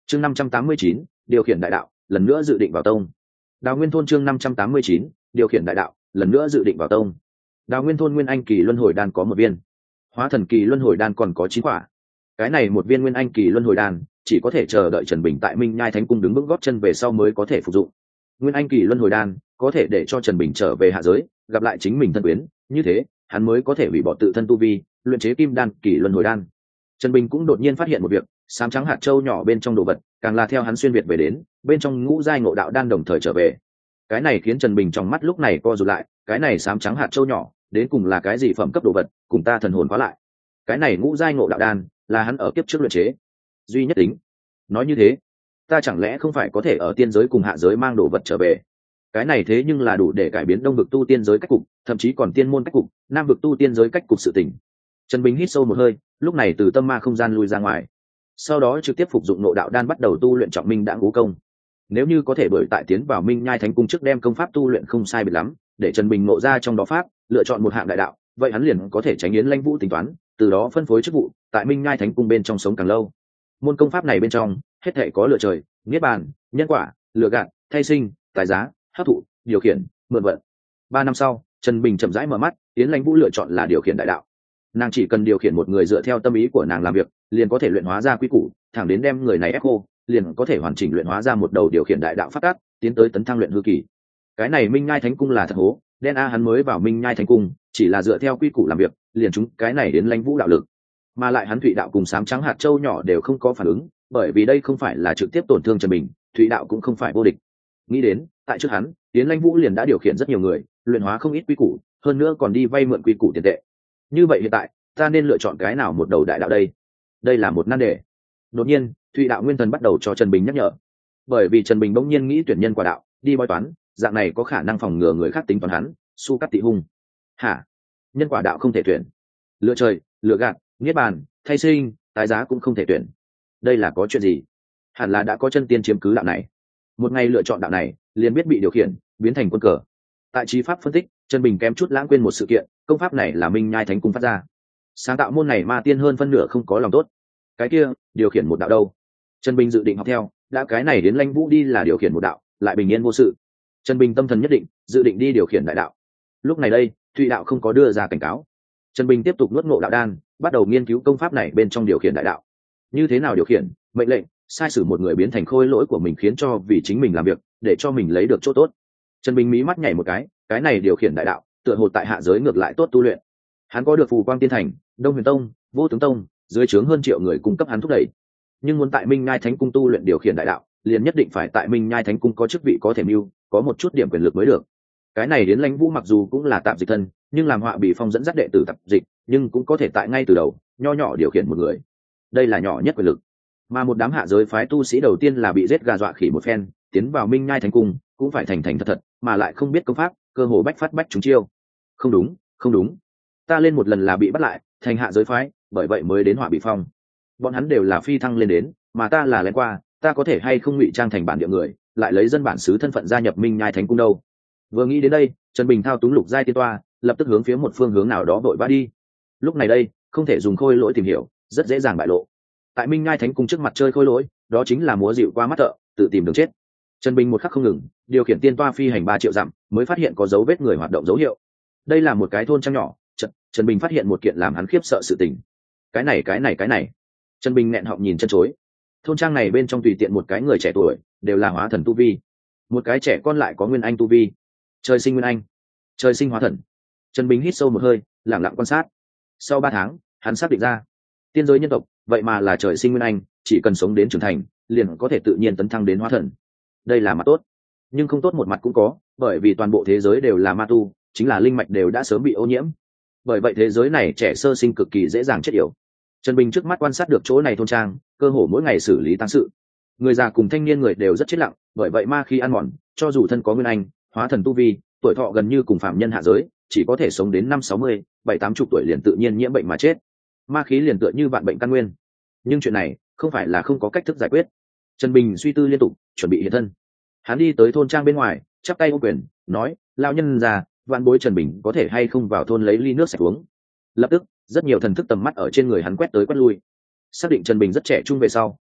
chương 589, điều khiển đại đạo lần nữa dự định vào tông. Đào Nguyên thôn chương 589, điều khiển đại đạo lần nữa dự định vào tông. Đào Nguyên thôn nguyên anh kỳ luân hồi đan có một viên, hóa thần kỳ luân hồi đan còn có 9 quả. Cái này một viên nguyên anh kỳ luân hồi đan chỉ có thể chờ đợi Trần Bình tại Minh Nhai Thánh Cung đứng vững gót chân về sau mới có thể phục dụng. Nguyên anh kỳ luân hồi đan có thể để cho Trần Bình trở về hạ giới, gặp lại chính mình thân quyến, như thế hắn mới có thể hủy bỏ tự thân tu vi, luyện chế kim đan kỳ luân hồi đan. Trần Bình cũng đột nhiên phát hiện một việc, sám trắng hạt châu nhỏ bên trong đồ vật, càng là theo hắn xuyên việt về đến, bên trong ngũ giai ngộ đạo đan đồng thời trở về. Cái này khiến Trần Bình trong mắt lúc này co rụt lại, cái này sám trắng hạt châu nhỏ, đến cùng là cái gì phẩm cấp đồ vật, cùng ta thần hồn khóa lại. Cái này ngũ giai ngộ đạo đan, là hắn ở kiếp trước luyện chế. Duy nhất tính. Nói như thế, ta chẳng lẽ không phải có thể ở tiên giới cùng hạ giới mang đồ vật trở về? Cái này thế nhưng là đủ để cải biến đông vực tu tiên giới cách cục, thậm chí còn tiên môn cách cục, nam vực tu tiên giới cách cục sự tình. Trần Bình hít sâu một hơi, lúc này từ tâm ma không gian lui ra ngoài, sau đó trực tiếp phục dụng ngộ đạo đan bắt đầu tu luyện trọng minh đãng ngũ công. Nếu như có thể bởi tại tiến vào Minh Nhai Thánh Cung trước đem công pháp tu luyện không sai biệt lắm, để Trần Bình ngộ ra trong đó pháp, lựa chọn một hạng đại đạo, vậy hắn liền có thể tránh Yến Lãnh Vũ tính toán, từ đó phân phối chức vụ, tại Minh Nhai Thánh Cung bên trong sống càng lâu. Môn công pháp này bên trong, hết thảy có lựa trời, niết bàn, nhân quả, lựa gạt, thay sinh, tài giá, hấp thụ, điều khiển, mượn vận. 3 năm sau, Trần Bình chậm rãi mở mắt, Yến Lãnh Vũ lựa chọn là điều khiển đại đạo. Nàng chỉ cần điều khiển một người dựa theo tâm ý của nàng làm việc, liền có thể luyện hóa ra quy củ, thẳng đến đem người này ép khô, liền có thể hoàn chỉnh luyện hóa ra một đầu điều khiển đại đạo pháp tắc, tiến tới tấn thăng luyện hư kỳ. Cái này Minh Nhai Thánh Cung là thật hố, đen a hắn mới vào Minh Nhai Thánh Cung, chỉ là dựa theo quy củ làm việc, liền chúng cái này đến Lãnh Vũ đạo lực. Mà lại hắn Thụy đạo cùng sám trắng hạt châu nhỏ đều không có phản ứng, bởi vì đây không phải là trực tiếp tổn thương Trần Bình, Thụy đạo cũng không phải vô địch. Nghĩ đến, tại trước hắn, Tiến Lãnh Vũ liền đã điều khiển rất nhiều người, luyện hóa không ít quy củ, hơn nữa còn đi vay mượn quy củ tiền tệ. Như vậy hiện tại, ta nên lựa chọn cái nào một đầu đại đạo đây? Đây là một nan đề. Đột nhiên, Thụy đạo nguyên thần bắt đầu cho Trần Bình nhắc nhở, bởi vì Trần Bình bỗng nhiên nghĩ tuyển nhân quả đạo, đi bói toán, dạng này có khả năng phòng ngừa người khác tính toán hắn, su cắt tị hung. Hả? Nhân quả đạo không thể tuyển? Lựa trời, lựa gạt, niết bàn, thay sinh, tái giá cũng không thể tuyển. Đây là có chuyện gì? Hẳn là đã có chân tiên chiếm cứ đạo này. Một ngày lựa chọn đạo này, liền biết bị điều khiển, biến thành quân cờ. Tại trí pháp phân tích, Trần Bình kém chút lãng quên một sự kiện, công pháp này là Minh Nhai Thánh Cung phát ra. Sáng tạo môn này ma tiên hơn phân nửa không có lòng tốt. Cái kia, điều khiển một đạo đâu? Trần Bình dự định học theo, đã cái này đến Lãnh Vũ đi là điều khiển một đạo, lại bình yên vô sự. Trần Bình tâm thần nhất định, dự định đi điều khiển đại đạo. Lúc này đây, Thụy đạo không có đưa ra cảnh cáo. Trần Bình tiếp tục nuốt ngộ đạo đan, bắt đầu nghiên cứu công pháp này bên trong điều khiển đại đạo. Như thế nào điều khiển, mệnh lệnh, sai sử một người biến thành khôi lỗi của mình khiến cho vì chính mình làm việc, để cho mình lấy được chỗ tốt. Trần Bình mí mắt nhảy một cái này điều khiển đại đạo, tựa hồ tại hạ giới ngược lại tốt tu luyện. Hắn có được Phù Quang Tiên Thành, Đông Huyền Tông, Vô Tướng Tông, dưới trướng hơn triệu người cung cấp hắn thúc đẩy. Nhưng muốn tại Minh Nhai Thánh Cung tu luyện điều khiển đại đạo, liền nhất định phải tại Minh Nhai Thánh Cung có chức vị có thể mưu, có một chút điểm quyền lực mới được. Cái này đến Lãnh Vũ mặc dù cũng là tạm dịch thân, nhưng làm Họa Bì Phong dẫn dắt đệ tử tập dịch, nhưng cũng có thể tại ngay từ đầu, nho nhỏ điều khiển một người. Đây là nhỏ nhất quyền lực. Mà một đám hạ giới phái tu sĩ đầu tiên là bị giết gà dọa khỉ một phen, tiến vào Minh Nhai Thánh Cung, cũng phải thành thành thật thật, mà lại không biết công pháp, cơ hồ bách phát bách chúng chiêu. Không đúng, không đúng. Ta lên một lần là bị bắt lại, thành hạ giới phái, bởi vậy mới đến Họa Bì Phong. Bọn hắn đều là phi thăng lên đến, mà ta là lén qua, ta có thể hay không ngụy trang thành bản địa người, lại lấy dân bản xứ thân phận gia nhập Minh Nhai Thánh Cung đâu? Vừa nghĩ đến đây, Trần Bình thao túng lục giai tiên toa, lập tức hướng phía một phương hướng nào đó vội vã đi. Lúc này đây, không thể dùng khôi lỗi tìm hiểu, rất dễ dàng bại lộ. Tại Minh Nhai Thánh Cung trước mặt chơi khôi lỗi, đó chính là múa dịu qua mắt thợ, tự tìm đường chết. Trần Bình một khắc không ngừng, điều khiển tiên toa phi hành 3 triệu dặm, mới phát hiện có dấu vết người hoạt động dấu hiệu. Đây là một cái thôn trang nhỏ, Trần Bình phát hiện một kiện làm hắn khiếp sợ sự tình. Cái này. Trần Bình nghẹn họng nhìn chân chối. Thôn trang này bên trong tùy tiện một cái người trẻ tuổi, đều là hóa thần tu vi. Một cái trẻ con lại có nguyên anh tu vi. Trời sinh nguyên anh, trời sinh hóa thần. Trần Bình hít sâu một hơi, lặng lặng quan sát. Sau 3 tháng, hắn xác định ra, tiên giới nhân tộc, vậy mà là trời sinh nguyên anh, chỉ cần sống đến trưởng thành, liền có thể tự nhiên tấn thăng đến hóa thần. Đây là mặt tốt, nhưng không tốt một mặt cũng có, bởi vì toàn bộ thế giới đều là ma tu, chính là linh mạch đều đã sớm bị ô nhiễm. Bởi vậy thế giới này trẻ sơ sinh cực kỳ dễ dàng chết yểu. Trần Bình trước mắt quan sát được chỗ này thôn trang, cơ hồ mỗi ngày xử lý tang sự. Người già cùng thanh niên người đều rất chết lặng, bởi vậy ma khi ăn mòn, cho dù thân có nguyên anh, hóa thần tu vi, tuổi thọ gần như cùng phạm nhân hạ giới, chỉ có thể sống đến 50-60, 70-80 tuổi liền tự nhiên nhiễm bệnh mà chết. Ma khí liền tựa như vạn bệnh căn nguyên. Nhưng chuyện này không phải là không có cách thức giải quyết. Trần Bình suy tư liên tục, chuẩn bị hiện thân. Hắn đi tới thôn trang bên ngoài, chắp tay ôm quyền, nói: "Lão nhân già, vạn bối Trần Bình có thể hay không vào thôn lấy ly nước sạch uống?" Lập tức, rất nhiều thần thức tầm mắt ở trên người hắn quét tới quét lui. Xác định Trần Bình rất trẻ trung về sau,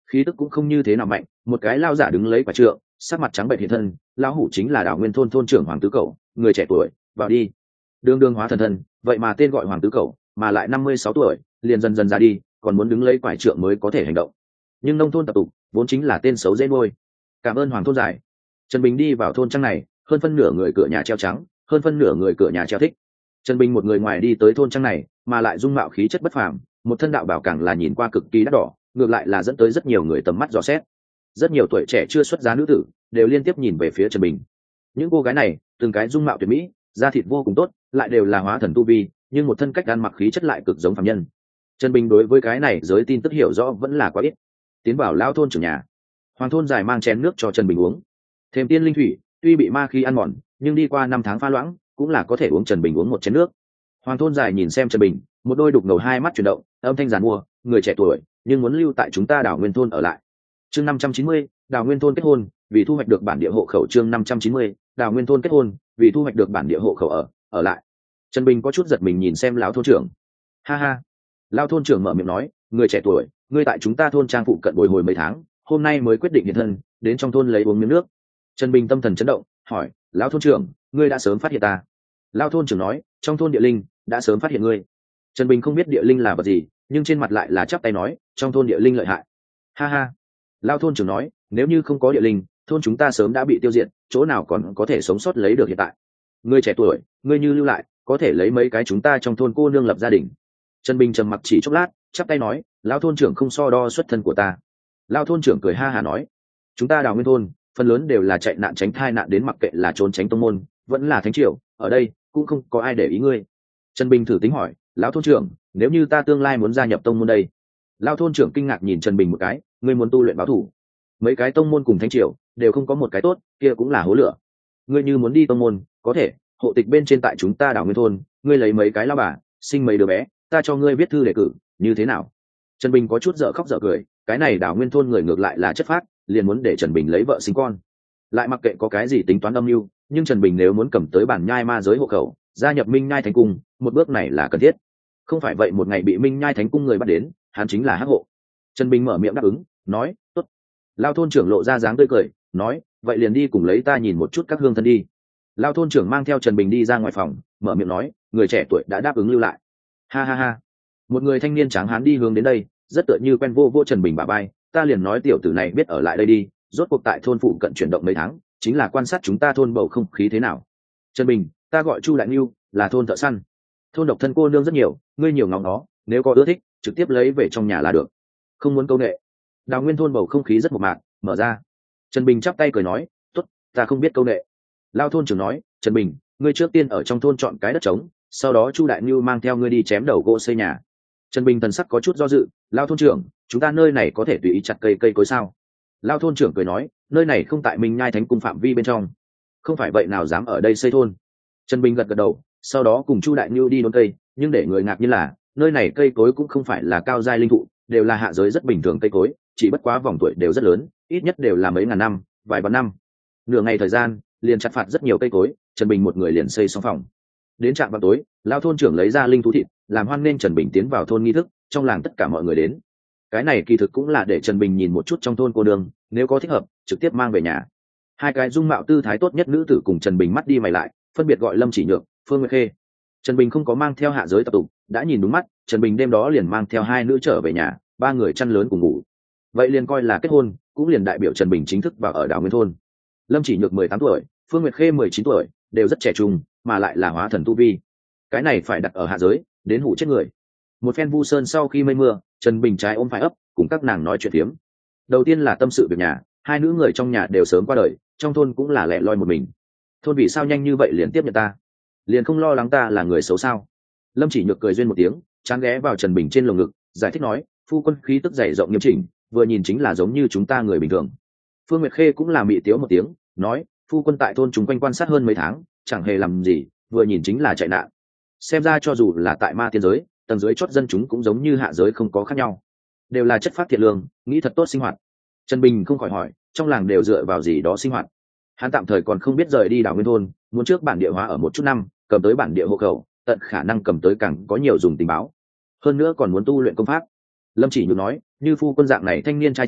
khí tức cũng không như thế nào mạnh. Một cái lao giả đứng lấy quả trượng, sắc mặt trắng bệch hiện thân. Lão hủ chính là Đào Nguyên thôn thôn trưởng Hoàng Tứ Cẩu, người trẻ tuổi, vào đi. Đương đương hóa thần thân, vậy mà tên gọi Hoàng Tứ Cẩu, mà lại 56 tuổi, liền dần dần ra đi, còn muốn đứng lấy quả trượng mới có thể hành động. Nhưng nông thôn tập tục vốn chính là tên xấu dễ nuôi. Cảm ơn Hoàng thôn giải. Trần Bình đi vào thôn trang này, hơn phân nửa người cửa nhà treo trắng, hơn phân nửa người cửa nhà treo thích. Trần Bình một người ngoài đi tới thôn trang này, mà lại dung mạo khí chất bất phàm, một thân đạo bảo càng là nhìn qua cực kỳ đắt đỏ, ngược lại là dẫn tới rất nhiều người tầm mắt dò xét. Rất nhiều tuổi trẻ chưa xuất giá nữ tử đều liên tiếp nhìn về phía Trần Bình. Những cô gái này, từng cái dung mạo tuyệt mỹ, da thịt vô cùng tốt, lại đều là hóa thần tu vi, nhưng một thân cách ăn mặc khí chất lại cực giống phàm nhân. Trần Bình đối với cái này giới tin tức hiểu rõ vẫn là quá ít. Tiến vào lao thôn trưởng nhà, Hoàng thôn giải mang chén nước cho Trần Bình uống. Thêm tiên linh thủy, tuy bị ma khí ăn mòn, nhưng đi qua 5 tháng pha loãng, cũng là có thể uống. Trần Bình uống một chén nước. Hoàng thôn giải nhìn xem Trần Bình, một đôi đục ngầu hai mắt chuyển động, âm thanh giàn mua, người trẻ tuổi, nhưng muốn lưu tại chúng ta Đào Nguyên thôn ở lại. Chương 590, Đào Nguyên thôn kết hôn, vì thu hoạch được bản địa hộ khẩu. Chương 590, Đào Nguyên thôn kết hôn, vì thu hoạch được bản địa hộ khẩu ở lại. Trần Bình có chút giật mình nhìn xem lão thôn trưởng. Ha ha. Lão thôn trưởng mở miệng nói, người trẻ tuổi, ngươi tại chúng ta thôn trang phụ cận bồi hồi mấy tháng, hôm nay mới quyết định hiện thân, đến trong thôn lấy uống miếng nước. Trần Bình tâm thần chấn động, hỏi, lão thôn trưởng, ngươi đã sớm phát hiện ta? Lão thôn trưởng nói, trong thôn địa linh đã sớm phát hiện ngươi. Trần Bình không biết địa linh là vật gì, nhưng trên mặt lại là chắp tay nói, trong thôn địa linh lợi hại. Ha ha. Lão thôn trưởng nói, nếu như không có địa linh, thôn chúng ta sớm đã bị tiêu diệt, chỗ nào còn có thể sống sót lấy được hiện tại. Ngươi trẻ tuổi, ngươi như lưu lại, có thể lấy mấy cái chúng ta trong thôn cô nương lập gia đình. Trần Bình trầm mặc chỉ chốc lát, chắp tay nói, lão thôn trưởng không so đo xuất thân của ta. Lão thôn trưởng cười ha hà nói, chúng ta Đào Nguyên thôn phần lớn đều là chạy nạn tránh thai nạn đến, mặc kệ là trốn tránh tông môn vẫn là thánh triều, ở đây cũng không có ai để ý ngươi. Trần Bình thử tính hỏi, lão thôn trưởng, nếu như ta tương lai muốn gia nhập tông môn đây? Lão thôn trưởng kinh ngạc nhìn Trần Bình một cái, ngươi muốn tu luyện báo thủ? Mấy cái tông môn cùng thánh triều đều không có một cái tốt, kia cũng là hố lửa. Ngươi như muốn đi tông môn, có thể hộ tịch bên trên tại chúng ta Đào Nguyên thôn, ngươi lấy mấy cái lao bà, sinh mấy đứa bé, ta cho ngươi viết thư đề cử, như thế nào? Trần Bình có chút dở khóc dở cười, cái này Đào Nguyên thôn người ngược lại là chất phác, liền muốn để Trần Bình lấy vợ sinh con. Lại mặc kệ có cái gì tính toán âm mưu, nhưng Trần Bình nếu muốn cầm tới bản nhai ma giới hộ khẩu, gia nhập Minh Nhai Thánh Cung, một bước này là cần thiết. Không phải vậy một ngày bị Minh Nhai Thánh Cung người bắt đến, hắn chính là hắc hộ. Trần Bình mở miệng đáp ứng, nói, tốt. Lao thôn trưởng lộ ra dáng tươi cười, nói, vậy liền đi cùng lấy ta nhìn một chút các hương thân đi. Lao thôn trưởng mang theo Trần Bình đi ra ngoài phòng, mở miệng nói, người trẻ tuổi đã đáp ứng lưu lại. Ha ha ha. Một người thanh niên tráng hán đi hướng đến đây, rất tựa như quen vô Trần Bình bả vai, ta liền nói tiểu tử này biết ở lại đây đi, rốt cuộc tại thôn phụ cận chuyển động mấy tháng, chính là quan sát chúng ta thôn bầu không khí thế nào. Trần Bình, ta gọi Chu Đại Nưu, là thôn thợ săn. Thôn độc thân cô nương rất nhiều, ngươi nhiều ngóng nó, nếu có ưa thích, trực tiếp lấy về trong nhà là được. Không muốn câu nệ. Đào Nguyên thôn bầu không khí rất mộc mạc, mở ra. Trần Bình chắp tay cười nói, tốt, ta không biết câu nệ. Lao thôn trưởng nói, Trần Bình, ngươi trước tiên ở trong thôn chọn cái đất trống, sau đó Chu Đại Nưu mang theo ngươi đi chém đầu gỗ xây nhà. Trần Bình thần sắc có chút do dự, Lao thôn trưởng, chúng ta nơi này có thể tùy ý chặt cây cối sao? Lao thôn trưởng cười nói, nơi này không tại Minh Nhai Thánh Cung phạm vi bên trong, không phải vậy nào dám ở đây xây thôn. Trần Bình gật gật đầu, sau đó cùng Chu Đại Nưu đi đốn cây, nhưng để người ngạc nhiên là nơi này cây cối cũng không phải là cao giai linh thụ, đều là hạ giới rất bình thường cây cối, chỉ bất quá vòng tuổi đều rất lớn, ít nhất đều là mấy ngàn năm, vài vạn năm. Nửa ngày thời gian, liền chặt phạt rất nhiều cây cối, Trần Bình một người liền xây xong phòng. Đến trạm vào tối, Lao thôn trưởng lấy ra linh thú thịt, làm hoan nghênh Trần Bình tiến vào thôn nghi thức, trong làng tất cả mọi người đến. Cái này kỳ thực cũng là để Trần Bình nhìn một chút trong thôn cô đường, nếu có thích hợp, trực tiếp mang về nhà. Hai cái dung mạo tư thái tốt nhất nữ tử cùng Trần Bình mắt đi mày lại, phân biệt gọi Lâm Chỉ Nhược, Phương Nguyệt Khê. Trần Bình không có mang theo hạ giới tập tục, đã nhìn đúng mắt, Trần Bình đêm đó liền mang theo hai nữ trở về nhà, ba người chăn lớn cùng ngủ. Vậy liền coi là kết hôn, cũng liền đại biểu Trần Bình chính thức vào ở Đào Nguyên thôn. Lâm Chỉ Nhược 18 tuổi, Phương Nguyệt Khê 19 tuổi, đều rất trẻ trung, mà lại là hóa thần tu vi. Cái này phải đặt ở hạ giới, đến hủ chết người. Một phen vu sơn sau khi mây mưa, Trần Bình trái ôm phải ấp, cùng các nàng nói chuyện phiếm. Đầu tiên là tâm sự việc nhà, hai nữ người trong nhà đều sớm qua đời, trong thôn cũng là lẻ loi một mình. Thôn vì sao nhanh như vậy liền tiếp nhận ta, liền không lo lắng ta là người xấu sao? Lâm Chỉ Nhược cười duyên một tiếng, chán ghé vào Trần Bình trên lồng ngực, giải thích nói, phu quân khí tức dày rộng nghiêm chỉnh, vừa nhìn chính là giống như chúng ta người bình thường. Phương Nguyệt Khê cũng là mị tiếu một tiếng, nói, phu quân tại thôn chúng quanh quan sát hơn mấy tháng, chẳng hề làm gì, vừa nhìn chính là chạy nạn. Xem ra cho dù là tại ma tiên giới, tầng dưới chót dân chúng cũng giống như hạ giới không có khác nhau, đều là chất phát thiện lương, nghĩ thật tốt sinh hoạt. Trần Bình không khỏi hỏi, trong làng đều dựa vào gì đó sinh hoạt? Hắn tạm thời còn không biết rời đi Đào Nguyên thôn, muốn trước bản địa hóa ở một chút năm, cầm tới bản địa hộ khẩu, tận khả năng cầm tới càng có nhiều dùng tình báo, hơn nữa còn muốn tu luyện công pháp. Lâm Chỉ Nhược nói, như phu quân dạng này thanh niên trai tráng,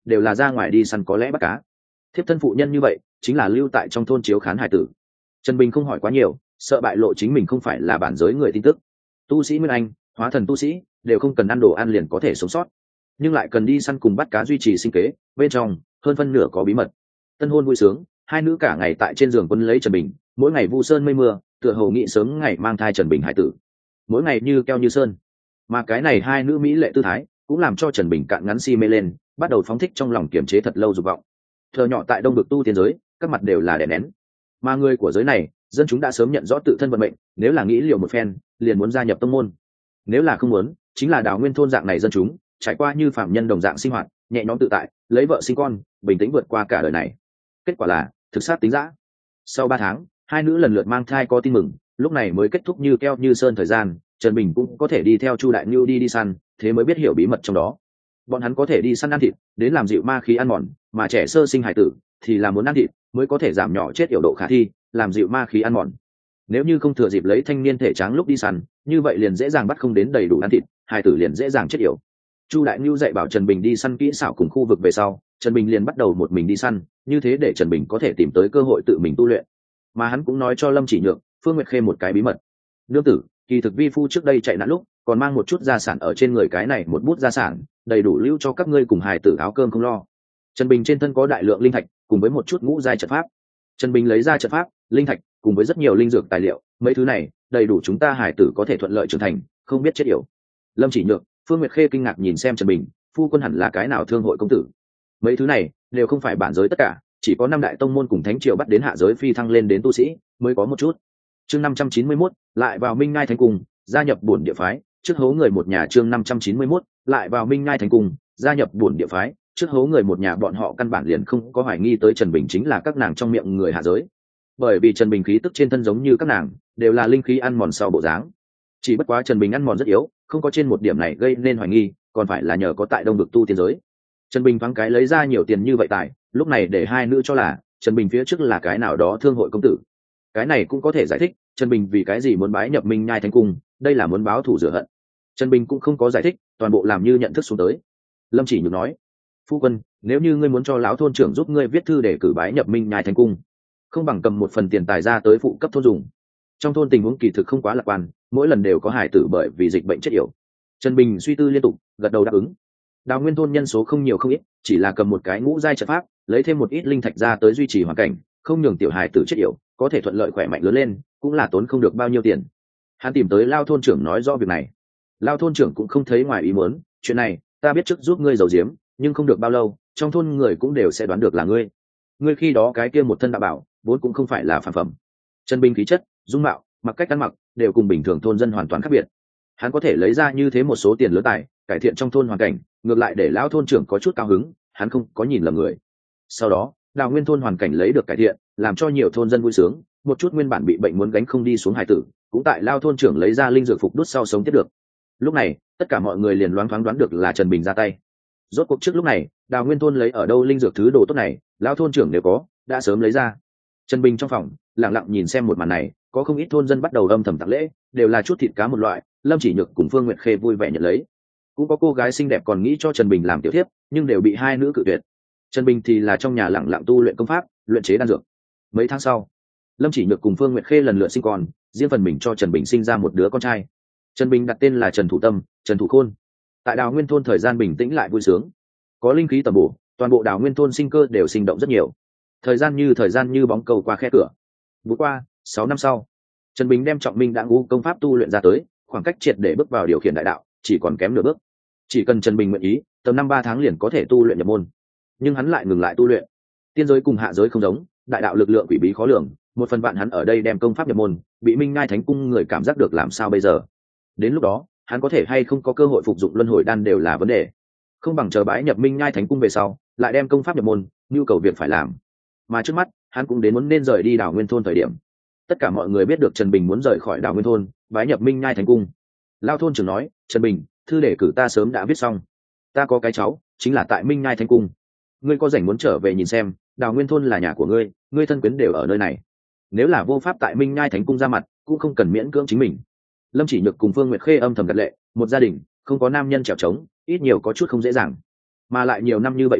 đều là ra ngoài đi săn có lẽ bắt cá. Thiếp thân phụ nhân như vậy chính là lưu tại trong thôn chiếu khán hải tử. Trần Bình không hỏi quá nhiều, sợ bại lộ chính mình không phải là bản giới người tin tức. Tu sĩ Nguyên Anh, hóa thần tu sĩ đều không cần ăn đồ ăn liền có thể sống sót, nhưng lại cần đi săn cùng bắt cá duy trì sinh kế, bên trong hơn phân nửa có bí mật. Tân hôn vui sướng, hai nữ cả ngày tại trên giường quân lấy Trần Bình, mỗi ngày vu sơn mây mưa, tựa hồ nghĩ sớm ngày mang thai Trần Bình hải tử, mỗi ngày như keo như sơn. Mà cái này hai nữ mỹ lệ tư thái cũng làm cho Trần Bình cạn ngắn si mê lên, bắt đầu phóng thích trong lòng kiềm chế thật lâu dục vọng. Thợ nhỏ tại đông vực tu tiên giới, các mặt đều là đè nén, mà người của giới này dân chúng đã sớm nhận rõ tự thân vận mệnh, nếu là nghĩ liều một phen liền muốn gia nhập tông môn, nếu là không muốn chính là Đào Nguyên thôn dạng này dân chúng trải qua như phạm nhân đồng dạng sinh hoạt, nhẹ nhõm tự tại, lấy vợ sinh con, bình tĩnh vượt qua cả đời này. Kết quả là thực sát tính dã. Sau 3 tháng, hai nữ lần lượt mang thai có tin mừng, lúc này mới kết thúc như keo như sơn thời gian. Trần Bình cũng có thể đi theo Chu Đại Nưu đi săn, thế mới biết hiểu bí mật trong đó. Bọn hắn có thể đi săn ăn thịt đến làm dịu ma khí ăn mòn, mà trẻ sơ sinh hải tử thì là muốn ăn thịt mới có thể giảm nhỏ chết yểu độ khả thi, làm dịu ma khí ăn mòn. Nếu như không thừa dịp lấy thanh niên thể tráng lúc đi săn, như vậy liền dễ dàng bắt không đến đầy đủ ăn thịt, hải tử liền dễ dàng chết yểu. Chu Đại Nưu dạy bảo Trần Bình đi săn kỹ xảo cùng khu vực về sau, Trần Bình liền bắt đầu một mình đi săn, như thế để Trần Bình có thể tìm tới cơ hội tự mình tu luyện. Mà hắn cũng nói cho Lâm Chỉ Nhược, Phương Nguyệt Khê một cái bí mật. Nương tử, kỳ thực vi phu trước đây chạy nạn lúc còn mang một chút gia sản ở trên người, cái này một bút gia sản đầy đủ lưu cho các ngươi cùng hài tử áo cơm không lo. Trần Bình trên thân có đại lượng linh thạch cùng với một chút ngũ giai trận pháp. Trần Bình lấy ra trận pháp, linh thạch cùng với rất nhiều linh dược tài liệu, mấy thứ này đầy đủ chúng ta hài tử có thể thuận lợi trưởng thành, không biết chết yểu. Lâm Chỉ Nhược, Phương Nguyệt Khê kinh ngạc nhìn xem Trần Bình, phu quân hẳn là cái nào thương hội công tử? Mấy thứ này đều không phải bản giới tất cả, chỉ có 5 đại tông môn cùng thánh triều bắt đến hạ giới phi thăng lên đến tu sĩ mới có một chút. Chương 591, lại vào Minh Ngai Thánh Cung, gia nhập bổn địa phái, trước hố người một nhà. Chương 591, lại vào Minh Ngai Thánh Cung, gia nhập bổn địa phái, trước hố người một nhà. Bọn họ căn bản liền không có hoài nghi tới Trần Bình chính là các nàng trong miệng người hạ giới, bởi vì Trần Bình khí tức trên thân giống như các nàng, đều là linh khí ăn mòn sau bộ dáng. Chỉ bất quá Trần Bình ăn mòn rất yếu, không có trên một điểm này gây nên hoài nghi, còn phải là nhờ có tại đông vực tu tiên giới. Trần Bình thoáng cái lấy ra nhiều tiền như vậy tại, lúc này để hai nữ cho là Trần Bình phía trước là cái nào đó thương hội công tử. Cái này cũng có thể giải thích Trần Bình vì cái gì muốn bái nhập Minh Nhai Thánh Cung, đây là muốn báo thù rửa hận. Trần Bình cũng không có giải thích, toàn bộ làm như nhận thức xuống tới. Lâm Chỉ Nhược nói, phu quân, nếu như ngươi muốn cho lão thôn trưởng giúp ngươi viết thư để cử bái nhập Minh Nhai Thánh Cung, không bằng cầm một phần tiền tài ra tới phụ cấp thôn dùng. Trong thôn tình huống kỳ thực không quá lạc quan, mỗi lần đều có hải tử bởi vì dịch bệnh chết yểu. Trần Bình suy tư liên tục, gật đầu đáp ứng. Đào Nguyên thôn nhân số không nhiều không ít, chỉ là cầm một cái ngũ giai trận pháp, lấy thêm một ít linh thạch ra tới duy trì hoàn cảnh, không nhường tiểu hài tử chết yểu, có thể thuận lợi khỏe mạnh lớn lên, cũng là tốn không được bao nhiêu tiền. Hắn tìm tới Lao thôn trưởng nói rõ việc này. Lao thôn trưởng cũng không thấy ngoài ý muốn, chuyện này ta biết trước giúp ngươi giấu giếm, nhưng không được bao lâu, trong thôn người cũng đều sẽ đoán được là ngươi. Ngươi khi đó cái kia một thân đạo bảo, vốn cũng không phải là phàm phẩm. Trần Bình khí chất, dung mạo, mặc cách ăn mặc đều cùng bình thường thôn dân hoàn toàn khác biệt. Hắn có thể lấy ra như thế một số tiền lớn tài, cải thiện trong thôn hoàn cảnh, ngược lại để lão thôn trưởng có chút cao hứng, hắn không có nhìn lầm người. Sau đó, Đào Nguyên thôn hoàn cảnh lấy được cải thiện, làm cho nhiều thôn dân vui sướng, một chút nguyên bản bị bệnh muốn gánh không đi xuống hải tử, cũng tại Lao thôn trưởng lấy ra linh dược phục đốt sau sống tiếp được. Lúc này, tất cả mọi người liền loáng thoáng đoán được là Trần Bình ra tay. Rốt cuộc trước lúc này, Đào Nguyên thôn lấy ở đâu linh dược thứ đồ tốt này, Lao thôn trưởng đều có, đã sớm lấy ra. Trần Bình trong phòng lặng lặng nhìn xem một màn này, có không ít thôn dân bắt đầu âm thầm tặng lễ, đều là chút thịt cá một loại. Lâm Chỉ Nhược cùng Phương Nguyệt Khê vui vẻ nhận lấy. Cũng có cô gái xinh đẹp còn nghĩ cho Trần Bình làm tiểu thiếp, nhưng đều bị hai nữ cự tuyệt. Trần Bình thì là trong nhà lặng lặng tu luyện công pháp, luyện chế đan dược. Mấy tháng sau, Lâm Chỉ Nhược cùng Phương Nguyệt Khê lần lượt sinh con, riêng phần mình cho Trần Bình sinh ra một đứa con trai. Trần Bình đặt tên là Trần Thủ Tâm, Trần Thủ Khôn. Tại Đào Nguyên thôn thời gian bình tĩnh lại vui sướng, có linh khí tầm bổ, toàn bộ Đào Nguyên thôn sinh cơ đều sinh động rất nhiều. Thời gian như bóng cầu qua khe cửa. Vừa qua 6 năm sau, Trần Bình đem Trọng Minh đã ngũ công pháp tu luyện ra tới, khoảng cách triệt để bước vào điều khiển đại đạo chỉ còn kém nửa bước. Chỉ cần Trần Bình nguyện ý, tầm 5-3 tháng liền có thể tu luyện nhập môn. Nhưng hắn lại ngừng lại tu luyện. Tiên giới cùng hạ giới không giống, đại đạo lực lượng quỷ bí khó lường, một phần bạn hắn ở đây đem công pháp nhập môn, bị Minh Ngai Thánh Cung người cảm giác được làm sao bây giờ. Đến lúc đó, hắn có thể hay không có cơ hội phục dụng luân hồi đan đều là vấn đề. Không bằng chờ bái nhập Minh Ngai Thánh Cung về sau, lại đem công pháp nhập môn, nhu cầu việc phải làm. Mà trước mắt, hắn cũng đến muốn nên rời đi Đào Nguyên thôn thời điểm. Tất cả mọi người biết được Trần Bình muốn rời khỏi Đào Nguyên thôn, bái nhập Minh Ngai Thánh Cung. Lao thôn trưởng nói, Trần Bình, thư đề cử ta sớm đã viết xong, ta có cái cháu chính là tại Minh Ngai Thánh Cung, ngươi có rảnh muốn trở về nhìn xem, Đào Nguyên thôn là nhà của ngươi, ngươi thân quyến đều ở nơi này. Nếu là vô pháp tại Minh Ngai Thánh Cung ra mặt, cũng không cần miễn cưỡng chính mình. Lâm Chỉ Nhược cùng Phương Nguyệt Khê âm thầm gật lệ, một gia đình không có nam nhân trèo trống, ít nhiều có chút không dễ dàng. Mà lại nhiều năm như vậy đến,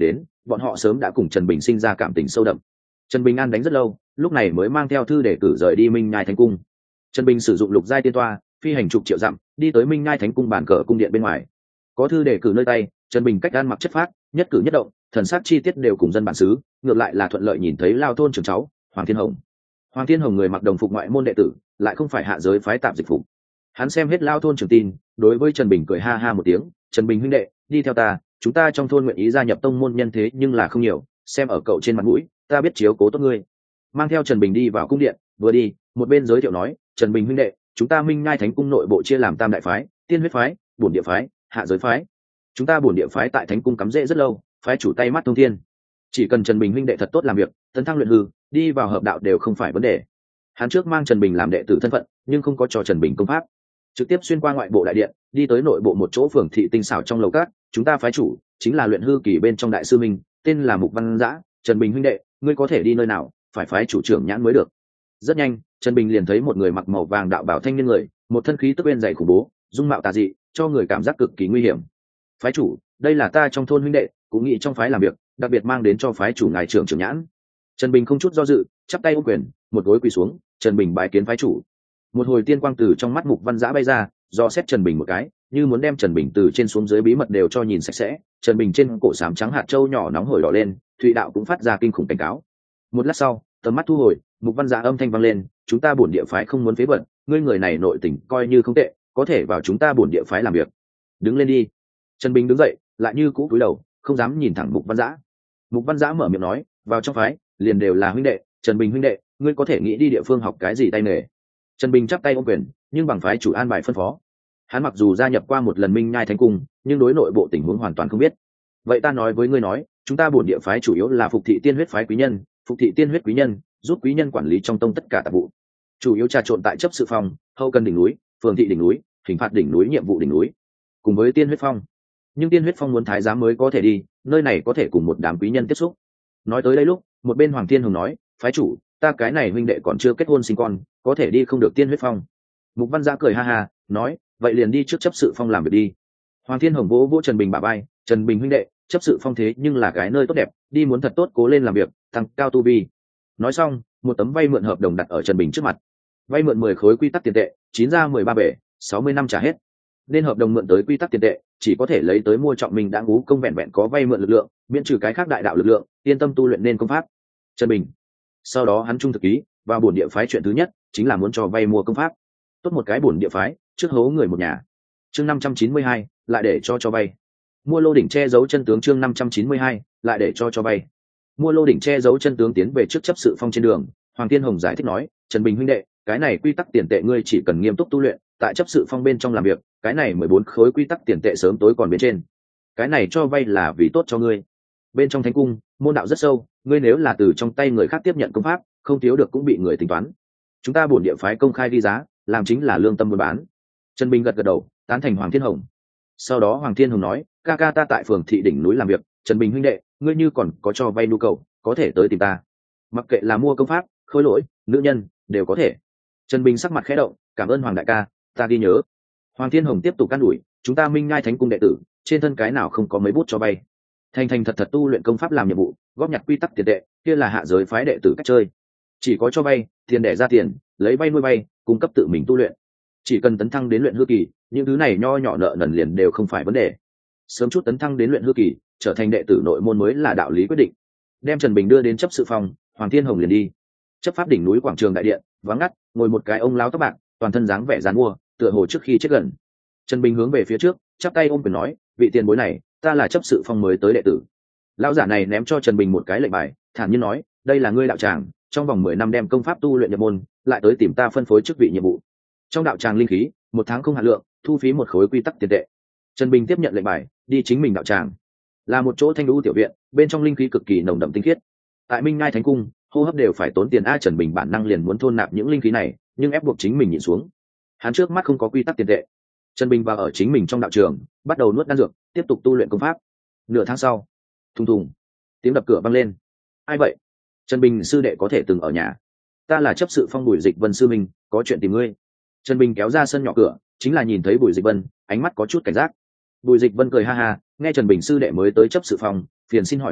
bọn họ sớm đã cùng Trần Bình sinh ra cảm tình sâu đậm. Trần Bình an đánh rất lâu, lúc này mới mang theo thư để cử rời đi Minh Nhai Thánh Cung. Trần Bình sử dụng lục giai tiên toa, phi hành chục triệu dặm, đi tới Minh Nhai Thánh Cung bàn cờ cung điện bên ngoài. Có thư để cử nơi tay, Trần Bình cách ăn mặc chất phác, nhất cử nhất động, thần sắc chi tiết đều cùng dân bản xứ, ngược lại là thuận lợi nhìn thấy Lao thôn trưởng cháu, Hoàng Thiên Hồng. Hoàng Thiên Hồng người mặc đồng phục ngoại môn đệ tử, lại không phải hạ giới phái tạp dịch phục. Hắn xem hết Lao thôn trưởng tin, đối với Trần Bình cười ha ha một tiếng, "Trần Bình huynh đệ, đi theo ta, chúng ta trong thôn nguyện ý gia nhập tông môn nhân thế nhưng là không nhiều, xem ở cậu trên mặt mũi, ta biết chiếu cố tốt ngươi." Mang theo Trần Bình đi vào cung điện, vừa đi, một bên giới thiệu nói, "Trần Bình huynh đệ, chúng ta Minh Nhai Thánh Cung nội bộ chia làm tam đại phái, Tiên huyết phái, Bổn địa phái, Hạ giới phái. Chúng ta Bổn địa phái tại Thánh Cung cắm rễ rất lâu, phái chủ tay mắt thông thiên. Chỉ cần Trần Bình huynh đệ thật tốt làm việc, tấn thăng luyện hư, đi vào hợp đạo đều không phải vấn đề." Hắn trước mang Trần Bình làm đệ tử thân phận, nhưng không có cho Trần Bình công pháp, trực tiếp xuyên qua ngoại bộ đại điện, đi tới nội bộ một chỗ phường thị tinh xảo trong lầu cát. "Chúng ta phái chủ chính là luyện hư kỳ bên trong đại sư minh, tên là Mục Văn Dã. Trần Bình huynh đệ, ngươi có thể đi nơi nào, phải phái chủ trưởng nhãn mới được." Rất nhanh, Trần Bình liền thấy một người mặc màu vàng đạo bảo thanh niên người, một thân khí tức bên dày khủng bố, dung mạo tà dị, cho người cảm giác cực kỳ nguy hiểm. "Phái chủ, đây là ta trong thôn huynh đệ, cũng nghĩ trong phái làm việc, đặc biệt mang đến cho phái chủ ngài trưởng nhãn." Trần Bình không chút do dự, chắp tay ôm quyền, một gối quỳ xuống, "Trần Bình bái kiến phái chủ." Một hồi tiên quang từ trong mắt Mục Văn Dã bay ra, do xét Trần Bình một cái, như muốn đem Trần Bình từ trên xuống dưới bí mật đều cho nhìn sạch sẽ. Trần Bình trên cổ sám trắng hạt châu nhỏ nóng hổi đỏ lên, thụy đạo cũng phát ra kinh khủng cảnh cáo. Một lát sau, tầm mắt thu hồi, Mục Văn Dã âm thanh vang lên, "Chúng ta Bổn địa phái không muốn phế vật, ngươi người này nội tình coi như không tệ, có thể vào chúng ta Bổn địa phái làm việc. Đứng lên đi." Trần Bình đứng dậy, lại như cũ cúi đầu, không dám nhìn thẳng Mục Văn Dã. Mục Văn Dã mở miệng nói, "Vào trong phái, liền đều là huynh đệ, Trần Bình huynh đệ, ngươi có thể nghĩ đi địa phương học cái gì tay nghề." Trần Bình chắp tay ôm quyền, nhưng bằng phái chủ an bài phân phó. Hắn mặc dù gia nhập qua một lần Minh Nhai Thánh Cung, nhưng đối nội bộ tình huống hoàn toàn không biết. "Vậy ta nói với ngươi nói, chúng ta Bổn địa phái chủ yếu là phục thị tiên huyết phái quý nhân, phục thị tiên huyết quý nhân, giúp quý nhân quản lý trong tông tất cả tạp vụ, chủ yếu trà trộn tại chấp sự phòng, hậu cần đỉnh núi, phường thị đỉnh núi, hình phạt đỉnh núi, nhiệm vụ đỉnh núi, cùng với tiên huyết phong. Nhưng tiên huyết phong muốn thái giám mới có thể đi, nơi này có thể cùng một đám quý nhân tiếp xúc." Nói tới đây lúc, một bên Hoàng Thiên Hồng nói, "Phái chủ, ta cái này huynh đệ còn chưa kết hôn sinh con, có thể đi không được tiên huyết phong." Mục Văn Dã cười ha ha, nói, "Vậy liền đi trước chấp sự phong làm việc đi." Hoàng Thiên Hồng vỗ vỗ Trần Bình bả vai, "Trần Bình huynh đệ, chấp sự phong thế nhưng là cái nơi tốt đẹp, đi muốn thật tốt cố lên làm việc, tăng cao tu vi." Nói xong, một tấm vay mượn hợp đồng đặt ở Trần Bình trước mặt. Vay mượn 10 khối quy tắc tiền tệ, 9 ra 13 bể, 60 năm trả hết. Nên hợp đồng mượn tới quy tắc tiền tệ, chỉ có thể lấy tới mua trọng mình đã ngú công vẹn vẹn có vay mượn lực lượng, miễn trừ cái khác đại đạo lực lượng, yên tâm tu luyện nên công pháp. Trần Bình. Sau đó hắn trung thực ký, vào Bổn địa phái chuyện thứ nhất chính là muốn cho vay mua công pháp. Tốt một cái Bổn địa phái, trước hố người một nhà. Chương 592, lại để cho vay. Mua lô đỉnh che giấu chân tướng. Chương 592, lại để cho vay. Mua lô đỉnh che giấu chân tướng tiến về trước chấp sự phong trên đường. Hoàng Thiên Hồng giải thích nói, "Trần Bình huynh đệ, cái này quy tắc tiền tệ ngươi chỉ cần nghiêm túc tu luyện, tại chấp sự phong bên trong làm việc, cái này 14 khối quy tắc tiền tệ sớm tối còn bên trên. Cái này cho vay là vì tốt cho ngươi. Bên trong thánh cung, môn đạo rất sâu, ngươi nếu là từ trong tay người khác tiếp nhận công pháp, không thiếu được cũng bị người tính toán. Chúng ta Bổn địa phái công khai ghi giá, làm chính là lương tâm buôn bán." Trần Bình gật gật đầu, tán thành Hoàng Thiên Hồng. Sau đó Hoàng Thiên Hồng nói, "Ca ca ta tại phường thị đỉnh núi làm việc, Trần Bình huynh đệ, ngươi như còn có cho vay nhu cầu, có thể tới tìm ta. Mặc kệ là mua công pháp, khôi lỗi, nữ nhân, đều có thể." Trần Bình sắc mặt khẽ động, "Cảm ơn Hoàng đại ca, ta ghi nhớ." Hoàng Thiên Hồng tiếp tục can đuổi, "Chúng ta Minh Nhai Thánh Cung đệ tử, trên thân cái nào không có mấy bút cho vay. Thành thành thật thật tu luyện công pháp làm nhiệm vụ, góp nhặt quy tắc tiền tệ, kia là hạ giới phái đệ tử cách chơi. Chỉ có cho vay, tiền đẻ ra tiền, lấy vay nuôi vay, cung cấp tự mình tu luyện. Chỉ cần tấn thăng đến luyện hư kỳ, những thứ này nho nhỏ nợ nần liền đều không phải vấn đề. Sớm chút tấn thăng đến luyện hư kỳ, trở thành đệ tử nội môn mới là đạo lý quyết định." Đem Trần Bình đưa đến chấp sự phòng, Hoàng Thiên Hồng liền đi. Chấp pháp đỉnh núi quảng trường đại điện, vắng ngắt, ngồi một cái ông lão tóc bạc, toàn thân dáng vẻ dàn mua, tựa hồ trước khi chết gần. Trần Bình hướng về phía trước, chắp tay ôm quyền nói, "Vị tiền bối này, ta là chấp sự phong mới tới đệ tử." Lão giả này ném cho Trần Bình một cái lệnh bài, thản nhiên nói, "Đây là ngươi đạo tràng, trong vòng 10 năm đem công pháp tu luyện nhập môn, lại tới tìm ta phân phối chức vị nhiệm vụ. Trong đạo tràng linh khí, 1 tháng không hạn lượng, thu phí 1 khối quy tắc tiền tệ." Trần Bình tiếp nhận lệnh bài, đi chính mình đạo tràng. Là một chỗ thanh lũ tiểu viện, bên trong linh khí cực kỳ nồng đậm tinh khiết. Tại Minh Nhai Thánh Cung, hô hấp đều phải tốn tiền a. Trần Bình bản năng liền muốn thôn nạp những linh khí này, nhưng ép buộc chính mình nhịn xuống. Hắn trước mắt không có quy tắc tiền tệ. Trần Bình vào ở chính mình trong đạo trường, bắt đầu nuốt đan dược, tiếp tục tu luyện công pháp. Nửa tháng sau, thùng thùng, tiếng đập cửa vang lên. "Ai vậy?" "Trần Bình sư đệ có thể từng ở nhà." "Ta là chấp sự phong Bùi Dịch Vân sư minh, có chuyện tìm ngươi." Trần Bình kéo ra sân nhỏ cửa, chính là nhìn thấy Bùi Dịch Vân, ánh mắt có chút cảnh giác. Bùi Dịch Vân cười ha ha, nghe Trần Bình sư đệ mới tới chấp sự phong, phiền xin hỏi một câu,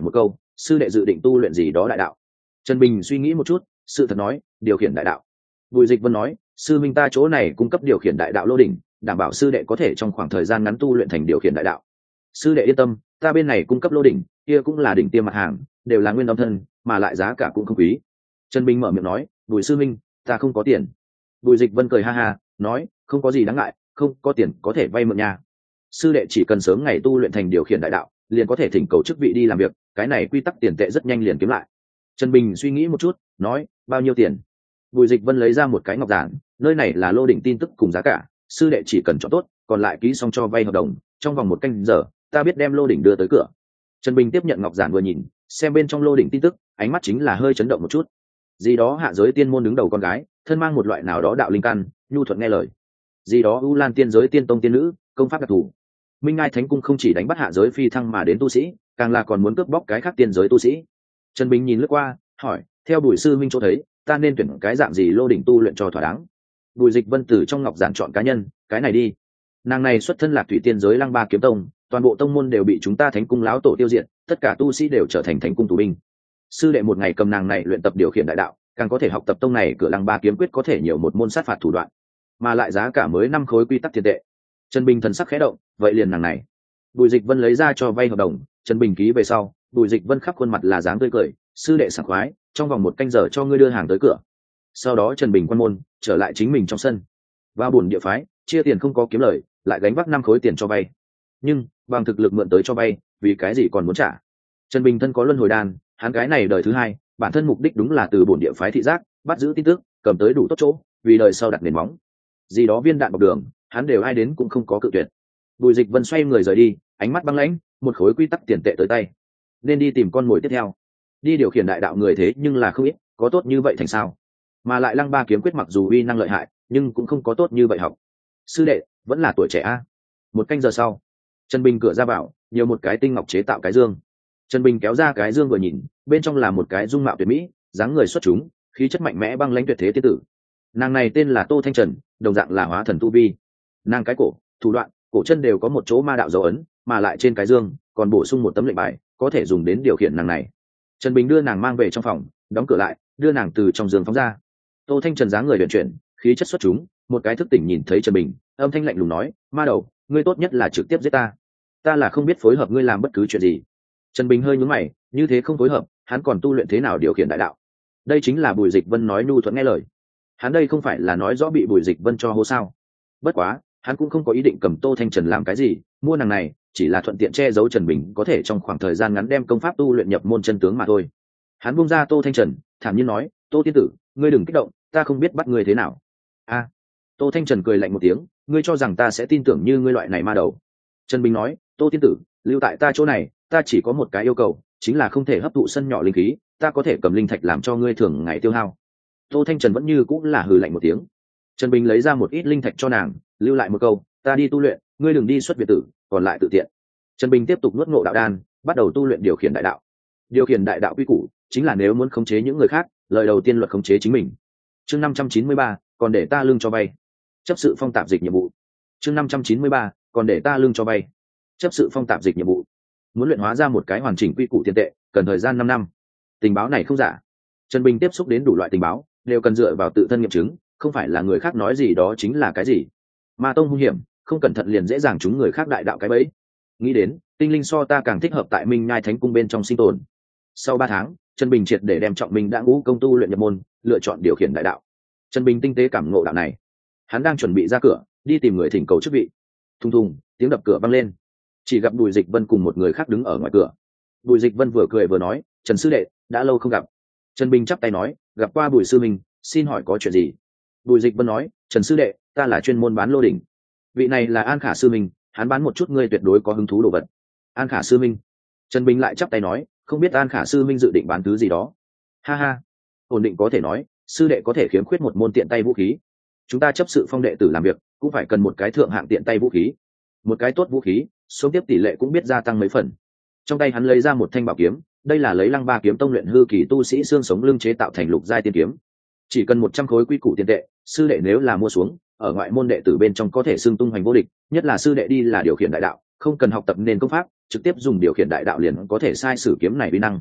sư đệ dự định tu luyện gì đó đại đạo? Trần Bình suy nghĩ một chút, sự thật nói, điều khiển đại đạo. Bùi Dịch Vân nói, sư minh ta chỗ này cung cấp điều khiển đại đạo lô đỉnh, đảm bảo sư đệ có thể trong khoảng thời gian ngắn tu luyện thành điều khiển đại đạo. Sư đệ yên tâm, ta bên này cung cấp lô đỉnh, kia cũng là đỉnh tiêm mặt hàng, đều là nguyên âm thân, mà lại giá cả cũng không quý. Trần Bình mở miệng nói, Bùi sư minh, ta không có tiền. Bùi Dịch Vân cười ha ha, nói, không có gì đáng ngại, không có tiền có thể vay mượn nhà. Sư đệ chỉ cần sớm ngày tu luyện thành điều khiển đại đạo, liền có thể thỉnh cầu chức vị đi làm việc, cái này quy tắc tiền tệ rất nhanh liền kiếm lại. Trần Bình suy nghĩ một chút, nói, bao nhiêu tiền? Bùi Dịch Vân lấy ra một cái ngọc giản, nơi này là lô đỉnh tin tức cùng giá cả, sư đệ chỉ cần chọn tốt, còn lại ký xong cho vay hợp đồng, trong vòng 1 canh giờ, ta biết đem lô đỉnh đưa tới cửa. Trần Bình tiếp nhận ngọc giản vừa nhìn, xem bên trong lô đỉnh tin tức, ánh mắt chính là hơi chấn động một chút. Gì đó hạ giới tiên môn đứng đầu con gái, thân mang một loại nào đó đạo linh căn, nhu thuận nghe lời. Gì đó U Lan tiên giới tiên tông tiên nữ, công pháp đặc thù. Minh Ngai Thánh cung không chỉ đánh bắt hạ giới phi thăng mà đến tu sĩ, càng là còn muốn cướp bóc cái khác tiên giới tu sĩ. Trần Bình nhìn lướt qua, hỏi, theo Bùi sư minh chỗ thấy, ta nên tuyển cái dạng gì lô đỉnh tu luyện cho thỏa đáng? Bùi Dịch Vân từ trong ngọc giản chọn cá nhân, cái này đi. Nàng này xuất thân Lạc Thủy tiên giới Lăng Ba kiếm tông, toàn bộ tông môn đều bị chúng ta Thánh cung lão tổ tiêu diệt, tất cả tu sĩ đều trở thành Thánh cung tù binh. Sư đệ một ngày cầm nàng này luyện tập điều khiển đại đạo, càng có thể học tập tông này cửa Lăng Ba kiếm quyết có thể nhiều một môn sát phạt thủ đoạn, mà lại giá cả mới 5 khối quy tắc tiền tệ. Trần Bình thần sắc khẽ động, vậy liền nàng này. Bùi Dịch Vân lấy ra cho vay hợp đồng, Trần Bình ký về sau, Bùi Dịch Vân khắp khuôn mặt là dáng tươi cười, sư đệ sảng khoái, trong vòng 1 canh giờ cho ngươi đưa hàng tới cửa. Sau đó Trần Bình quan môn, trở lại chính mình trong sân. Vào buồn địa phái, chia tiền không có kiếm lời, lại gánh vác 5 khối tiền cho vay. Nhưng bằng thực lực mượn tới cho vay, vì cái gì còn muốn trả? Trần Bình thân có luân hồi đan, hắn cái này đời thứ 2, bản thân mục đích đúng là từ buồn địa phái thị giác, bắt giữ tin tức, cầm tới đủ tốt chỗ, vì đời sau đặt nền móng. Gì đó viên đạn bọc đường, hắn đều ai đến cũng không có cự tuyệt. Bùi Dịch Vân xoay người rời đi, ánh mắt băng lãnh, một khối quy tắc tiền tệ tới tay, nên đi tìm con mồi tiếp theo. Đi điều khiển đại đạo người thế nhưng là không ít, có tốt như vậy thành sao? Mà lại Lăng Ba kiếm quyết mặc dù uy năng lợi hại, nhưng cũng không có tốt như vậy học. Sư đệ vẫn là tuổi trẻ a. 1 canh giờ sau, Trần Bình cửa ra bảo, nhiều một cái tinh ngọc chế tạo cái dương. Trần Bình kéo ra cái dương vừa nhìn, bên trong là một cái dung mạo tuyệt mỹ, dáng người xuất chúng, khí chất mạnh mẽ băng lãnh tuyệt thế tiên tử. Nàng này tên là Tô Thanh Trần, đồng dạng là hóa thần tu vi. Nàng cái cổ, thủ đoạn, cổ chân đều có một chỗ ma đạo dấu ấn, mà lại trên cái dương còn bổ sung một tấm lệnh bài, có thể dùng đến điều khiển nàng này. Trần Bình đưa nàng mang về trong phòng, đóng cửa lại, đưa nàng từ trong giường phóng ra. Tô Thanh Trần dáng người huyền chuyển, khí chất xuất chúng, một cái thức tỉnh nhìn thấy Trần Bình, âm thanh lạnh lùng nói, ma đầu, ngươi tốt nhất là trực tiếp giết ta. Ta là không biết phối hợp ngươi làm bất cứ chuyện gì. Trần Bình hơi nhướng mày, như thế không phối hợp, hắn còn tu luyện thế nào điều khiển đại đạo? Đây chính là Bùi Dịch Vân nói nhu thuận nghe lời. Hắn đây không phải là nói rõ bị Bùi Dịch Vân cho hô sao? Bất quá, hắn cũng không có ý định cầm Tô Thanh Trần làm cái gì, mua nàng này chỉ là thuận tiện che giấu Trần Bình có thể trong khoảng thời gian ngắn đem công pháp tu luyện nhập môn chân tướng mà thôi. Hắn buông ra Tô Thanh Trần, thản nhiên nói, Tô tiên tử, ngươi đừng kích động, ta không biết bắt ngươi thế nào. A. Tô Thanh Trần cười lạnh một tiếng, ngươi cho rằng ta sẽ tin tưởng như ngươi loại này ma đầu? Trần Bình nói, Tô tiên tử, lưu tại ta chỗ này, ta chỉ có một cái yêu cầu, chính là không thể hấp thụ sân nhỏ linh khí, ta có thể cầm linh thạch làm cho ngươi thường ngày tiêu hao. Tô Thanh Trần vẫn như cũng là hừ lạnh một tiếng. Trần Bình lấy ra một ít linh thạch cho nàng, lưu lại một câu, ta đi tu luyện, ngươi đừng đi xuất biệt tử, còn lại tự tiện. Trần Bình tiếp tục nuốt ngộ đạo đan, bắt đầu tu luyện điều khiển đại đạo. Điều khiển đại đạo quy củ chính là nếu muốn khống chế những người khác, lời đầu tiên luật khống chế chính mình. Chương 593, còn để ta lương cho vay. Chấp sự phong tạp dịch nhiệm vụ. Chương 593, còn để ta lương cho vay. Chấp sự phong tạp dịch nhiệm vụ. Muốn luyện hóa ra một cái hoàn chỉnh quy củ tiền tệ, cần thời gian 5 năm. Tình báo này không giả. Trần Bình tiếp xúc đến đủ loại tình báo, đều cần dựa vào tự thân nghiệm chứng, không phải là người khác nói gì đó chính là cái gì. Ma tông hung hiểm, không cẩn thận liền dễ dàng trúng người khác đại đạo cái bẫy. Nghĩ đến, tinh linh so ta càng thích hợp tại Minh Nhai Thánh cung bên trong sinh tồn. Sau 3 tháng, Trần Bình triệt để đem trọng minh đã ngũ công tu luyện nhập môn, lựa chọn điều khiển đại đạo. Trần Bình tinh tế cảm ngộ đạo này, hắn đang chuẩn bị ra cửa, đi tìm người thỉnh cầu chức vị. Thùng thùng, tiếng đập cửa vang lên. Chỉ gặp Bùi Dịch Vân cùng một người khác đứng ở ngoài cửa. Bùi Dịch Vân vừa cười vừa nói, Trần sư đệ, đã lâu không gặp. Trần Bình chắp tay nói, gặp qua Bùi sư minh, xin hỏi có chuyện gì? Bùi Dịch Vân nói, Trần sư đệ, ta là chuyên môn bán lô đỉnh. Vị này là An Khả sư minh, hắn bán một chút ngươi tuyệt đối có hứng thú đồ vật. An Khả sư minh. Trần Bình lại chắp tay nói, không biết An Khả sư minh dự định bán thứ gì đó. Ha ha, ổn định có thể nói, sư đệ có thể khiếm khuyết một môn tiện tay vũ khí. Chúng ta chấp sự phong đệ tử làm việc, cũng phải cần một cái thượng hạng tiện tay vũ khí. Một cái tốt vũ khí, số tiếp tỷ lệ cũng biết gia tăng mấy phần. Trong tay hắn lấy ra một thanh bảo kiếm, đây là lấy Lăng Ba kiếm tông luyện hư kỳ tu sĩ xương sống lưng chế tạo thành lục giai tiên kiếm. Chỉ cần 100 khối quy củ tiền tệ, sư đệ nếu là mua xuống, ở ngoại môn đệ tử bên trong có thể xưng tung hoành vô địch, nhất là sư đệ đi là điều khiển đại đạo, không cần học tập nền công pháp, trực tiếp dùng điều khiển đại đạo liền có thể sai sử kiếm này uy năng.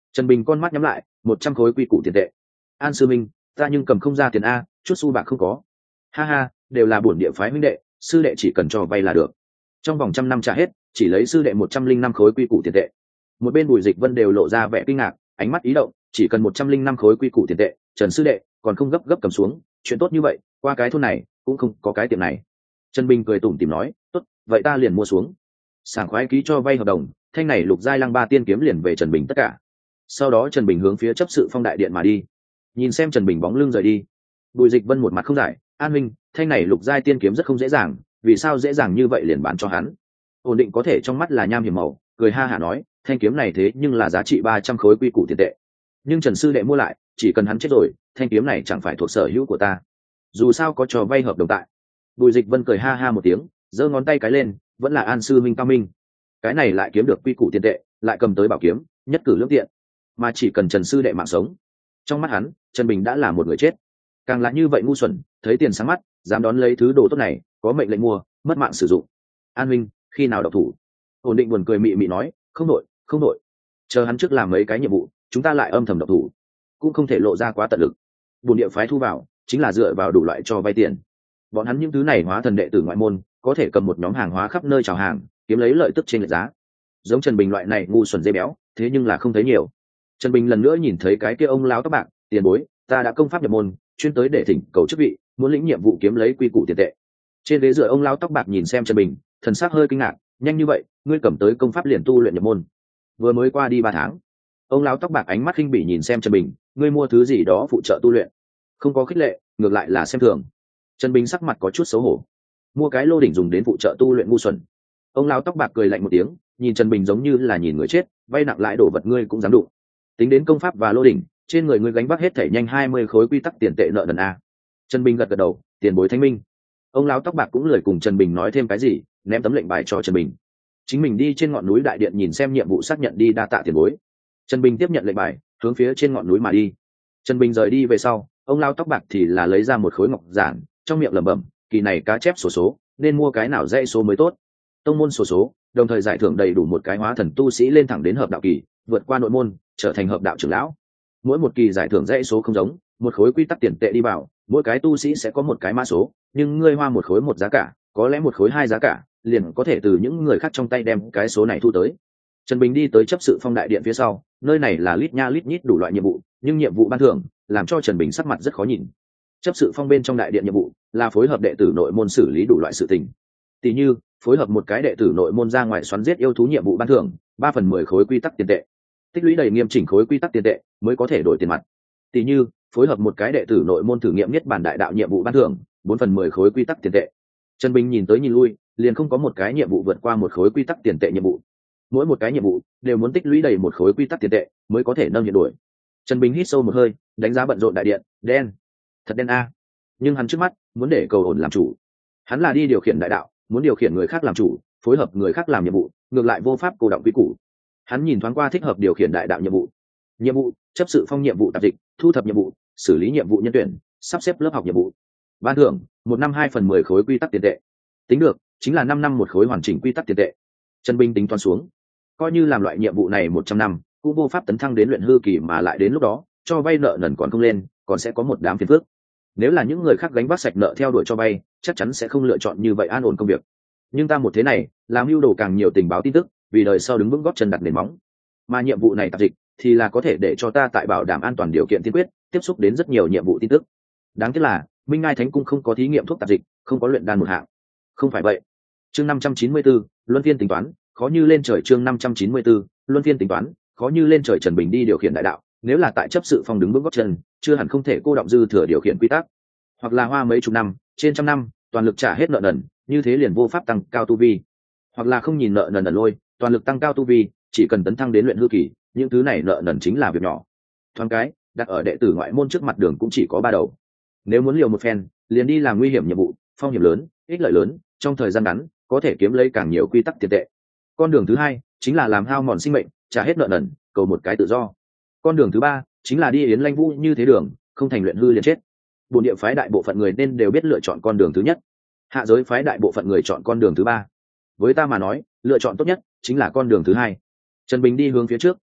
Trần Bình con mắt nhắm lại, 100 khối quy củ tiền tệ. An sư minh, ta nhưng cầm không ra tiền a, chút xu bạc không có. Ha ha, đều là bổn địa phái huynh đệ, sư đệ chỉ cần cho vay là được. Trong vòng 100 năm trả hết, chỉ lấy sư đệ 105 khối quy củ tiền tệ. Một bên Bùi Dịch Vân đều lộ ra vẻ kinh ngạc, ánh mắt ý động, chỉ cần 105 khối quy củ tiền tệ, Trần sư đệ còn không gấp cầm xuống, chuyện tốt như vậy, qua cái thôn này cũng không có cái tiệm này. Trần Bình cười tủm tỉm nói, tốt, vậy ta liền mua xuống. Sảng khoái ký cho vay hợp đồng, thanh này lục giai lăng ba tiên kiếm liền về Trần Bình tất cả. Sau đó Trần Bình hướng phía chấp sự phong đại điện mà đi. Nhìn xem Trần Bình bóng lưng rời đi, Bùi Dịch Vân một mặt không giải, an minh, thanh này lục giai tiên kiếm rất không dễ dàng, vì sao dễ dàng như vậy liền bán cho hắn? Ổn định có thể trong mắt là nham hiểm màu, cười ha hả nói, thanh kiếm này thế nhưng là giá trị 300 khối quy củ tiền tệ, nhưng Trần sư đệ mua lại, chỉ cần hắn chết rồi, thanh kiếm này chẳng phải thuộc sở hữu của ta, dù sao có trò vay hợp đồng tại. Bùi Dịch Vân cười ha ha một tiếng, giơ ngón tay cái lên, vẫn là An sư minh cao minh, cái này lại kiếm được quy củ tiền tệ, lại cầm tới bảo kiếm, nhất cử lưỡng tiện, mà chỉ cần Trần sư đệ mạng sống. Trong mắt hắn, Trần Bình đã là một người chết, càng là như vậy ngu xuẩn, thấy tiền sáng mắt, dám đón lấy thứ đồ tốt này, có mệnh lệnh mua, mất mạng sử dụng. An minh, khi nào độc thủ? Ổn định buồn cười mị mị nói, không đội, chờ hắn trước làm mấy cái nhiệm vụ, chúng ta lại âm thầm độc thủ, cũng không thể lộ ra quá tận lực. Bổn địa phái thu vào chính là dựa vào đủ loại cho vay tiền, bọn hắn những thứ này hóa thần đệ tử ngoại môn có thể cầm một nhóm hàng hóa khắp nơi chào hàng, kiếm lấy lợi tức trên lệch giá. Giống Trần Bình loại này ngu xuẩn dê béo, thế nhưng là không thấy nhiều. Trần Bình lần nữa nhìn thấy cái kia ông lão tóc bạc, tiền bối, ta đã công pháp nhập môn, chuyên tới để thỉnh cầu chức vị, muốn lĩnh nhiệm vụ kiếm lấy quy củ tiền tệ. Trên ghế dựa ông lão tóc bạc nhìn xem Trần Bình, thần sắc hơi kinh ngạc, nhanh như vậy, ngươi cầm tới công pháp liền tu luyện nhập môn? Vừa mới qua đi 3 tháng. Ông lão tóc bạc ánh mắt khinh bỉ nhìn xem Trần Bình, ngươi mua thứ gì đó phụ trợ tu luyện? Không có khích lệ, ngược lại là xem thường. Trần Bình sắc mặt có chút xấu hổ, mua cái lô đỉnh dùng đến phụ trợ tu luyện ngu xuẩn. Ông lão tóc bạc cười lạnh một tiếng, nhìn Trần Bình giống như là nhìn người chết, vay nặng lãi đổ vật ngươi cũng dám đụng. Tính đến công pháp và lô đỉnh, trên người ngươi gánh vác hết thảy nhanh 20 khối quy tắc tiền tệ nợ nần a. Trần Bình gật gật đầu, tiền bối thanh minh. Ông lão tóc bạc cũng lười cùng Trần Bình nói thêm cái gì, ném tấm lệnh bài cho Trần Bình. Chính mình đi trên ngọn núi đại điện nhìn xem nhiệm vụ xác nhận đi, đa tạ tiền bối. Trần Bình tiếp nhận lệnh bài, hướng phía trên ngọn núi mà đi. Trần Bình rời đi về sau, ông lão tóc bạc thì là lấy ra một khối ngọc giản, trong miệng lẩm bẩm, kỳ này cá chép sổ số, nên mua cái nào dãy số mới tốt? Tông môn sổ số, đồng thời giải thưởng đầy đủ một cái hóa thần tu sĩ lên thẳng đến hợp đạo kỳ, vượt qua nội môn, trở thành hợp đạo trưởng lão. Mỗi một kỳ giải thưởng dãy số không giống, một khối quy tắc tiền tệ đi vào, mỗi cái tu sĩ sẽ có một cái mã số, nhưng ngươi hoa một khối một giá cả, có lẽ một khối hai giá cả, liền có thể từ những người khác trong tay đem cái số này thu tới. Trần Bình đi tới chấp sự phong đại điện phía sau, nơi này là lít nha lít nhít đủ loại nhiệm vụ, nhưng nhiệm vụ ban thưởng làm cho Trần Bình sắc mặt rất khó nhìn. Chấp sự phong bên trong đại điện nhiệm vụ là phối hợp đệ tử nội môn xử lý đủ loại sự tình, tỷ như phối hợp một cái đệ tử nội môn ra ngoài xoắn giết yêu thú, nhiệm vụ ban thưởng 3/10 khối quy tắc tiền tệ, tích lũy đầy nghiêm chỉnh khối quy tắc tiền tệ mới có thể đổi tiền mặt. Tỷ như phối hợp một cái đệ tử nội môn thử nghiệm niết bàn đại đạo, nhiệm vụ ban thưởng 4/10 khối quy tắc tiền tệ. Trần Bình nhìn tới nhìn lui, liền không có một cái nhiệm vụ vượt qua một khối quy tắc tiền tệ nhiệm vụ. Mỗi một cái nhiệm vụ đều muốn tích lũy đầy một khối quy tắc tiền tệ mới có thể nâng nhận đổi. Trần Bình hít sâu một hơi, đánh giá bận rộn đại điện, đen, thật đen a. Nhưng hắn trước mắt muốn để cầu ổn làm chủ. Hắn là đi điều khiển đại đạo, muốn điều khiển người khác làm chủ, phối hợp người khác làm nhiệm vụ, ngược lại vô pháp cô động quy củ. Hắn nhìn thoáng qua thích hợp điều khiển đại đạo nhiệm vụ. Nhiệm vụ: chấp sự phong nhiệm vụ tạp dịch, thu thập nhiệm vụ, xử lý nhiệm vụ nhân tuyển, sắp xếp lớp học nhiệm vụ. Ban thưởng: 1 năm 2/10 khối quy tắc tiền tệ. Tính được chính là 5 năm một khối hoàn chỉnh quy tắc tiền tệ. Trần Bình tính toán xuống, coi như làm loại nhiệm vụ này 100 năm, cũng vô pháp tấn thăng đến luyện hư kỳ, mà lại đến lúc đó cho vay nợ nần còn không lên, còn sẽ có một đám phiền phức. Nếu là những người khác gánh vác sạch nợ theo đuổi cho vay, chắc chắn sẽ không lựa chọn như vậy an ổn công việc. Nhưng ta một thế này, làm mưu đồ càng nhiều tình báo tin tức, vì đời sau đứng vững gót chân đặt nền móng. Mà nhiệm vụ này tạp dịch thì là có thể để cho ta tại bảo đảm an toàn điều kiện tiên quyết tiếp xúc đến rất nhiều nhiệm vụ tin tức. Đáng tiếc là Minh Ngai Thánh Cung không có thí nghiệm thuốc tạp dịch, không có luyện đan một hạng. Không phải vậy. Chương 594, luân phiên tính toán, khó như lên trời. Chương 594, luân phiên tính toán, khó như lên trời. Trần Bình đi điều khiển đại đạo, nếu là tại chấp sự phong đứng vững gót chân, chưa hẳn không thể cô động dư thừa điều khiển quy tắc, hoặc là hoa mấy chục năm, trên trăm năm, toàn lực trả hết nợ nần, như thế liền vô pháp tăng cao tu vi, hoặc là không nhìn nợ nần ẩn lôi, toàn lực tăng cao tu vi, chỉ cần tấn thăng đến luyện hư kỳ, những thứ này nợ nần chính là việc nhỏ. Thoáng cái đặt ở đệ tử ngoại môn trước mặt đường cũng chỉ có 3 đầu. Nếu muốn liều một phen, liền đi làm nguy hiểm nhiệm vụ, phong hiểm lớn, ích lợi lớn, trong thời gian ngắn có thể kiếm lấy càng nhiều quy tắc tiền tệ. Con đường thứ hai chính là làm hao mòn sinh mệnh, trả hết nợ nần, cầu một cái tự do. Con đường thứ ba chính là đi Yến Lanh Vũ như thế đường, không thành luyện hư liền chết. Bổn địa phái đại bộ phận người nên đều biết lựa chọn con đường thứ nhất, hạ giới phái đại bộ phận người chọn con đường thứ ba. Với ta mà nói, lựa chọn tốt nhất chính là con đường thứ hai. Trần Bình đi hướng phía trước,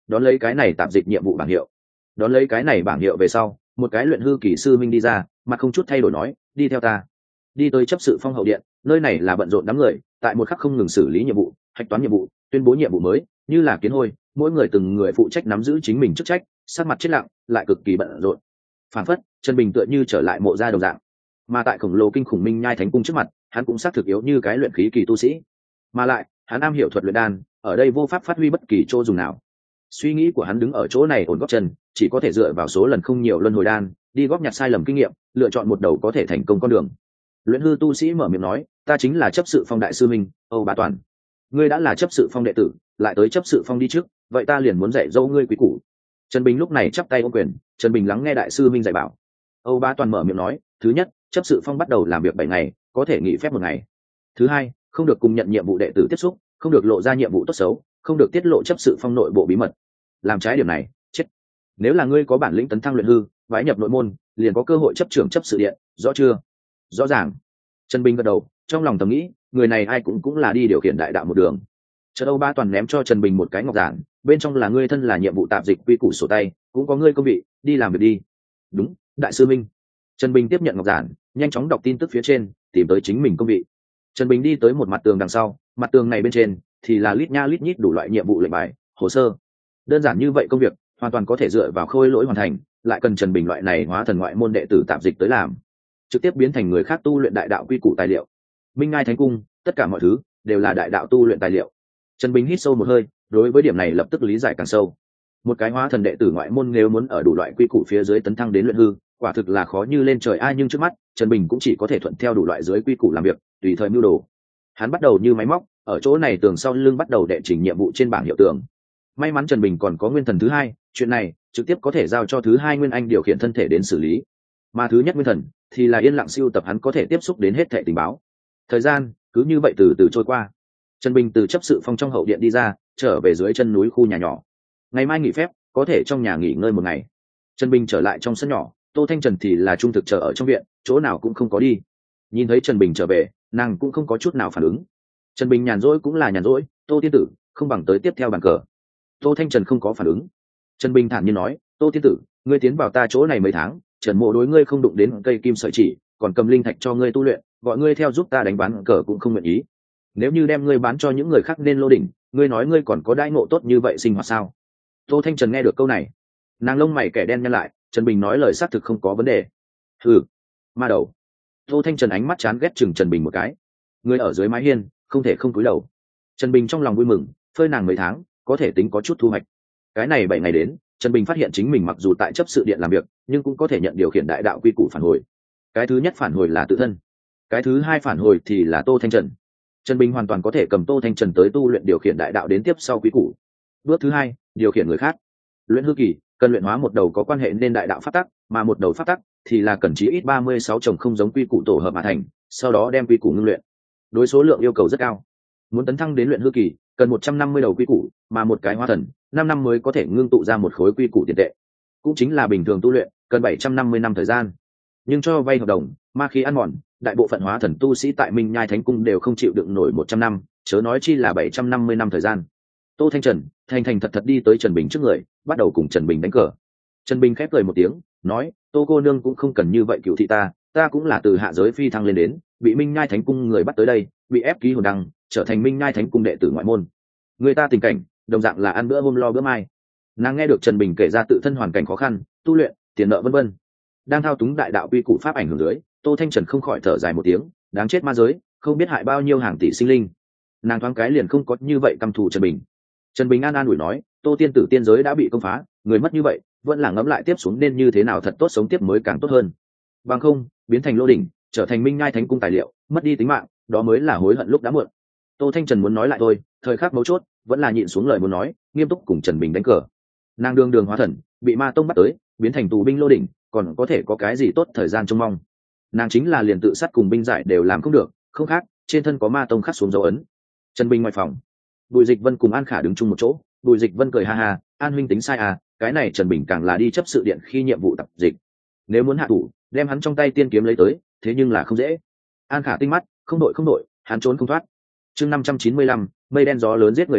đón lấy cái này tạp dịch nhiệm vụ bảng hiệu. Đón lấy cái này bảng hiệu về sau, một cái luyện hư kỳ sư minh đi ra, mặt không chút thay đổi nói, đi theo ta. Đi tới chấp sự phong hậu điện, nơi này là bận rộn đám người, tại một khắc không ngừng xử lý nhiệm vụ, hạch toán nhiệm vụ, tuyên bố nhiệm vụ mới, như là kiến hôi, mỗi người từng người phụ trách nắm giữ chính mình chức trách, sát mặt chết lặng, lại cực kỳ bận rộn. Phản phất, Trần Bình tựa như trở lại mộ gia đồng dạng. Mà tại khổng lồ kinh khủng minh nhai thánh cung trước mặt, hắn cũng xác thực yếu như cái luyện khí kỳ tu sĩ. Mà lại, hắn am hiểu thuật luyện đan, ở đây vô pháp phát huy bất kỳ chỗ dùng nào. Suy nghĩ của hắn đứng ở chỗ này ổn góp chân, chỉ có thể dựa vào số lần không nhiều luân hồi đan, đi góp nhặt sai lầm kinh nghiệm, lựa chọn một đầu có thể thành công con đường. Luyện hư tu sĩ mở miệng nói, ta chính là chấp sự phong đại sư minh, Âu Bá Toàn. Ngươi đã là chấp sự phong đệ tử, lại tới chấp sự phong đi trước, vậy ta liền muốn dạy dỗ ngươi quý củ. Trần Bình lúc này chắp tay ôm quyền, Trần Bình lắng nghe đại sư minh dạy bảo. Âu Bá Toàn mở miệng nói, thứ nhất, chấp sự phong bắt đầu làm việc 7 ngày, có thể nghỉ phép 1 ngày. Thứ hai, không được cùng nhận nhiệm vụ đệ tử tiếp xúc, không được lộ ra nhiệm vụ tốt xấu, không được tiết lộ chấp sự phong nội bộ bí mật. Làm trái điểm này, chết. Nếu là ngươi có bản lĩnh tấn thăng luyện hư, vãi nhập nội môn, liền có cơ hội chấp trưởng chấp sự điện, rõ chưa? Rõ ràng. Trần Bình gật đầu, trong lòng thầm nghĩ, người này ai cũng là đi điều khiển đại đạo một đường. Trần Âu Bá Toàn ném cho Trần Bình một cái ngọc giản, bên trong là ngươi thân là nhiệm vụ tạp dịch quy củ sổ tay, cũng có ngươi công vị, đi làm việc đi. Đúng, đại sư minh. Trần Bình tiếp nhận ngọc giản, nhanh chóng đọc tin tức phía trên, tìm tới chính mình công vị. Trần Bình đi tới một mặt tường đằng sau, mặt tường này bên trên thì là lít nha lít nhít đủ loại nhiệm vụ lệnh bài, hồ sơ. Đơn giản như vậy công việc, hoàn toàn có thể dựa vào khôi lỗi hoàn thành, lại cần Trần Bình loại này hóa thần ngoại môn đệ tử tạp dịch tới làm, trực tiếp biến thành người khác tu luyện đại đạo quy củ tài liệu. Minh Ngai Thánh Cung, tất cả mọi thứ đều là đại đạo tu luyện tài liệu. Trần Bình hít sâu một hơi, đối với điểm này lập tức lý giải càng sâu. Một cái hóa thần đệ tử ngoại môn nếu muốn ở đủ loại quy củ phía dưới tấn thăng đến luyện hư, quả thực là khó như lên trời ai, nhưng trước mắt Trần Bình cũng chỉ có thể thuận theo đủ loại dưới quy củ làm việc, tùy thời mưu đồ. Hắn bắt đầu như máy móc, ở chỗ này tường sau lưng bắt đầu đệ trình nhiệm vụ trên bảng hiệu tường. May mắn Trần Bình còn có nguyên thần thứ hai, chuyện này trực tiếp có thể giao cho thứ hai nguyên anh điều khiển thân thể đến xử lý, mà thứ nhất nguyên thần thì là yên lặng siêu tập hắn có thể tiếp xúc đến hết thảy tình báo. Thời gian cứ như vậy từ từ trôi qua. Trần Bình từ chấp sự phong trong hậu điện đi ra, trở về dưới chân núi khu nhà nhỏ. Ngày mai nghỉ phép, có thể trong nhà nghỉ ngơi 1 ngày. Trần Bình trở lại trong sân nhỏ, Tô Thanh Trần thì là trung thực chờ ở trong viện, chỗ nào cũng không có đi. Nhìn thấy Trần Bình trở về, nàng cũng không có chút nào phản ứng. Trần Bình nhàn rỗi cũng là nhàn rỗi, Tô tiên tử không bằng tới tiếp theo bàn cờ. Tô Thanh Trần không có phản ứng. Trần Bình thản nhiên nói, Tô tiên tử, ngươi tiến vào ta chỗ này mấy tháng, Trần Mộ đối ngươi không đụng đến cây kim sợi chỉ, còn cầm linh thạch cho ngươi tu luyện, gọi ngươi theo giúp ta đánh bán cờ cũng không nguyện ý. Nếu như đem ngươi bán cho những người khác nên lô đỉnh, ngươi nói ngươi còn có đãi ngộ tốt như vậy sinh hoạt sao? Tô Thanh Trần nghe được câu này, nàng lông mày kẻ đen nhăn lại. Trần Bình nói lời xác thực không có vấn đề. Ừ, ma đầu. Tô Thanh Trần ánh mắt chán ghét chừng Trần Bình một cái. Ngươi ở dưới mái hiên, không thể không cúi đầu. Trần Bình trong lòng vui mừng, phơi nàng mấy tháng, có thể tính có chút thu hoạch. Cái này 7 ngày đến, Trần Bình phát hiện chính mình mặc dù tại chấp sự điện làm việc, nhưng cũng có thể nhận điều khiển đại đạo quy củ phản hồi. Cái thứ nhất phản hồi là tự thân, cái thứ hai phản hồi thì là Tô Thanh Trần. Trần Bình hoàn toàn có thể cầm Tô Thanh Trần tới tu luyện điều khiển đại đạo đến tiếp sau quy củ. Bước thứ hai, điều khiển người khác. Luyện hư kỳ cần luyện hóa một đầu có quan hệ nên đại đạo pháp tắc, mà một đầu pháp tắc thì là cần chí ít 36 chồng không giống quy củ tổ hợp mà thành, sau đó đem quy củ ngưng luyện. Đối số lượng yêu cầu rất cao. Muốn tấn thăng đến luyện hư kỳ, cần 150 đầu quy củ, mà một cái hóa thần 5 năm mới có thể ngưng tụ ra một khối quy củ tiền tệ. Cũng chính là bình thường tu luyện, cần 750 năm thời gian. Nhưng cho vay hợp đồng, ma khí ăn mòn, đại bộ phận hóa thần tu sĩ tại Minh Nhai Thánh Cung đều không chịu đựng nổi 100 năm, chớ nói chi là 750 năm thời gian. Tô Thanh Trần thành thật đi tới Trần Bình trước người, bắt đầu cùng Trần Bình đánh cờ. Trần Bình khép cười một tiếng, nói, Tô cô nương cũng không cần như vậy cựu thị ta cũng là từ hạ giới phi thăng lên đến, bị Minh Nhai Thánh Cung người bắt tới đây, bị ép ký hồn đăng, trở thành Minh Nhai Thánh Cung đệ tử ngoại môn. Người ta tình cảnh đồng dạng là ăn bữa hôm lo bữa mai. Nàng nghe được Trần Bình kể ra tự thân hoàn cảnh khó khăn, tu luyện, tiền nợ vân vân, đang thao túng đại đạo quy củ pháp ảnh hưởng dưới, Tô Thanh Trần không khỏi thở dài một tiếng, đáng chết ma giới, không biết hại bao nhiêu hàng tỷ sinh linh. Nàng thoáng cái liền không có như vậy căm thù Trần Bình. Trần Bình an ủi nói, Tô tiên tử tiên giới đã bị công phá, người mất như vậy, vẫn là ngẫm lại tiếp xuống nên như thế nào thật tốt, sống tiếp mới càng tốt hơn. Bằng không, biến thành lô đỉnh, trở thành Minh Nhai Thánh Cung tài liệu, mất đi tính mạng, đó mới là hối hận lúc đã muộn. Tô Thanh Trần muốn nói lại thôi, thời khắc mấu chốt, vẫn là nhịn xuống lời muốn nói, nghiêm túc cùng Trần Bình đánh cờ. Nàng đường hóa thần, bị ma tông bắt tới, biến thành tù binh lô đỉnh, còn có thể có cái gì tốt thời gian trông mong. Nàng chính là liền tự sát cùng binh giải đều làm không được, không khác, trên thân có ma tông khắc xuống dấu ấn. Trần Bình ngoài phòng, Bùi Dịch Vân cùng An Khả đứng chung một chỗ. Bùi Dịch Vân cười ha ha, An huynh tính sai à, cái này Trần Bình càng là đi chấp sự điện khi nhiệm vụ tập dịch, nếu muốn hạ thủ, đem hắn trong tay tiên kiếm lấy tới, thế nhưng là không dễ. An Khả tinh mắt, không đội, hắn trốn không thoát. Chương 595, mây đen gió lớn giết người đêm,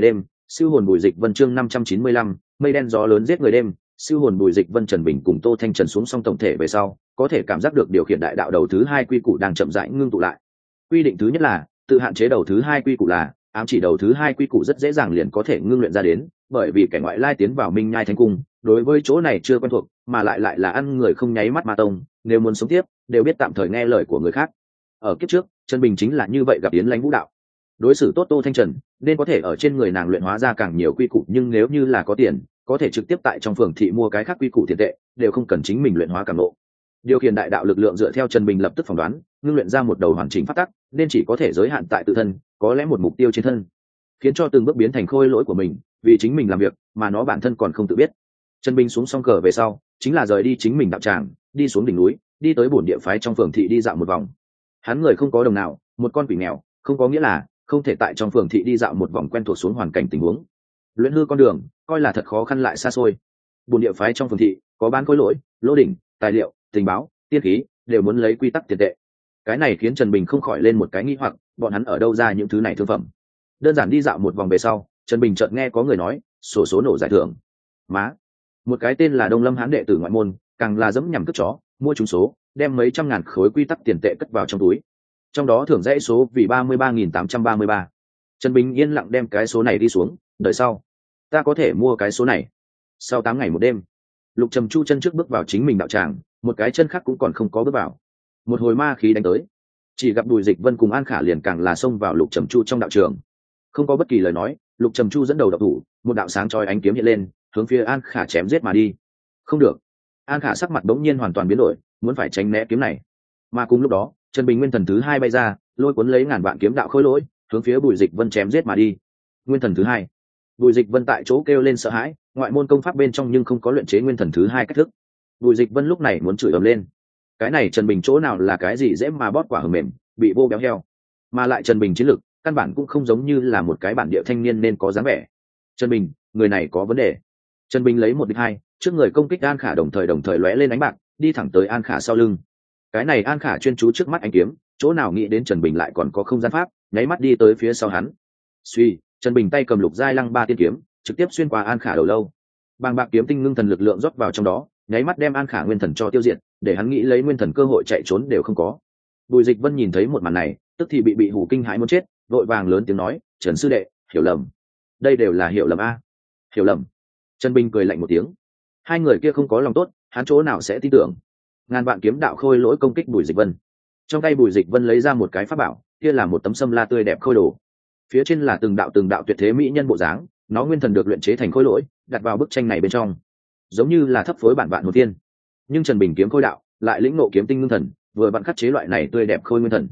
Siêu hồn Bùi Dịch Vân chương 595, mây đen gió lớn giết người đêm. Siêu hồn Bùi Dịch Vân Trần Bình cùng Tô Thanh Trần xuống xong tổng thể về sau, có thể cảm giác được điều khiển đại đạo đầu thứ hai quy củ đang chậm rãi ngưng tụ lại. Quy định thứ nhất là tự hạn chế đầu thứ hai quy củ là ám chỉ đầu thứ hai quy củ rất dễ dàng liền có thể ngưng luyện ra đến, bởi vì kẻ ngoại lai tiến vào Minh Nhai Thánh Cung, đối với chỗ này chưa quen thuộc, mà lại là ăn người không nháy mắt ma tông, nếu muốn sống tiếp, đều biết tạm thời nghe lời của người khác. Ở kiếp trước, Trần Bình chính là như vậy gặp Yến Lãnh Vũ đạo. Đối xử tốt Tô Thanh Trần, nên có thể ở trên người nàng luyện hóa ra càng nhiều quy củ, nhưng nếu như là có tiền, có thể trực tiếp tại trong phường thị mua cái khác quy củ tiền tệ, đều không cần chính mình luyện hóa cảm nộ. Điều khiển đại đạo lực lượng dựa theo Trần Bình lập tức phỏng đoán, ngưng luyện ra một đầu hoàn chỉnh pháp tắc, nên chỉ có thể giới hạn tại tự thân, có lẽ một mục tiêu trên thân, khiến cho từng bước biến thành khôi lỗi của mình, vì chính mình làm việc, mà nó bản thân còn không tự biết. Trần Bình xuống xong cờ về sau, chính là rời đi chính mình đạo tràng, đi xuống đỉnh núi, đi tới bổn địa phái trong phường thị đi dạo một vòng. Hắn người không có đồng nào, một con quỷ nghèo, không có nghĩa là không thể tại trong phường thị đi dạo một vòng quen thuộc xuống hoàn cảnh tình huống. Luyện hư con đường, coi là thật khó khăn lại xa xôi. Bổn địa phái trong phường thị có bán khối lỗi, lô đỉnh, tài liệu, tình báo, tiên khí, đều muốn lấy quy tắc tiền tệ. Cái này khiến Trần Bình không khỏi lên một cái nghi hoặc, bọn hắn ở đâu ra những thứ này thương phẩm? Đơn giản đi dạo một vòng về sau, Trần Bình chợt nghe có người nói, sổ số nổ giải thưởng. Má, một cái tên là Đông Lâm Hán đệ tử ngoại môn, càng là dẫm nhằm cướp chó, mua trúng số, đem mấy trăm ngàn khối quy tắc tiền tệ cất vào trong túi. Trong đó thưởng dãy số vì 33.833. Trần Bình yên lặng đem cái số này đi xuống, đợi sau, ta có thể mua cái số này. Sau 8 ngày một đêm, Lục Trầm Chu chân trước bước vào chính mình đạo tràng, một cái chân khác cũng còn không có bước vào. Một hồi ma khí đánh tới, chỉ gặp Bùi Dịch Vân cùng An Khả liền càng là xông vào Lục Trầm Chu trong đạo trường. Không có bất kỳ lời nói, Lục Trầm Chu dẫn đầu độc thủ, một đạo sáng chói ánh kiếm hiện lên, hướng phía An Khả chém giết mà đi. Không được. An Khả sắc mặt bỗng nhiên hoàn toàn biến đổi, muốn phải tránh né kiếm này. Mà cùng lúc đó, Trần Bình nguyên thần thứ hai bay ra, lôi cuốn lấy ngàn vạn kiếm đạo khôi lỗi, hướng phía Bùi Dịch Vân chém giết mà đi. Nguyên thần thứ hai. Bùi Dịch Vân tại chỗ kêu lên sợ hãi, ngoại môn công pháp bên trong nhưng không có luyện chế nguyên thần thứ hai cách thức. Bùi Dịch Vân lúc này muốn chửi ầm lên. Cái này Trần Bình chỗ nào là cái gì dễ mà bóp quả hờ mềm, bị vô béo heo. Mà lại Trần Bình chiến lực, căn bản cũng không giống như là một cái bản địa thanh niên nên có dáng vẻ. Trần Bình, người này có vấn đề. Trần Bình lấy 1-2, trước người công kích An Khả đồng thời lóe lên ánh bạc, đi thẳng tới An Khả sau lưng. Cái này An Khả chuyên chú trước mắt ánh kiếm, chỗ nào nghĩ đến Trần Bình lại còn có không gian pháp, nháy mắt đi tới phía sau hắn. Suy, Trần Bình tay cầm Lục giai lăng ba tiên kiếm, trực tiếp xuyên qua An Khả đầu lâu. Bàng bạc kiếm tinh ngưng thần lực lượng rót vào trong đó, nháy mắt đem An Khả nguyên thần cho tiêu diệt, để hắn nghĩ lấy nguyên thần cơ hội chạy trốn đều không có. Bùi Dịch Vân nhìn thấy một màn này, tức thì bị hù kinh hãi muốn chết, vội vàng lớn tiếng nói, Trần sư đệ, hiểu lầm. Đây đều là hiểu lầm a. Hiểu lầm. Trần Bình cười lạnh một tiếng. Hai người kia không có lòng tốt, hắn chỗ nào sẽ tin tưởng. Ngàn vạn kiếm đạo khôi lỗi công kích Bùi Dịch Vân. Trong tay Bùi Dịch Vân lấy ra một cái pháp bảo, kia là một tấm sâm la tươi đẹp khôi đồ. Phía trên là từng đạo tuyệt thế mỹ nhân bộ dáng, nó nguyên thần được luyện chế thành khôi lỗi, đặt vào bức tranh này bên trong, giống như là thấp phối bản vạn hồn tiên. Nhưng Trần Bình kiếm khôi đạo lại lĩnh ngộ kiếm tinh ngưng thần, vừa vặn khắc chế loại này tươi đẹp khôi nguyên thần.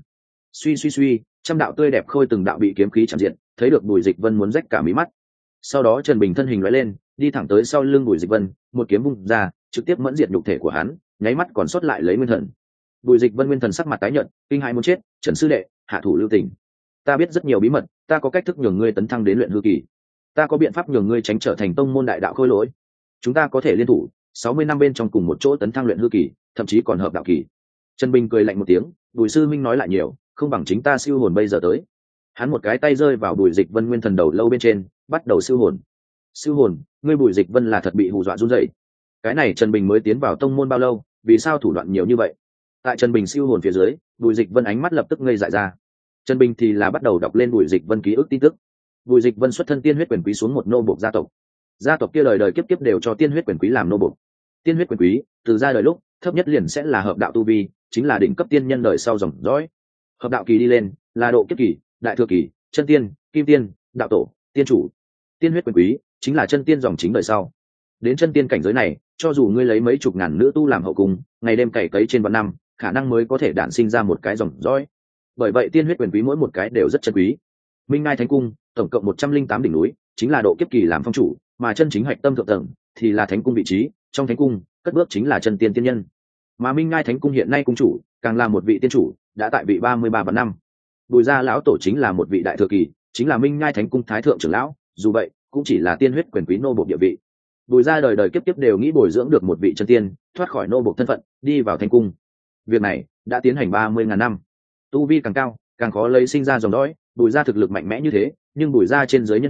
Suy, trăm đạo tươi đẹp khôi từng đạo bị kiếm khí chạm diện, thấy được Bùi Dịch Vân muốn rách cả mí mắt. Sau đó Trần Bình thân hình lóe lên, đi thẳng tới sau lưng Bùi Dịch Vân, một kiếm vung ra, trực tiếp mẫn diệt nhục thể của hắn, nháy mắt còn sót lại lấy nguyên thần. Bùi Dịch Vân nguyên thần sắc mặt tái nhợt, kinh hãi muốn chết, Trần sư đệ, hạ thủ lưu tình. Ta biết rất nhiều bí mật, ta có cách thức nhường ngươi tấn thăng đến luyện hư kỳ. Ta có biện pháp nhường ngươi tránh trở thành tông môn đại đạo khôi lỗi. Chúng ta có thể liên thủ, 60 năm bên trong cùng một chỗ tấn thăng luyện hư kỳ, thậm chí còn hợp đạo kỳ. Trần Bình cười lạnh một tiếng, Bùi sư minh nói lại nhiều, không bằng chính ta siêu hồn bây giờ tới. Hắn một cái tay rơi vào Bùi Dịch Vân nguyên thần đầu lâu bên trên, bắt đầu siêu hồn. Siêu hồn, ngươi Bùi Dịch Vân là thật bị hù dọa run rẩy. Cái này Trần Bình mới tiến vào tông môn bao lâu, vì sao thủ đoạn nhiều như vậy? Tại Trần Bình siêu hồn phía dưới, Bùi Dịch Vân ánh mắt lập tức ngây dại ra. Trần Bình thì là bắt đầu đọc lên Bùi Dịch Vân ký ức tin tức. Bùi Dịch Vân xuất thân tiên huyết quyền quý xuống một nô bộc gia tộc. Gia tộc kia đời đời kiếp kiếp đều cho tiên huyết quyền quý làm nô bộc. Tiên huyết quyền quý, từ ra đời lúc, thấp nhất liền sẽ là hợp đạo tu vi, chính là đỉnh cấp tiên nhân đời sau dòng dõi. Hợp đạo kỳ đi lên, là độ kiếp kỳ, đại thừa kỳ, chân tiên, kim tiên, đạo tổ, tiên chủ. Tiên huyết quyền quý chính là chân tiên dòng chính đời sau. Đến chân tiên cảnh giới này, cho dù ngươi lấy mấy chục ngàn nữ tu làm hậu cung, ngày đêm cày cấy trên vạn năm, khả năng mới có thể đản sinh ra một cái dòng dõi. Bởi vậy tiên huyết quyền quý mỗi một cái đều rất chân quý. Minh Ngai Thánh Cung tổng cộng 108 đỉnh núi, chính là độ kiếp kỳ làm phong chủ, mà chân chính hạch tâm thượng tầng thì là thánh cung vị trí, trong thánh cung cất bước chính là chân tiên tiên nhân. Mà Minh Ngai Thánh Cung hiện nay cung chủ càng là một vị tiên chủ, đã tại vị 33 vạn năm. Bùi gia lão tổ chính là một vị đại thừa kỳ, chính là Minh Ngai Thánh Cung thái thượng trưởng lão, dù vậy cũng chỉ là tiên huyết quyền quý nô bộc địa vị. Bùi gia đời đời kiếp kiếp đều nghĩ bồi dưỡng được một vị chân tiên, thoát khỏi nô bộc thân phận, đi vào thánh cung. Việc này đã tiến hành 30.000 năm. Tu vi càng cao, càng khó lấy sinh ra dòng dõi. Bùi gia thực lực mạnh mẽ như thế, nhưng Bùi gia trên dưới nhân thủ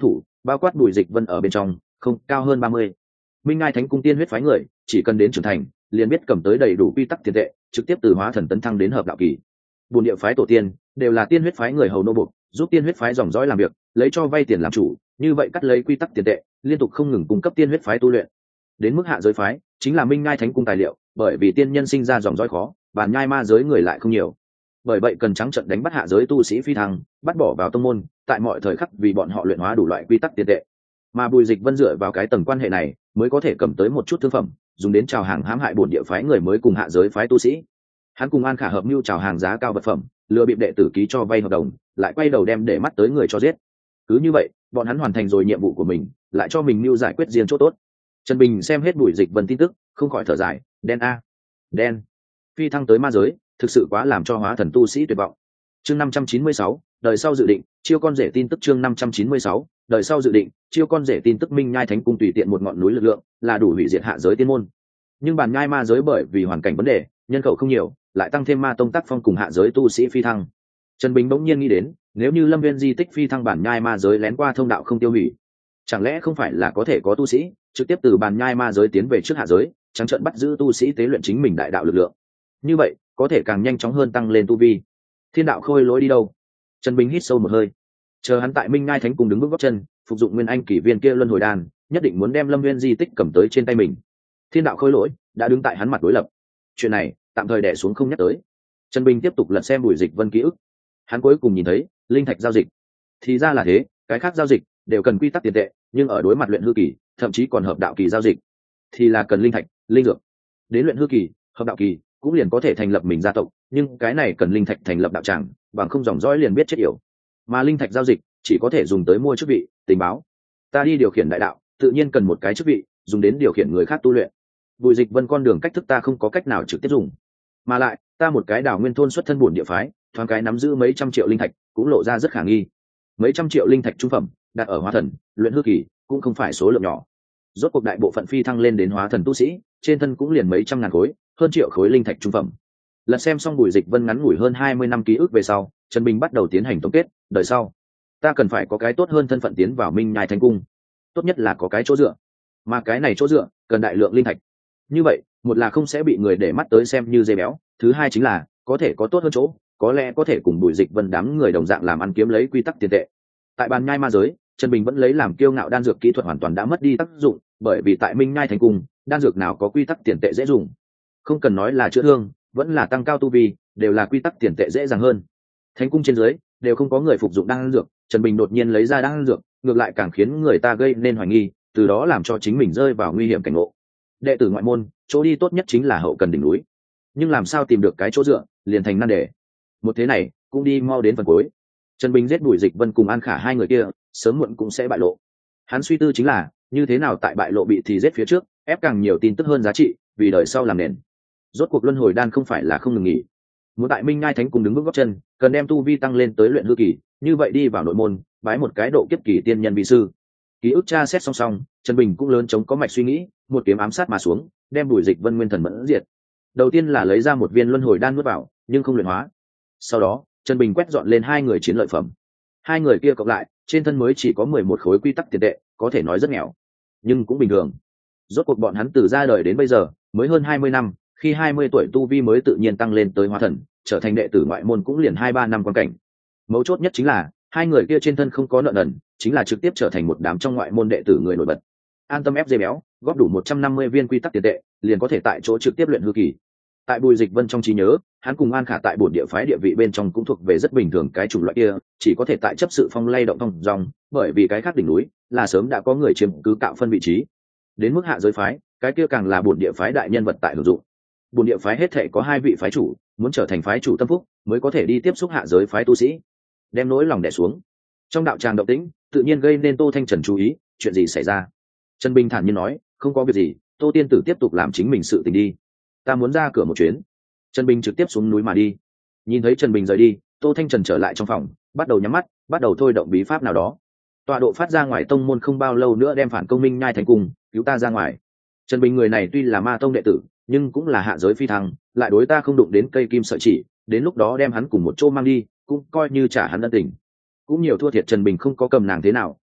bao quát Bùi Dịch Vân ở bên trong, không cao hơn 30. Minh Ngai Thánh Cung tiên huyết phái người, chỉ cần đến trưởng thành, liền biết cầm tới đầy đủ quy tắc tiền tệ, trực tiếp từ hóa thần tấn thăng đến hợp đạo kỳ. Bổn địa phái tổ tiên đều là tiên huyết phái người hầu nô buộc, giúp tiên huyết phái dòng dõi làm việc, lấy cho vay tiền làm chủ, như vậy cắt lấy quy tắc tiền tệ, liên tục không ngừng cung cấp tiên huyết phái tu luyện. Đến mức hạ giới phái, chính là Minh Ngai Thánh Cung tài liệu, bởi vì tiên nhân sinh ra dòng dõi khó, bản nhai ma giới người lại không nhiều. Bởi vậy cần trắng trận đánh bắt hạ giới tu sĩ phi thăng, bắt bỏ vào tông môn, tại mọi thời khắc vì bọn họ luyện hóa đủ loại quy tắc tiền tệ. Mà Bùi Dịch Vân dựa vào cái tầng quan hệ này, mới có thể cầm tới một chút thương phẩm, dùng đến chào hàng hãm hại bổn địa phái người mới cùng hạ giới phái tu sĩ. Hắn cùng An Khả hợp mưu chào hàng giá cao vật phẩm, lừa bịp đệ tử ký cho vay hợp đồng, lại quay đầu đem để mắt tới người cho giết. Cứ như vậy, bọn hắn hoàn thành rồi nhiệm vụ của mình, lại cho mình mưu giải quyết riêng chỗ tốt. Trần Bình xem hết Bùi Dịch Vân tin tức, không khỏi thở dài, đen a, đen. Phi thăng tới ma giới, thực sự quá làm cho hóa thần tu sĩ tuyệt vọng. Chương 596, đời sau dự định, chiêu con rể tin tức chương 596, đời sau dự định, chiêu con rể tin tức Minh Nhai Thánh Cung tùy tiện một ngọn núi lực lượng, là đủ hủy diệt hạ giới tiên môn. Nhưng bản nhai ma giới bởi vì hoàn cảnh vấn đề, nhân khẩu không nhiều, lại tăng thêm ma tông tác phong cùng hạ giới tu sĩ phi thăng. Trần Bình bỗng nhiên nghĩ đến, nếu như Lâm Viên di tích phi thăng bản nhai ma giới lén qua thông đạo không tiêu hủy, chẳng lẽ không phải là có thể có tu sĩ trực tiếp từ bản nhai ma giới tiến về trước hạ giới, trắng trợn bắt giữ tu sĩ tế luyện chính mình đại đạo lực lượng. Như vậy, có thể càng nhanh chóng hơn tăng lên tu vi. Thiên đạo khôi lối đi đâu? Trần Bình hít sâu một hơi, chờ hắn tại Minh Ngai Thánh Cung đứng bước gót chân, phục dụng nguyên anh kỷ viên kia luân hồi đan, nhất định muốn đem Lâm Viên di tích cầm tới trên tay mình. Thiên đạo khôi lỗi đã đứng tại hắn mặt đối lập, chuyện này tạm thời đè xuống không nhắc tới. Trần Bình tiếp tục lật xem Bùi Dịch Vân ký ức, hắn cuối cùng nhìn thấy linh thạch giao dịch. Thì ra là thế, cái khác giao dịch đều cần quy tắc tiền tệ, nhưng ở đối mặt luyện hư kỳ, thậm chí còn hợp đạo kỳ giao dịch, thì là cần linh thạch, linh dược. Đến luyện hư kỳ, hợp đạo kỳ cũng liền có thể thành lập mình gia tộc, nhưng cái này cần linh thạch thành lập đạo tràng, bằng không dòng dõi liền biết chết yểu. Mà linh thạch giao dịch chỉ có thể dùng tới mua chức vị, tình báo. Ta đi điều khiển đại đạo, tự nhiên cần một cái chức vị, dùng đến điều khiển người khác tu luyện. Bùi Dịch Vân con đường cách thức ta không có cách nào trực tiếp dùng, mà lại ta một cái đảo nguyên thôn xuất thân bổn địa phái, thoáng cái nắm giữ mấy trăm triệu linh thạch, cũng lộ ra rất khả nghi. Mấy trăm triệu linh thạch trung phẩm, đặt ở hóa thần, luyện hư kỳ, cũng không phải số lượng nhỏ. Rốt cuộc đại bộ phận phi thăng lên đến hóa thần tu sĩ, trên thân cũng liền mấy trăm ngàn khối, hơn triệu khối linh thạch trung phẩm. Lật xem xong Bùi Dịch Vân ngắn ngủi hơn 20 năm ký ức về sau, Trần Bình bắt đầu tiến hành tổng kết. Đời sau, ta cần phải có cái tốt hơn thân phận tiến vào Minh Nhai Thánh Cung, tốt nhất là có cái chỗ dựa, mà cái này chỗ dựa cần đại lượng linh thạch. Như vậy, một là không sẽ bị người để mắt tới xem như dê béo, thứ hai chính là có thể có tốt hơn chỗ, có lẽ có thể cùng Bùi Dịch Vân đám người đồng dạng làm ăn kiếm lấy quy tắc tiền tệ. Tại bàn nhai ma giới, Trần Bình vẫn lấy làm kiêu ngạo, đan dược kỹ thuật hoàn toàn đã mất đi tác dụng, bởi vì tại Minh Nhai Thánh Cung, đan dược nào có quy tắc tiền tệ dễ dùng. Không cần nói là chữa thương, vẫn là tăng cao tu vi, đều là quy tắc tiền tệ dễ dàng hơn. Thánh cung trên dưới đều không có người phục dụng đan dược, Trần Bình đột nhiên lấy ra đan dược, ngược lại càng khiến người ta gây nên hoài nghi, từ đó làm cho chính mình rơi vào nguy hiểm cảnh ngộ. Đệ tử ngoại môn, chỗ đi tốt nhất chính là hậu cần đỉnh núi, nhưng làm sao tìm được cái chỗ dựa, liền thành nan đề. Một thế này cũng đi mau đến phần cuối. Trần Bình giết Bùi Dịch Vân cùng An Khả hai người kia, sớm muộn cũng sẽ bại lộ. Hắn suy tư chính là như thế nào tại bại lộ bị thì giết phía trước, ép càng nhiều tin tức hơn giá trị, vì đời sau làm nền. Rốt cuộc luân hồi đan không phải là không ngừng nghỉ, muốn tại Minh Nhai Thánh Cung đứng bước gót chân, cần đem tu vi tăng lên tới luyện hư kỳ, như vậy đi vào nội môn, bái một cái độ kiếp kỳ tiên nhân vi sư. Ký ức tra xét song song, Trần Bình cũng lớn chống có mạch suy nghĩ, một kiếm ám sát mà xuống, đem Bùi Dịch Vân nguyên thần mẫn diệt. Đầu tiên là lấy ra một viên luân hồi đan nuốt vào, nhưng không luyện hóa. Sau đó, Trần Bình quét dọn lên hai người chiến lợi phẩm. Hai người kia cộng lại, trên thân mới chỉ có 11 khối quy tắc tiền tệ, có thể nói rất nghèo, nhưng cũng bình thường. Rốt cuộc bọn hắn từ ra đời đến bây giờ, mới hơn 20 năm, khi 20 tuổi tu vi mới tự nhiên tăng lên tới hóa thần, trở thành đệ tử ngoại môn cũng liền 2-3 năm quan cảnh. Mấu chốt nhất chính là, hai người kia trên thân không có nợ nần, chính là trực tiếp trở thành một đám trong ngoại môn đệ tử người nổi bật. An tâm ép dê béo, góp đủ 150 viên quy tắc tiền tệ, liền có thể tại chỗ trực tiếp luyện hư kỳ. Tại Bùi Dịch Vân trong trí nhớ, hắn cùng An Khả tại bổn địa phái địa vị bên trong cũng thuộc về rất bình thường cái chủng loại kia, chỉ có thể tại chấp sự phong lay động thông dòng, bởi vì cái khác đỉnh núi là sớm đã có người chiếm cứ cạo phân vị trí. Đến mức hạ giới phái, cái kia càng là bổn địa phái đại nhân vật tại hưởng dụng. Bổn địa phái hết thảy có 2 vị phái chủ, muốn trở thành phái chủ tâm phúc, mới có thể đi tiếp xúc hạ giới phái tu sĩ. Đem nỗi lòng đè xuống. Trong đạo tràng động tĩnh, tự nhiên gây nên Tô Thanh Trần chú ý, chuyện gì xảy ra? Trần Bình thản nhiên nói, không có việc gì, Tô tiên tử tiếp tục làm chính mình sự tình đi. Ta muốn ra cửa một chuyến. Trần Bình trực tiếp xuống núi mà đi. Nhìn thấy Trần Bình rời đi, Tô Thanh Trần trở lại trong phòng, bắt đầu nhắm mắt, bắt đầu thôi động bí pháp nào đó. Tọa độ phát ra ngoài tông môn không bao lâu nữa đem phản công Minh Nhai Thánh Cung, cứu ta ra ngoài. Trần Bình người này tuy là ma tông đệ tử, nhưng cũng là hạ giới phi thăng, lại đối ta không đụng đến cây kim sợi chỉ, đến lúc đó đem hắn cùng một chỗ mang đi, cũng coi như trả hắn ân tình. Cũng nhiều thua thiệt Trần Bình không có cầm nàng thế nào,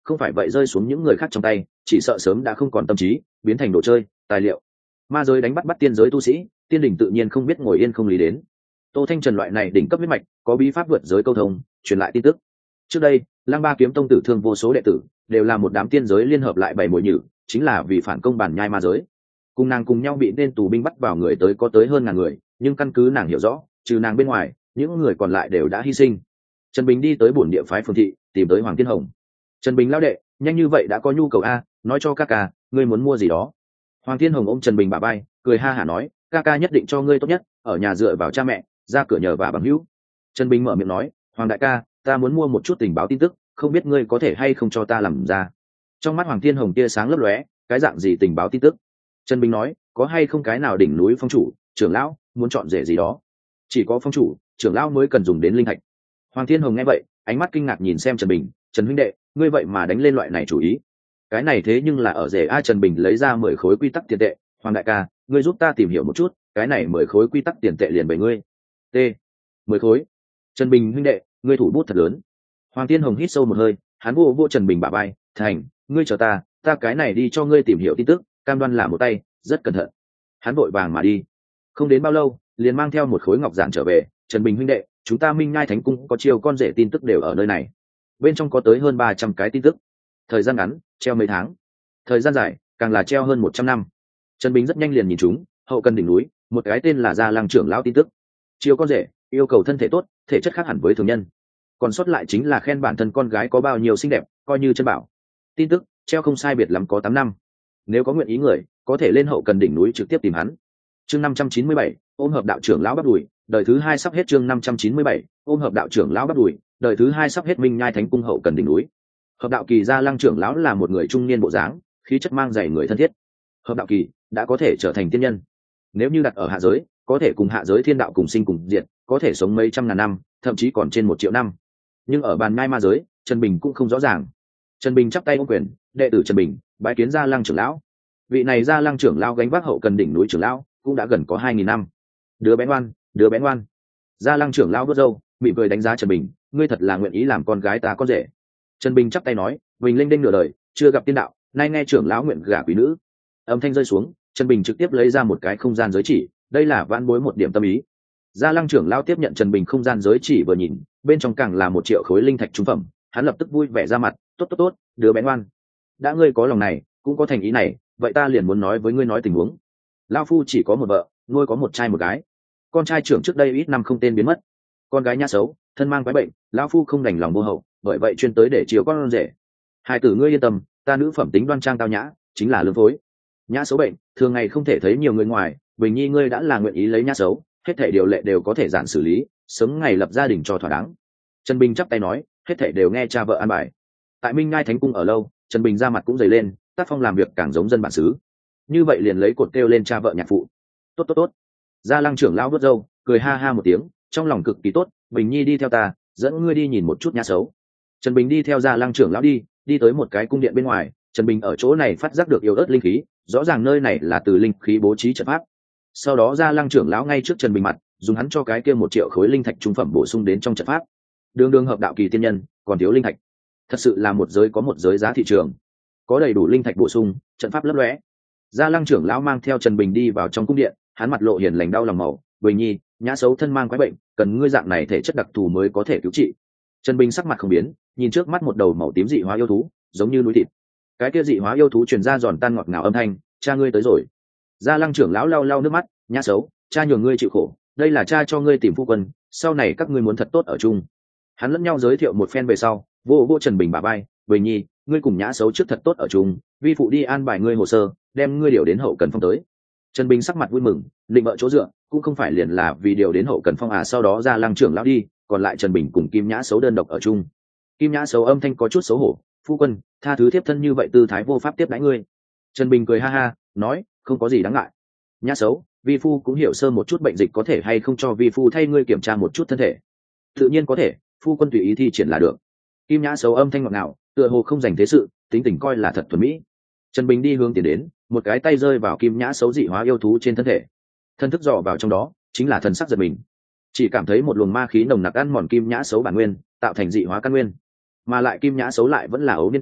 không phải vậy rơi xuống những người khác trong tay chỉ sợ sớm đã không còn tâm trí, biến thành đồ chơi tài liệu. Ma giới đánh bắt tiên giới tu sĩ, tiên đình tự nhiên không biết ngồi yên không lý đến. Tô Thanh Trần loại này đỉnh cấp huyết mạch, có bí pháp vượt giới câu thông, truyền lại tin tức. Trước đây, Lăng Ba kiếm tông tử thương vô số đệ tử, đều là một đám tiên giới liên hợp lại bày mồi nhử, chính là vì phản công bản nhai ma giới. Cùng nàng cùng nhau bị nên tù binh bắt vào người tới có tới hơn ngàn người, nhưng căn cứ nàng hiểu rõ, trừ nàng bên ngoài, những người còn lại đều đã hy sinh. Trần Bình đi tới bổn địa phái Phương Thị, tìm tới Hoàng Thiên Hồng. Trần Bình lão đệ, nhanh như vậy đã có nhu cầu a, nói cho ca ca, ngươi muốn mua gì đó. Hoàng Thiên Hồng ôm Trần Bình bả vai, cười ha hả nói, ca ca nhất định cho ngươi tốt nhất, ở nhà dựa vào cha mẹ, ra cửa nhờ và bằng hữu. Trần Bình mở miệng nói, Hoàng đại ca, ta muốn mua một chút tình báo tin tức, không biết ngươi có thể hay không cho ta làm ra. Trong mắt Hoàng Thiên Hồng tia sáng lấp lóe, cái dạng gì tình báo tin tức? Trần Bình nói, có hay không cái nào đỉnh núi phong chủ, trưởng lão muốn chọn rể gì đó? Chỉ có phong chủ, trưởng lão mới cần dùng đến linh thạch. Hoàng Thiên Hồng nghe vậy, ánh mắt kinh ngạc nhìn xem Trần Bình, Trần huynh đệ, ngươi vậy mà đánh lên loại này chủ ý. Cái này thế nhưng là ở rể a. Trần Bình lấy ra 10 khối quy tắc tiền tệ, Hoàng đại ca, ngươi giúp ta tìm hiểu một chút, cái này 10 khối quy tắc tiền tệ liền bởi ngươi. T. 10 khối. Trần Bình huynh đệ, ngươi thủ bút thật lớn. Hoàng Thiên Hồng hít sâu một hơi, hắn vô Trần Bình bả vai, thành, ngươi chờ ta cái này đi cho ngươi tìm hiểu tin tức, cam đoan là một tay, rất cẩn thận. Hắn vội vàng mà đi, không đến bao lâu, liền mang theo một khối ngọc giản trở về. Trần Bình huynh đệ, chúng ta Minh Nhai Thánh Cung có chiều con rể tin tức đều ở nơi này, bên trong có tới hơn 300 cái tin tức. Thời gian ngắn, treo mấy tháng; thời gian dài, càng là treo hơn 100 năm. Trần Bình rất nhanh liền nhìn chúng, hậu cần đỉnh núi, một cái tên là Gia Lăng trưởng lão tin tức. Chiều con rể, yêu cầu thân thể tốt, thể chất khác hẳn với thường nhân. Còn sót lại chính là khen bản thân con gái có bao nhiêu xinh đẹp, coi như chân bảo. Tin tức treo không sai biệt lắm có 8 năm. Nếu có nguyện ý người, có thể lên hậu cần đỉnh núi trực tiếp tìm hắn. Chương 597, ôm hợp đạo trưởng lão bắt đuổi, đời thứ 2 sắp hết. Chương 597, ôm hợp đạo trưởng lão bắt đuổi, đời thứ 2 sắp hết. Minh Nhai Thánh Cung hậu cần đỉnh núi. Hợp đạo kỳ Gia Lăng trưởng lão là một người trung niên bộ dáng, khí chất mang dày người thân thiết. Hợp đạo kỳ đã có thể trở thành tiên nhân. Nếu như đặt ở hạ giới, có thể cùng hạ giới thiên đạo cùng sinh cùng diệt, có thể sống mấy trăm ngàn năm, thậm chí còn trên 1 triệu năm. Nhưng ở bàn nhai ma giới, Trần Bình cũng không rõ ràng. Trần Bình chắp tay ôm quyền, đệ tử Trần Bình bái kiến Gia Lăng trưởng lão. Vị này Gia Lăng trưởng lão gánh vác hậu cần đỉnh núi trưởng lão, cũng đã gần có 2000 năm. Đứa bé ngoan. Gia Lăng trưởng lão vớt râu, mỉm cười đánh giá Trần Bình, ngươi thật là nguyện ý làm con gái ta con rể. Trần Bình chắp tay nói, mình linh đinh nửa đời, chưa gặp tiên đạo, nay nghe trưởng lão nguyện gả quý nữ. Âm thanh rơi xuống, Trần Bình trực tiếp lấy ra một cái không gian giới chỉ, đây là vãn bối một điểm tâm ý. Gia Lăng trưởng lão tiếp nhận Trần Bình không gian giới chỉ vừa nhìn, bên trong càng là 1 triệu khối linh thạch trung phẩm, hắn lập tức vui vẻ ra mặt, tốt, đứa bé ngoan. Đã ngươi có lòng này, cũng có thành ý này, vậy ta liền muốn nói với ngươi nói tình huống. Lão phu chỉ có một vợ, nuôi có một trai một gái. Con trai trưởng trước đây ít năm không tên biến mất, con gái nhã xấu, thân mang quái bệnh, lão phu không đành lòng vô hậu, bởi vậy chuyên tới để chiếu con rể. Hai tử ngươi yên tâm, ta nữ phẩm tính đoan trang tao nhã, chính là lương phối. Nhã xấu bệnh, thường ngày không thể thấy nhiều người ngoài, Bình Nhi ngươi đã là nguyện ý lấy nhã xấu, hết thảy điều lệ đều có thể giản xử lý, sớm ngày lập gia đình cho thỏa đáng. Trần Bình chắp tay nói, hết thảy đều nghe cha vợ an bài. Tại Minh Nhai Thánh Cung ở lâu, Trần Bình ra mặt cũng dày lên, tác phong làm việc càng giống dân bản xứ. Như vậy liền lấy cột kêu lên cha vợ nhạc phụ. Tốt. Gia Lăng trưởng lão vuốt râu, cười ha ha một tiếng, trong lòng cực kỳ tốt, Bình Nhi đi theo ta, dẫn ngươi đi nhìn một chút nhã xấu. Trần Bình đi theo Gia Lăng trưởng lão đi tới một cái cung điện bên ngoài. Trần Bình ở chỗ này phát giác được yếu ớt linh khí, rõ ràng nơi này là từ linh khí bố trí trận pháp. Sau đó Gia Lăng trưởng lão ngay trước Trần Bình mặt, dùng hắn cho cái kia 1 triệu khối linh thạch trung phẩm bổ sung đến trong trận pháp. Đường hợp đạo kỳ tiên nhân, còn thiếu linh thạch. Thật sự là một giới có một giới giá thị trường. Có đầy đủ linh thạch bổ sung, trận pháp lấp lóe. Gia Lăng trưởng lão mang theo Trần Bình đi vào trong cung điện, hắn mặt lộ hiền lành đau lòng màu, Bình Nhi, nhã xấu thân mang quái bệnh, cần ngươi dạng này thể chất đặc thù mới có thể cứu trị. Trần Bình sắc mặt không biến, nhìn trước mắt một đầu màu tím dị hóa yêu thú, giống như núi thịt. Cái kia dị hóa yêu thú truyền ra giòn tan ngọt ngào âm thanh, cha ngươi tới rồi. Gia Lăng trưởng lão lau nước mắt, nhã xấu, cha nhường ngươi chịu khổ, đây là cha cho ngươi tìm phu quân, sau này các ngươi muốn thật tốt ở chung. Hắn lẫn nhau giới thiệu một phen về sau, vô Trần Bình bả vai, Bình Nhi, ngươi cùng nhã xấu trước thật tốt ở chung, vi phụ đi an bài ngươi hồ sơ, đem ngươi điều đến hậu cần phong tới. Trần Bình sắc mặt vui mừng, định vợ chỗ dựa, cũng không phải liền là vì điều đến hậu cần phong à. Sau đó Gia Lăng trưởng lão đi, còn lại Trần Bình cùng Kim Nhã xấu đơn độc ở chung. Kim Nhã xấu âm thanh có chút xấu hổ, phu quân, tha thứ thiếp thân như vậy tư thái vô pháp tiếp đãi ngươi. Trần Bình cười ha ha, nói, không có gì đáng ngại. Nhã xấu, vi phu cũng hiểu sơ một chút bệnh dịch, có thể hay không cho vi phu thay ngươi kiểm tra một chút thân thể. Tự nhiên có thể, phu quân tùy ý thi triển là được. Kim Nhã xấu âm thanh ngọt ngào, tựa hồ không dành thế sự, tính tình coi là thật thuần mỹ. Trần Bình đi hướng tiến đến, một cái tay rơi vào Kim Nhã xấu dị hóa yêu thú trên thân thể, thân thức dò vào trong đó, chính là thần sắc giật mình, chỉ cảm thấy một luồng ma khí nồng nặc ăn mòn Kim Nhã xấu bản nguyên, tạo thành dị hóa căn nguyên. Mà lại Kim Nhã xấu lại vẫn là ấu niên kỳ,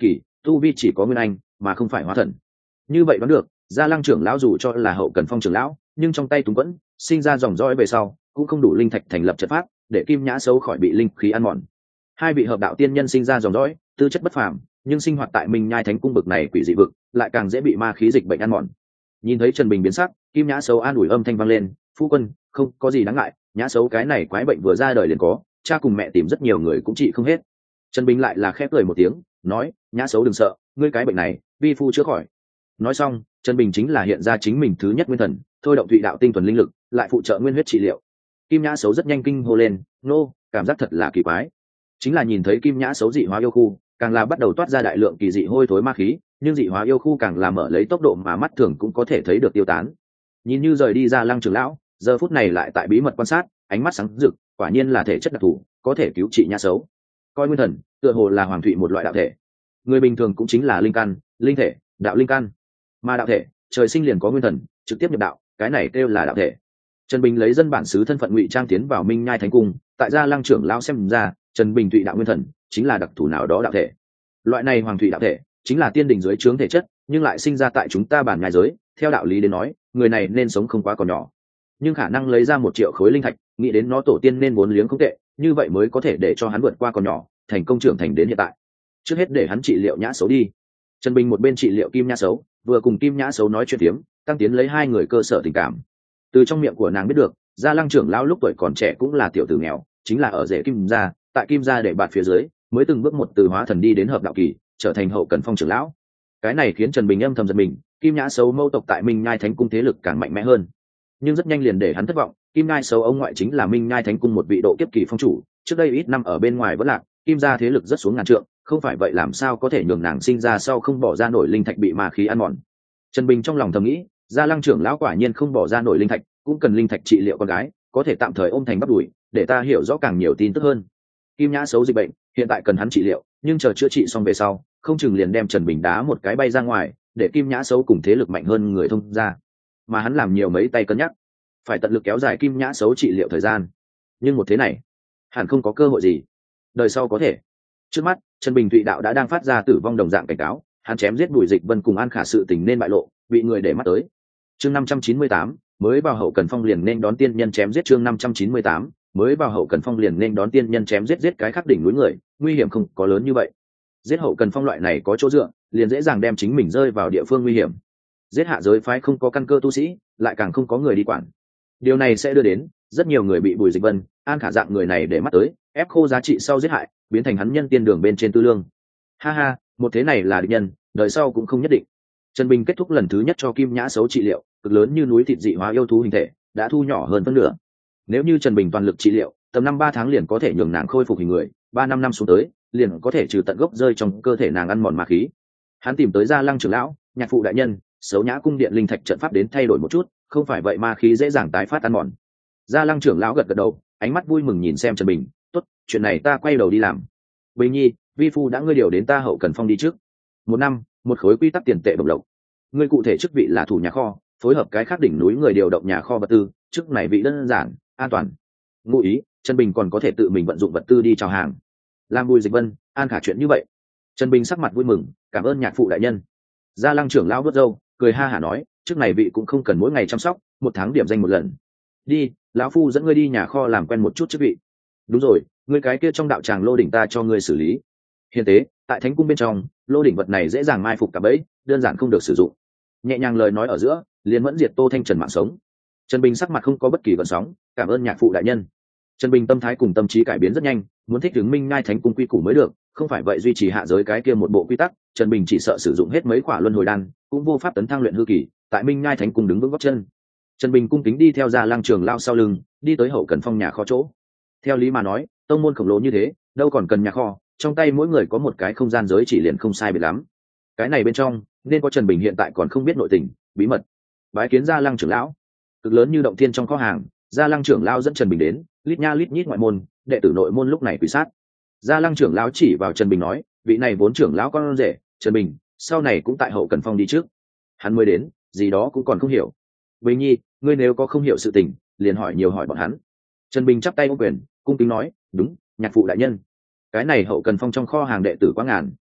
tu vi chỉ có nguyên anh mà không phải hóa thần. Như vậy đoán được gia lăng trưởng lão dù cho là hậu cần phong trưởng lão nhưng trong tay túng quẫn sinh ra dòng dõi về sau cũng không đủ linh thạch thành lập trận pháp để kim nhã xấu khỏi bị linh khí ăn mòn. Hai vị hợp đạo tiên nhân sinh ra dòng dõi tư chất bất phàm nhưng sinh hoạt tại minh nhai thánh cung bực này quỷ dị vực lại càng dễ bị ma khí dịch bệnh ăn mòn. Nhìn thấy Trần Bình biến sắc, kim nhã xấu an ủi âm thanh vang lên, phu quân không có gì đáng ngại, nhã xấu cái này quái bệnh vừa ra đời liền có, cha cùng mẹ tìm rất nhiều người cũng trị không hết. Trần Bình lại là khép cười một tiếng nói, nhã xấu đừng sợ, ngươi cái bệnh này vi phu chữa khỏi. Nói xong Trần Bình chính là hiện ra chính mình thứ nhất nguyên thần, thôi động thụy đạo tinh thuần linh lực lại phụ trợ nguyên huyết trị liệu. Kim nhã xấu rất nhanh kinh hô lên, nô cảm giác thật là kỳ quái. Chính là nhìn thấy kim nhã xấu dị hóa yêu khu càng là bắt đầu toát ra đại lượng kỳ dị hôi thối ma khí, nhưng dị hóa yêu khu càng là mở lấy tốc độ mà mắt thường cũng có thể thấy được tiêu tán. Nhìn như rời đi ra lăng trưởng lão, giờ phút này lại tại bí mật quan sát, ánh mắt sáng rực, quả nhiên là thể chất đặc thù, có thể cứu trị nhã xấu. Coi nguyên thần tựa hồ là hoàng thụy một loại đạo thể, người bình thường cũng chính là linh căn, linh thể, đạo linh căn, mà đạo thể trời sinh liền có nguyên thần, trực tiếp nhập đạo, cái này kêu là đạo thể. Trần Bình lấy dân bản xứ thân phận ngụy trang tiến vào Minh Nhai Thánh Cung, tại gia lăng trưởng lão xem ra, Trần Bình thụy đạo nguyên thần chính là đặc thù nào đó đạo thể. Loại này hoàng thụy đạo thể chính là tiên đình dưới trướng thể chất, nhưng lại sinh ra tại chúng ta bản nhai giới, theo đạo lý đến nói, người này nên sống không quá còn nhỏ. Nhưng khả năng lấy ra 1 triệu khối linh thạch, nghĩ đến nó tổ tiên nên vốn liếng không tệ, như vậy mới có thể để cho hắn vượt qua còn nhỏ, thành công trưởng thành đến hiện tại. Trước hết để hắn trị liệu nhã xấu đi. Trần Bình một bên trị liệu kim nhã xấu, vừa cùng kim nhã xấu nói chuyện tiếm, tăng tiến lấy hai người cơ sở tình cảm. Từ trong miệng của nàng biết được, gia lăng trưởng lão lúc tuổi còn trẻ cũng là tiểu tử nghèo, chính là ở rể kim gia, tại kim gia để bạt phía dưới, mới từng bước một từ hóa thần đi đến hợp đạo kỳ, trở thành hậu cần phong trưởng lão. Cái này khiến Trần Bình âm thầm giật mình, kim nhã xấu mâu tộc tại Minh Nhai Thánh Cung thế lực càng mạnh mẽ hơn. Nhưng rất nhanh liền để hắn thất vọng, kim nhai xấu ông ngoại chính là Minh Nhai Thánh Cung một vị độ kiếp kỳ phong chủ, trước đây ít năm ở bên ngoài vẫn lạc, kim gia thế lực rất xuống ngàn trượng, không phải vậy làm sao có thể nhường nàng sinh ra sau không bỏ ra nổi linh thạch bị ma khí ăn mòn. Trần Bình trong lòng thầm nghĩ, gia lăng trưởng lão quả nhiên không bỏ ra nổi linh thạch, cũng cần linh thạch trị liệu con gái, có thể tạm thời ôm thành bắt đuổi, để ta hiểu rõ càng nhiều tin tức hơn. Kim nhã xấu dịch bệnh, hiện tại cần hắn trị liệu, nhưng chờ chữa trị xong về sau, không chừng liền đem Trần Bình đá một cái bay ra ngoài, để kim nhã xấu cùng thế lực mạnh hơn người thông ra. Mà hắn làm nhiều mấy tay cân nhắc, phải tận lực kéo dài kim nhã xấu trị liệu thời gian. Nhưng một thế này, hẳn không có cơ hội gì. Đời sau có thể. Trước mắt, Trần Bình thụy đạo đã đang phát ra tử vong đồng dạng cảnh cáo, hắn chém giết Bùi Dịch Vân cùng An Khả sự tình nên bại lộ, bị người để mắt tới. Chương 598, mới vào hậu cần phong liền nên đón tiên nhân chém giết. Chương 598, mới vào hậu cần phong liền nên đón tiên nhân chém giết cái khắc đỉnh núi người, nguy hiểm không có lớn như vậy. Giết hậu cần phong loại này có chỗ dựa, liền dễ dàng đem chính mình rơi vào địa phương nguy hiểm. Giết hạ giới phái không có căn cơ tu sĩ, lại càng không có người đi quản. Điều này sẽ đưa đến rất nhiều người bị Bùi Dịch Vân, An Khả dạng người này để mắt tới, ép khô giá trị sau giết hại, biến thành hắn nhân tiên đường bên trên tư lương. Ha ha, một thế này là địch nhân, đời sau cũng không nhất định. Trần Bình kết thúc lần thứ nhất cho kim nhã xấu trị liệu, cực lớn như núi thịt dị hóa yêu thú hình thể đã thu nhỏ hơn phân nửa. Nếu như Trần Bình toàn lực trị liệu, tầm 5-3 tháng liền có thể nhường nàng khôi phục hình người, 3-5 năm xuống tới, liền có thể trừ tận gốc rơi trong cơ thể nàng ăn mòn ma khí. Hắn tìm tới gia lăng trưởng lão, nhạc phụ đại nhân, xấu nhã cung điện linh thạch trận pháp đến thay đổi một chút, không phải vậy ma khí dễ dàng tái phát ăn mòn. Gia lăng trưởng lão gật gật đầu, ánh mắt vui mừng nhìn xem Trần Bình, tốt, chuyện này ta quay đầu đi làm. Bình nhi, vi phu đã ngươi điều đến ta hậu cần phong đi trước. 1 năm, 1 khối quy tắc tiền tệ đồng lộc. Ngươi cụ thể chức vị là thủ nhà kho, phối hợp cái khác đỉnh núi người điều động nhà kho vật tư, chức này vị đơn giản, an toàn. Ngụ ý, Trần Bình còn có thể tự mình vận dụng vật tư đi chào hàng. Làm Bùi Dịch Vân, An Khả chuyện như vậy. Trần Bình sắc mặt vui mừng, cảm ơn nhạc phụ đại nhân. Gia lăng trưởng lão vớt râu, cười ha hả nói, chức này vị cũng không cần mỗi ngày chăm sóc, 1 tháng điểm danh 1 lần. Đi, lão phu dẫn ngươi đi nhà kho làm quen một chút chức vị. Đúng rồi, ngươi cái kia trong đạo tràng lô đỉnh ta cho ngươi xử lý. Hiện tế, tại thánh cung bên trong, lô đỉnh vật này dễ dàng mai phục cả bẫy, đơn giản không được sử dụng. Nhẹ nhàng lời nói ở giữa, liền mẫn diệt Tô Thanh Trần mạng sống. Trần Bình sắc mặt không có bất kỳ gợn sóng, cảm ơn nhạc phụ đại nhân. Trần Bình tâm thái cùng tâm trí cải biến rất nhanh, muốn thích ứng Minh Nhai Thánh Cung quy củ mới được, không phải vậy duy trì hạ giới cái kia một bộ quy tắc, Trần Bình chỉ sợ sử dụng hết mấy quả luân hồi đan, cũng vô pháp tấn thăng luyện hư kỳ, tại Minh Nhai Thánh Cung đứng vững gót chân. Trần Bình cung kính đi theo Gia Lăng Trường lao sau lưng, đi tới hậu cần phong nhà kho chỗ. Theo lý mà nói, tông môn khổng lồ như thế, đâu còn cần nhà kho, trong tay mỗi người có một cái không gian giới chỉ liền không sai biệt lắm. Cái này bên trong, nên có Trần Bình hiện tại còn không biết nội tình, bí mật. Bái kiến Gia Lăng trưởng lão. Cực lớn như động thiên trong kho hàng, Gia Lăng trưởng lão dẫn Trần Bình đến, lít nha lít nhít ngoại môn, đệ tử nội môn lúc này quỷ sát. Gia Lăng trưởng lão chỉ vào Trần Bình nói, vị này vốn trưởng lão con rể, Trần Bình, sau này cũng tại hậu cần phong đi trước. Hắn mới đến, gì đó cũng còn không hiểu. Bình nhi, ngươi nếu có không hiểu sự tình, liền hỏi nhiều hỏi bọn hắn. Trần Bình chắp tay ô quyền, cung kính nói, đúng, nhạc phụ đại nhân. Cái này hậu cần phong trong kho hàng đệ tử quá ngàn,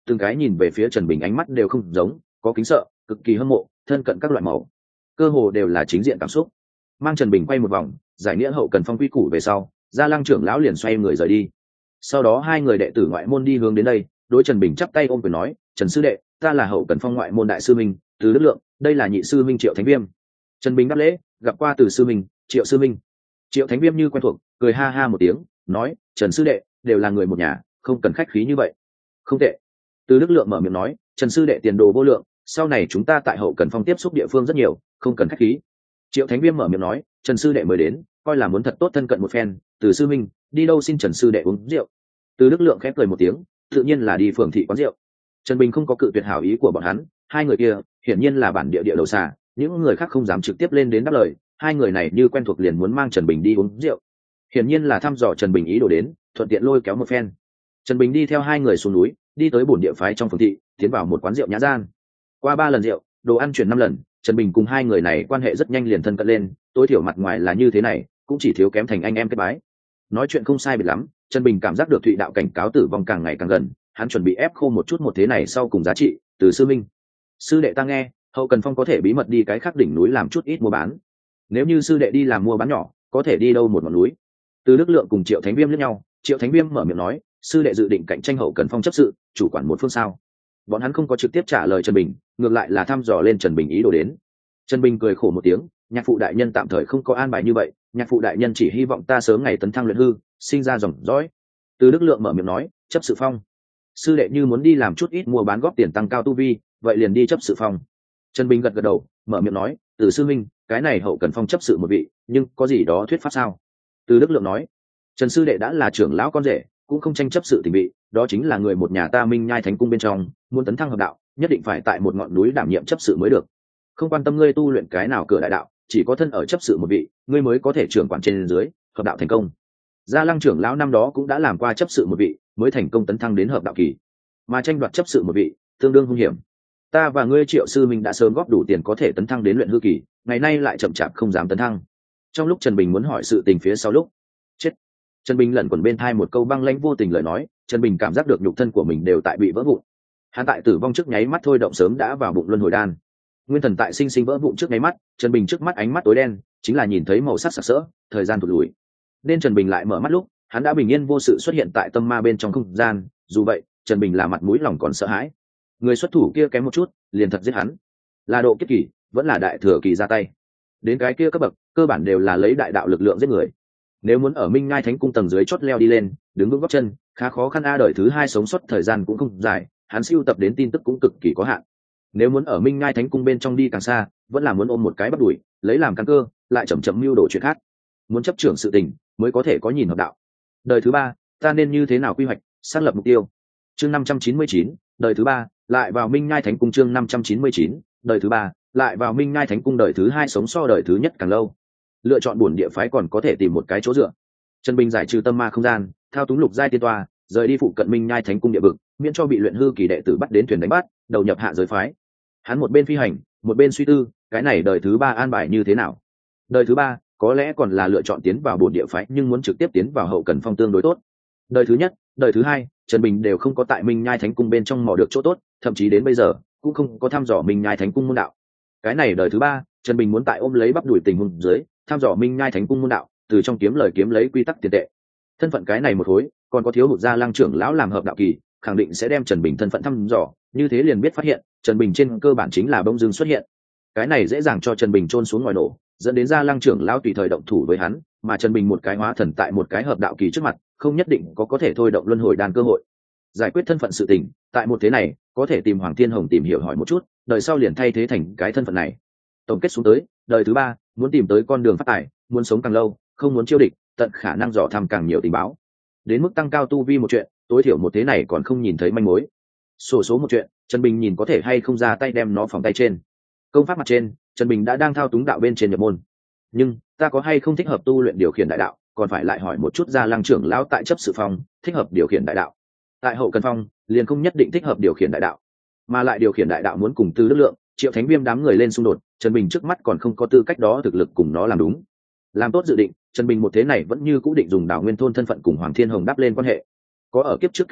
từng cái nhìn về phía Trần Bình ánh mắt đều không giống, có kính sợ, cực kỳ hâm mộ, thân cận các loại màu, cơ hồ đều là chính diện cảm xúc. Mang Trần Bình quay một vòng, giải nghĩa hậu cần phong quy củ về sau, Gia Lăng trưởng lão liền xoay người rời đi. Sau đó hai người đệ tử ngoại môn đi hướng đến đây, đối Trần Bình chắp tay ôm quyền nói: "Trần sư đệ, ta là hậu cần phong ngoại môn đại sư minh Từ Đức Lượng, đây là nhị sư minh Triệu Thánh Viêm." Trần Bình đáp lễ: "Gặp qua Từ sư minh, Triệu sư minh." Triệu Thánh Viêm như quen thuộc, cười ha ha một tiếng, nói: "Trần sư đệ, đều là người một nhà, không cần khách khí như vậy." "Không tệ." Từ Đức Lượng mở miệng nói: "Trần sư đệ tiền đồ vô lượng, sau này chúng ta tại hậu cần phong tiếp xúc địa phương rất nhiều, không cần khách khí." Triệu Thánh Viêm mở miệng nói: "Trần sư đệ mới đến, coi là muốn thật tốt thân cận một phen, Từ sư minh, đi đâu xin Trần sư đệ uống rượu." Từ Đức Lượng khép cười một tiếng, tự nhiên là đi phường thị quán rượu. Trần Bình không có cự tuyệt hảo ý của bọn hắn, hai người kia hiển nhiên là bản địa đầu xà, những người khác không dám trực tiếp lên đến đáp lời, hai người này như quen thuộc liền muốn mang Trần Bình đi uống rượu, hiển nhiên là thăm dò Trần Bình ý đồ đến, thuận tiện lôi kéo một phen. Trần Bình đi theo hai người xuống núi, đi tới bổn địa phái trong phường thị, tiến vào một quán rượu nhã gian. Qua 3 lần rượu, đồ ăn chuyển 5 lần, Trần Bình cùng hai người này quan hệ rất nhanh liền thân cận lên, tối thiểu mặt ngoài là như thế này, cũng chỉ thiếu kém thành anh em kết bái. Nói chuyện không sai biệt lắm, Trần Bình cảm giác được Thụy đạo cảnh cáo tử vong càng ngày càng gần, hắn chuẩn bị ép khô một chút một thế này sau cùng giá trị. Từ sư minh, sư đệ ta nghe hậu cần phong có thể bí mật đi cái khác đỉnh núi làm chút ít mua bán, nếu như sư đệ đi làm mua bán nhỏ, có thể đi đâu một ngọn núi? Từ Đức Lượng cùng Triệu Thánh Viêm lẫn nhau, Triệu Thánh Viêm mở miệng nói: "Sư đệ dự định cạnh tranh hậu cần phong chấp sự, chủ quản một phương sao?" Bọn hắn không có trực tiếp trả lời Trần Bình, ngược lại là thăm dò lên Trần Bình ý đồ đến. Trần Bình cười khổ một tiếng: "Nhạc phụ đại nhân tạm thời không có an bài như vậy, nhạc phụ đại nhân chỉ hy vọng ta sớm ngày tấn thăng luyện hư, sinh ra dòng dõi." Từ Đức Lượng mở miệng nói: "Chấp sự phong, sư đệ như muốn đi làm chút ít mua bán góp tiền tăng cao tu vi, vậy liền đi chấp sự phong." Trần Bình gật gật đầu, mở miệng nói: "Từ sư minh, cái này hậu cần phong chấp sự một vị, nhưng có gì đó thuyết pháp sao?" Từ Đức Lượng nói: "Trần sư đệ đã là trưởng lão con rể, cũng không tranh chấp sự tình vị, đó chính là người một nhà ta Minh Nhai Thánh cung bên trong, muốn tấn thăng hợp đạo, nhất định phải tại một ngọn núi đảm nhiệm chấp sự mới được. Không quan tâm ngươi tu luyện cái nào cửa đại đạo, chỉ có thân ở chấp sự một vị, ngươi mới có thể trưởng quản trên dưới, hợp đạo thành công. Gia Lăng trưởng lão năm đó cũng đã làm qua chấp sự một vị, mới thành công tấn thăng đến hợp đạo kỳ, mà tranh đoạt chấp sự một vị, tương đương hung hiểm. Ta và ngươi Triệu sư minh đã sớm góp đủ tiền có thể tấn thăng đến luyện hư kỳ, ngày nay lại chậm chạp không dám tấn thăng." Trong lúc Trần Bình muốn hỏi sự tình phía sau lúc chết, Trần Bình lẩn quẩn bên thai một câu băng lãnh vô tình lời nói, Trần Bình cảm giác được nhục thân của mình đều tại bị vỡ vụn. Hắn tại tử vong trước nháy mắt thôi động sớm đã vào bụng luân hồi đan. Nguyên thần tại sinh sinh vỡ vụn trước nháy mắt, Trần Bình trước mắt ánh mắt tối đen, chính là nhìn thấy màu sắc sặc sỡ, thời gian thụt lùi. Nên Trần Bình lại mở mắt lúc, hắn đã bình yên vô sự xuất hiện tại tâm ma bên trong không gian, dù vậy, Trần Bình là mặt mũi lòng còn sợ hãi. Người xuất thủ kia kém một chút, liền thật giết hắn. Là độ kiếp kỳ, vẫn là đại thừa kỳ ra tay. Đến cái kia cấp bậc, cơ bản đều là lấy đại đạo lực lượng giết người. Nếu muốn ở Minh Ngai Thánh cung tầng dưới chót leo đi lên, đứng vững gót chân, khá khó khăn a. Đời thứ hai sống sót thời gian cũng không dài, hắn sưu tập đến tin tức cũng cực kỳ có hạn. Nếu muốn ở Minh Ngai Thánh cung bên trong đi càng xa, vẫn là muốn ôm một cái bắt đuổi, lấy làm căn cơ, lại chậm chậm mưu đồ chuyện khác. Muốn chấp trưởng sự tình, mới có thể có nhìn hợp đạo. Đời thứ ba, ta nên như thế nào quy hoạch, xác lập mục tiêu. Chương 599, đời thứ ba, lại vào Minh Ngai Thánh cung. Chương 599, đời thứ ba, lại vào Minh Ngai Thánh cung. Đời thứ hai sống so đời thứ nhất càng lâu. Lựa chọn bổn địa phái còn có thể tìm một cái chỗ dựa. Trần Bình giải trừ tâm ma không gian, thao túng lục giai tiên toa, rời đi phụ cận Minh Nhai Thánh cung địa vực, miễn cho bị luyện hư kỳ đệ tử bắt đến thuyền đánh bắt, đầu nhập hạ giới phái. Hắn một bên phi hành, một bên suy tư, cái này đời thứ ba an bài như thế nào. Đời thứ ba có lẽ còn là lựa chọn tiến vào bổn địa phái, nhưng muốn trực tiếp tiến vào hậu cần phong tương đối tốt. Đời thứ nhất, đời thứ hai, Trần Bình đều không có tại Minh Nhai Thánh cung bên trong mò được chỗ tốt, thậm chí đến bây giờ cũng không có thăm dò Minh Nhai Thánh cung môn đạo. Cái này đời thứ ba, Trần Bình muốn tại ôm lấy bắp đuổi tình huống dưới, thăm dò Minh Nhai Thánh cung môn đạo, từ trong kiếm lời kiếm lấy quy tắc tiền tệ. Thân phận cái này một khối, còn có thiếu hụt Gia Lăng trưởng lão làm hợp đạo kỳ, khẳng định sẽ đem Trần Bình thân phận thăm dò, như thế liền biết phát hiện, Trần Bình trên cơ bản chính là bông dưng xuất hiện. Cái này dễ dàng cho Trần Bình chôn xuống ngoài nổ, dẫn đến Gia Lăng trưởng lão tùy thời động thủ với hắn, mà Trần Bình một cái hóa thần tại một cái hợp đạo kỳ trước mặt, không nhất định có thể thôi động luân hồi đan cơ hội. Giải quyết thân phận sự tình, tại một thế này, có thể tìm Hoàng Thiên Hồng tìm hiểu hỏi một chút, đời sau liền thay thế thành cái thân phận này. Tổng kết xuống tới, đời thứ ba, muốn tìm tới con đường phát tài, muốn sống càng lâu, không muốn chiêu địch, tận khả năng dò thăm càng nhiều tình báo. Đến mức tăng cao tu vi một chuyện, tối thiểu một thế này còn không nhìn thấy manh mối. Sổ số một chuyện, Trần Bình nhìn có thể hay không ra tay đem nó phòng tay trên. Công pháp mặt trên, Trần Bình đã đang thao túng đạo bên trên nhập môn. Nhưng, ta có hay không thích hợp tu luyện điều khiển đại đạo, còn phải lại hỏi một chút Gia Lăng trưởng lão tại chấp sự phong, thích hợp điều khiển đại đạo. Tại hậu cần phong, liền không nhất định thích hợp điều khiển đại đạo, mà lại điều khiển đại đạo muốn cùng Từ Đức Lượng, Triệu Thánh Viêm đám người lên xung đột, Trần Bình trước mắt còn không có tư cách đó thực lực cùng nó làm đúng. Làm tốt dự định, Trần Bình một thế này vẫn như cũ định dùng Đào Nguyên thôn thân phận cùng Hoàng Thiên Hồng đắp lên quan hệ. Có ở kiếp trước kinh nghiệm,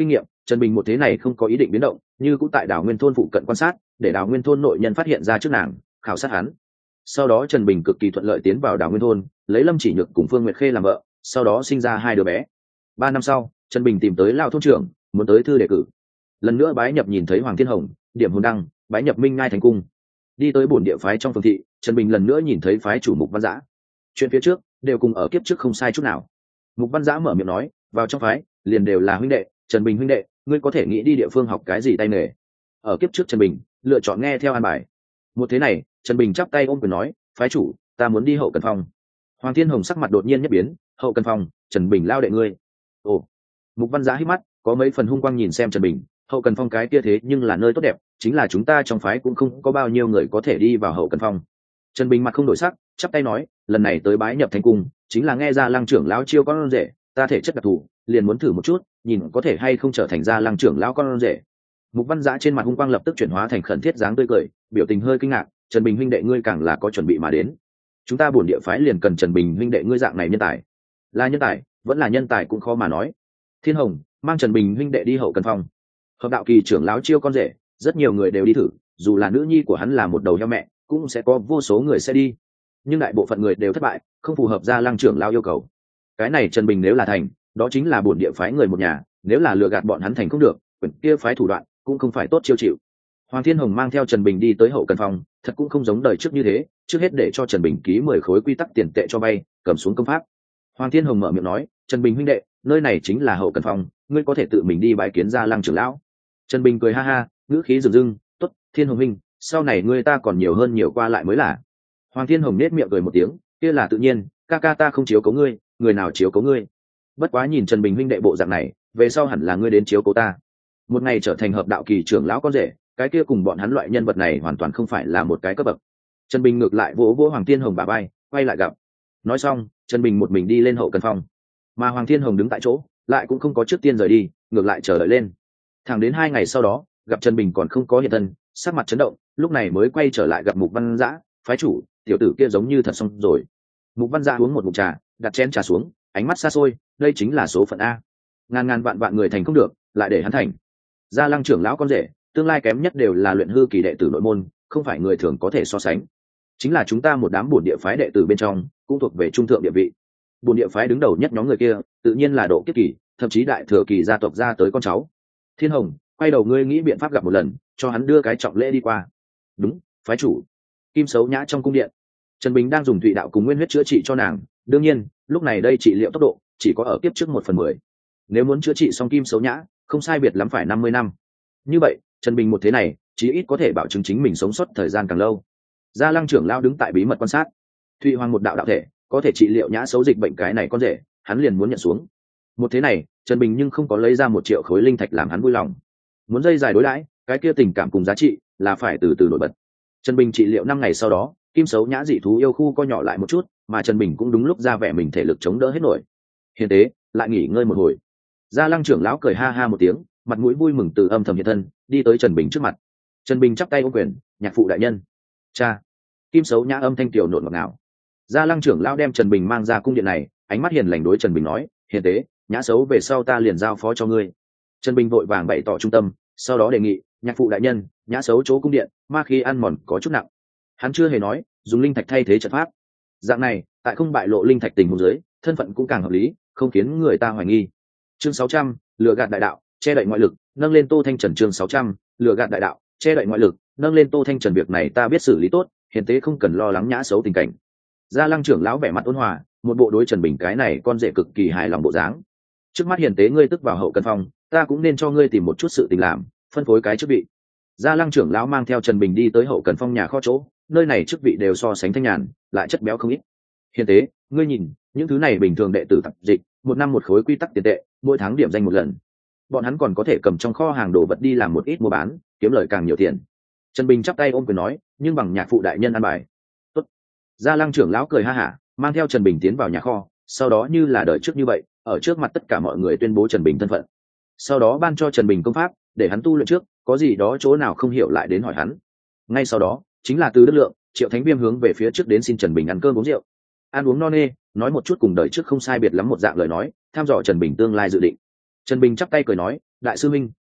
Trần Bình một thế này không có ý định biến động, như cũng tại Đào Nguyên thôn phụ cận quan sát, để Đào Nguyên thôn nội nhân phát hiện ra trước nàng, khảo sát hắn. Sau đó Trần Bình cực kỳ thuận lợi tiến vào Đào Nguyên thôn, lấy Lâm Chỉ Nhược cùng Phương Nguyệt Khê làm vợ, sau đó sinh ra 2 đứa bé. 3 năm sau, Trần Bình tìm tới Lão thôn trưởng, muốn tới thư đề cử. Lần nữa bái nhập nhìn thấy Hoàng Thiên Hồng, điểm hồn đăng, bái nhập Minh Ngai thành cung. Đi tới bổn địa phái trong phường thị, Trần Bình lần nữa nhìn thấy phái chủ Mục Văn Dã. Chuyện phía trước đều cùng ở kiếp trước không sai chút nào. Mục Văn Dã mở miệng nói, vào trong phái liền đều là huynh đệ. Trần Bình huynh đệ, ngươi có thể nghĩ đi địa phương học cái gì tay nghề? Ở kiếp trước Trần Bình lựa chọn nghe theo an bài. Một thế này, Trần Bình chắp tay ôm quyền nói, phái chủ, ta muốn đi hậu cần phòng. Hoàng Thiên Hồng sắc mặt đột nhiên nhất biến, hậu cần phòng, Trần Bình lao đệ ngươi. Ồ. Mục Văn Giá hít mắt, có mấy phần hung quang nhìn xem Trần Bình, hậu cần phong cái kia thế nhưng là nơi tốt đẹp, chính là chúng ta trong phái cũng không có bao nhiêu người có thể đi vào hậu cần phong. Trần Bình mặt không đổi sắc, chắp tay nói, lần này tới bái nhập thành cung, chính là nghe ra Lăng trưởng lão chiêu con rể, ta thể chất đặc thù, liền muốn thử một chút, nhìn có thể hay không trở thành ra Lăng trưởng lão con rể. Mục Văn Dã trên mặt hung quang lập tức chuyển hóa thành khẩn thiết dáng tươi cười, biểu tình hơi kinh ngạc, Trần Bình huynh đệ ngươi càng là có chuẩn bị mà đến. Chúng ta buồn địa phái liền cần Trần Bình huynh đệ ngươi dạng này nhân tài. Là nhân tài, vẫn là nhân tài cũng khó mà nói. Thiên Hồng mang Trần Bình huynh đệ đi hậu cần phòng. Hợp đạo kỳ trưởng lão chiêu con rể, rất nhiều người đều đi thử, dù là nữ nhi của hắn là một đầu heo mẹ, cũng sẽ có vô số người sẽ đi. Nhưng đại bộ phận người đều thất bại, không phù hợp ra Lăng trưởng lão yêu cầu. Cái này Trần Bình nếu là thành, đó chính là buồn địa phái người một nhà, nếu là lừa gạt bọn hắn thành không được, quyển kia phái thủ đoạn cũng không phải tốt chiêu chịu. Hoàng Thiên Hồng mang theo Trần Bình đi tới hậu cần phòng, thật cũng không giống đời trước như thế, trước hết để cho Trần Bình ký 10 khối quy tắc tiền tệ cho vay, cầm xuống công pháp. Hoàng Thiên Hồng mở miệng nói, Trần Bình huynh đệ, nơi này chính là hậu cần phòng, ngươi có thể tự mình đi bái kiến ra Lăng trưởng lão. Trần Bình cười ha ha, ngữ khí rừng rưng, tốt, Thiên Hồng huynh, sau này ngươi ta còn nhiều hơn nhiều qua lại mới là. Hoàng Thiên Hồng nết miệng cười một tiếng, kia là tự nhiên, ca ca ta không chiếu cố ngươi, người nào chiếu cố ngươi. Bất quá nhìn Trần Bình huynh đệ bộ dạng này, về sau hẳn là ngươi đến chiếu cố ta. Một ngày trở thành hợp đạo kỳ trưởng lão con rể, cái kia cùng bọn hắn loại nhân vật này hoàn toàn không phải là một cái cấp bậc. Trần Bình ngược lại vỗ vỗ Hoàng Thiên Hồng bả vai, quay lại gặp. Nói xong, Trần Bình một mình đi lên hậu cần phòng, mà Hoàng Thiên Hồng đứng tại chỗ, lại cũng không có trước tiên rời đi, ngược lại chờ đợi lên. Thẳng đến 2 ngày sau đó, gặp Trần Bình còn không có hiện thân, sắc mặt chấn động, lúc này mới quay trở lại gặp Mục Văn Dã, phái chủ, tiểu tử kia giống như thật xong rồi. Mục Văn Dã uống một ngụm trà, đặt chén trà xuống, ánh mắt xa xôi, đây chính là số phận a. Ngàn ngàn vạn vạn người thành không được, lại để hắn thành. Gia Lăng trưởng lão con rể, tương lai kém nhất đều là luyện hư kỳ đệ tử nội môn, không phải người thường có thể so sánh. Chính là chúng ta một đám bổn địa phái đệ tử bên trong, cũng thuộc về trung thượng địa vị. Bổn địa phái đứng đầu nhất nhóm người kia, tự nhiên là độ kiếp kỳ, thậm chí đại thừa kỳ gia tộc ra tới con cháu. Thiên Hồng, quay đầu ngươi nghĩ biện pháp gặp một lần, cho hắn đưa cái trọng lễ đi qua. Đúng, phái chủ. Kim Sấu Nhã trong cung điện, Trần Bình đang dùng thủy đạo cùng nguyên huyết chữa trị cho nàng, đương nhiên, lúc này đây trị liệu tốc độ chỉ có ở kiếp trước 1/10. Nếu muốn chữa trị xong Kim Sấu Nhã, không sai biệt lắm phải 50 năm. Như vậy, Trần Bình một thế này, chí ít có thể bảo chứng chính mình sống sót thời gian càng lâu. Gia Lăng trưởng lao đứng tại bí mật quan sát. Thụy Hoàng một đạo đạo thể, có thể trị liệu Nhã xấu dịch bệnh cái này con rể, hắn liền muốn nhận xuống. Một thế này, Trần Bình nhưng không có lấy ra 1 triệu khối linh thạch làm hắn vui lòng. Muốn dây dài đối đãi, cái kia tình cảm cùng giá trị là phải từ từ nổi bật. Trần Bình trị liệu 5 ngày sau đó, Kim Sấu Nhã dị thú yêu khu co nhỏ lại một chút, mà Trần Bình cũng đúng lúc ra vẻ mình thể lực chống đỡ hết nổi. Hiền tế, lại nghỉ ngơi một hồi. Gia Lăng trưởng lão cười ha ha một tiếng, mặt mũi vui mừng từ âm thầm hiện thân, đi tới Trần Bình trước mặt. Trần Bình chắp tay ôm quyền, nhạc phụ đại nhân. Cha. Kim Sấu Nhã âm thanh tiểu nộn ngọt ngào. Gia Lăng trưởng lão đem Trần Bình mang ra cung điện này, ánh mắt hiền lành đối Trần Bình nói, hiền tế, Nhã xấu về sau ta liền giao phó cho ngươi. Trần Bình vội vàng bày tỏ trung tâm, sau đó đề nghị, nhạc phụ đại nhân, Nhã xấu chỗ cung điện, ma khí ăn mòn có chút nặng. Hắn chưa hề nói dùng linh thạch thay thế trận pháp. Dạng này, tại không bại lộ linh thạch tình huống dưới, thân phận cũng càng hợp lý, không khiến người ta hoài nghi. Chương 600, lừa gạt đại đạo, che đậy ngoại lực, nâng lên Tô Thanh Trần. Chương 600, lừa gạt đại đạo, che đậy ngoại lực, nâng lên Tô Thanh Trần. Việc này ta biết xử lý tốt, hiền tế không cần lo lắng Nhã xấu tình cảnh. Gia Lăng trưởng lão vẻ mặt ôn hòa, một bộ đối Trần Bình cái này con rể cực kỳ hài lòng bộ dáng. Trước mắt hiền tế ngươi tức vào hậu cần phòng, ta cũng nên cho ngươi tìm một chút sự tình làm, phân phối cái chức vị. Gia Lăng trưởng lão mang theo Trần Bình đi tới hậu cần phong nhà kho chỗ, nơi này chức vị đều so sánh thanh nhàn, lại chất béo không ít. Hiền tế, ngươi nhìn, những thứ này bình thường đệ tử tập dịch, 1 năm 1 khối quy tắc tiền tệ, mỗi tháng điểm danh 1 lần. Bọn hắn còn có thể cầm trong kho hàng đồ vật đi làm một ít mua bán, kiếm lời càng nhiều tiền. Trần Bình chắp tay ôm quyền nói, nhưng bằng nhạc phụ đại nhân ăn bài. Tốt. Gia Lăng trưởng lão cười ha hả, mang theo Trần Bình tiến vào nhà kho, sau đó như là đời trước như vậy, ở trước mặt tất cả mọi người tuyên bố Trần Bình thân phận. Sau đó ban cho Trần Bình công pháp, để hắn tu luyện trước, có gì đó chỗ nào không hiểu lại đến hỏi hắn. Ngay sau đó, chính là Từ Đức Lượng, Triệu Thánh Viêm hướng về phía trước đến xin Trần Bình ăn cơm uống rượu. Ăn uống no nê, nói một chút cùng đời trước không sai biệt lắm một dạng lời nói, tham dò Trần Bình tương lai dự định. Trần Bình chắp tay cười nói, đại sư minh,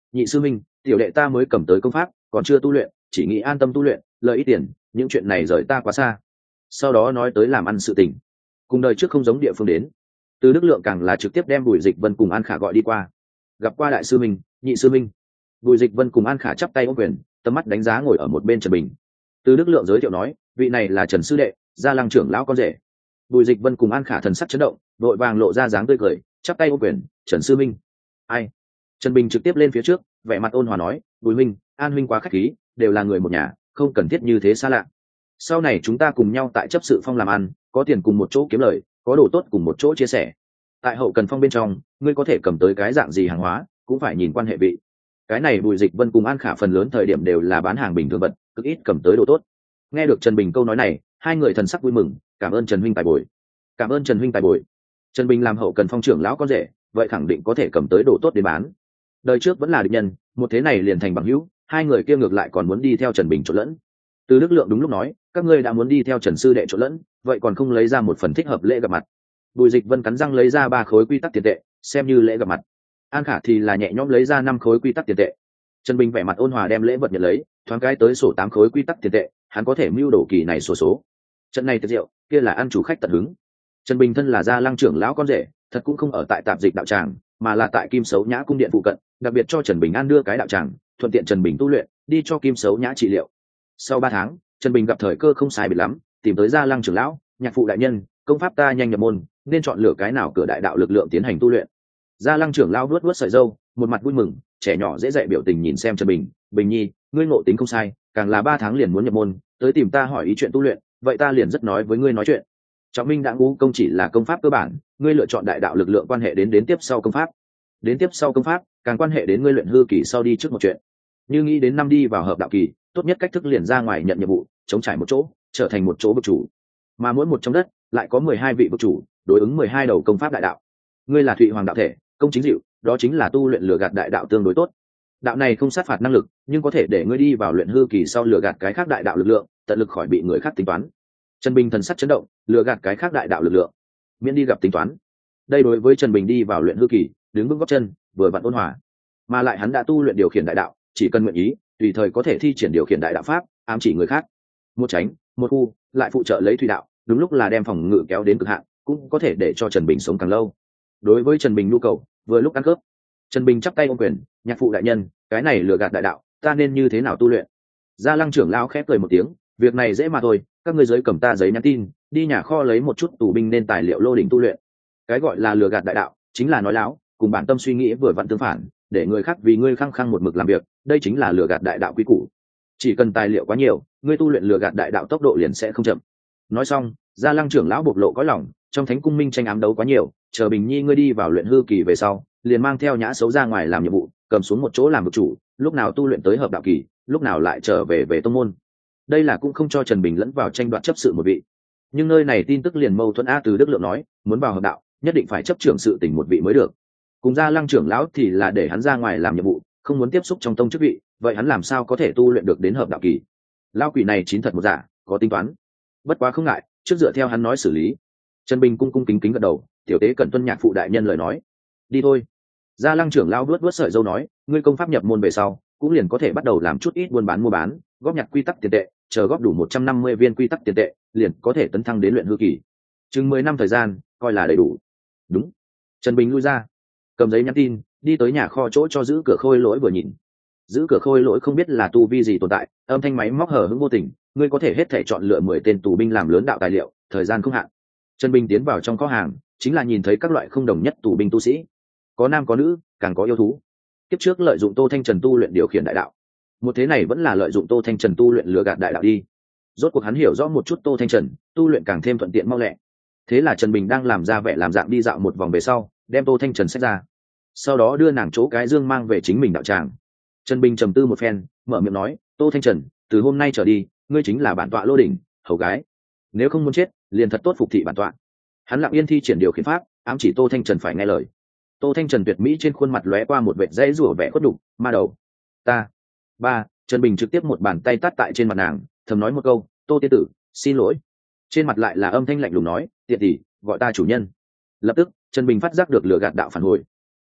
nhị sư minh, tiểu đệ ta mới cầm tới công pháp còn chưa tu luyện, chỉ nghĩ an tâm tu luyện, lợi ít tiền, những chuyện này rời ta quá xa. Sau đó nói tới làm ăn sự tình, cùng đời trước không giống địa phương đến. Từ Đức Lượng càng là trực tiếp đem Bùi Dịch Vân cùng An Khả gọi đi qua. Gặp qua đại sư minh, nhị sư minh. Bùi Dịch Vân cùng An Khả chắp tay ôm quyền, tầm mắt đánh giá ngồi ở một bên Trần Bình. Từ Đức Lượng giới thiệu nói, vị này là Trần sư đệ, Gia Lăng trưởng lão con rể. Bùi Dịch Vân cùng An Khả thần sắc chấn động, đội vàng lộ ra dáng tươi cười, chắp tay ôm quyền, Trần sư minh. Ai? Trần Bình trực tiếp lên phía trước, vẻ mặt ôn hòa nói, Bùi minh, An huynh quá khách khí, đều là người một nhà, không cần thiết như thế xa lạ. Sau này chúng ta cùng nhau tại chấp sự phong làm ăn, có tiền cùng một chỗ kiếm lời, có đồ tốt cùng một chỗ chia sẻ. Tại hậu cần phong bên trong, ngươi có thể cầm tới cái dạng gì hàng hóa, cũng phải nhìn quan hệ vị. Cái này Bùi Dịch Vân cùng An Khả phần lớn thời điểm đều là bán hàng bình thường vật, cực ít cầm tới đồ tốt. Nghe được Trần Bình câu nói này, hai người thần sắc vui mừng, cảm ơn Trần huynh tài bồi. Cảm ơn Trần huynh tài bồi. Trần Bình làm hậu cần phong trưởng lão con rể, vậy khẳng định có thể cầm tới đồ tốt để bán. Đời trước vẫn là địch nhân, một thế này liền thành bằng hữu, hai người kia ngược lại còn muốn đi theo Trần Bình trộn lẫn. Từ Đức Lượng đúng lúc nói, các ngươi đã muốn đi theo Trần sư đệ trộn lẫn, vậy còn không lấy ra một phần thích hợp lễ gặp mặt. Bùi Dịch Vân cắn răng lấy ra 3 khối quy tắc tiền tệ, xem như lễ gặp mặt. An Khả thì là nhẹ nhõm lấy ra 5 khối quy tắc tiền tệ. Trần Bình vẻ mặt ôn hòa đem lễ vật nhận lấy, thoáng cái tới sổ 8 khối quy tắc tiền tệ, hắn có thể mưu đồ kỳ này số. Trận này tiệc rượu, kia là ăn chủ khách tận hứng. Trần Bình thân là Gia Lăng trưởng lão con rể, thật cũng không ở tại tạp dịch đạo tràng, mà là tại Kim Sấu Nhã cung điện phụ cận, đặc biệt cho Trần Bình an đưa cái đạo tràng, thuận tiện Trần Bình tu luyện, đi cho Kim Sấu Nhã trị liệu. Sau 3 tháng, Trần Bình gặp thời cơ không sai biệt lắm, tìm tới Gia Lăng trưởng lão, nhạc phụ đại nhân, công pháp ta nhanh nhập môn, nên chọn lựa cái nào cửa đại đạo lực lượng tiến hành tu luyện. Gia Lăng trưởng lão vuốt vuốt sợi râu, một mặt vui mừng, trẻ nhỏ dễ dạy biểu tình nhìn xem Trần Bình, Bình nhi, ngươi ngộ tính không sai, càng là 3 tháng liền muốn nhập môn, tới tìm ta hỏi ý chuyện tu luyện, vậy ta liền rất nói với ngươi nói chuyện. Trọng minh đã ngũ công chỉ là công pháp cơ bản, ngươi lựa chọn đại đạo lực lượng quan hệ đến tiếp sau công pháp. Đến tiếp sau công pháp, càng quan hệ đến ngươi luyện hư kỳ sau đi trước một chuyện. Như nghĩ đến năm đi vào hợp đạo kỳ, tốt nhất cách thức liền ra ngoài nhận nhiệm vụ, chống trải một chỗ, trở thành một chỗ vực chủ. Mà mỗi một trong đất lại có 12 vị vực chủ, đối ứng 12 đầu công pháp đại đạo. Ngươi là Thụy Hoàng đạo thể, công chính dịu, đó chính là tu luyện lừa gạt đại đạo tương đối tốt. Đạo này không sát phạt năng lực, nhưng có thể để ngươi đi vào luyện hư kỳ sau lừa gạt cái khác đại đạo lực lượng, tận lực khỏi bị người khác tính toán. Trần Bình thần sắc chấn động, lừa gạt cái khác đại đạo lực lượng, miễn đi gặp tính toán. Đây đối với Trần Bình đi vào luyện hư kỳ, đứng vững gót chân, vừa vặn ôn hòa. Mà lại hắn đã tu luyện điều khiển đại đạo, chỉ cần nguyện ý, tùy thời có thể thi triển điều khiển đại đạo pháp, ám chỉ người khác. Một tránh, một khu, lại phụ trợ lấy thủy đạo, đúng lúc là đem phòng ngự kéo đến cực hạn, cũng có thể để cho Trần Bình sống càng lâu. Đối với Trần Bình nhu cầu, vừa lúc ăn khớp. Trần Bình chắp tay ôm quyền, nhạc phụ đại nhân, cái này lừa gạt đại đạo, ta nên như thế nào tu luyện? Gia Lăng trưởng lão khép cười một tiếng, việc này dễ mà thôi, các ngươi giới cầm ta giấy nhắn tin, đi nhà kho lấy một chút tù binh nên tài liệu lô đỉnh tu luyện. Cái gọi là lừa gạt đại đạo, chính là nói láo, cùng bản tâm suy nghĩ vừa vặn tương phản, để người khác vì ngươi khăng khăng một mực làm việc, đây chính là lừa gạt đại đạo quy củ. Chỉ cần tài liệu quá nhiều, ngươi tu luyện lừa gạt đại đạo tốc độ liền sẽ không chậm. Nói xong, Gia Lăng trưởng lão bộc lộ cõi lòng, trong thánh cung minh tranh ám đấu quá nhiều, chờ Bình nhi ngươi đi vào luyện hư kỳ về sau, liền mang theo Nhã Xấu ra ngoài làm nhiệm vụ, cầm xuống một chỗ làm vực chủ, lúc nào tu luyện tới hợp đạo kỳ, lúc nào lại trở về tông môn. Đây là cũng không cho Trần Bình lẫn vào tranh đoạt chấp sự một vị. Nhưng nơi này tin tức liền mâu thuẫn a. Từ Đức Lượng nói, muốn vào hợp đạo, nhất định phải chấp trưởng sự tình một vị mới được. Cùng Gia Lăng trưởng lão thì là để hắn ra ngoài làm nhiệm vụ, không muốn tiếp xúc trong tông chức vị, vậy hắn làm sao có thể tu luyện được đến hợp đạo kỳ? Lão quỷ này chín thật một giả, có tính toán. Bất quá không ngại, trước dựa theo hắn nói xử lý. Trần Bình cung cung kính kính gật đầu, tiểu tế cần tuân nhạc phụ đại nhân lời nói. Đi thôi. Gia Lăng trưởng lão vuốt vuốt sợi râu nói, ngươi công pháp nhập môn về sau, cũng liền có thể bắt đầu làm chút ít buôn bán mua bán, góp nhặt quy tắc tiền tệ, chờ góp đủ 150 viên quy tắc tiền tệ, liền có thể tấn thăng đến luyện hư kỳ. Chừng 10 năm thời gian, coi là đầy đủ. Đúng. Trần Bình lui ra, cầm giấy nhắn tin, đi tới nhà kho chỗ cho giữ cửa khôi lỗi vừa nhìn. Giữ cửa khôi lỗi không biết là tu vi gì tồn tại, âm thanh máy móc hở hững vô tình, ngươi có thể hết thể chọn lựa 10 tên tù binh làm lớn đạo tài liệu, thời gian không hạn. Trần Bình tiến vào trong kho hàng, chính là nhìn thấy các loại không đồng nhất tù binh tu sĩ, có nam có nữ, càng có yêu thú. Kiếp trước lợi dụng Tô Thanh Trần tu luyện điều khiển đại đạo, một thế này vẫn là lợi dụng Tô Thanh Trần tu luyện lừa gạt đại đạo đi. Rốt cuộc hắn hiểu rõ một chút Tô Thanh Trần tu luyện càng thêm thuận tiện mau lẹ. Thế là Trần Bình đang làm ra vẻ làm dạng đi dạo một vòng về sau, đem Tô Thanh Trần xách ra, sau đó đưa nàng chỗ cái dương mang về chính mình đạo tràng. Trần Bình trầm tư một phen, mở miệng nói, Tô Thanh Trần, từ hôm nay trở đi, ngươi chính là bản tọa lô đỉnh, hầu gái. Nếu không muốn chết, liền thật tốt phục thị bản tọa. Hắn lặng yên thi triển điều khiển pháp, ám chỉ Tô Thanh Trần phải nghe lời. Tô Thanh Trần tuyệt mỹ trên khuôn mặt lóe qua một vệt dãy rủa vẻ khuất đục, ma đầu. Ta. Trần Bình trực tiếp một bàn tay tát tại trên mặt nàng, thầm nói một câu, Tô tiên tử, xin lỗi. Trên mặt lại là âm thanh lạnh lùng nói, tiện tỷ, gọi ta chủ nhân. Lập tức, Trần Bình phát giác được lừa gạt đạo phản hồi.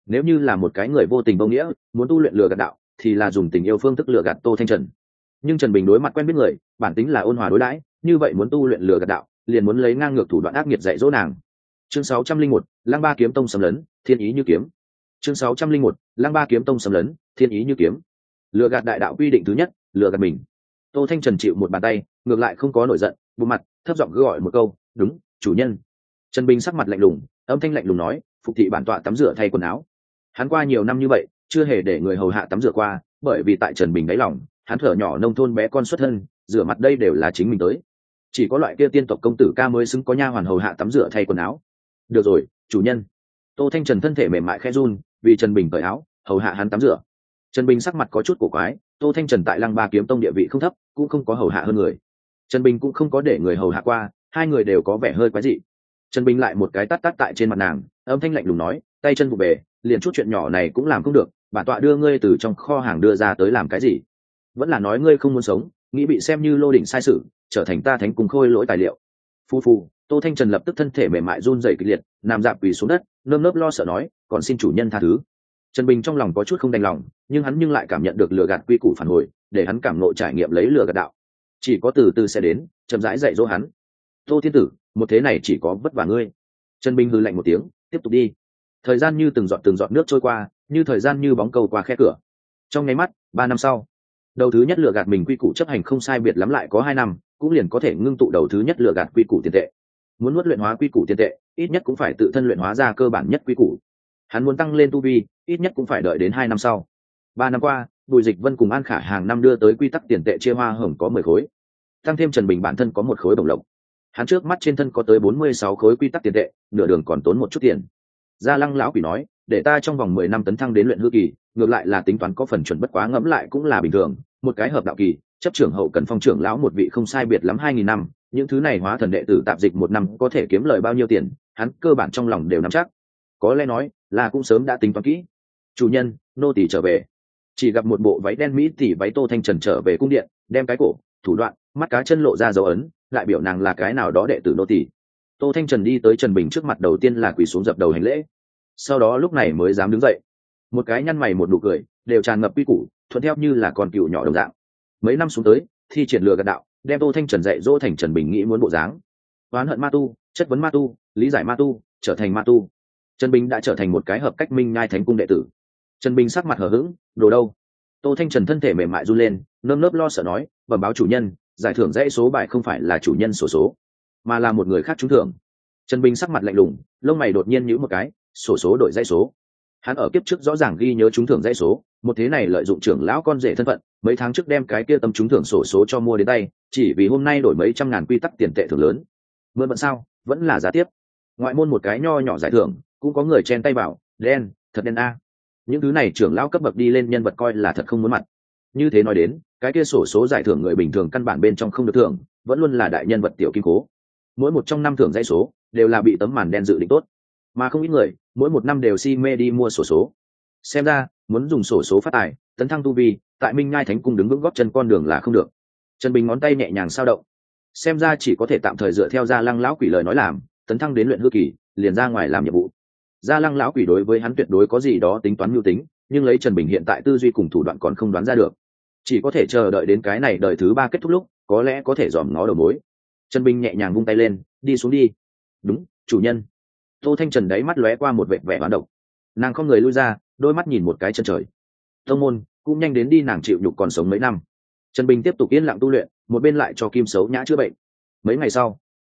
nếu như là một cái người vô tình vô nghĩa muốn tu luyện lừa gạt đạo thì là dùng tình yêu phương thức lừa gạt Tô Thanh Trần. Nhưng Trần Bình đối mặt quen biết người, bản tính là ôn hòa đối đãi, như vậy muốn tu luyện lừa gạt đạo liền muốn lấy ngang ngược thủ đoạn ác nghiệt dạy dỗ nàng. Chương 601, Lăng Ba kiếm tông xâm lấn, thiên ý như kiếm. Chương 601, Lăng Ba kiếm tông xâm lấn, thiên ý như kiếm. Lừa gạt đại đạo quy định thứ nhất, lừa gạt mình. Tô Thanh Trần chịu một bàn tay, ngược lại không có nổi giận, bộ mặt thấp giọng gọi một câu, "Đúng, chủ nhân." Trần Bình sắc mặt lạnh lùng, âm thanh lạnh lùng nói, "Phục thị bản tọa tắm rửa thay quần áo." Hắn qua nhiều năm như vậy, chưa hề để người hầu hạ tắm rửa qua, bởi vì tại Trần Bình đáy lòng, hắn thở nhỏ nông thôn bé con xuất thân, rửa mặt đây đều là chính mình tới. Chỉ có loại kia tiên tộc công tử ca mới xứng có nha hoàn hầu hạ tắm rửa thay quần áo. "Được rồi, chủ nhân." Tô Thanh Trần thân thể mềm mại khẽ run, vì Trần Bình cởi áo, hầu hạ hắn tắm rửa. Trần Bình sắc mặt có chút cổ quái, Tô Thanh Trần tại Lăng Ba kiếm tông địa vị không thấp, cũng không có hầu hạ hơn người. Trần Bình cũng không có để người hầu hạ qua, hai người đều có vẻ hơi quái dị. Trần Bình lại một cái tát tát tại trên mặt nàng, âm thanh lạnh lùng nói, tay chân vụ bề, liền chút chuyện nhỏ này cũng làm không được, bản tọa đưa ngươi từ trong kho hàng đưa ra tới làm cái gì? Vẫn là nói ngươi không muốn sống, nghĩ bị xem như lô đỉnh sai sự, trở thành ta thánh cung khôi lỗi tài liệu. Phu phu, Tô Thanh Trần lập tức thân thể mềm mại run rẩy kịch liệt, nằm dạp quỳ xuống đất, nơm nớp lo sợ nói, còn xin chủ nhân tha thứ. Trần Bình trong lòng có chút không đành lòng, nhưng hắn lại cảm nhận được lừa gạt quy củ phản hồi, để hắn cảm ngộ trải nghiệm lấy lừa gạt đạo. Chỉ có từ từ sẽ đến, chậm rãi dạy dỗ hắn. Tô thiên tử, một thế này chỉ có vất vả ngươi. Trần Bình hừ lạnh một tiếng, tiếp tục đi. Thời gian như từng giọt nước trôi qua, như thời gian như bóng cầu qua khe cửa. Trong nháy mắt, 3 năm sau, đầu thứ nhất lừa gạt mình quy củ chấp hành không sai biệt lắm lại có 2 năm, cũng liền có thể ngưng tụ đầu thứ nhất lừa gạt quy củ tiền tệ. Muốn nuốt luyện hóa quy củ tiền tệ, ít nhất cũng phải tự thân luyện hóa ra cơ bản nhất quy củ. Hắn muốn tăng lên tu vi, ít nhất cũng phải đợi đến 2 năm sau. 3 năm qua, Bùi Dịch Vân cùng An Khả hàng năm đưa tới quy tắc tiền tệ chia hoa hồng có 10 khối, tăng thêm Trần Bình bản thân có 1 khối bổng lộc. Hắn trước mắt trên thân có tới 46 khối quy tắc tiền tệ, nửa đường còn tốn một chút tiền. Gia Lăng lão quỷ nói, để ta trong vòng 10 năm tấn thăng đến luyện hư kỳ, ngược lại là tính toán có phần chuẩn, bất quá ngẫm lại cũng là bình thường, một cái hợp đạo kỳ, chấp trưởng hậu cần phong trưởng lão một vị không sai biệt lắm 2000 năm, những thứ này hóa thần đệ tử tạp dịch 1 năm có thể kiếm lời bao nhiêu tiền, hắn cơ bản trong lòng đều nắm chắc. Có lẽ nói là cũng sớm đã tính toán kỹ. Chủ nhân, nô tỳ trở về. Chỉ gặp một bộ váy đen mỹ tỷ váy Tô Thanh Trần trở về cung điện, đem cái cổ, thủ đoạn, mắt cá chân lộ ra dấu ấn, lại biểu nàng là cái nào đó đệ tử nô tỳ. Tô Thanh Trần đi tới Trần Bình trước mặt, đầu tiên là quỳ xuống dập đầu hành lễ, sau đó lúc này mới dám đứng dậy, một cái nhăn mày một nụ cười, đều tràn ngập quy củ, thuận theo như là con cừu nhỏ đồng dạng. Mấy năm xuống tới, thi triển lừa gạt đạo, đem Tô Thanh Trần dạy dỗ thành Trần Bình nghĩ muốn bộ dáng. Oán hận ma tu, chất vấn ma tu, lý giải ma tu, trở thành ma tu. Trần Bình đã trở thành một cái hợp cách minh nhai thánh cung đệ tử. Trần Bình sắc mặt hờ hững, đồ đâu? Tô Thanh Trần thân thể mềm mại run lên, nơm nớp lo sợ nói, bẩm báo chủ nhân, giải thưởng dãy số bài không phải là chủ nhân sổ số, mà là một người khác trúng thưởng. Trần Bình sắc mặt lạnh lùng, lông mày đột nhiên nhíu một cái, sổ số đổi dãy số. Hắn ở kiếp trước rõ ràng ghi nhớ trúng thưởng dãy số, một thế này lợi dụng trưởng lão con rể thân phận, mấy tháng trước đem cái kia tâm trúng thưởng sổ số cho mua đến tay, chỉ vì hôm nay đổi mấy trăm ngàn quy tắc tiền tệ thưởng lớn. Mượn bận sao, vẫn là giá tiếp. Ngoại môn một cái nho nhỏ giải thưởng, cũng có người chen tay vào, đen, thật đen a. Những thứ này trưởng lão cấp bậc đi lên nhân vật coi là thật không muốn mặt. Như thế nói đến, cái kia sổ số giải thưởng người bình thường căn bản bên trong không được thưởng, vẫn luôn là đại nhân vật tiểu kim cố. Mỗi một trong 5 thưởng dãy số đều là bị tấm màn đen dự định tốt, mà không ít người mỗi một năm đều si mê đi mua sổ số. Xem ra muốn dùng sổ số phát tài, tấn thăng tu vi, tại Minh Nhai Thánh Cung đứng vững gót chân con đường là không được. Trần Bình ngón tay nhẹ nhàng sao động, xem ra chỉ có thể tạm thời dựa theo Gia Lăng lão quỷ lời nói làm, tấn thăng đến luyện hư kỳ, liền ra ngoài làm nhiệm vụ. Gia Lăng lão quỷ đối với hắn tuyệt đối có gì đó tính toán mưu tính, nhưng lấy Trần Bình hiện tại tư duy cùng thủ đoạn còn không đoán ra được, chỉ có thể chờ đợi đến cái này đời thứ 3 kết thúc lúc, có lẽ có thể dòm ngó đầu mối. Trần Bình nhẹ nhàng vung tay lên, đi xuống đi. Đúng, chủ nhân. Tô Thanh Trần đáy mắt lóe qua một vẻ vẻ hoán độc, nàng không người lui ra, đôi mắt nhìn một cái chân trời. Tông môn cũng nhanh đến đi, nàng chịu nhục còn sống mấy năm. Trần Bình tiếp tục yên lặng tu luyện, một bên lại cho Kim Sấu Nhã chữa bệnh. Mấy ngày sau,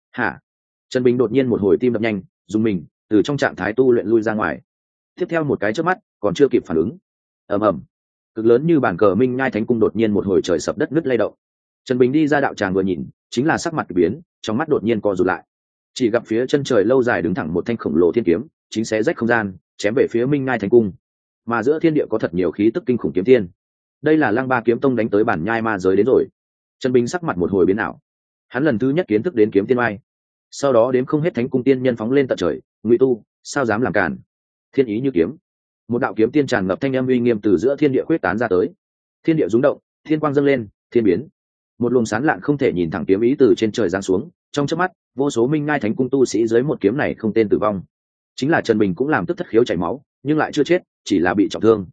Trần Bình đột nhiên một hồi tim đập nhanh, dùng mình từ trong trạng thái tu luyện lui ra ngoài. Tiếp theo một cái chớp mắt, còn chưa kịp phản ứng, ầm ầm, cực lớn như bàn cờ Minh Nhai Thánh Cung đột nhiên một hồi trời sập đất nứt lay động. Trần Bình đi ra đạo tràng vừa nhìn, chính là sắc mặt biến, trong mắt đột nhiên co rụt lại. Chỉ gặp phía chân trời lâu dài đứng thẳng một thanh khổng lồ thiên kiếm, chính xé rách không gian, chém về phía Minh Nhai Thánh Cung. Mà giữa thiên địa có thật nhiều khí tức kinh khủng kiếm thiên. Đây là Lăng Ba kiếm tông đánh tới bản nhai ma giới đến rồi. Trần Bình sắc mặt một hồi biến ảo. Hắn lần thứ nhất kiến thức đến kiếm tiên oai. Sau đó đếm không hết thánh cung tiên nhân phóng lên tận trời, ngụy tu, sao dám làm cản? Thiên ý như kiếm. Một đạo kiếm tiên tràn ngập thanh âm uy nghiêm từ giữa thiên địa khuyết tán ra tới. Thiên địa rung động, thiên quang dâng lên, thiên biến. Một luồng sáng lạn không thể nhìn thẳng kiếm ý từ trên trời giáng xuống, trong chớp mắt, vô số Minh Nhai Thánh Cung tu sĩ dưới một kiếm này không tên tử vong. Chính là Trần Bình cũng làm tức thất khiếu chảy máu, nhưng lại chưa chết, chỉ là bị trọng thương.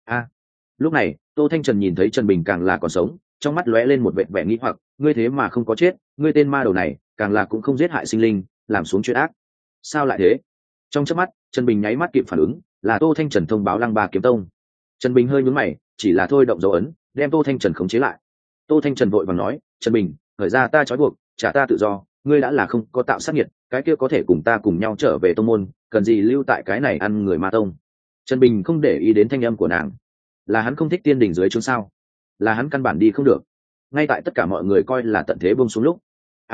Lúc này Tô Thanh Trần nhìn thấy Trần Bình càng là còn sống, trong mắt lóe lên một vệt vẻ nghi hoặc, ngươi thế mà không có chết, ngươi tên ma đầu này càng là cũng không giết hại sinh linh, làm xuống chuyện ác, sao lại thế? Trong chớp mắt Trần Bình nháy mắt kịp phản ứng, là Tô Thanh Trần thông báo Lăng Ba kiếm tông. Trần Bình hơi nhướng mày, chỉ là thôi động dấu ấn đem Tô Thanh Trần khống chế lại. Tô Thanh Trần vội vàng nói, Trần Bình, khởi ra ta trói buộc, trả ta tự do, ngươi đã là không có tạo sát nhiệt, cái kia có thể cùng ta cùng nhau trở về tông môn, cần gì lưu tại cái này ăn người ma tông? Trần Bình không để ý đến thanh âm của nàng, là hắn không thích tiên đình dưới trướng sao? Là hắn căn bản đi không được. Ngay tại tất cả mọi người coi là tận thế buông xuống lúc,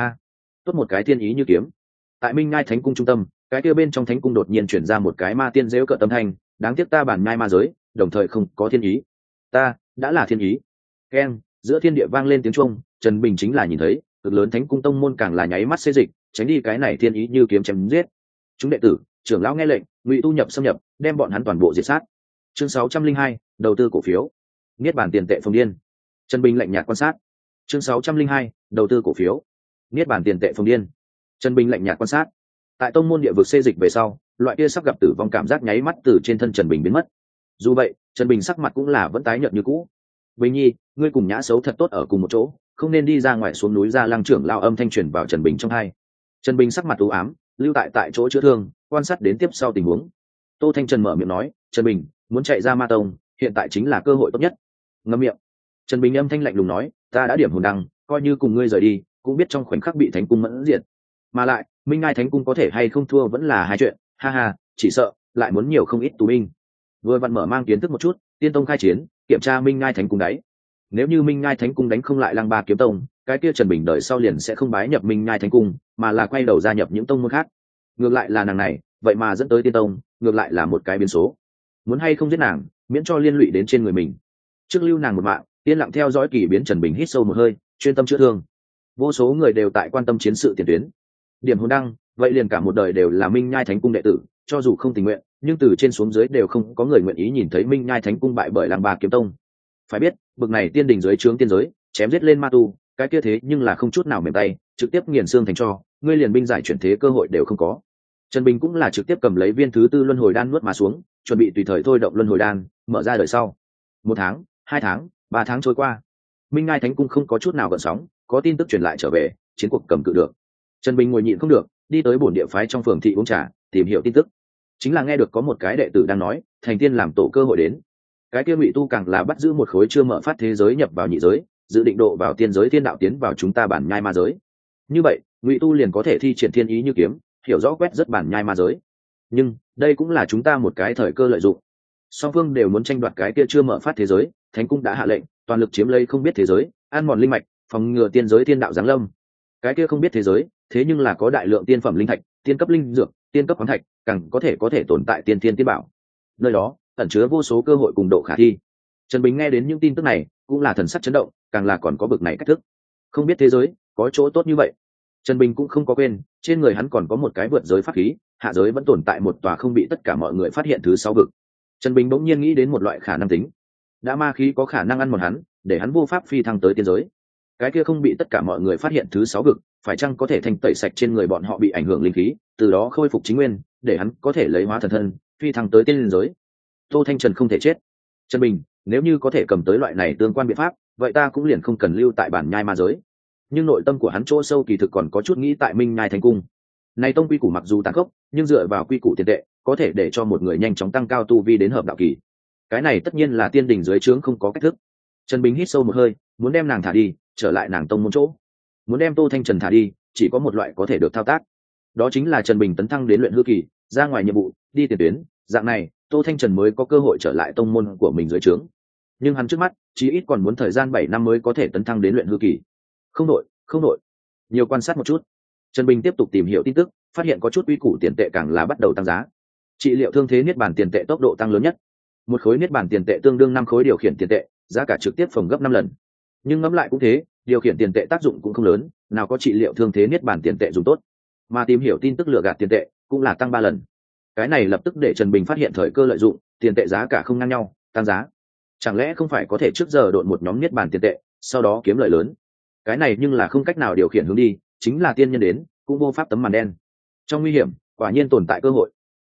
tốt một cái thiên ý như kiếm. Tại Minh Nhai Thánh cung trung tâm, cái kia bên trong thánh cung đột nhiên chuyển ra một cái ma tiên dễu cợt tâm thanh, đáng tiếc ta bản nhai ma giới, đồng thời không có thiên ý. Ta đã là thiên ý. Keng, giữa thiên địa vang lên tiếng chuông, Trần Bình chính là nhìn thấy, cực lớn thánh cung tông môn càng là nháy mắt xê dịch, tránh đi cái này thiên ý như kiếm chém giết. Chúng đệ tử, trưởng lão nghe lệnh, Ngụy Tu nhập xâm nhập, đem bọn hắn toàn bộ diệt sát. Chương 602, đầu tư cổ phiếu. Niết bàn tiền tệ phong điên. Trần Bình lạnh nhạt quan sát. Chương 602, đầu tư cổ phiếu. Niết bàn tiền tệ phong điên. Trần Bình lạnh nhạt quan sát. Tại tông môn địa vực xê dịch về sau, loại kia sắp gặp tử vong cảm giác nháy mắt từ trên thân Trần Bình biến mất. Dù vậy, Trần Bình sắc mặt cũng là vẫn tái nhợt như cũ. Bình Nhi, ngươi cùng Nhã Xấu thật tốt ở cùng một chỗ, không nên đi ra ngoài xuống núi ra Lăng trưởng lao âm thanh truyền vào Trần Bình trong tai. Trần Bình sắc mặt u ám, lưu tại chỗ chữa thương, quan sát đến tiếp sau tình huống. Tô Thanh Trần mở miệng nói, Trần Bình, muốn chạy ra ma tông, hiện tại chính là cơ hội tốt nhất. Ngậm miệng. Trần Bình âm thanh lạnh lùng nói, ta đã điểm hồn đăng, coi như cùng ngươi rời đi, cũng biết trong khoảnh khắc bị thánh cung mẫn diệt. Mà lại, Minh Ngai thánh cung có thể hay không thua vẫn là hai chuyện, ha ha, chỉ sợ lại muốn nhiều không ít tù binh. Vừa vặn mở mang kiến thức một chút, Tiên tông khai chiến, kiểm tra Minh Ngai thánh cung đấy. Nếu như Minh Ngai thánh cung đánh không lại Lăng Ba kiếm tông, cái kia Trần Bình đời sau liền sẽ không bái nhập Minh Ngai thánh cung, mà là quay đầu gia nhập những tông môn khác. Ngược lại là nàng này, vậy mà dẫn tới Tiên tông, ngược lại là một cái biến số. Muốn hay không giết nàng, miễn cho liên lụy đến trên người mình. Trước lưu nàng một mạng, yên lặng theo dõi kỳ biến. Trần Bình hít sâu một hơi, chuyên tâm chữa thương. Vô số người đều tại quan tâm chiến sự tiền tuyến. Điểm hồn đăng, vậy liền cả một đời đều là Minh Nhai thánh cung đệ tử, cho dù không tình nguyện, nhưng từ trên xuống dưới đều không có người nguyện ý nhìn thấy Minh Nhai thánh cung bại bởi Lăng Ba kiếm tông. Phải biết, bực này tiên đình dưới trướng tiên giới, chém giết lên ma tu, cái kia thế nhưng là không chút nào mềm tay, trực tiếp nghiền xương thành tro, ngươi liền binh giải chuyển thế cơ hội đều không có. Trần Bình cũng là trực tiếp cầm lấy viên thứ tư luân hồi đan nuốt mà xuống, chuẩn bị tùy thời thôi động luân hồi đan, mở ra đời sau. 1 tháng, 2 tháng, 3 tháng trôi qua, Minh Ngai thánh cung không có chút nào gợn sóng, có tin tức truyền lại trở về, chiến cuộc cầm cự được. Trần Bình ngồi nhịn không được, đi tới bổn địa phái trong phường thị uống trà, tìm hiểu tin tức. Chính là nghe được có một cái đệ tử đang nói, thành tiên làm tổ cơ hội đến. Cái kia Ngụy Tu càng là bắt giữ một khối chưa mở phát thế giới nhập vào nhị giới, dự định độ vào tiên giới thiên đạo tiến vào chúng ta bản nhai ma giới. Như vậy, Ngụy Tu liền có thể thi triển thiên ý như kiếm, hiểu rõ quét rất bản nhai ma giới. Nhưng đây cũng là chúng ta một cái thời cơ lợi dụng. Song phương đều muốn tranh đoạt cái kia chưa mở phát thế giới, thánh cung đã hạ lệnh toàn lực chiếm lấy không biết thế giới, ăn mòn linh mạch, phòng ngừa tiên giới thiên đạo giáng lâm. Cái kia không biết thế giới, thế nhưng là có đại lượng tiên phẩm linh thạch, tiên cấp linh dược, tiên cấp khoáng thạch, càng có thể tồn tại tiên tiên bảo. Nơi đó ẩn chứa vô số cơ hội cùng độ khả thi. Trần Bình nghe đến những tin tức này, cũng là thần sắc chấn động, càng là còn có bực này cách thức. Không biết thế giới có chỗ tốt như vậy. Trần Bình cũng không có quên, trên người hắn còn có một cái vượt giới pháp khí, hạ giới vẫn tồn tại một tòa không bị tất cả mọi người phát hiện thứ 6 vực. Trần Bình bỗng nhiên nghĩ đến một loại khả năng tính. Đã ma khí có khả năng ăn mòn hắn, để hắn vô pháp phi thăng tới tiên giới. Cái kia không bị tất cả mọi người phát hiện thứ 6 vực, phải chăng có thể thanh tẩy sạch trên người bọn họ bị ảnh hưởng linh khí, từ đó khôi phục chính nguyên, để hắn có thể lấy hóa thần thân, phi thăng tới tiên giới. Tô Thanh Trần không thể chết. Trần Bình, nếu như có thể cầm tới loại này tương quan biện pháp, vậy ta cũng liền không cần lưu tại bản nhai ma giới. Nhưng nội tâm của hắn chỗ sâu kỳ thực còn có chút nghĩ tại Minh Nhai Thánh cung. Này tông quy củ mặc dù tàn khốc, nhưng dựa vào quy củ tiền tệ, có thể để cho một người nhanh chóng tăng cao tu vi đến hợp đạo kỳ. Cái này tất nhiên là tiên đình dưới trướng không có cách thức. Trần Bình hít sâu một hơi, muốn đem nàng thả đi, trở lại nàng tông môn chỗ. Muốn đem Tô Thanh Trần thả đi, chỉ có một loại có thể được thao tác. Đó chính là Trần Bình tấn thăng đến luyện hư kỳ, ra ngoài nhiệm vụ, đi tiền tuyến, dạng này, Tô Thanh Trần mới có cơ hội trở lại tông môn của mình dưới trướng. Nhưng hắn trước mắt, chí ít còn muốn thời gian 7 năm mới có thể tấn thăng đến luyện hư kỳ. Không đội, nhiều quan sát một chút. Trần Bình tiếp tục tìm hiểu tin tức, phát hiện có chút quy củ tiền tệ càng là bắt đầu tăng giá. Trị liệu thương thế niết bàn tiền tệ tốc độ tăng lớn nhất. Một khối niết bàn tiền tệ tương đương 5 khối điều khiển tiền tệ, giá cả trực tiếp phồng gấp 5 lần. Nhưng ngẫm lại cũng thế, điều khiển tiền tệ tác dụng cũng không lớn, nào có trị liệu thương thế niết bàn tiền tệ dùng tốt. Mà tìm hiểu tin tức lừa gạt tiền tệ cũng là tăng 3 lần. Cái này lập tức để Trần Bình phát hiện thời cơ lợi dụng, tiền tệ giá cả không ngang nhau, tăng giá. Chẳng lẽ không phải có thể trước giờ độn một nhóm niết bàn tiền tệ, sau đó kiếm lợi lớn? Cái này nhưng là không cách nào điều khiển hướng đi, chính là tiên nhân đến, cũng vô pháp tấm màn đen. Trong nguy hiểm, quả nhiên tồn tại cơ hội.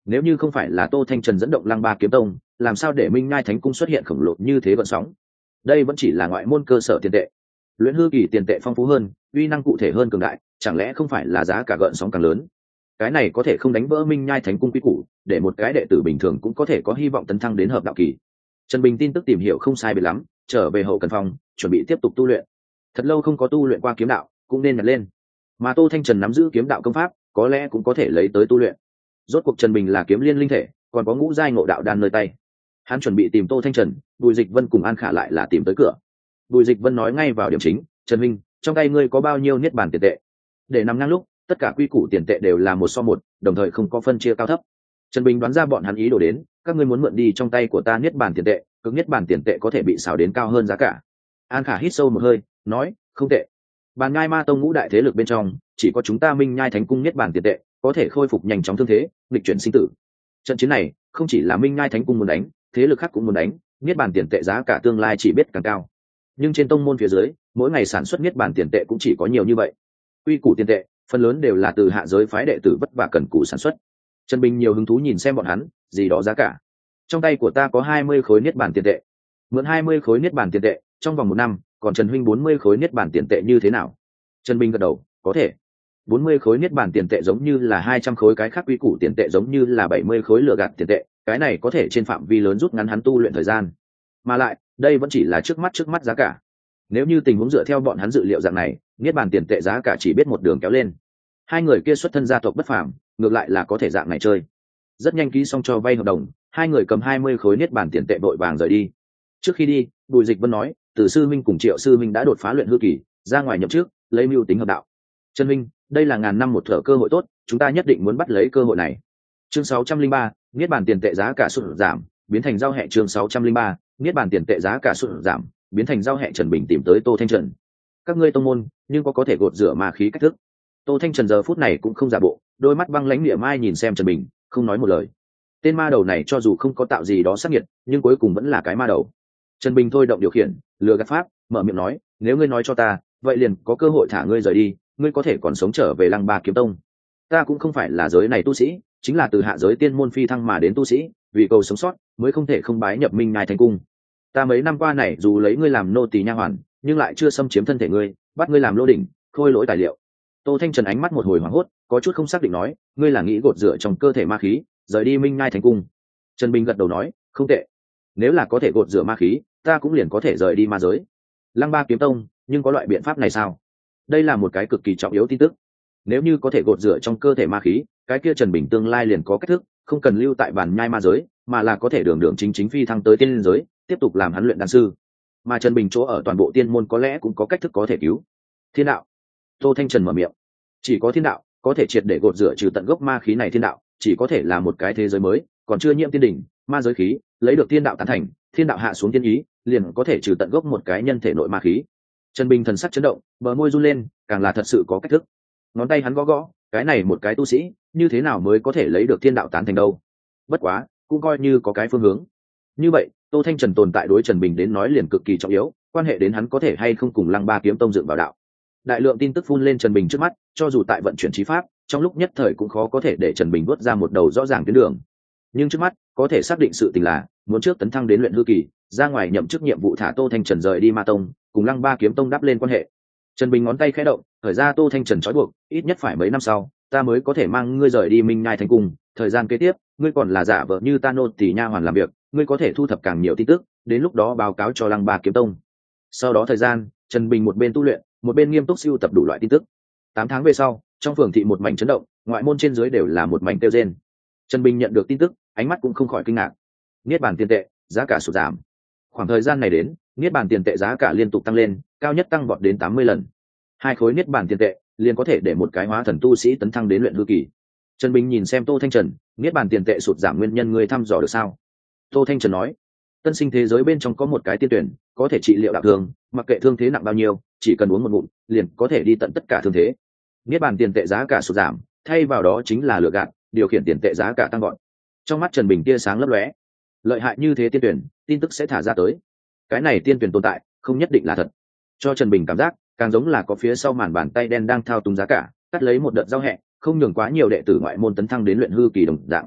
Nếu như không phải là Tô Thanh Trần dẫn động Lăng Ba kiếm tông, làm sao để Minh Nhai Thánh cung xuất hiện khổng lồ như thế vận sóng? Đây vẫn chỉ là ngoại môn cơ sở tiền tệ. Luyện hư kỳ tiền tệ phong phú hơn, uy năng cụ thể hơn cường đại, chẳng lẽ không phải là giá cả gợn sóng càng lớn? Cái này có thể không đánh vỡ Minh Nhai Thánh cung quy củ, để một cái đệ tử bình thường cũng có thể có hy vọng tấn thăng đến hợp đạo kỳ. Trần Bình tin tức tìm hiểu không sai biệt lắm, trở về hậu cần phòng, chuẩn bị tiếp tục tu luyện. Thật lâu không có tu luyện qua kiếm đạo, cũng nên nhặt lên. Mà Tô Thanh Trần nắm giữ kiếm đạo công pháp, có lẽ cũng có thể lấy tới tu luyện. Rốt cuộc Trần Bình là kiếm liên linh thể, còn có ngũ giai ngộ đạo đan nơi tay. Hắn chuẩn bị tìm Tô Thanh Trần, Bùi Dịch Vân cùng An Khả lại là tìm tới cửa. Bùi Dịch Vân nói ngay vào điểm chính, "Trần Minh, trong tay ngươi có bao nhiêu niết bàn tiền tệ?" Để nằm ngang lúc, tất cả quy củ tiền tệ đều là 1:1, đồng thời không có phân chia cao thấp. Trần Bình đoán ra bọn hắn ý đồ đến, "Các ngươi muốn mượn đi trong tay của ta niết bàn tiền tệ, cực niết bàn tiền tệ có thể bị xào đến cao hơn giá cả." An Khả hít sâu một hơi, nói, "Không tệ. Bàn Nhai Ma tông ngũ đại thế lực bên trong, chỉ có chúng ta Minh Nhai Thánh cung niết bàn tiền tệ có thể khôi phục nhanh chóng thương thế, nghịch chuyển sinh tử. Trận chiến này, không chỉ là Minh Nhai Thánh cung muốn đánh, thế lực khác cũng muốn đánh, niết bàn tiền tệ giá cả tương lai chỉ biết càng cao. Nhưng trên tông môn phía dưới, mỗi ngày sản xuất niết bàn tiền tệ cũng chỉ có nhiều như vậy. Quy củ tiền tệ, phần lớn đều là từ hạ giới phái đệ tử vất vả cần cù sản xuất." Trần Bình nhiều hứng thú nhìn xem bọn hắn, "Gì đó giá cả? Trong tay của ta có 20 khối niết bàn tiền tệ. Mượn 20 khối niết bàn tiền tệ, trong vòng 1 năm, còn Trần huynh 40 khối niết bàn tiền tệ như thế nào?" Trần Bình gật đầu, "Có thể. 40 khối niết bàn tiền tệ giống như là 200 khối cái khác quy củ tiền tệ giống như là 70 khối lừa gạt tiền tệ, cái này có thể trên phạm vi lớn rút ngắn hắn tu luyện thời gian. Mà lại, đây vẫn chỉ là trước mắt giá cả. Nếu như tình huống dựa theo bọn hắn dự liệu dạng này, niết bàn tiền tệ giá cả chỉ biết một đường kéo lên. Hai người kia xuất thân gia tộc bất phàm, ngược lại là có thể dạng này chơi." Rất nhanh ký xong cho vay hợp đồng, hai người cầm 20 khối niết bàn tiền tệ vội vàng rời đi. Trước khi đi, Bùi Dịch Vân nói, "Từ sư minh cùng Triệu sư minh đã đột phá luyện hư kỳ, ra ngoài nhậm trước, lấy mưu tính hợp đạo. Trần minh, đây là ngàn năm một thở cơ hội tốt, chúng ta nhất định muốn bắt lấy cơ hội này." Chương 603, niết bàn tiền tệ giá cả sụt giảm, biến thành giao hẹ. Chương 603, niết bàn tiền tệ giá cả sụt giảm, biến thành giao hẹ. Trần Bình tìm tới Tô Thanh Trần. "Các ngươi tông môn, nhưng có thể gột rửa ma khí cách thức?" Tô Thanh Trần giờ phút này cũng không giả bộ, đôi mắt băng lãnh liệm mai nhìn xem Trần Bình, không nói một lời. Tên ma đầu này cho dù không có tạo gì đó sắc nhiệt, nhưng cuối cùng vẫn là cái ma đầu. Trần Bình thôi động điều khiển, lừa gạt pháp, mở miệng nói, "Nếu ngươi nói cho ta, vậy liền có cơ hội thả ngươi rời đi, ngươi có thể còn sống trở về Lăng Ba kiếm tông. Ta cũng không phải là giới này tu sĩ, chính là từ hạ giới tiên môn phi thăng mà đến tu sĩ, vì cầu sống sót mới không thể không bái nhập Minh Nhai Thánh cung. Ta mấy năm qua này dù lấy ngươi làm nô tỳ nha hoàn, nhưng lại chưa xâm chiếm thân thể ngươi, bắt ngươi làm lô đỉnh, khôi lỗi tài liệu." Tô Thanh Trần ánh mắt một hồi hoảng hốt, có chút không xác định nói, "Ngươi là nghĩ gột rửa trong cơ thể ma khí, rời đi Minh Nhai Thánh cung?" Trần Bình gật đầu nói, "Không tệ. Nếu là có thể gột rửa ma khí, ta cũng liền có thể rời đi ma giới. Lăng Ba kiếm tông, nhưng có loại biện pháp này sao?" Đây là một cái cực kỳ trọng yếu tin tức. Nếu như có thể gột rửa trong cơ thể ma khí, cái kia Trần Bình tương lai liền có cách thức, không cần lưu tại bản nhai ma giới, mà là có thể đường đường chính chính phi thăng tới tiên giới, tiếp tục làm hắn luyện đan sư. Mà Trần Bình chỗ ở toàn bộ tiên môn có lẽ cũng có cách thức có thể cứu. Thiên đạo. Tô Thanh Trần mở miệng. Chỉ có thiên đạo có thể triệt để gột rửa trừ tận gốc ma khí này. Thiên đạo chỉ có thể là một cái thế giới mới, còn chưa nhiễm tiên đỉnh, ma giới khí, lấy được thiên đạo tán thành, thiên đạo hạ xuống tiên ý, liền có thể trừ tận gốc một cái nhân thể nội ma khí. Trần Bình thần sắc chấn động, bờ môi run lên, càng là thật sự có cách thức. Ngón tay hắn gõ gõ, cái này một cái tu sĩ, như thế nào mới có thể lấy được thiên đạo tán thành đâu? Bất quá, cũng coi như có cái phương hướng. Như vậy, Tô Thanh Trần tồn tại đối Trần Bình đến nói liền cực kỳ trọng yếu, quan hệ đến hắn có thể hay không cùng Lăng Ba kiếm tông dựng vào đạo. Đại lượng tin tức phun lên Trần Bình trước mắt, cho dù tại vận chuyển trí pháp, trong lúc nhất thời cũng khó có thể để Trần Bình vớt ra một đầu rõ ràng tuyến đường. Nhưng trước mắt, có thể xác định sự tình là, muốn trước tấn thăng đến luyện hư kỳ, ra ngoài nhậm chức nhiệm vụ thả Tô Thanh Trần rời đi Ma tông, cùng Lăng Ba kiếm tông đắp lên quan hệ. Trần Bình ngón tay khẽ động, thời ra Tô Thanh Trần trói buộc, "Ít nhất phải mấy năm sau, ta mới có thể mang ngươi rời đi Minh Nhai Thánh cung, thời gian kế tiếp, ngươi còn là giả vờ như ta nô tỳ nha hoàn làm việc, ngươi có thể thu thập càng nhiều tin tức, đến lúc đó báo cáo cho Lăng Ba kiếm tông." Sau đó thời gian, Trần Bình một bên tu luyện, một bên nghiêm túc sưu tập đủ loại tin tức. 8 tháng về sau, trong phường thị một mảnh chấn động, ngoại môn trên dưới đều là một mảnh kêu rên. Trần Bình nhận được tin tức, ánh mắt cũng không khỏi kinh ngạc. Niết bàn tiền tệ giá cả sụt giảm. Khoảng thời gian này đến, niết bàn tiền tệ giá cả liên tục tăng lên, cao nhất tăng vọt đến 80 lần. 2 khối niết bàn tiền tệ liền có thể để một cái hóa thần tu sĩ tấn thăng đến luyện hư kỳ. Trần Bình nhìn xem Tô Thanh Trần, "Niết bàn tiền tệ sụt giảm nguyên nhân ngươi thăm dò được sao?" Tô Thanh Trần nói, "Tân sinh thế giới bên trong có một cái tiên tuyển, có thể trị liệu đạo thương, mặc kệ thương thế nặng bao nhiêu, chỉ cần uống một ngụm, liền có thể đi tận tất cả thương thế. Niết bàn tiền tệ giá cả sụt giảm, thay vào đó chính là lựa gạt, điều khiển tiền tệ giá cả tăng gọn." Trong mắt Trần Bình tia sáng lấp lóe. Lợi hại như thế tiên tuyển, tin tức sẽ thả ra tới. Cái này tiên tuyển tồn tại, không nhất định là thật. Cho Trần Bình cảm giác, càng giống là có phía sau màn bàn tay đen đang thao túng giá cả, cắt lấy một đợt giao hẹ, không nhường quá nhiều đệ tử ngoại môn tấn thăng đến luyện hư kỳ đồng dạng.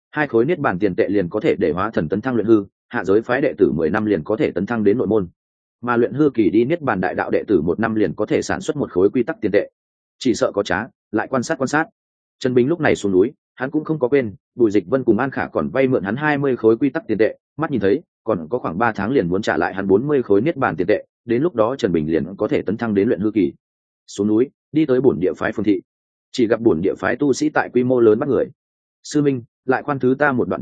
2 khối niết bàn tiền tệ liền có thể để hóa thần tấn thăng luyện hư, hạ giới phái đệ tử 10 năm liền có thể tấn thăng đến nội môn, mà luyện hư kỳ đi niết bàn đại đạo đệ tử 1 năm liền có thể sản xuất 1 khối quy tắc tiền tệ. Chỉ sợ có trá, lại quan sát. Trần Bình lúc này xuống núi, hắn cũng không có quên, Bùi Dịch Vân cùng An Khả còn vay mượn hắn 20 khối quy tắc tiền tệ, mắt nhìn thấy, còn có khoảng 3 tháng liền muốn trả lại hắn 40 khối niết bàn tiền tệ, đến lúc đó Trần Bình liền có thể tấn thăng đến luyện hư kỳ. Xuống núi, đi tới bổn địa phái Phương thị. Chỉ gặp bổn địa phái tu sĩ tại quy mô lớn bắt người. Sư minh, lại khoan thứ ta một đoạn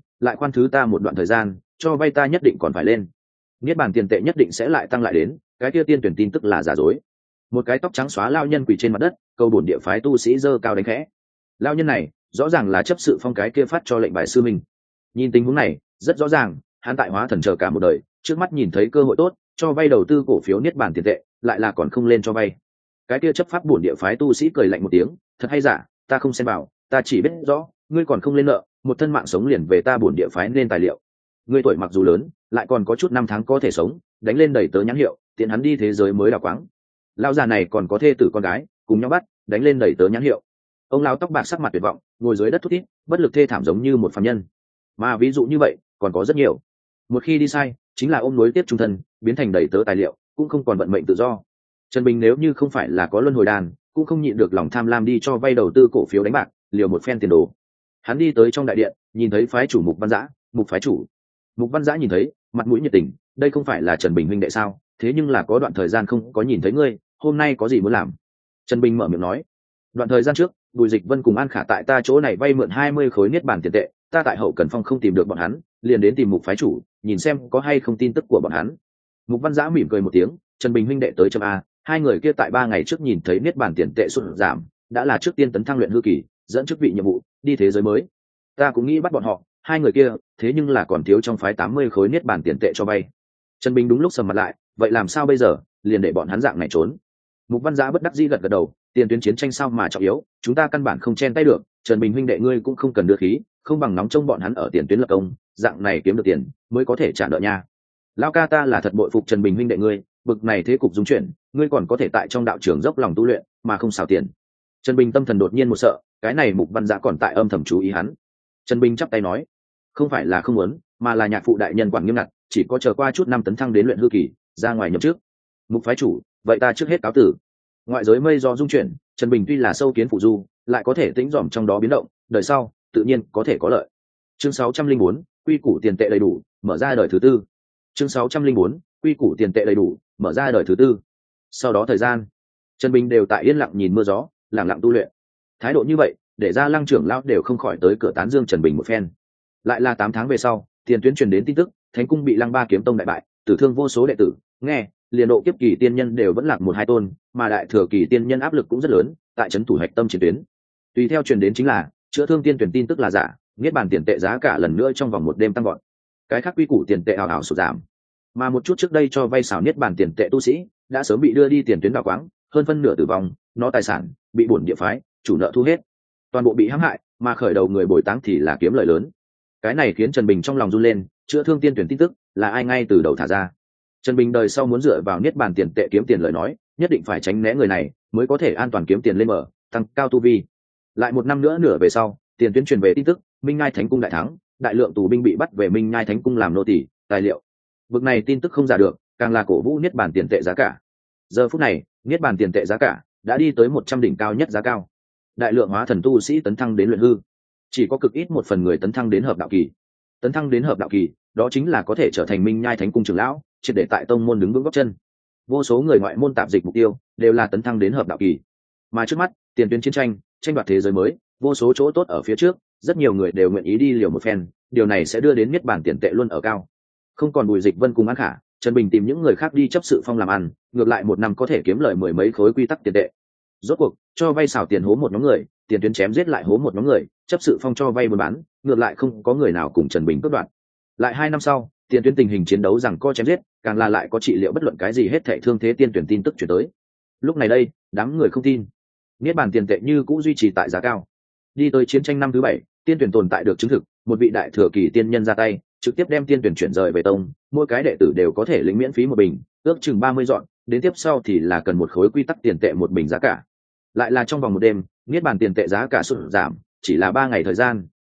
thời gian, cho vay ta nhất định còn phải lên. Niết bàn tiền tệ nhất định sẽ lại tăng lại đến, cái kia tiên tuyển tin tức là giả dối. Một cái tóc trắng xóa lao nhân quỳ trên mặt đất, câu bổn địa phái tu sĩ giơ cao đánh khẽ. Lao nhân này rõ ràng là chấp sự phong cái kia phát cho lệnh bài sư minh. Nhìn tình huống này rất rõ ràng, hắn tại hóa thần chờ cả một đời, trước mắt nhìn thấy cơ hội tốt cho vay đầu tư cổ phiếu niết bàn tiền tệ, lại là còn không lên cho vay. Cái kia chấp pháp bổn địa phái tu sĩ cười lạnh một tiếng, thật hay giả, ta không xem bảo, ta chỉ biết rõ ngươi còn không lên nợ, một thân mạng sống liền về ta bổn địa phái nên tài liệu. Ngươi tuổi mặc dù lớn, lại còn có chút năm tháng có thể sống, đánh lên đầy tớ nhãn hiệu, tiện hắn đi thế giới mới đào quáng. Lão già này còn có thê tử con gái, cùng nhau bắt, đánh lên đầy tớ nhãn hiệu. Ông lão tóc bạc sắc mặt tuyệt vọng, ngồi dưới đất thút thít, bất lực thê thảm giống như một phàm nhân. Mà ví dụ như vậy, còn có rất nhiều. Một khi đi sai, chính là ôm nối tiếp trung thân, biến thành đầy tớ tài liệu, cũng không còn vận mệnh tự do. Trần Bình nếu như không phải là có luân hồi đàn, cũng không nhịn được lòng tham lam đi cho vay đầu tư cổ phiếu đánh bạc, liều một phen tiền đồ. Hắn đi tới trong đại điện, nhìn thấy phái chủ Mục Văn Dã, Mục phái chủ. Mục Văn Dã nhìn thấy, mặt mũi nhiệt tình, đây không phải là Trần Bình huynh đệ sao? Thế nhưng là có đoạn thời gian không có nhìn thấy ngươi, hôm nay có gì muốn làm? Trần Bình mở miệng nói, đoạn thời gian trước, Bùi Dịch Vân cùng An Khả tại ta chỗ này vay mượn 20 khối niết bàn tiền tệ, ta tại hậu cần phong không tìm được bọn hắn, liền đến tìm Mục phái chủ, nhìn xem có hay không tin tức của bọn hắn. Mục Văn Dã mỉm cười một tiếng, Trần Bình huynh đệ tới chấm a, hai người kia tại 3 ngày trước nhìn thấy niết bàn tiền tệ sụt giảm, đã là trước tiên tấn thăng luyện hư kỳ, dẫn chức vị nhiệm vụ, đi thế giới mới. Ta cũng nghĩ bắt bọn họ, hai người kia, thế nhưng là còn thiếu trong phái 80 khối niết bàn tiền tệ cho vay. Trần Bình đúng lúc sầm mặt lại, vậy làm sao bây giờ, liền để bọn hắn dạng này trốn. Mục Văn Dã bất đắc dĩ gật gật đầu, tiền tuyến chiến tranh sao mà trọng yếu, chúng ta căn bản không chen tay được, Trần Bình huynh đệ ngươi cũng không cần đưa khí, không bằng nóng trông bọn hắn ở tiền tuyến lập công, dạng này kiếm được tiền mới có thể trả nợ nha. Lão ca ta là thật bội phục Trần Bình huynh đệ ngươi, bực này thế cục dung chuyển, ngươi còn có thể tại trong đạo trường dốc lòng tu luyện, mà không xào tiền. Trần Bình tâm thần đột nhiên một sợ, cái này Mục Văn Dã còn tại âm thầm chú ý hắn. Trần Bình chắp tay nói, không phải là không muốn, mà là nhạc phụ đại nhân quản nghiêm ngặt, chỉ có chờ qua chút năm tấn thăng đến luyện hư kỳ, ra ngoài nhậm trước. Mục phái chủ, vậy ta trước hết cáo tử. Ngoại giới mây do dung chuyển, Trần Bình tuy là sâu kiến phụ du, lại có thể tĩnh dòm trong đó biến động, đời sau tự nhiên có thể có lợi. Chương 604, quy củ tiền tệ đầy đủ, mở ra đời thứ tư. Chương 604, quy củ tiền tệ đầy đủ, mở ra đời thứ tư. Sau đó thời gian, Trần Bình đều tại yên lặng nhìn mưa gió, lặng lặng tu luyện. Thái độ như vậy, để ra Lăng trưởng lão đều không khỏi tới cửa tán dương Trần Bình một phen. Lại là 8 tháng về sau, tiền tuyến truyền đến tin tức, Thánh cung bị Lăng Ba kiếm tông đại bại, tử thương vô số đệ tử, nghe, liền độ kiếp kỳ tiên nhân đều vẫn lạc 1-2 tôn, mà đại thừa kỳ tiên nhân áp lực cũng rất lớn, tại trấn thủ hạch tâm chiến tuyến. Tùy theo truyền đến chính là, chữa thương tiên tuyển tin tức là giả, niết bàn tiền tệ giá cả lần nữa trong vòng 1 đêm tăng vọt. Cái khác quy củ tiền tệ ảo ảo sụt giảm. Mà một chút trước đây cho vay xảo niết bàn tiền tệ tu sĩ, đã sớm bị đưa đi tiền tuyến đào quáng, hơn phân nửa tử vong, nó tài sản bị bổn địa phái chủ nợ thu hết, toàn bộ bị hãm hại, mà khởi đầu người bồi táng thì là kiếm lợi lớn. Cái này khiến Trần Bình trong lòng run lên, chữa thương tiên tuyển tin tức là ai ngay từ đầu thả ra. Trần Bình đời sau muốn dựa vào niết bàn tiền tệ kiếm tiền lời nói, nhất định phải tránh né người này, mới có thể an toàn kiếm tiền lên mở, tăng cao tu vi. Lại 1 năm nữa nửa về sau, tiền tuyến truyền về tin tức, Minh Nhai Thánh cung đại thắng, đại lượng tù binh bị bắt về Minh Nhai Thánh cung làm nô tỳ, tài liệu. Vực này tin tức không giả được, càng là cổ vũ niết bàn tiền tệ giá cả. Giờ phút này, niết bàn tiền tệ giá cả đã đi tới 100 đỉnh cao nhất giá cao. Đại lượng hóa thần tu sĩ tấn thăng đến luyện hư, chỉ có cực ít một phần người tấn thăng đến hợp đạo kỳ. Tấn thăng đến hợp đạo kỳ, đó chính là có thể trở thành Minh Nhai Thánh cung trưởng lão, triệt để tại tông môn đứng vững gót chân. Vô số người ngoại môn tạp dịch mục tiêu đều là tấn thăng đến hợp đạo kỳ. Mà trước mắt, tiền tuyến chiến tranh, tranh đoạt thế giới mới, vô số chỗ tốt ở phía trước, rất nhiều người đều nguyện ý đi liều một phen, điều này sẽ đưa đến niết bàn tiền tệ luôn ở cao. Không còn Bùi Dịch Vân cùng An Khả, Trần Bình tìm những người khác đi chấp sự phong làm ăn, ngược lại 1 năm có thể kiếm lời 10 mấy khối quy tắc tiền tệ. Rốt cuộc, cho vay xảo tiền hố một nhóm người, tiền tuyến chém giết lại hố một nhóm người, chấp sự phong cho vay buôn bán, ngược lại không có người nào cùng Trần Bình cướp đoạt. Lại 2 năm sau, tiền tuyến tình hình chiến đấu rằng co chém giết, càng là lại có trị liệu bất luận cái gì hết thảy thương thế tiên tuyển tin tức chuyển tới. Lúc này đây, đám người không tin, niết bàn tiền tệ như cũ duy trì tại giá cao. Đi tới chiến tranh năm thứ 7, tiên tuyển tồn tại được chứng thực, một vị đại thừa kỳ tiên nhân ra tay, trực tiếp đem tiên tuyển chuyển rời về tông, mỗi cái đệ tử đều có thể lĩnh miễn phí 1 bình, ước chừng 30 dọn, đến tiếp sau thì là cần 1 khối quy tắc tiền tệ 1 bình giá cả. Lại là trong vòng 1 đêm, niết bàn tiền tệ giá cả sụt giảm, chỉ là 3 ngày thời gian,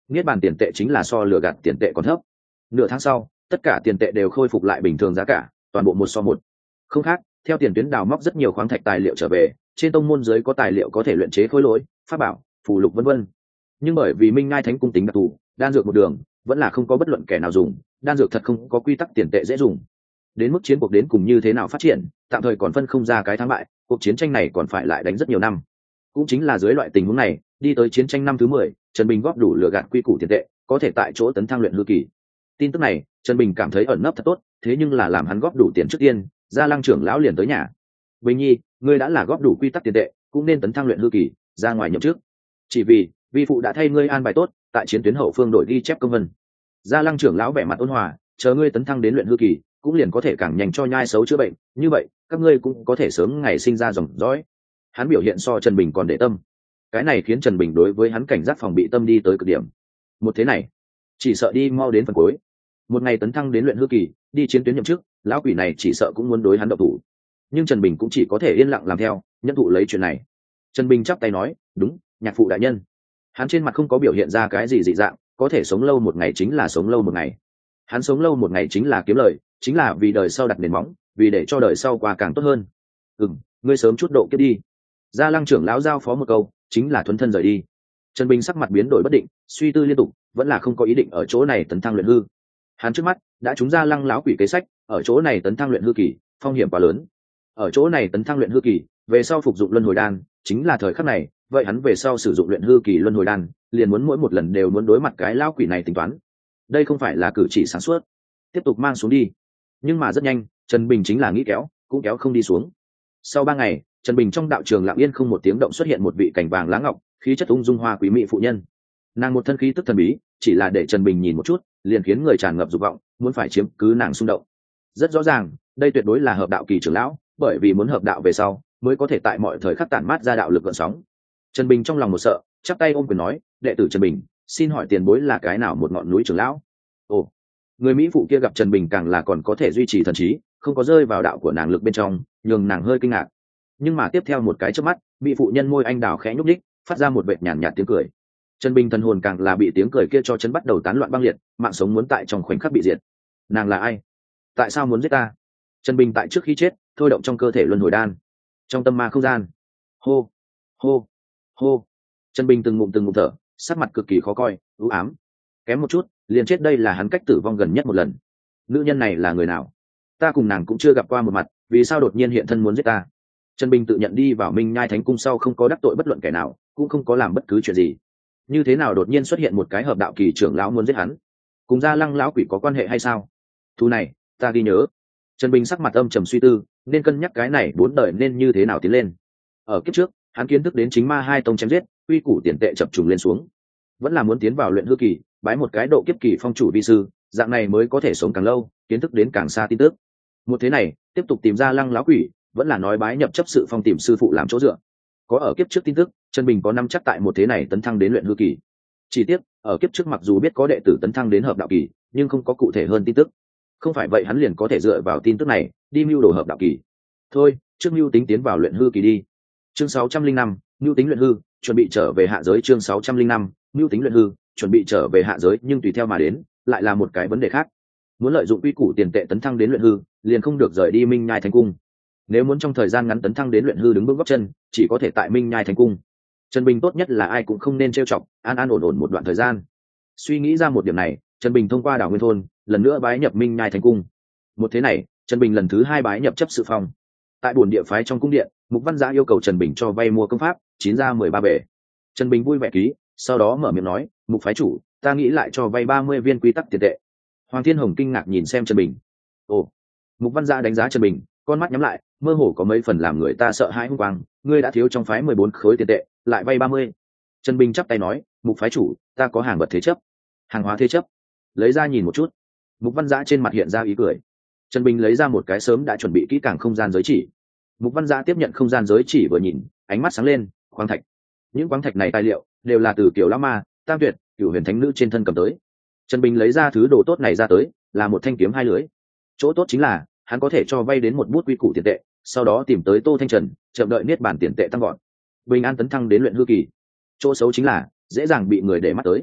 niết bàn tiền tệ chính là so lừa gạt tiền tệ còn thấp. Nửa tháng sau tất cả tiền tệ đều khôi phục lại bình thường giá cả, toàn bộ 1:1. Không khác, theo tiền tuyến đào móc rất nhiều khoáng thạch tài liệu trở về, trên tông môn giới có tài liệu có thể luyện chế khối lỗi, pháp bảo, phù lục vân vân. Nhưng bởi vì Minh Ngai Thánh cung tính đặc thù, đan dược một đường vẫn là không có bất luận kẻ nào dùng, đan dược thật không có quy tắc tiền tệ dễ dùng. Đến mức chiến cuộc đến cùng như thế nào phát triển, tạm thời còn phân không ra cái thắng bại, cuộc chiến tranh này còn phải lại đánh rất nhiều năm. Cũng chính là dưới loại tình huống này, đi tới chiến tranh năm thứ 10, Trần Bình góp đủ lừa gạt quy củ tiền tệ, có thể tại chỗ tấn thăng luyện hư kỳ. Tin tức này, Trần Bình cảm thấy ẩn nấp thật tốt, thế nhưng là làm hắn góp đủ tiền trước tiên, Gia Lăng trưởng lão liền tới nhà. Bình Nhi, ngươi đã là góp đủ quy tắc tiền tệ, cũng nên tấn thăng luyện hư kỳ, ra ngoài nhậm trước. Chỉ vì, vi phụ đã thay ngươi an bài tốt, tại chiến tuyến hậu phương đổi ghi chép công vân. Gia Lăng trưởng lão vẻ mặt ôn hòa, chờ ngươi tấn thăng đến luyện hư kỳ, cũng liền có thể càng nhanh cho nhai xấu chữa bệnh, như vậy, các ngươi cũng có thể sớm ngày sinh ra dòng dõi. Hắn biểu hiện so Trần Bình còn để tâm. Cái này khiến Trần Bình đối với hắn cảnh giác phòng bị tâm đi tới cực điểm. Một thế này, chỉ sợ đi mau đến phần cuối. Một ngày tấn thăng đến luyện hư kỳ, đi chiến tuyến nhậm chức, lão quỷ này chỉ sợ cũng muốn đối hắn động thủ. Nhưng Trần Bình cũng chỉ có thể yên lặng làm theo, nhận thụ lấy chuyện này. Trần Bình chắp tay nói, đúng, nhạc phụ đại nhân. Hắn trên mặt không có biểu hiện ra cái gì dị dạng, có thể sống lâu một ngày chính là sống lâu một ngày. Hắn sống lâu một ngày chính là kiếm lời, chính là vì đời sau đặt nền móng, vì để cho đời sau qua càng tốt hơn. Ngươi sớm chút độ kiếp đi. Gia Lăng trưởng lão giao phó một câu, chính là thuần thân rời đi. Trần Bình sắc mặt biến đổi bất định, suy tư liên tục, vẫn là không có ý định ở chỗ này tấn thăng luyện hư. Hắn trước mắt đã trúng Gia Lăng lão quỷ kế sách, ở chỗ này tấn thăng luyện hư kỳ, phong hiểm quá lớn. Ở chỗ này tấn thăng luyện hư kỳ, về sau phục dụng luân hồi đan, chính là thời khắc này, vậy hắn về sau sử dụng luyện hư kỳ luân hồi đan, liền muốn mỗi một lần đều muốn đối mặt cái lão quỷ này tính toán. Đây không phải là cử chỉ sáng suốt. Tiếp tục mang xuống đi. Nhưng mà rất nhanh, Trần Bình chính là nghĩ kéo, cũng kéo không đi xuống. Sau 3 ngày, Trần Bình trong đạo trường lặng yên không một tiếng động xuất hiện một vị cảnh vàng lá ngọc, khí chất ung dung hoa quý mỹ phụ nhân. Nàng một thân khí tức thần bí, chỉ là để Trần Bình nhìn một chút, liền khiến người tràn ngập dục vọng, muốn phải chiếm cứ nàng xung động. Rất rõ ràng, đây tuyệt đối là hợp đạo kỳ trưởng lão, bởi vì muốn hợp đạo về sau, mới có thể tại mọi thời khắc tản mát ra đạo lực gợn sóng. Trần Bình trong lòng một sợ, chắp tay ôm quyền nói, đệ tử Trần Bình, xin hỏi tiền bối là cái nào một ngọn núi trưởng lão? Ồ, người mỹ phụ kia gặp Trần Bình càng là còn có thể duy trì thần trí, không có rơi vào đạo của nàng lực bên trong, nhường nàng hơi kinh ngạc. Nhưng mà tiếp theo một cái chớp mắt, mỹ phụ nhân môi anh đào khẽ nhúc nhích, phát ra một vệt nhàn nhạt tiếng cười. Trần Bình thần hồn càng là bị tiếng cười kia cho chấn bắt đầu tán loạn băng liệt, mạng sống muốn tại trong khoảnh khắc bị diệt. Nàng là ai? Tại sao muốn giết ta? Trần Bình tại trước khi chết, thôi động trong cơ thể luân hồi đan. Trong tâm ma không gian, hô, hô, hô. Trần Bình từng ngụm thở, sắc mặt cực kỳ khó coi, u ám. Kém một chút, liền chết, đây là hắn cách tử vong gần nhất một lần. Nữ nhân này là người nào? Ta cùng nàng cũng chưa gặp qua một mặt, vì sao đột nhiên hiện thân muốn giết ta? Trần Bình tự nhận đi vào Minh Nhai Thánh cung sau không có đắc tội bất luận kẻ nào, cũng không có làm bất cứ chuyện gì. Như thế nào đột nhiên xuất hiện một cái hợp đạo kỳ trưởng lão muốn giết hắn? Cùng Gia Lăng lão quỷ có quan hệ hay sao? Thu này, ta ghi nhớ. Trần Bình sắc mặt âm trầm suy tư, nên cân nhắc cái này 4 đời nên như thế nào tiến lên. Ở kiếp trước, hắn kiến thức đến chính ma hai tông chém giết, quy củ tiền tệ chập trùng lên xuống. Vẫn là muốn tiến vào luyện hư kỳ, bái một cái độ kiếp kỳ phong chủ vi sư, dạng này mới có thể sống càng lâu, kiến thức đến càng xa tin tức. Một thế này, tiếp tục tìm ra Lăng lão quỷ, vẫn là nói bái nhập chấp sự phong tìm sư phụ làm chỗ dựa. Có ở kiếp trước tin tức, Trần Bình có nắm chắc tại một thế này tấn thăng đến luyện hư kỳ. Chỉ tiếc, ở kiếp trước mặc dù biết có đệ tử tấn thăng đến hợp đạo kỳ, nhưng không có cụ thể hơn tin tức. Không phải vậy hắn liền có thể dựa vào tin tức này, đi mưu đồ hợp đạo kỳ. Thôi, trước mưu tính tiến vào luyện hư kỳ đi. Chương 605, mưu tính luyện hư, chuẩn bị trở về hạ giới. Chương 605, mưu tính luyện hư, chuẩn bị trở về hạ giới, nhưng tùy theo mà đến, lại là một cái vấn đề khác. Muốn lợi dụng quy củ tiền tệ tấn thăng đến luyện hư, liền không được rời đi Minh Nhai Thánh cung. Nếu muốn trong thời gian ngắn tấn thăng đến luyện hư đứng bước gót chân, chỉ có thể tại Minh Nhai Thánh cung. Trần Bình tốt nhất là ai cũng không nên trêu chọc, an an ổn ổn một đoạn thời gian. Suy nghĩ ra một điểm này, Trần Bình thông qua Đào Nguyên thôn, lần nữa bái nhập Minh Nhai Thánh cung. Một thế này, Trần Bình lần thứ 2 bái nhập chấp sự phong. Tại bổn địa phái trong cung điện, Mục Văn Giã yêu cầu Trần Bình cho vay mua công pháp, 9 ra 13 bể. Trần Bình vui vẻ ký, sau đó mở miệng nói, Mục phái chủ, ta nghĩ lại cho vay 30 viên quy tắc tiền tệ. Hoàng Thiên Hồng kinh ngạc nhìn xem Trần Bình. Ồ. Mục Văn Giã đánh giá Trần Bình, con mắt nhắm lại, mơ hồ có mấy phần làm người ta sợ hãi hung quang, ngươi đã thiếu trong phái 14 khối tiền tệ, lại vay 30. Trần Bình chắp tay nói, Mục phái chủ, ta có hàng vật thế chấp. Hàng hóa thế chấp? Lấy ra nhìn một chút. Mục Văn Giã trên mặt hiện ra ý cười. Trần Bình lấy ra một cái sớm đã chuẩn bị kỹ càng không gian giới chỉ. Mục Văn Giã tiếp nhận không gian giới chỉ vừa nhìn, ánh mắt sáng lên, khoáng thạch. Những khoáng thạch này tài liệu đều là từ Kiều Lão Ma, Tam Tuyệt, Cửu Huyền Thánh Nữ trên thân cầm tới. Trần Bình lấy ra thứ đồ tốt này ra tới, là một thanh kiếm 2 lưỡi. Chỗ tốt chính là hắn có thể cho vay đến một bút quy củ tiền tệ, sau đó tìm tới Tô Thanh Trần, chậm đợi niết bản tiền tệ tăng gọn. Bình an tấn thăng đến luyện hư kỳ. Chỗ xấu chính là dễ dàng bị người để mắt tới.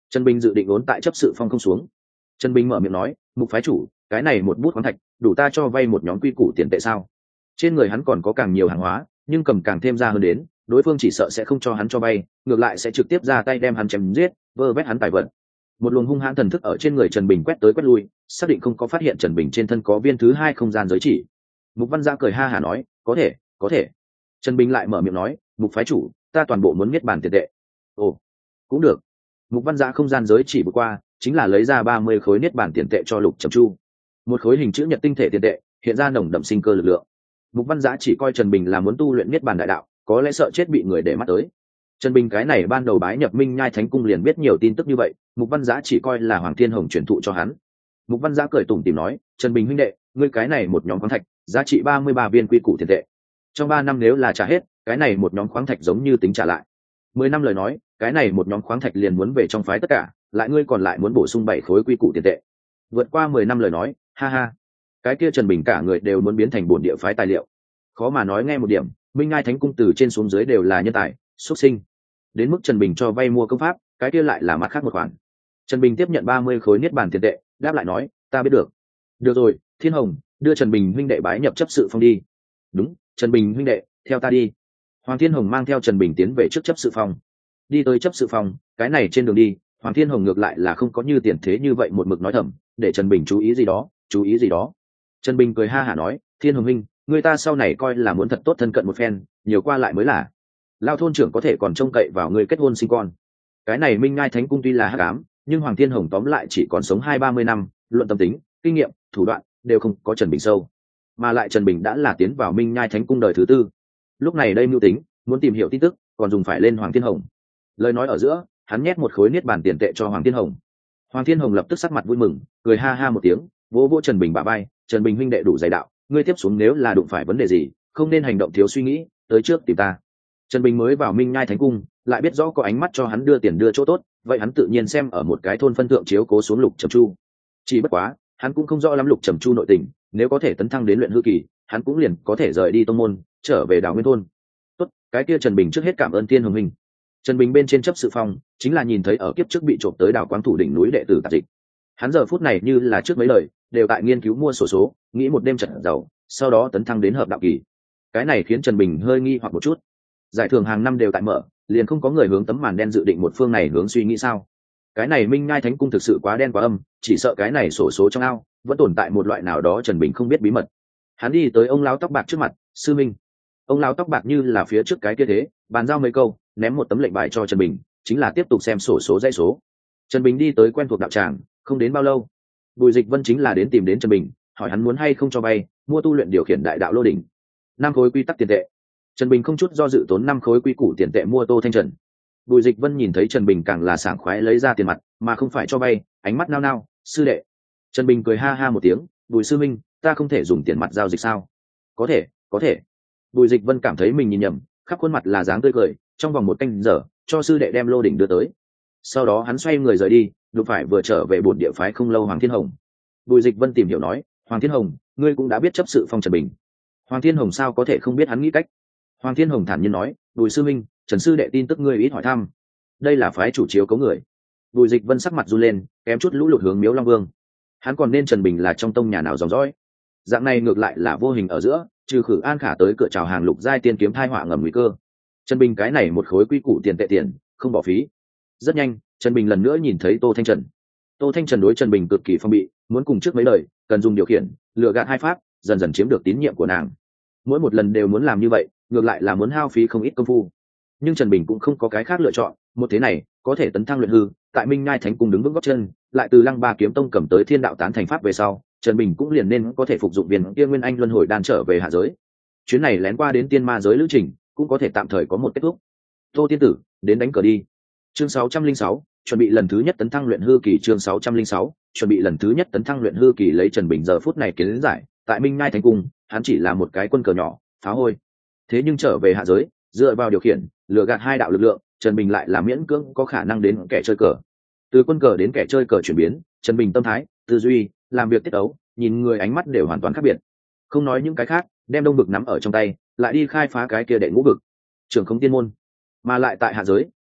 Trần Bình dự định ốn tại chấp sự phong không xuống. Trần Bình mở miệng nói, Mục phái chủ, cái này một bút khoáng thạch đủ ta cho vay một nhóm quy củ tiền tệ sao? Trên người hắn còn có càng nhiều hàng hóa, nhưng cầm càng thêm ra hơn đến, đối phương chỉ sợ sẽ không cho hắn cho vay, ngược lại sẽ trực tiếp ra tay đem hắn chém giết, vơ vét hắn tài vật. Một luồng hung hãn thần thức ở trên người Trần Bình quét tới quét lui, xác định không có phát hiện Trần Bình trên thân có viên thứ hai không gian giới chỉ. Mục Văn Giã cười ha hả nói, có thể, có thể. Trần Bình lại mở miệng nói, Mục phái chủ, ta toàn bộ muốn niết bàn tiền tệ. Ồ, cũng được. Mục Văn Giã không gian giới chỉ vừa qua, chính là lấy ra 30 khối niết bàn tiền tệ cho Lục Trầm Chu. Một khối hình chữ nhật tinh thể tiền tệ, hiện ra nồng đậm sinh cơ lực lượng. Mục Văn Giã chỉ coi Trần Bình là muốn tu luyện niết bàn đại đạo, có lẽ sợ chết bị người để mắt tới. Trần Bình cái này ban đầu bái nhập Minh Nhai Thánh Cung liền biết nhiều tin tức như vậy, Mục Văn Giã chỉ coi là Hoàng Thiên Hồng truyền thụ cho hắn. Mục Văn Giã cười tủm tỉm nói, Trần Bình huynh đệ, ngươi cái này một nhóm khoáng thạch, giá trị 33 viên quy củ tiền tệ. Trong 3 năm nếu là trả hết, cái này một nhóm khoáng thạch giống như tính trả lại. 10 năm lời nói, cái này một nhóm khoáng thạch liền muốn về trong phái tất cả, lại ngươi còn lại muốn bổ sung 7 khối quy củ tiền tệ. Vượt qua 10 năm lời nói, ha ha. Cái kia Trần Bình cả người đều muốn biến thành bổn địa phái tài liệu. Khó mà nói nghe một điểm, Minh Ngai Thánh Cung từ trên xuống dưới đều là nhân tài, xuất sinh. Đến mức Trần Bình cho vay mua công pháp, cái kia lại là mặt khác một khoản. Trần Bình tiếp nhận 30 khối niết bàn tiền tệ, đáp lại nói, ta biết được. Được rồi, Thiên Hồng, đưa Trần Bình huynh đệ bái nhập chấp sự phong đi. Đúng, Trần Bình huynh đệ, theo ta đi. Hoàng Thiên Hồng mang theo Trần Bình tiến về trước chấp sự phong. Đi tới chấp sự phong, cái này trên đường đi, Hoàng Thiên Hồng ngược lại là không có như tiền thế như vậy một mực nói thầm, để Trần Bình chú ý gì đó, chú ý gì đó. Trần Bình cười ha hả nói, Thiên Hồng huynh, người ta sau này coi là muốn thật tốt thân cận một phen, nhiều qua lại mới là. Lao thôn trưởng có thể còn trông cậy vào người kết hôn sinh con. Cái này Minh Ngai Thánh Cung tuy là hắc ám, nhưng Hoàng Thiên Hồng tóm lại chỉ còn sống 20-30 năm, luận tâm tính, kinh nghiệm, thủ đoạn đều không có Trần Bình sâu. Mà lại Trần Bình đã là tiến vào Minh Nhai Thánh Cung đời thứ 4. Lúc này đây mưu tính, muốn tìm hiểu tin tức, còn dùng phải lên Hoàng Thiên Hồng. Lời nói ở giữa, hắn nhét một khối niết bàn tiền tệ cho Hoàng Thiên Hồng. Hoàng Thiên Hồng lập tức sắc mặt vui mừng, cười ha ha một tiếng, vỗ vỗ Trần Bình bả vai, Trần Bình huynh đệ đủ dày đạo, ngươi tiếp xuống nếu là đụng phải vấn đề gì, không nên hành động thiếu suy nghĩ, tới trước tìm ta. Trần Bình mới vào Minh Nhai Thánh Cung, lại biết rõ có ánh mắt cho hắn đưa tiền đưa chỗ tốt, vậy hắn tự nhiên xem ở một cái thôn phân thượng chiếu cố xuống Lục Trầm Chu. Chỉ bất quá, hắn cũng không rõ lắm Lục Trầm Chu nội tình, nếu có thể tấn thăng đến luyện hư kỳ, hắn cũng liền có thể rời đi tông môn, trở về Đào Nguyên thôn. Tốt, cái kia Trần Bình trước hết cảm ơn Thiên Hồng huynh. Trần Bình bên trên chấp sự phong, chính là nhìn thấy ở kiếp trước bị trộm tới Đào Quang Thủ đỉnh núi đệ tử tạp dịch. Hắn giờ phút này như là trước mấy lời, đều tại nghiên cứu mua sổ số, nghĩ một đêm trận giàu, sau đó tấn thăng đến hợp đạo kỳ. Cái này khiến Trần Bình hơi nghi hoặc một chút. Giải thưởng hàng năm đều tại mở, liền không có người hướng tấm màn đen dự định một phương này hướng suy nghĩ sao? Cái này Minh Nhai Thánh Cung thực sự quá đen quá âm, chỉ sợ cái này sổ số trong ao vẫn tồn tại một loại nào đó Trần Bình không biết bí mật. Hắn đi tới ông lão tóc bạc trước mặt, sư minh. Ông lão tóc bạc như là phía trước cái kia thế, bàn giao mấy câu, ném một tấm lệnh bài cho Trần Bình, chính là tiếp tục xem sổ số dãy số. Trần Bình đi tới quen thuộc đạo tràng, không đến bao lâu, Bùi Dịch Vân chính là đến tìm đến Trần Bình, hỏi hắn muốn hay không cho vay mua tu luyện điều khiển đại đạo lô đỉnh. 5 khối quy tắc tiền tệ. Trần Bình không chút do dự tốn 5 khối quy củ tiền tệ mua Tô Thanh Trần. Bùi Dịch Vân nhìn thấy Trần Bình càng là sảng khoái lấy ra tiền mặt, mà không phải cho vay, ánh mắt nao nao, sư đệ. Trần Bình cười ha ha một tiếng, Bùi sư minh, ta không thể dùng tiền mặt giao dịch sao? Có thể, có thể. Bùi Dịch Vân cảm thấy mình nhìn nhầm, khắp khuôn mặt là dáng tươi cười, trong vòng 1 canh giờ, cho sư đệ đem lô đỉnh đưa tới. Sau đó hắn xoay người rời đi, lúc phải vừa trở về bổn địa phái không lâu Hoàng Thiên Hồng. Bùi Dịch Vân tìm hiểu nói, Hoàng Thiên Hồng, ngươi cũng đã biết chấp sự phong Trần Bình. Hoàng Thiên Hồng sao có thể không biết hắn nghĩ cách? Hoàng Thiên Hồng thản nhiên nói, Bùi sư minh, Trần sư đệ tin tức ngươi ít hỏi thăm. Đây là phái chủ chiếu cấu người. Bùi Dịch Vân sắc mặt run lên, kém chút lũ lụt hướng Miếu Long Vương. Hắn còn nên Trần Bình là trong tông nhà nào dòng dõi? Dạng này ngược lại là vô hình ở giữa, trừ Khử An Khả tới cửa chào hàng lục giai tiên kiếm thai họa ngầm nguy cơ. Trần Bình cái này một khối quy củ tiền tệ tiền, không bỏ phí. Rất nhanh, Trần Bình lần nữa nhìn thấy Tô Thanh Trần. Tô Thanh Trần đối Trần Bình cực kỳ phong bị, muốn cùng trước mấy lời, cần dùng điều khiển, lựa gạt hai pháp, dần dần chiếm được tín nhiệm của nàng. Mỗi một lần đều muốn làm như vậy, ngược lại là muốn hao phí không ít công phu. Nhưng Trần Bình cũng không có cái khác lựa chọn, một thế này, có thể tấn thăng luyện hư, tại Minh Nhai Thánh Cung đứng vững gót chân, lại từ Lăng Ba Kiếm Tông cầm tới Thiên Đạo Tán thành pháp về sau, Trần Bình cũng liền nên có thể phục dụng viên kia Nguyên Anh luân hồi đan trở về hạ giới. Chuyến này lén qua đến tiên ma giới lữ trình, cũng có thể tạm thời có một kết thúc. Tô tiên tử, đến đánh cờ đi. Chương 606, chuẩn bị lần thứ nhất tấn thăng luyện hư kỳ. Chương 606, chuẩn bị lần thứ nhất tấn thăng luyện hư kỳ. Lấy Trần Bình giờ phút này kiến giải, tại Minh Nhai Thánh Cung, hắn chỉ là một cái quân cờ nhỏ, phá hôi. Thế nhưng trở về hạ giới, dựa vào điều khiển, lừa gạt hai đạo lực lượng, Trần Bình lại là miễn cưỡng có khả năng đến kẻ chơi cờ. Từ quân cờ đến kẻ chơi cờ chuyển biến, Trần Bình tâm thái, tư duy, làm việc tiết ấu, nhìn người ánh mắt đều hoàn toàn khác biệt. Không nói những cái khác, đem đông vực nắm ở trong tay, lại đi khai phá cái kia đệ ngũ vực, trưởng không tiên môn, mà lại tại hạ giới,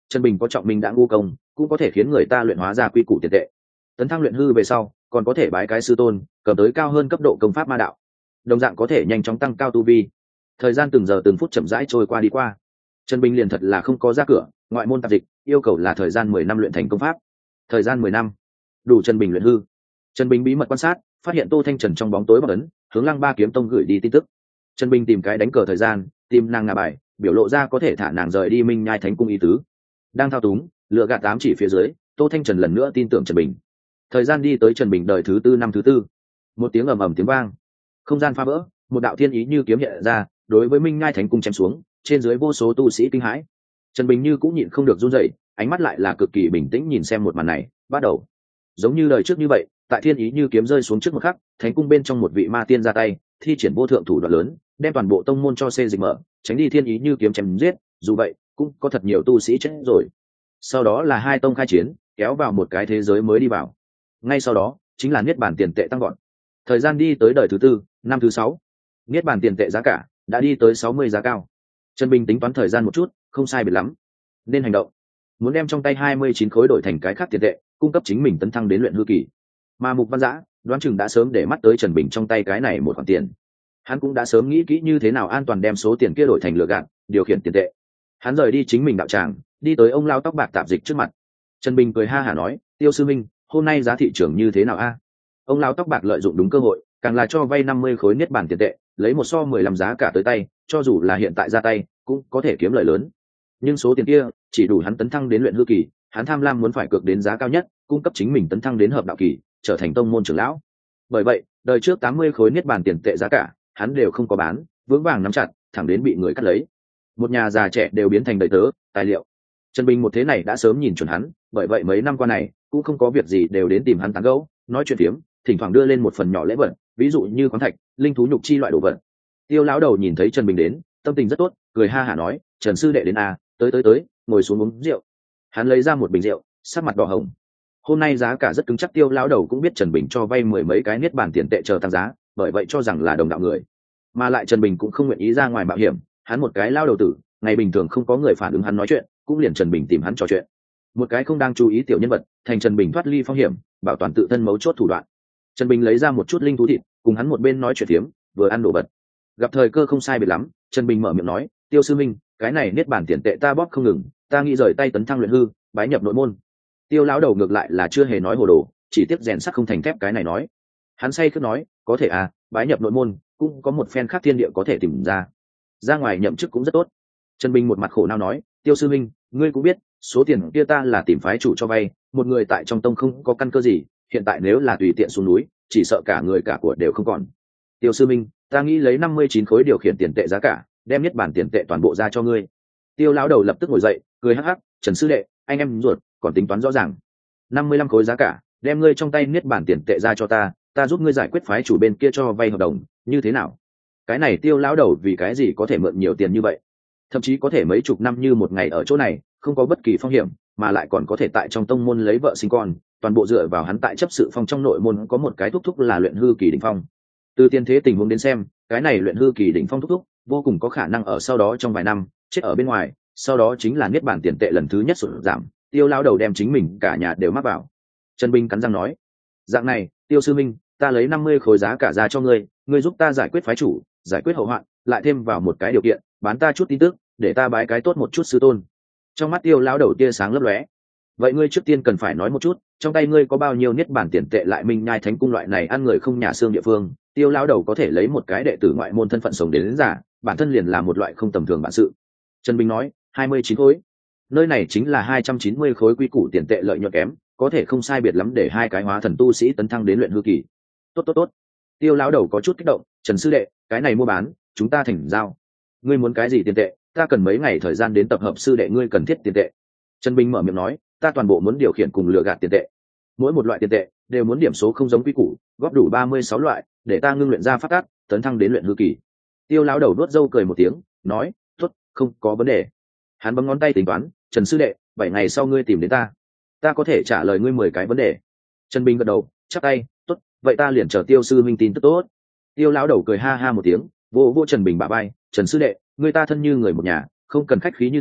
Trần Bình có trọng minh đã ngu công, cũng có thể khiến người ta luyện hóa ra quy củ tiền tệ. Tấn thăng luyện hư về sau, còn có thể bái cái sư tôn, cầm tới cao hơn cấp độ công pháp ma đạo, đồng dạng có thể nhanh chóng tăng cao tu vi. Thời gian từng giờ từng phút chậm rãi trôi qua đi qua. Trần Bình liền thật là không có ra cửa, ngoại môn tạp dịch, yêu cầu là thời gian 10 năm luyện thành công pháp. Thời gian 10 năm, đủ Trần Bình luyện hư. Trần Bình bí mật quan sát, phát hiện Tô Thanh Trần trong bóng tối bất ấn, hướng Lăng Ba Kiếm Tông gửi đi tin tức. Trần Bình tìm cái đánh cờ thời gian, tìm nàng ngà bài, biểu lộ ra có thể thả nàng rời đi Minh Nhai Thánh cung ý tứ. Đang thao túng, lựa gạt tám chỉ phía dưới, Tô Thanh Trần lần nữa tin tưởng Trần Bình. Thời gian đi tới Trần Bình đời thứ tư năm thứ tư. Một tiếng ầm ầm tiếng vang, không gian phá vỡ, một đạo thiên ý như kiếm hiện ra, đối với Minh Nhai Thánh cung chém xuống, trên dưới vô số tu sĩ kinh hãi. Trần Bình như cũng nhịn không được run rẩy, ánh mắt lại là cực kỳ bình tĩnh nhìn xem một màn này. Bắt đầu, giống như lời trước như vậy, tại thiên ý như kiếm rơi xuống trước một khắc, thánh cung bên trong một vị ma tiên ra tay, thi triển vô thượng thủ đoạn lớn, đem toàn bộ tông môn cho xê dịch mở, tránh đi thiên ý như kiếm chém giết. Dù vậy, cũng có thật nhiều tu sĩ chết rồi. Sau đó là hai tông khai chiến, kéo vào một cái thế giới mới đi vào. Ngay sau đó, chính là niết bàn tiền tệ tăng gọn. Thời gian đi tới đời thứ tư, năm thứ sáu, niết bàn tiền tệ giá cả đã đi tới 60 giá cao. Trần Bình tính toán thời gian một chút, không sai biệt lắm, nên hành động. Muốn đem trong tay 29 khối đổi thành cái khác tiền tệ, cung cấp chính mình tấn thăng đến luyện hư kỳ. Mà Mục Văn Dã đoán chừng đã sớm để mắt tới Trần Bình trong tay cái này một khoản tiền. Hắn cũng đã sớm nghĩ kỹ như thế nào an toàn đem số tiền kia đổi thành lừa gạt, điều khiển tiền tệ. Hắn rời đi chính mình đạo tràng, đi tới ông lao tóc bạc tạp dịch trước mặt. Trần Bình cười ha hả nói, Tiêu sư minh, hôm nay giá thị trường như thế nào a? Ông lao tóc bạc lợi dụng đúng cơ hội, càng là cho vay 50 khối niết bàn tiền tệ, lấy một so 15 giá cả tới tay, cho dù là hiện tại ra tay, cũng có thể kiếm lợi lớn. Nhưng số tiền kia chỉ đủ hắn tấn thăng đến luyện hư kỳ, hắn tham lam muốn phải cược đến giá cao nhất, cung cấp chính mình tấn thăng đến hợp đạo kỳ, trở thành tông môn trưởng lão. Bởi vậy, đời trước 80 khối niết bàn tiền tệ giá cả, hắn đều không có bán, vững vàng nắm chặt, thẳng đến bị người cắt lấy. Một nhà già trẻ đều biến thành đầy tớ, tài liệu. Trần Bình một thế này đã sớm nhìn chuẩn hắn, bởi vậy mấy năm qua này cũng không có việc gì đều đến tìm hắn tán gẫu, nói chuyện phiếm, thỉnh thoảng đưa lên một phần nhỏ lễ vật, ví dụ như khoáng thạch, linh thú nhục chi loại đồ vật. Tiêu lão đầu nhìn thấy Trần Bình đến, tâm tình rất tốt, cười ha hả nói, Trần sư đệ đến à, tới, ngồi xuống uống rượu. Hắn lấy ra một bình rượu, sắc mặt đỏ hồng. Hôm nay giá cả rất cứng chắc, Tiêu lão đầu cũng biết Trần Bình cho vay mười mấy cái niết bàn tiền tệ chờ tăng giá, bởi vậy cho rằng là đồng đạo người. Mà lại Trần Bình cũng không nguyện ý ra ngoài mạo hiểm, hắn một cái lao đầu tử, ngày bình thường không có người phản ứng hắn nói chuyện, cũng liền Trần Bình tìm hắn trò chuyện. Một cái không đang chú ý tiểu nhân vật, thành Trần Bình thoát ly phong hiểm, bảo toàn tự thân mấu chốt thủ đoạn. Trần Bình lấy ra một chút linh thú thịt, cùng hắn một bên nói chuyện phiếm, vừa ăn đồ vật. Gặp thời cơ không sai biệt lắm, Trần Bình mở miệng nói, Tiêu sư minh, cái này niết bàn tiền tệ ta bóp không ngừng, ta nghĩ rời tay tấn thăng luyện hư, bái nhập nội môn. Tiêu lão đầu ngược lại là chưa hề nói hồ đồ, chỉ tiếp rèn sắt không thành thép cái này nói. Hắn say khướt nói, có thể à, bái nhập nội môn, cũng có một phen khác thiên địa có thể tìm ra ngoài nhậm chức cũng rất tốt. Trần Bình một mặt khổ não nói, Tiêu sư minh, ngươi cũng biết, số tiền kia ta là tìm phái chủ cho vay, một người tại trong tông không có căn cơ gì, hiện tại nếu là tùy tiện xuống núi, chỉ sợ cả người cả của đều không còn. Tiêu sư minh, ta nghĩ lấy 59 khối điều khiển tiền tệ giá cả, đem niết bàn tiền tệ toàn bộ ra cho ngươi. Tiêu lão đầu lập tức ngồi dậy, cười hắc hắc, Trần sư đệ, anh em ruột, còn tính toán rõ ràng. 55 khối giá cả, đem ngươi trong tay niết bàn tiền tệ ra cho ta giúp ngươi giải quyết phái chủ bên kia cho vay hợp đồng, như thế nào? Cái này Tiêu lão đầu vì cái gì có thể mượn nhiều tiền như vậy? Thậm chí có thể mấy chục năm như một ngày ở chỗ này, không có bất kỳ phong hiểm, mà lại còn có thể tại trong tông môn lấy vợ sinh con, toàn bộ dựa vào hắn tại chấp sự phong trong nội môn có một cái thúc thúc là luyện hư kỳ đỉnh phong. Từ tiên thế tình huống đến xem, cái này luyện hư kỳ đỉnh phong thúc thúc vô cùng có khả năng ở sau đó trong vài năm chết ở bên ngoài, sau đó chính là niết bàn tiền tệ lần thứ nhất sụt giảm, Tiêu lao đầu đem chính mình cả nhà đều mắc vào. Trần Bình cắn răng nói, dạng này, Tiêu sư minh, ta lấy 50 khối giá cả ra cho ngươi giúp ta giải quyết phái chủ, giải quyết hậu hoạn, lại thêm vào một cái điều kiện, bán ta chút tin tức, để ta bái cái tốt một chút sư tôn. Trong mắt Tiêu lão đầu tia sáng lấp lóe. Vậy ngươi trước tiên cần phải nói một chút, trong tay ngươi có bao nhiêu niết bàn tiền tệ lại Minh Nhai Thánh cung loại này ăn người không nhà xương địa phương, Tiêu lão đầu có thể lấy một cái đệ tử ngoại môn thân phận sống đến giả, bản thân liền là một loại không tầm thường bản sự. Trần Bình nói, 29 khối. Nơi này chính là 290 khối quy củ tiền tệ lợi nhuận kém, có thể không sai biệt lắm để hai cái hóa thần tu sĩ tấn thăng đến luyện hư kỳ. Tốt. Tiêu lão đầu có chút kích động, Trần sư đệ, cái này mua bán, chúng ta thành giao. Ngươi muốn cái gì tiền tệ, ta cần mấy ngày thời gian đến tập hợp sư đệ ngươi cần thiết tiền tệ. Trần Bình mở miệng nói, ta toàn bộ muốn điều khiển cùng lựa gạt tiền tệ. Mỗi một loại tiền tệ đều muốn điểm số không giống quy củ, góp đủ 36 loại, để ta ngưng luyện ra pháp tắc, tấn thăng đến luyện hư kỳ. Tiêu lão đầu đuốt râu cười một tiếng, nói, tốt, không có vấn đề. Hắn bấm ngón tay tính toán, Trần sư đệ, 7 ngày sau ngươi tìm đến ta có thể trả lời ngươi 10 cái vấn đề. Trần Bình gật đầu, chắp tay, tốt, vậy ta liền chờ Tiêu sư minh tin tức tốt. Tiêu lão đầu cười ha ha một tiếng, vô Trần Bình bả vai, Trần sư đệ, ngươi ta thân như người một nhà, không cần khách khí như thế,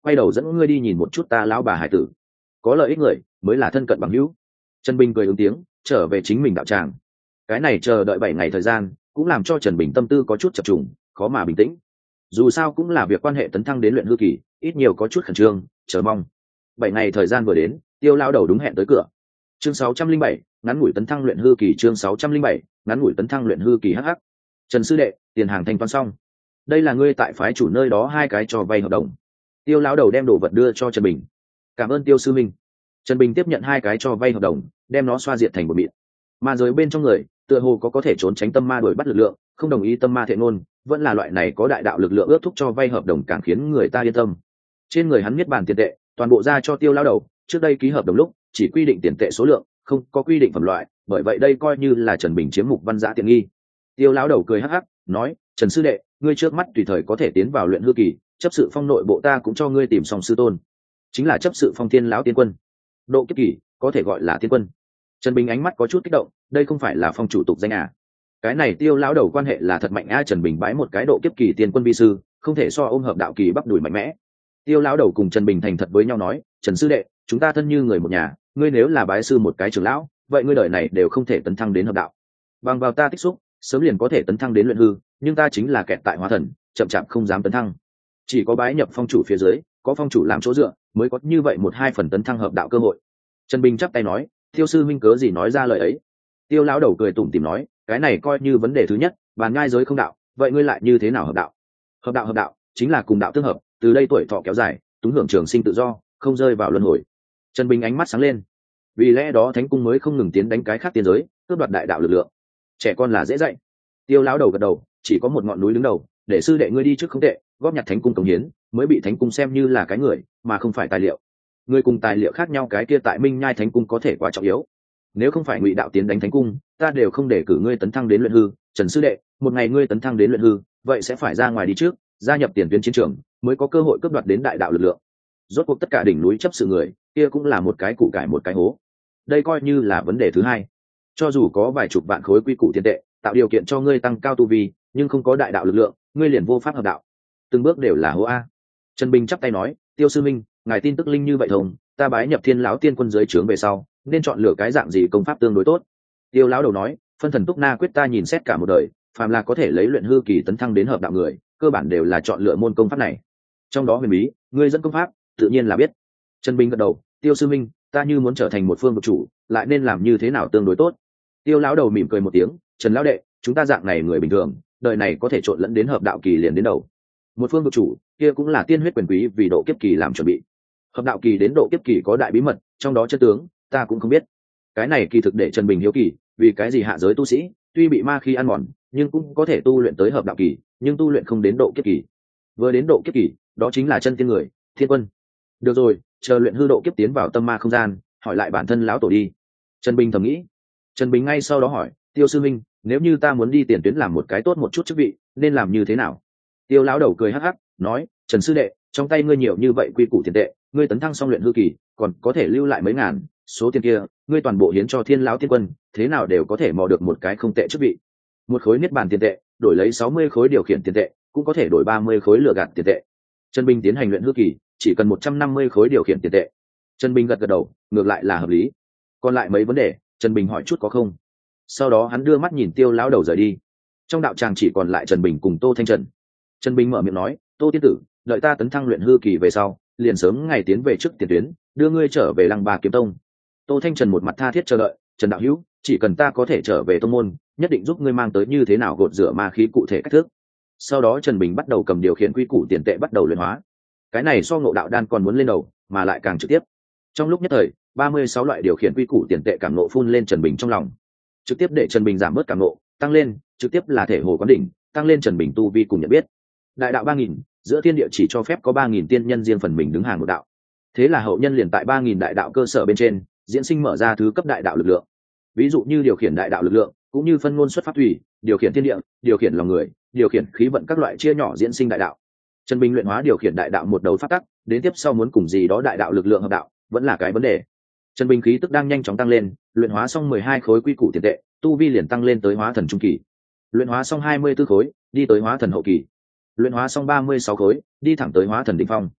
quay đầu dẫn ngươi đi nhìn một chút ta lão bà hải tử. Có lợi ích người mới là thân cận bằng hữu. Trần Bình cười ứng tiếng trở về chính mình đạo tràng. Cái này chờ đợi 7 ngày thời gian cũng làm cho Trần Bình tâm tư có chút chập trùng, khó mà bình tĩnh. Dù sao cũng là việc quan hệ tấn thăng đến luyện hư kỳ, ít nhiều có chút khẩn trương chờ mong. 7 ngày thời gian vừa đến, Tiêu lão đầu đúng hẹn tới cửa. Chương 607, ngắn ngủi tấn thăng luyện hư kỳ. Chương 607, ngắn ngủi tấn thăng luyện hư kỳ. Hắc. Trần sư đệ, tiền hàng thanh toán xong. Đây là ngươi tại phái chủ nơi đó 2 cái cho vay hợp đồng. Tiêu lão đầu đem đồ vật đưa cho Trần Bình. Cảm ơn Tiêu sư minh. Trần Bình tiếp nhận 2 cái cho vay hợp đồng, đem nó xoa diệt thành một mịn. Ma giới bên trong người, tựa hồ có thể trốn tránh tâm ma đuổi bắt lực lượng, không đồng ý tâm ma thệ ngôn, vẫn là loại này có đại đạo lực lượng ước thúc cho vay hợp đồng càng khiến người ta yên tâm. Trên người hắn niết bàn tiền tệ, toàn bộ ra cho Tiêu lão đầu, trước đây ký hợp đồng lúc chỉ quy định tiền tệ số lượng, không có quy định phẩm loại, bởi vậy đây coi như là Trần Bình chiếm mục văn giã tiện nghi. Tiêu lão đầu cười hắc hắc, nói: "Trần sư đệ, ngươi trước mắt tùy thời có thể tiến vào luyện hư kỳ, chấp sự phong nội bộ ta cũng cho ngươi tìm xong sư tôn, chính là chấp sự phong Thiên lão tiên quân. Độ kiếp kỳ, có thể gọi là tiên quân." Trần Bình ánh mắt có chút kích động, đây không phải là phong chủ tục danh à? Cái này Tiêu lão đầu quan hệ là thật mạnh a. Trần Bình bái một cái độ kiếp kỳ tiên quân vi sư, không thể so ôm hợp đạo kỳ bắp đùi mạnh mẽ. Tiêu lão đầu cùng Trần Bình thành thật với nhau nói: "Trần sư đệ, chúng ta thân như người một nhà, ngươi nếu là bái sư một cái trưởng lão, vậy ngươi đời này đều không thể tấn thăng đến hợp đạo. Bằng vào ta tích xúc, sớm liền có thể tấn thăng đến luyện hư, nhưng ta chính là kẹt tại hóa thần, chậm chạp không dám tấn thăng. Chỉ có bái nhập phong chủ phía dưới, có phong chủ làm chỗ dựa, mới có như vậy 1-2 phần tấn thăng hợp đạo cơ hội." Trần Bình chắp tay nói: "Tiêu sư minh cớ gì nói ra lời ấy?" Tiêu lão đầu cười tủm tỉm nói: "Cái này coi như vấn đề thứ nhất, bàn ngai giới không đạo, vậy ngươi lại như thế nào hợp đạo? Hợp đạo chính là cùng đạo tương hợp, từ đây tuổi thọ kéo dài, túng hưởng trường sinh tự do, không rơi vào luân hồi." Trần Bình ánh mắt sáng lên. Vì lẽ đó thánh cung mới không ngừng tiến đánh cái khác tiên giới, cướp đoạt đại đạo lực lượng. Trẻ con là dễ dạy. Tiêu lão đầu gật đầu, chỉ có một ngọn núi đứng đầu, để sư đệ ngươi đi trước không tệ, góp nhặt thánh cung cống hiến, mới bị thánh cung xem như là cái người, mà không phải tài liệu. Ngươi cùng tài liệu khác nhau, cái kia tại Minh Nhai thánh cung có thể quá trọng yếu. Nếu không phải Ngụy đạo tiến đánh thánh cung, ta đều không để cử ngươi tấn thăng đến luyện hư. Trần sư đệ, một ngày ngươi tấn thăng đến luyện hư, vậy sẽ phải ra ngoài đi trước, gia nhập tiền tuyến chiến trường, mới có cơ hội cướp đoạt đến đại đạo lực lượng. Rốt cuộc tất cả đỉnh núi chấp sự người, kia cũng là một cái củ cải một cái hố. Đây coi như là vấn đề thứ hai. Cho dù có vài chục vạn khối quy củ tiền tệ, tạo điều kiện cho ngươi tăng cao tu vi, nhưng không có đại đạo lực lượng, ngươi liền vô pháp hợp đạo. Từng bước đều là hố a. Trần Bình chắp tay nói: "Tiêu sư minh, ngài tin tức linh như vậy thông, ta bái nhập Thiên lão tiên quân dưới trướng về sau, nên chọn lựa cái dạng gì công pháp tương đối tốt?" Tiêu lão đầu nói: "Phân thần túc na quyết ta nhìn xét cả một đời, phàm là có thể lấy luyện hư kỳ tấn thăng đến hợp đạo người, cơ bản đều là chọn lựa môn công pháp này. Trong đó huyền bí, ngươi dẫn công pháp, tự nhiên là biết." Trần Bình gật đầu: "Tiêu sư minh, ta như muốn trở thành một phương vực chủ, lại nên làm như thế nào tương đối tốt?" Tiêu lão đầu mỉm cười một tiếng: "Trần lão đệ, chúng ta dạng này người bình thường, đời này có thể trộn lẫn đến hợp đạo kỳ liền đến đầu. Một phương vực chủ, kia cũng là tiên huyết quyền quý vì độ kiếp kỳ làm chuẩn bị. Hợp đạo kỳ đến độ kiếp kỳ có đại bí mật, trong đó chân tướng ta cũng không biết." Cái này kỳ thực để Trần Bình hiếu kỳ, vì cái gì hạ giới tu sĩ tuy bị ma khí ăn mòn, nhưng cũng có thể tu luyện tới hợp đạo kỳ, nhưng tu luyện không đến độ kiếp kỳ. Vừa đến độ kiếp kỳ, đó chính là chân tiên người, thiên quân. Được rồi, chờ luyện hư độ kiếp tiến vào tâm ma không gian, hỏi lại bản thân lão tổ đi. Trần Bình thầm nghĩ. Trần Bình ngay sau đó hỏi: "Tiêu sư minh, nếu như ta muốn đi tiền tuyến làm một cái tốt một chút chức vị, nên làm như thế nào?" Tiêu lão đầu cười hắc hắc, nói: "Trần sư đệ, trong tay ngươi nhiều như vậy quy củ tiền tệ, ngươi tấn thăng xong luyện hư kỳ, còn có thể lưu lại mấy ngàn, số tiền kia, ngươi toàn bộ hiến cho Thiên lão tiên quân, thế nào đều có thể mò được một cái không tệ chức vị. Một khối niết bàn tiền tệ, đổi lấy 60 khối điều khiển tiền tệ, cũng có thể đổi 30 khối lừa gạt tiền tệ." Trần Bình tiến hành luyện hư kỳ, chỉ cần 150 khối điều khiển tiền tệ. Trần Bình gật gật đầu, ngược lại là hợp lý. Còn lại mấy vấn đề, Trần Bình hỏi chút có không. Sau đó hắn đưa mắt nhìn Tiêu lão đầu rời đi. Trong đạo tràng chỉ còn lại Trần Bình cùng Tô Thanh Trần. Trần Bình mở miệng nói: "Tô tiên tử, đợi ta tấn thăng luyện hư kỳ về sau, liền sớm ngày tiến về trước tiền tuyến, đưa ngươi trở về Lăng Ba Kiếm Tông." Tô Thanh Trần một mặt tha thiết chờ đợi: "Trần đạo hữu, chỉ cần ta có thể trở về tông môn, nhất định giúp ngươi mang tới như thế nào gột rửa ma khí cụ thể cách thức." Sau đó Trần Bình bắt đầu cầm điều khiển quy củ tiền tệ bắt đầu luyện hóa. Cái này so Ngộ đạo đan còn muốn lên đầu, mà lại càng trực tiếp. Trong lúc nhất thời, 36 loại điều khiển quy củ tiền tệ cảm nộ phun lên Trần Bình trong lòng, trực tiếp để Trần Bình giảm bớt cảm nộ, tăng lên, trực tiếp là thể hồ quán đỉnh, tăng lên Trần Bình tu vi cùng nhận biết. Đại đạo 3000, giữa thiên địa chỉ cho phép có 3000 tiên nhân riêng phần mình đứng hàng một đạo. Thế là hậu nhân liền tại 3000 đại đạo cơ sở bên trên, diễn sinh mở ra thứ cấp đại đạo lực lượng. Ví dụ như điều khiển đại đạo lực lượng, cũng như phân ngôn xuất pháp thủy, điều khiển thiên địa, điều khiển lòng người, điều khiển khí vận các loại chia nhỏ diễn sinh đại đạo. Trần Bình luyện hóa điều khiển đại đạo một đầu phát tắc, đến tiếp sau muốn cùng gì đó đại đạo lực lượng hợp đạo, vẫn là cái vấn đề. Trần Bình khí tức đang nhanh chóng tăng lên, luyện hóa xong 12 khối quy củ tiền tệ, tu vi liền tăng lên tới hóa thần trung kỳ. Luyện hóa xong 24 khối, đi tới hóa thần hậu kỳ. Luyện hóa xong 36 khối, đi thẳng tới hóa thần đỉnh phong.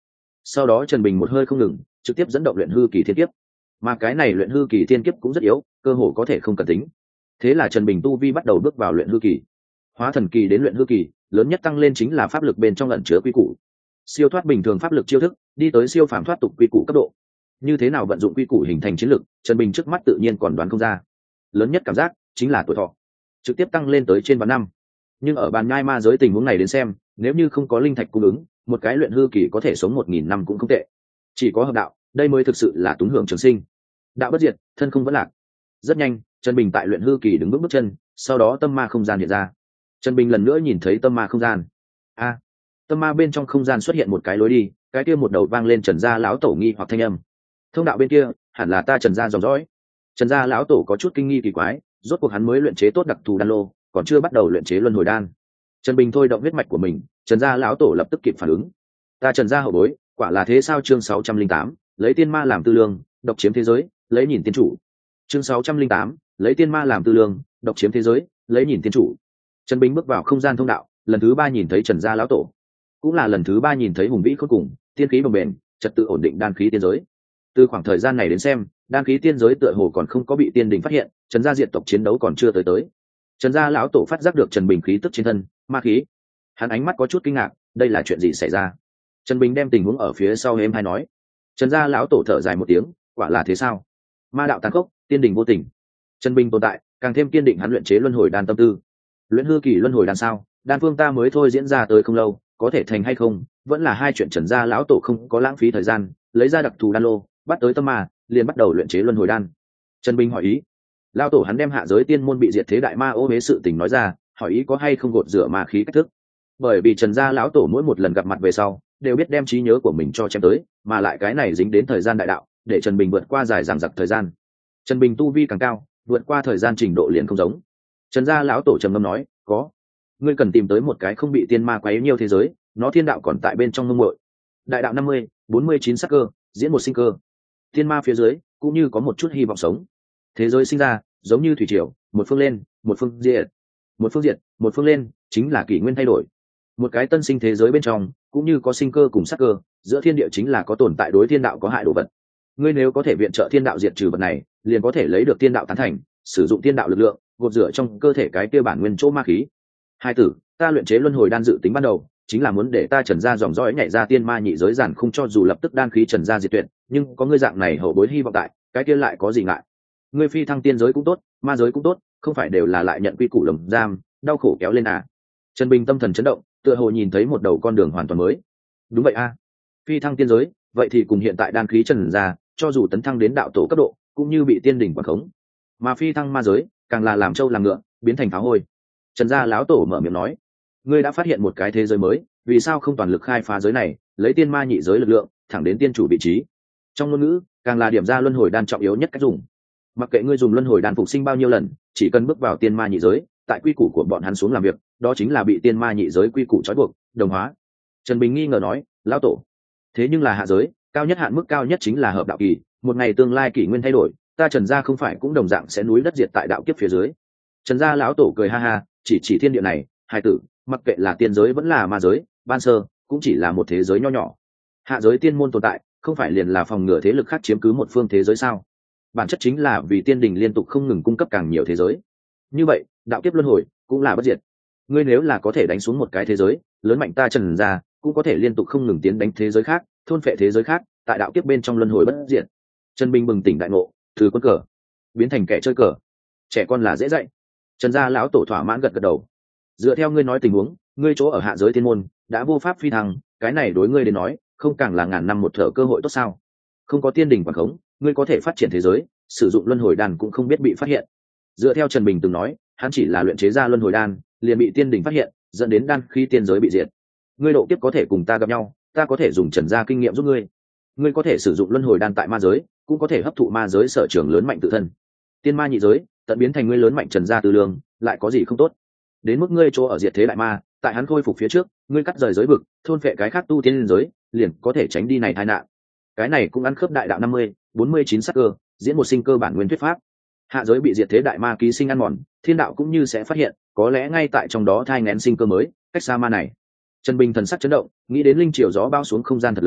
Sau đó Trần Bình một hơi không ngừng trực tiếp dẫn động luyện hư kỳ thiên kiếp, mà cái này luyện hư kỳ thiên kiếp cũng rất yếu, cơ hồ có thể không cần tính. Thế là Trần Bình tu vi bắt đầu bước vào luyện hư kỳ. Hóa thần kỳ đến luyện hư kỳ, lớn nhất tăng lên chính là pháp lực bên trong ẩn chứa quy củ, siêu thoát bình thường pháp lực chiêu thức, đi tới siêu phàm thoát tục quy củ cấp độ. Như thế nào vận dụng quy củ hình thành chiến lực, Trần Bình trước mắt tự nhiên còn đoán không ra. Lớn nhất cảm giác chính là tuổi thọ trực tiếp tăng lên tới trên vạn năm. Nhưng ở bàn nhai ma giới tình huống này đến xem, nếu như không có linh thạch cung ứng, một cái luyện hư kỳ có thể sống 1000 năm cũng không tệ. Chỉ có hợp đạo, đây mới thực sự là túng hưởng trường sinh. Đạo bất diệt, thân không vẫn lạc. Rất nhanh, Trần Bình tại luyện hư kỳ đứng bước chân, sau đó tâm ma không gian hiện ra. Trần Bình lần nữa nhìn thấy tâm ma không gian. Tâm ma bên trong không gian xuất hiện một cái lối đi, cái kia một đầu vang lên Trần gia lão tổ nghi hoặc thanh âm. Thông đạo bên kia, hẳn là ta Trần gia dòng dõi. Trần gia lão tổ có chút kinh nghi kỳ quái, rốt cuộc hắn mới luyện chế tốt đặc thù đan lô, còn chưa bắt đầu luyện chế luân hồi đan. Trần Bình thôi động huyết mạch của mình, Trần gia lão tổ lập tức kịp phản ứng. Ta Trần gia hậu bối, quả là thế sao? Chương 608, lấy tiên ma làm tư lương, độc chiếm thế giới, lấy nhìn tiên chủ. Chương 608, lấy tiên ma làm tư lương, độc chiếm thế giới, lấy nhìn tiên chủ. Trần Bình bước vào không gian thông đạo, lần thứ 3 nhìn thấy Trần gia lão tổ, cũng là lần thứ 3 nhìn thấy hùng vĩ khôn cùng, tiên khí bồng bềnh, trật tự ổn định đan khí tiên giới. Từ khoảng thời gian này đến xem, đan khí tiên giới tựa hồ còn không có bị tiên đình phát hiện, Trần gia diệt tộc chiến đấu còn chưa tới. Trần gia lão tổ phát giác được Trần Bình khí tức trên thân, ma khí. Hắn ánh mắt có chút kinh ngạc, đây là chuyện gì xảy ra? Trần Bình đem tình huống ở phía sau êm hay nói. Trần gia lão tổ thở dài một tiếng, quả là thế sao? Ma đạo tàn khốc, tiên đình vô tình. Trần Bình tồn tại, càng thêm kiên định hắn luyện chế luân hồi đan tâm tư. Luyện hư kỳ luân hồi đan sao? Đan phương ta mới thôi diễn ra tới không lâu, có thể thành hay không, vẫn là hai chuyện. Trần gia lão tổ không có lãng phí thời gian, lấy ra đặc thù đan lô, bắt tới tâm ma, liền bắt đầu luyện chế luân hồi đan. Trần Bình hỏi ý. Lão tổ hắn đem hạ giới tiên môn bị diệt thế đại ma ô uế sự tình nói ra, hỏi ý có hay không gột rửa ma khí cách thức. Bởi vì Trần gia lão tổ mỗi một lần gặp mặt về sau, đều biết đem trí nhớ của mình cho chém tới, mà lại cái này dính đến thời gian đại đạo, để Trần Bình vượt qua dài dằng dặc thời gian. Trần Bình tu vi càng cao, vượt qua thời gian trình độ liền không giống. Trần gia lão tổ trầm ngâm nói, có, ngươi cần tìm tới một cái không bị tiên ma quấy nhiều thế giới, nó thiên đạo còn tại bên trong ngông muội. Đại đạo 49 sắc cơ, diễn một sinh cơ. Tiên ma phía dưới cũng như có một chút hy vọng sống. Thế giới sinh ra giống như thủy triều, một phương lên, một phương diệt, một phương diệt, một phương lên, chính là kỷ nguyên thay đổi. Một cái tân sinh thế giới bên trong cũng như có sinh cơ cùng sắc cơ, giữa thiên địa chính là có tồn tại đối thiên đạo có hại đồ vật. Ngươi nếu có thể viện trợ thiên đạo diệt trừ vật này, liền có thể lấy được thiên đạo tán thành, sử dụng thiên đạo lực lượng gột rửa trong cơ thể cái kia bản nguyên chỗ ma khí. Hai tử, ta luyện chế luân hồi đan dự tính ban đầu chính là muốn để ta Trần gia dòng dõi nhảy ra tiên ma nhị giới giản không cho dù lập tức đan khí Trần gia diệt tuyệt, nhưng có ngươi dạng này hậu bối hy vọng tại, cái kia lại có gì ngại? Ngươi phi thăng tiên giới cũng tốt, ma giới cũng tốt, không phải đều là lại nhận quy củ lồng giam, đau khổ kéo lên à? Trần Bình tâm thần chấn động, tựa hồ nhìn thấy một đầu con đường hoàn toàn mới. Đúng vậy a, phi thăng tiên giới, vậy thì cùng hiện tại đan khí Trần gia, cho dù tấn thăng đến đạo tổ cấp độ, cũng như bị tiên đỉnh quản khống. Mà phi thăng ma giới, càng là làm trâu làm ngựa, biến thành pháo hôi. Trần gia lão tổ mở miệng nói, ngươi đã phát hiện một cái thế giới mới, vì sao không toàn lực khai phá giới này, lấy tiên ma nhị giới lực lượng thẳng đến tiên chủ vị trí? Trong ngôn ngữ càng là điểm ra luân hồi đan trọng yếu nhất cách dùng. Mặc kệ ngươi dùng luân hồi đan phục sinh bao nhiêu lần, chỉ cần bước vào tiên ma nhị giới, tại quy củ của bọn hắn xuống làm việc, đó chính là bị tiên ma nhị giới quy củ trói buộc, đồng hóa. Trần Bình nghi ngờ nói, lão tổ, thế nhưng là hạ giới, cao nhất hạn mức cao nhất chính là hợp đạo kỳ, một ngày tương lai kỷ nguyên thay đổi, ta Trần gia không phải cũng đồng dạng sẽ núi đất diệt tại đạo kiếp phía dưới? Trần gia lão tổ cười ha ha, chỉ thiên địa này, hai tử, mặc kệ là tiên giới vẫn là ma giới, ban sơ cũng chỉ là một thế giới nho nhỏ. Hạ giới tiên môn tồn tại, không phải liền là phòng ngừa thế lực khác chiếm cứ một phương thế giới sao? Bản chất chính là vì tiên đình liên tục không ngừng cung cấp càng nhiều thế giới. Như vậy, đạo kiếp luân hồi cũng là bất diệt. Ngươi nếu là có thể đánh xuống một cái thế giới, lớn mạnh ta Trần gia, cũng có thể liên tục không ngừng tiến đánh thế giới khác, thôn phệ thế giới khác, tại đạo kiếp bên trong luân hồi bất diệt. Trần Bình bừng tỉnh đại ngộ, từ quân cờ biến thành kẻ chơi cờ, trẻ con là dễ dạy. Trần gia lão tổ thỏa mãn gật gật đầu. Dựa theo ngươi nói tình huống, ngươi chỗ ở hạ giới tiên môn đã vô pháp phi thăng, cái này đối ngươi đến nói không càng là ngàn năm một thở cơ hội tốt sao? Không có tiên đình quản khống, ngươi có thể phát triển thế giới, sử dụng luân hồi đan cũng không biết bị phát hiện. Dựa theo Trần Bình từng nói, hắn chỉ là luyện chế ra luân hồi đan, liền bị tiên đình phát hiện, dẫn đến đan khi tiên giới bị diệt. Ngươi độ kiếp có thể cùng ta gặp nhau, ta có thể dùng Trần gia kinh nghiệm giúp ngươi. Ngươi có thể sử dụng luân hồi đan tại ma giới, cũng có thể hấp thụ ma giới sở trường lớn mạnh tự thân. Tiên ma nhị giới, tận biến thành ngươi lớn mạnh Trần gia tư lương, lại có gì không tốt? Đến mức ngươi chỗ ở diệt thế đại ma, tại hắn khôi phục phía trước, ngươi cắt rời giới vực, thôn phệ cái khác tu tiên liên giới, liền có thể tránh đi này tai nạn. Cái này cũng ăn khớp đại đạo 49 sắc cơ, diễn một sinh cơ bản nguyên thuyết pháp. Hạ giới bị diệt thế đại ma ký sinh ăn mòn, thiên đạo cũng như sẽ phát hiện, có lẽ ngay tại trong đó thai nghén sinh cơ mới, cách xa ma này. Trần Bình thần sắc chấn động, nghĩ đến linh triều gió bao xuống không gian thật lớn,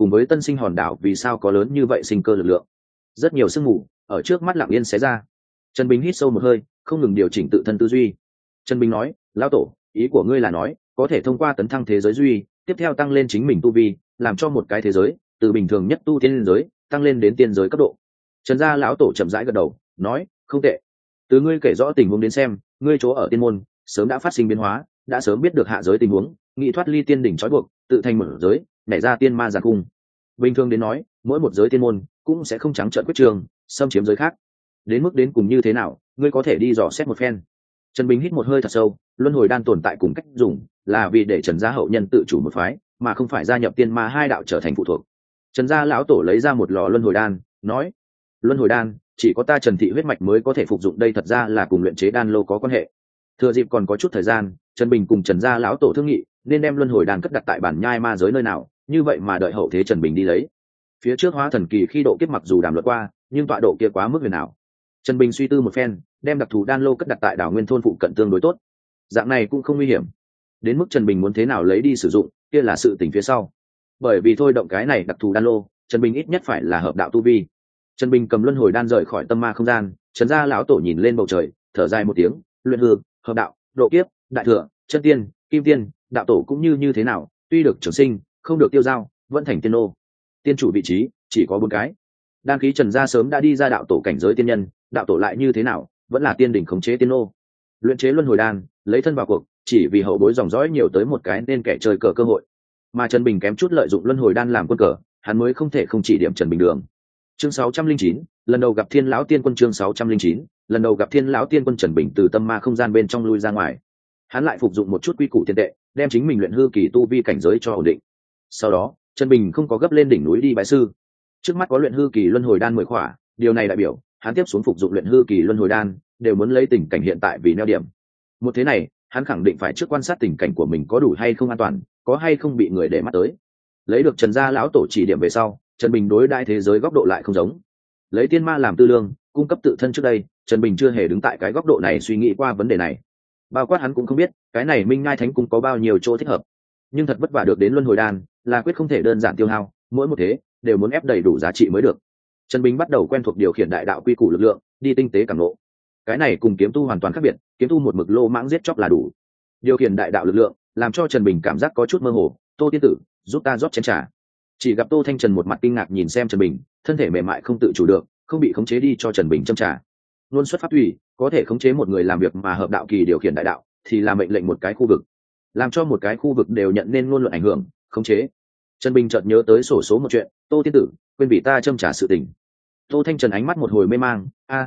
cùng với tân sinh hòn đảo vì sao có lớn như vậy sinh cơ lực lượng. Rất nhiều sương mù ở trước mắt lặng yên xé ra. Trần Bình hít sâu một hơi, không ngừng điều chỉnh tự thân tư duy. Trần Bình nói, lão tổ, ý của ngươi là nói có thể thông qua tấn thăng thế giới duy, tiếp theo tăng lên chính mình tu vi, làm cho một cái thế giới từ bình thường nhất tu tiên giới tăng lên đến tiên giới cấp độ. Trần gia lão tổ chậm rãi gật đầu, nói, không tệ. Từ ngươi kể rõ tình huống đến xem, ngươi chỗ ở tiên môn sớm đã phát sinh biến hóa, đã sớm biết được hạ giới tình huống, nghị thoát ly tiên đỉnh trói buộc, tự thành mở giới, nảy ra tiên ma giàn cung. Bình thường đến nói, mỗi một giới tiên môn cũng sẽ không trắng trợn quyết trường, xâm chiếm giới khác. Đến mức đến cùng như thế nào, ngươi có thể đi dò xét một phen. Trần Bình hít một hơi thật sâu, luân hồi đan tồn tại cùng cách dùng, là vì để Trần gia hậu nhân tự chủ một phái, mà không phải gia nhập tiên ma hai đạo trở thành phụ thuộc. Trần gia lão tổ lấy ra một lò luân hồi đan, nói, luân hồi đan chỉ có ta Trần thị huyết mạch mới có thể phục dụng, đây thật ra là cùng luyện chế đan lô có quan hệ. Thừa dịp còn có chút thời gian, Trần Bình cùng Trần gia lão tổ thương nghị nên đem luân hồi đan cất đặt tại bản nhai ma giới nơi nào, như vậy mà đợi hậu thế Trần Bình đi lấy. Phía trước hóa thần kỳ khi độ kiếp mặc dù đàm luận qua, nhưng tọa độ kia quá mức huyền ảo. Trần Bình suy tư một phen, đem đặc thù đan lô cất đặt tại đảo Nguyên thôn phụ cận tương đối tốt. Dạng này cũng không nguy hiểm. Đến mức Trần Bình muốn thế nào lấy đi sử dụng, kia là sự tình phía sau. Bởi vì thôi động cái này đặc thù đan lô, Trần Bình ít nhất phải là hợp đạo tu vi. Trần Bình cầm luân hồi đan rời khỏi tâm ma không gian, Trần gia lão tổ nhìn lên bầu trời, thở dài một tiếng, luyện hư, hợp đạo, độ kiếp, đại thừa, chân tiên, kim tiên, đạo tổ cũng như thế nào, tuy được trường sinh, không được tiêu dao, vẫn thành tiên ô. Tiên chủ vị trí chỉ có 4 cái. Đan khí Trần gia sớm đã đi ra đạo tổ cảnh giới tiên nhân, đạo tổ lại như thế nào, vẫn là tiên đỉnh khống chế tiên ô. Luyện chế luân hồi đan, lấy thân vào cuộc, chỉ vì hậu bối dòng dõi nhiều tới một cái nên kẻ chơi cờ cơ hội. Mà Trần Bình kém chút lợi dụng luân hồi đan làm quân cờ, hắn mới không thể không chỉ điểm Trần Bình đường. Chương 609, lần đầu gặp Thiên lão tiên quân. Chương 609, lần đầu gặp Thiên lão tiên quân. Trần Bình từ tâm ma không gian bên trong lui ra ngoài. Hắn lại phục dụng một chút quy củ tiền tệ, đem chính mình luyện hư kỳ tu vi cảnh giới cho ổn định. Sau đó, Trần Bình không có gấp lên đỉnh núi đi bái sư. Trước mắt có luyện hư kỳ luân hồi đan 10 khỏa, điều này đại biểu hắn tiếp xuống phục dụng luyện hư kỳ luân hồi đan đều muốn lấy tình cảnh hiện tại vì neo điểm. Một thế này, hắn khẳng định phải trước quan sát tình cảnh của mình có đủ hay không an toàn, có hay không bị người để mắt tới. Lấy được Trần gia lão tổ chỉ điểm về sau, Trần Bình đối đại thế giới góc độ lại không giống. Lấy tiên ma làm tư lương, cung cấp tự thân trước đây, Trần Bình chưa hề đứng tại cái góc độ này suy nghĩ qua vấn đề này. Bao quát hắn cũng không biết, cái này Minh Ngai Thánh Cung có bao nhiêu chỗ thích hợp. Nhưng thật vất vả được đến luân hồi đan, là quyết không thể đơn giản tiêu hao, mỗi một thế đều muốn ép đầy đủ giá trị mới được. Trần Bình bắt đầu quen thuộc điều khiển đại đạo quy củ lực lượng, đi tinh tế cảm ngộ. Cái này cùng kiếm tu hoàn toàn khác biệt, kiếm tu một mực lô mãng giết chóc là đủ. Điều khiển đại đạo lực lượng, làm cho Trần Bình cảm giác có chút mơ hồ. Tô tiên tử, giúp ta rót chén trà. Chỉ gặp Tô Thanh Trần một mặt kinh ngạc nhìn xem Trần Bình, thân thể mềm mại không tự chủ được, không bị khống chế đi cho Trần Bình châm trà. Luôn xuất pháp thủy, có thể khống chế một người làm việc mà hợp đạo kỳ điều khiển đại đạo, thì là mệnh lệnh một cái khu vực, làm cho một cái khu vực đều nhận nên ngôn luận ảnh hưởng, khống chế. Trần Bình chợt nhớ tới sổ số một chuyện, Tô tiên tử, quên bị ta châm trà sự tình. Tô Thanh Trần ánh mắt một hồi mê mang,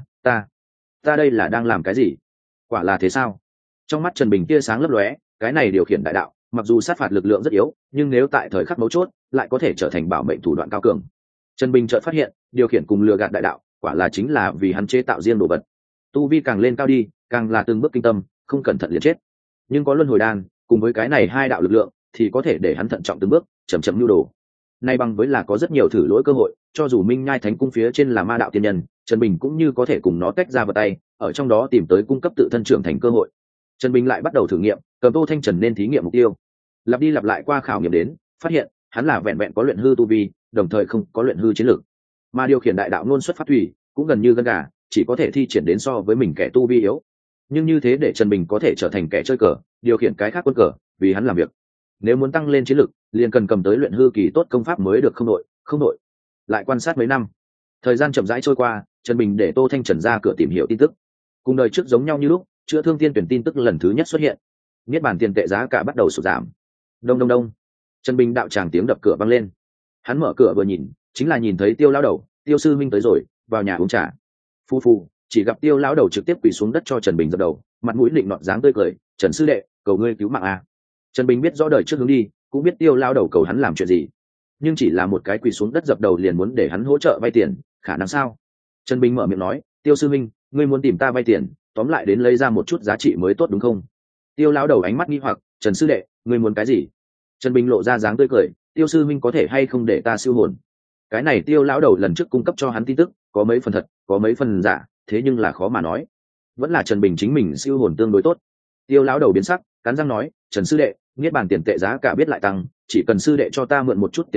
ta đây là đang làm cái gì? Quả là thế sao? Trong mắt Trần Bình tia sáng lấp lóe, cái này điều khiển đại đạo, mặc dù sát phạt lực lượng rất yếu, nhưng nếu tại thời khắc mấu chốt, lại có thể trở thành bảo mệnh thủ đoạn cao cường. Trần Bình chợt phát hiện, điều khiển cùng lừa gạt đại đạo, quả là chính là vì hắn chế tạo riêng đồ vật. Tu vi càng lên cao đi, càng là từng bước kinh tâm, không cẩn thận liền chết. Nhưng có luân hồi đan, cùng với cái này hai đạo lực lượng, thì có thể để hắn thận trọng từng bước, chậm chậm nhu đồ. Nay bằng với là có rất nhiều thử lỗi cơ hội, cho dù Minh Nhai Thánh Cung phía trên là ma đạo tiên nhân, Trần Bình cũng như có thể cùng nó tách ra vào tay, ở trong đó tìm tới cung cấp tự thân trưởng thành cơ hội. Trần Bình lại bắt đầu thử nghiệm, cầm Tô Thanh Trần nên thí nghiệm mục tiêu. Lặp đi lặp lại qua khảo nghiệm đến, phát hiện hắn là vẹn vẹn có luyện hư tu vi, đồng thời không có luyện hư chiến lược. Mà điều khiển đại đạo ngôn xuất phát thủy, cũng gần như gân gà, chỉ có thể thi triển đến so với mình kẻ tu vi yếu. Nhưng như thế để Trần Bình có thể trở thành kẻ chơi cờ, điều khiển cái khác quân cờ, vì hắn làm việc. Nếu muốn tăng lên chiến lực, liền cần cầm tới luyện hư kỳ tốt công pháp mới được, không đội. Lại quan sát mấy năm, thời gian chậm rãi trôi qua, Trần Bình để Tô Thanh Trần ra cửa tìm hiểu tin tức. Cùng đời trước giống nhau như lúc, chữa thương tiên tuyển tin tức lần thứ nhất xuất hiện. Niết bàn tiền tệ giá cả bắt đầu sụt giảm. Đông đông đông. Trần Bình đạo tràng tiếng đập cửa vang lên. Hắn mở cửa vừa nhìn, chính là nhìn thấy Tiêu lão đầu, Tiêu sư minh tới rồi, vào nhà uống trà. Phu phu, chỉ gặp Tiêu lão đầu trực tiếp quỳ xuống đất cho Trần Bình dập đầu, mặt mũi lịnh nọt dáng tươi cười, "Trần sư đệ, cầu ngươi cứu mạng a." Trần Bình biết rõ đời trước hướng đi, cũng biết Tiêu lão đầu cầu hắn làm chuyện gì, nhưng chỉ là một cái quỳ xuống đất dập đầu liền muốn để hắn hỗ trợ vay tiền, khả năng sao? Trần Bình mở miệng nói, "Tiêu sư minh, ngươi muốn tìm ta vay tiền, tóm lại đến lấy ra một chút giá trị mới tốt đúng không?" Tiêu lão đầu ánh mắt nghi hoặc, "Trần sư đệ, ngươi muốn cái gì?" Trần Bình lộ ra dáng tươi cười, "Tiêu sư minh có thể hay không để ta siêu hồn?" Cái này Tiêu lão đầu lần trước cung cấp cho hắn tin tức, có mấy phần thật, có mấy phần giả, thế nhưng là khó mà nói. Vẫn là Trần Bình chính mình siêu hồn tương đối tốt. Tiêu lão đầu biến sắc, cắn răng nói, "Trần sư đệ, niết bàn tiền tệ giá cả biết lại tăng, chỉ cần sư đệ cho ta mượn một chút tiền tệ,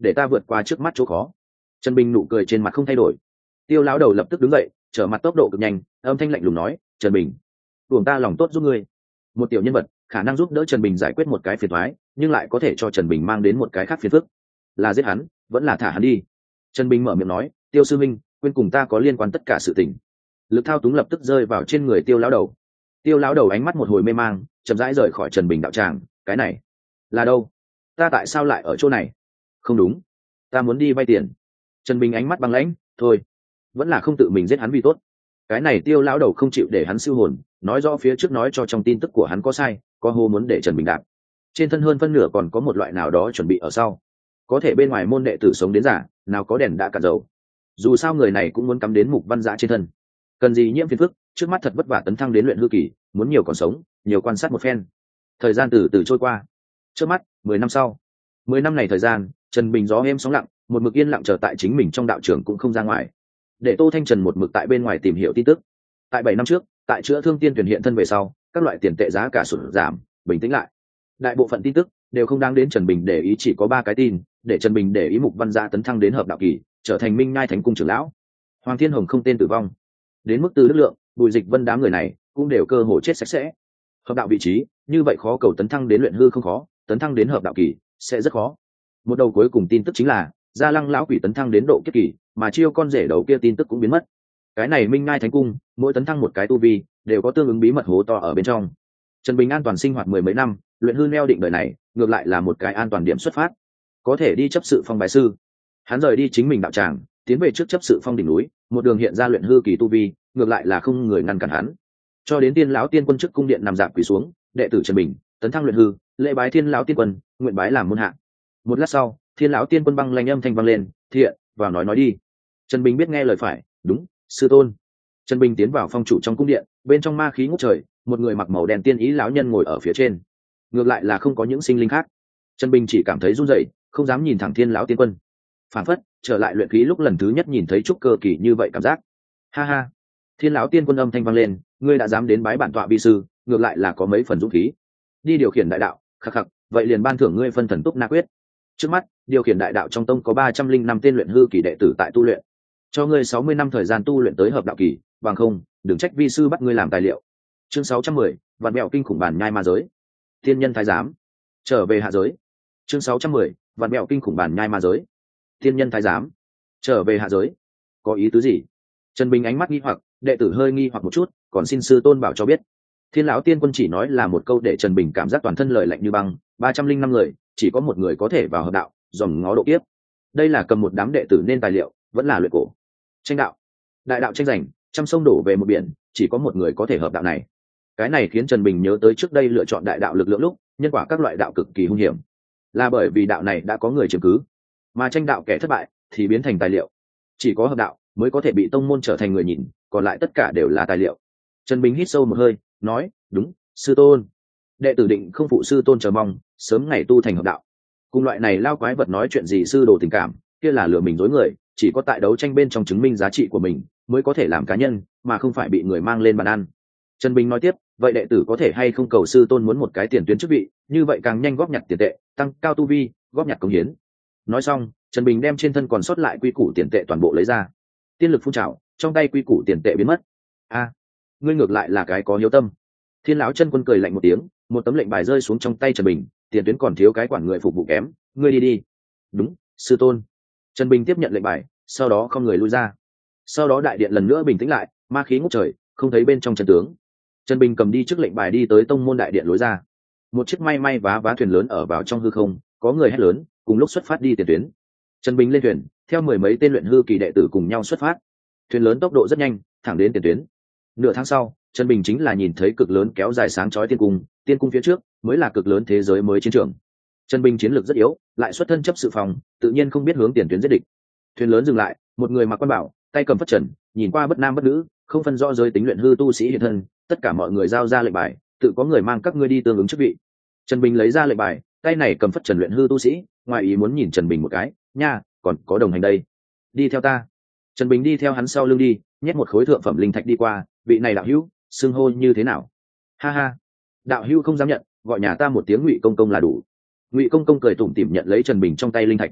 để ta vượt qua trước mắt chỗ khó. Trần Bình nụ cười trên mặt không thay đổi. Tiêu lão đầu lập tức đứng dậy, trở mặt tốc độ cực nhanh, âm thanh lạnh lùng nói, Trần Bình, buồng ta lòng tốt giúp ngươi. Một tiểu nhân vật khả năng giúp đỡ Trần Bình giải quyết một cái phiền toái, nhưng lại có thể cho Trần Bình mang đến một cái khác phiền phức, là giết hắn vẫn là thả hắn đi. Trần Bình mở miệng nói, Tiêu sư minh, quên cùng ta có liên quan tất cả sự tình. Lực thao túng lập tức rơi vào trên người Tiêu lão đầu. Tiêu lão đầu ánh mắt một hồi mê mang, chậm rãi rời khỏi Trần Bình đạo tràng. Cái này là đâu? Ta tại sao lại ở chỗ này? Không đúng, ta muốn đi vay tiền. Trần Bình ánh mắt băng lãnh, thôi, vẫn là không tự mình giết hắn vì tốt. Cái này Tiêu lão đầu không chịu để hắn siêu hồn, nói rõ phía trước nói cho trong tin tức của hắn có sai, có hô muốn để Trần Bình đạp. Trên thân hơn phân nửa còn có một loại nào đó chuẩn bị ở sau. Có thể bên ngoài môn đệ tử sống đến giả, nào có đèn đã cạn dầu. Dù sao người này cũng muốn cắm đến Mục Văn Dã trên thân. Cần gì nhiễm phiền phức, trước mắt thật vất vả tấn thăng đến luyện hư kỳ, muốn nhiều còn sống, nhiều quan sát một phen. Thời gian từ từ trôi qua. Trước mắt, 10 năm sau. 10 năm này thời gian, Trần Bình gió êm sóng lặng, một mực yên lặng chờ tại chính mình trong đạo trường cũng không ra ngoài. Để Tô Thanh Trần một mực tại bên ngoài tìm hiểu tin tức. Tại 7 năm trước, tại chữa thương tiên tuyển hiện thân về sau, các loại tiền tệ giá cả sụt giảm, bình tĩnh lại. Đại bộ phận tin tức đều không đáng đến Trần Bình để ý, chỉ có 3 cái tin, để Trần Bình để ý Mục Văn Dã tấn thăng đến hợp đạo kỳ, trở thành Minh Nhai Thánh cung trưởng lão. Hoàng Thiên Hồng không tên tử vong. Đến mức Từ Đức Lượng, Bùi Dịch Vân đám người này cũng đều cơ hội chết sạch sẽ. Hợp đạo vị trí, như vậy khó cầu tấn thăng đến luyện hư không khó, tấn thăng đến hợp đạo kỳ sẽ rất khó. Một đầu cuối cùng tin tức chính là Gia Lăng lão quỷ tấn thăng đến độ kiếp kỳ, mà chiêu con rể đầu kia tin tức cũng biến mất. Cái này Minh Nhai Thánh cung, mỗi tấn thăng một cái tu vi, đều có tương ứng bí mật hố to ở bên trong. Trần Bình an toàn sinh hoạt 10 mấy năm, luyện hư neo định đời này, ngược lại là một cái an toàn điểm xuất phát, có thể đi chấp sự phong bài sư. Hắn rời đi chính mình đạo tràng, tiến về trước chấp sự phong đỉnh núi, một đường hiện ra luyện hư kỳ tu vi, ngược lại là không người ngăn cản hắn. Cho đến Tiên lão tiên quân trước cung điện nằm dạp quỳ xuống, đệ tử Trần Bình tấn thăng luyện hư, lễ bái Thiên lão tiên quân, nguyện bái làm môn hạ. Một lát sau, Thiên lão tiên quân băng lanh âm thanh vang lên, thiện, vào nói đi. Trần Bình biết nghe lời phải, đúng, sư tôn. Trần Bình tiến vào phong chủ trong cung điện, bên trong ma khí ngút trời, một người mặc màu đen tiên ý lão nhân ngồi ở phía trên. Ngược lại là không có những sinh linh khác. Trần Bình chỉ cảm thấy run rẩy, không dám nhìn thẳng Thiên lão tiên quân. Phản phất trở lại luyện khí lúc lần thứ nhất nhìn thấy trúc cơ kỳ như vậy cảm giác. Ha ha. Thiên lão tiên quân âm thanh vang lên, ngươi đã dám đến bái bản tọa vi sư, ngược lại là có mấy phần dũng khí. Đi điều khiển đại đạo, khắc khắc, vậy liền ban thưởng ngươi phân thần túc na quyết. Trước mắt, điều khiển đại đạo trong tông có 305 tên luyện hư kỳ đệ tử tại tu luyện. Cho ngươi 60 năm thời gian tu luyện tới hợp đạo kỳ, bằng không, đừng trách vi sư bắt ngươi làm tài liệu. Chương 610, vạn mẹo kinh khủng bản nhai ma giới. Thiên nhân thái giám, trở về hạ giới. Chương 610, vạn mẹo kinh khủng bản nhai ma giới. Thiên nhân thái giám, trở về hạ giới. Có ý tứ gì? Trần Bình ánh mắt nghi hoặc, đệ tử hơi nghi hoặc một chút, còn xin sư tôn bảo cho biết. Thiên lão tiên quân chỉ nói là một câu để Trần Bình cảm giác toàn thân lời lạnh như băng. 305 người, chỉ có một người có thể vào hợp đạo, dòm ngó độ kiếp. Đây là cầm một đám đệ tử nên tài liệu, vẫn là luyện cổ. Tranh đạo, đại đạo tranh giành, trăm sông đổ về một biển, chỉ có một người có thể hợp đạo này. Cái này khiến Trần Bình nhớ tới trước đây lựa chọn đại đạo lực lượng lúc, nhân quả các loại đạo cực kỳ hung hiểm, là bởi vì đạo này đã có người chiếm cứ, mà tranh đạo kẻ thất bại thì biến thành tài liệu. Chỉ có hợp đạo mới có thể bị tông môn trở thành người nhìn, còn lại tất cả đều là tài liệu. Trần Bình hít sâu một hơi, nói, đúng, sư tôn. Đệ tử định không phụ sư tôn chờ mong, sớm ngày tu thành hợp đạo. Cùng loại này lao quái vật nói chuyện gì sư đồ tình cảm, kia là lừa mình dối người, chỉ có tại đấu tranh bên trong chứng minh giá trị của mình mới có thể làm cá nhân, mà không phải bị người mang lên bàn ăn. Trần Bình nói tiếp, vậy đệ tử có thể hay không cầu sư tôn muốn một cái tiền tuyến chức vị, như vậy càng nhanh góp nhặt tiền tệ, tăng cao tu vi, góp nhặt công hiến. Nói xong, Trần Bình đem trên thân còn sót lại quy củ tiền tệ toàn bộ lấy ra. Tiên lực phun trào, trong tay quy củ tiền tệ biến mất. A, ngươi ngược lại là cái có hiếu tâm. Thiên lão chân quân cười lạnh một tiếng, một tấm lệnh bài rơi xuống trong tay Trần Bình, tiền tuyến còn thiếu cái quản người phục vụ kém, ngươi đi đi. Đúng, sư tôn. Trần Bình tiếp nhận lệnh bài, sau đó không người lui ra. Sau đó đại điện lần nữa bình tĩnh lại, ma khí ngút trời, không thấy bên trong chân tướng. Trần Bình cầm đi trước lệnh bài đi tới tông môn đại điện lối ra. Một chiếc may may vá thuyền lớn ở vào trong hư không, có người hét lớn, cùng lúc xuất phát đi tiền tuyến. Trần Bình lên thuyền, theo 10 mấy tên luyện hư kỳ đệ tử cùng nhau xuất phát. Thuyền lớn tốc độ rất nhanh, thẳng đến tiền tuyến. Nửa tháng sau, Trần Bình chính là nhìn thấy cực lớn kéo dài sáng chói tiên cung phía trước mới là cực lớn thế giới mới chiến trường. Trần Bình chiến lược rất yếu, lại xuất thân chấp sự phòng, tự nhiên không biết hướng tiền tuyến giết địch. Thuyền lớn dừng lại, một người mặc quan bảo, tay cầm phất trần, nhìn qua bất nam bất nữ, không phân rõ giới tính luyện hư tu sĩ hiện thân, tất cả mọi người giao ra lệnh bài, tự có người mang các ngươi đi tương ứng chức vị. Trần Bình lấy ra lệnh bài, tay này cầm phất trần luyện hư tu sĩ, ngoài ý muốn nhìn Trần Bình một cái, nha, còn có đồng hành đây, đi theo ta. Trần Bình đi theo hắn sau lưng đi, nhét một khối thượng phẩm linh thạch đi qua, vị này đạo hữu, xưng hô như thế nào? Ha ha, đạo hữu không dám nhận, gọi nhà ta một tiếng Ngụy công công là đủ. Ngụy công công cười tủm tỉm nhận lấy Trần Bình trong tay linh thạch.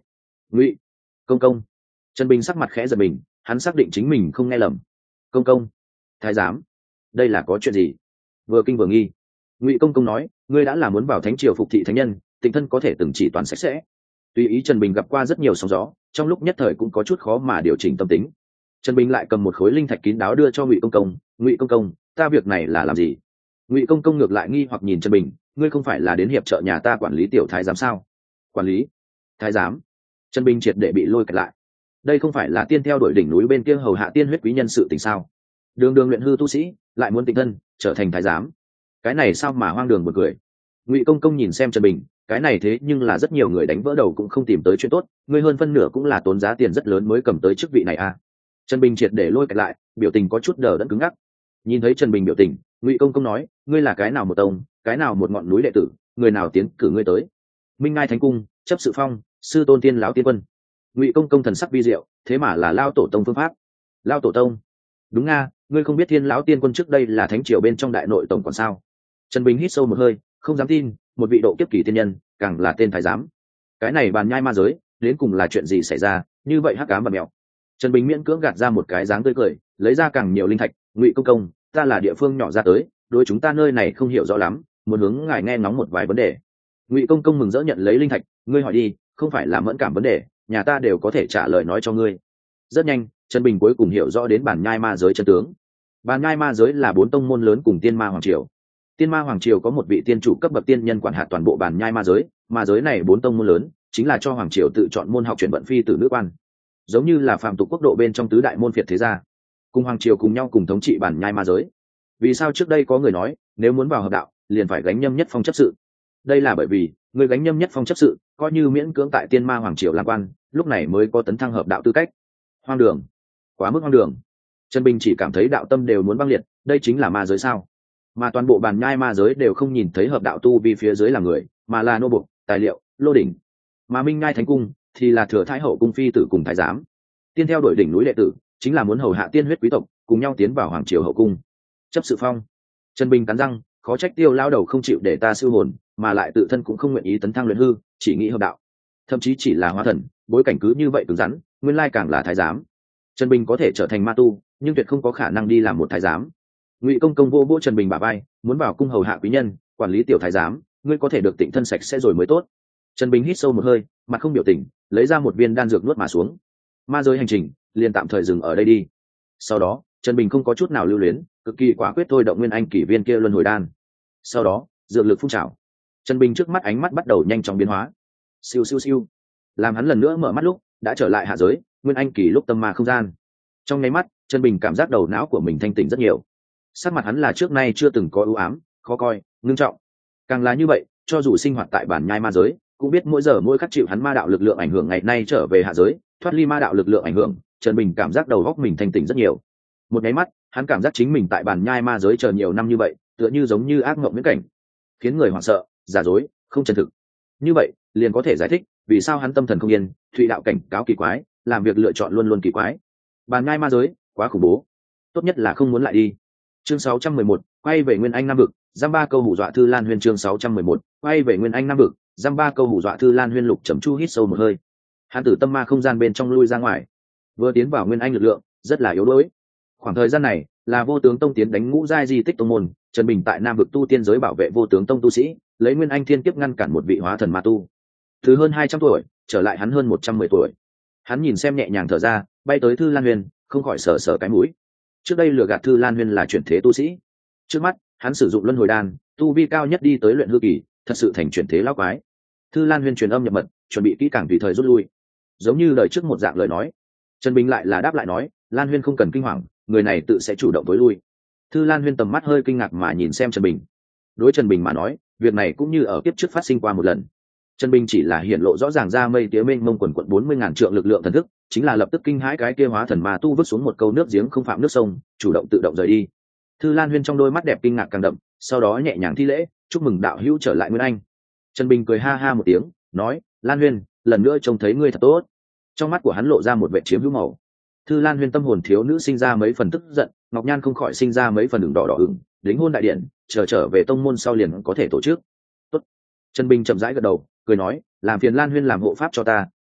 Ngụy công công. Trần Bình sắc mặt khẽ giật mình, hắn xác định chính mình không nghe lầm. Công công, thái giám, đây là có chuyện gì? Vừa kinh vừa nghi. Ngụy công công nói, ngươi đã là muốn vào thánh triều phục thị thánh nhân, tình thân có thể từng chỉ toàn sạch sẽ. Tùy ý Trần Bình gặp qua rất nhiều sóng gió, trong lúc nhất thời cũng có chút khó mà điều chỉnh tâm tính. Trần Bình lại cầm một khối linh thạch kín đáo đưa cho Ngụy công công. Ngụy công công, ta việc này là làm gì? Ngụy công công ngược lại nghi hoặc nhìn Trần Bình, ngươi không phải là đến hiệp trợ nhà ta quản lý tiểu thái giám sao? Quản lý thái giám? Trần Bình triệt để bị lôi kẹt lại. Đây không phải là tiên theo đuổi đỉnh núi bên kia hầu hạ tiên huyết quý nhân sự tình sao? Đường đường luyện hư tu sĩ lại muốn tịnh thân trở thành thái giám, cái này sao mà hoang đường một cười. Ngụy công công nhìn xem Trần Bình, cái này thế nhưng là rất nhiều người đánh vỡ đầu cũng không tìm tới chuyện tốt, ngươi hơn phân nửa cũng là tốn giá tiền rất lớn mới cầm tới chức vị này à? Trần Bình triệt để lôi kẹt lại, biểu tình có chút đờ đẫn cứng ngắc. Nhìn thấy Trần Bình biểu tình, Ngụy công công nói, ngươi là cái nào một tông, cái nào một ngọn núi đệ tử, người nào tiến cử ngươi tới? Minh Ngai Thánh Cung, chấp sự phong, sư tôn tiên lão tiên quân. Ngụy công công thần sắc vi diệu, thế mà là lao tổ tông phương pháp. Lao tổ tông? Đúng nga, ngươi không biết thiên lão tiên quân trước đây là thánh triều bên trong đại nội tổng còn sao? Trần Bình hít sâu một hơi, không dám tin, một vị độ kiếp kỳ tiên nhân, càng là tên thái giám. Cái này bàn nhai ma giới, đến cùng là chuyện gì xảy ra, như vậy hắc ám và mèo. Trần Bình miễn cưỡng gạt ra một cái dáng tươi cười, lấy ra càng nhiều linh thạch. Ngụy công công, ta là địa phương nhỏ ra tới, đối chúng ta nơi này không hiểu rõ lắm, muốn hướng ngài nghe ngóng một vài vấn đề. Ngụy công công mừng rỡ nhận lấy linh thạch, ngươi hỏi đi, không phải là mẫn cảm vấn đề, nhà ta đều có thể trả lời nói cho ngươi. Rất nhanh, Trần Bình cuối cùng hiểu rõ đến bản nhai ma giới chân tướng. Bản nhai ma giới là 4 tông môn lớn cùng Tiên Ma Hoàng Triều. Tiên Ma Hoàng Triều có một vị tiên chủ cấp bậc tiên nhân quản hạt toàn bộ bản nhai ma giới, ma giới này 4 tông môn lớn chính là cho Hoàng Triều tự chọn môn học chuyển vận phi tử nữ quan, giống như là phàm tục quốc độ bên trong tứ đại môn phiệt thế gia, cùng Hoàng Triều cùng nhau cùng thống trị bản nhai ma giới. Vì sao trước đây có người nói, nếu muốn vào hợp đạo, liền phải gánh nhâm nhất phong chấp sự? Đây là bởi vì người gánh nhâm nhất phong chấp sự, coi như miễn cưỡng tại Tiên Ma Hoàng Triều làm quan, lúc này mới có tấn thăng hợp đạo tư cách. Hoang đường, quá mức hoang đường. Trần Bình chỉ cảm thấy đạo tâm đều muốn băng liệt, đây chính là ma giới sao? Mà toàn bộ bàn nhai ma giới đều không nhìn thấy hợp đạo tu vi phía dưới là người, mà là nô bộc, tài liệu, lô đỉnh. Mà Minh Ngai Thánh Cung thì là thừa thái hậu cung phi tử cùng thái giám. Tiên theo đuổi đỉnh núi đệ tử, chính là muốn hầu hạ tiên huyết quý tộc, cùng nhau tiến vào hoàng triều hậu cung. Chấp sự phong. Trần Bình cắn răng, khó trách Tiêu lao đầu không chịu để ta siêu hồn, mà lại tự thân cũng không nguyện ý tấn thăng luyện hư, chỉ nghĩ hợp đạo. Thậm chí chỉ là hóa thần, bối cảnh cứ như vậy cứng rắn, nguyên lai càng là thái giám. Trần Bình có thể trở thành ma tu, nhưng tuyệt không có khả năng đi làm một thái giám. Ngụy công công vô Trần Bình bả vai, muốn vào cung hầu hạ quý nhân, quản lý tiểu thái giám, ngươi có thể được tịnh thân sạch sẽ rồi mới tốt. Trần Bình hít sâu một hơi, mặt không biểu tình, lấy ra một viên đan dược nuốt mà xuống. Ma giới hành trình liền tạm thời dừng ở đây đi. Sau đó, Trần Bình không có chút nào lưu luyến, cực kỳ quả quyết thôi động nguyên anh kỷ viên kia luân hồi đan. Sau đó, dược lực phun trào. Trần Bình trước mắt ánh mắt bắt đầu nhanh chóng biến hóa. Siêu siêu siêu. Làm hắn lần nữa mở mắt lúc, đã trở lại hạ giới, nguyên anh kỳ lúc tâm ma không gian. Trong nháy mắt, Trần Bình cảm giác đầu não của mình thanh tỉnh rất nhiều. Sắc mặt hắn là trước nay chưa từng có ưu ám, khó coi, ngưng trọng. Càng là như vậy, cho dù sinh hoạt tại bản nhai ma giới, cũng biết mỗi giờ mỗi khắc chịu hắn ma đạo lực lượng ảnh hưởng, ngày nay trở về hạ giới, thoát ly ma đạo lực lượng ảnh hưởng, Trần Bình cảm giác đầu óc mình thanh tỉnh rất nhiều. Một nháy mắt, hắn cảm giác chính mình tại bản nhai ma giới chờ nhiều năm như vậy, tựa như giống như ác mộng viễn cảnh, khiến người hoảng sợ, giả dối, không chân thực. Như vậy, liền có thể giải thích vì sao hắn tâm thần không yên, thụy đạo cảnh cáo kỳ quái, làm việc lựa chọn luôn luôn kỳ quái. Bản nhai ma giới, quá khủng bố, tốt nhất là không muốn lại đi. Chương 611, quay về Nguyên Anh Nam vực, giam ba câu hù dọa Thư Lan Huyên. Chương 611, quay về Nguyên Anh Nam vực, giam ba câu hù dọa Thư Lan Huyên. Lục Trầm Chu hít sâu một hơi, hắn từ tâm ma không gian bên trong lui ra ngoài, vừa tiến vào Nguyên Anh lực lượng rất là yếu đuối. Khoảng thời gian này là Vô Tướng Tông tiến đánh ngũ giai di tích tông môn, Trần Bình tại Nam vực tu tiên giới bảo vệ Vô Tướng Tông tu sĩ, lấy Nguyên Anh thiên kiếp ngăn cản một vị hóa thần ma tu. Từ hơn 200 tuổi trở lại hắn hơn 110 tuổi. Hắn nhìn xem nhẹ nhàng thở ra, bay tới Thư Lan Huyên, không khỏi sờ sờ cái mũi. Trước đây lừa gạt Thư Lan Huyên là chuyển thế tu sĩ, trước mắt hắn sử dụng luân hồi đan, tu vi cao nhất đi tới luyện hư kỳ, thật sự thành chuyển thế lão quái. Thư Lan Huyên truyền âm nhập mật, chuẩn bị kỹ càng tùy thời rút lui, giống như lời trước một dạng lời nói. Trần Bình lại là đáp lại nói, Lan Huyên không cần kinh hoàng, người này tự sẽ chủ động tối lui. Thư Lan Huyên tầm mắt hơi kinh ngạc mà nhìn xem Trần Bình. Đối Trần Bình mà nói, việc này cũng như ở kiếp trước phát sinh qua một lần. Trần Bình chỉ là hiển lộ rõ ràng ra mây tía mênh mông quần quận 40.000 trượng lực lượng thần thức, chính là lập tức kinh hãi cái kia hóa thần ma tu vứt xuống một câu nước giếng không phạm nước sông, chủ động tự động rời đi. Thư Lan Huyên trong đôi mắt đẹp kinh ngạc càng đậm, sau đó nhẹ nhàng thi lễ, chúc mừng đạo hữu trở lại Nguyên Anh. Trần Bình cười ha ha một tiếng, nói, Lan Huyên, lần nữa trông thấy ngươi thật tốt. Trong mắt của hắn lộ ra một vẻ chiếm hữu màu. Thư Lan Huyên tâm hồn thiếu nữ sinh ra mấy phần tức giận, Ngọc Nhan không khỏi sinh ra mấy phần ửng đỏ đỏ ửng, đính hôn đại điện, trở về tông môn sau liền có thể tổ chức. Tốt. Trần Bình chậm rãi gật đầu, cười nói, làm phiền Lan Huyên làm hộ pháp cho ta,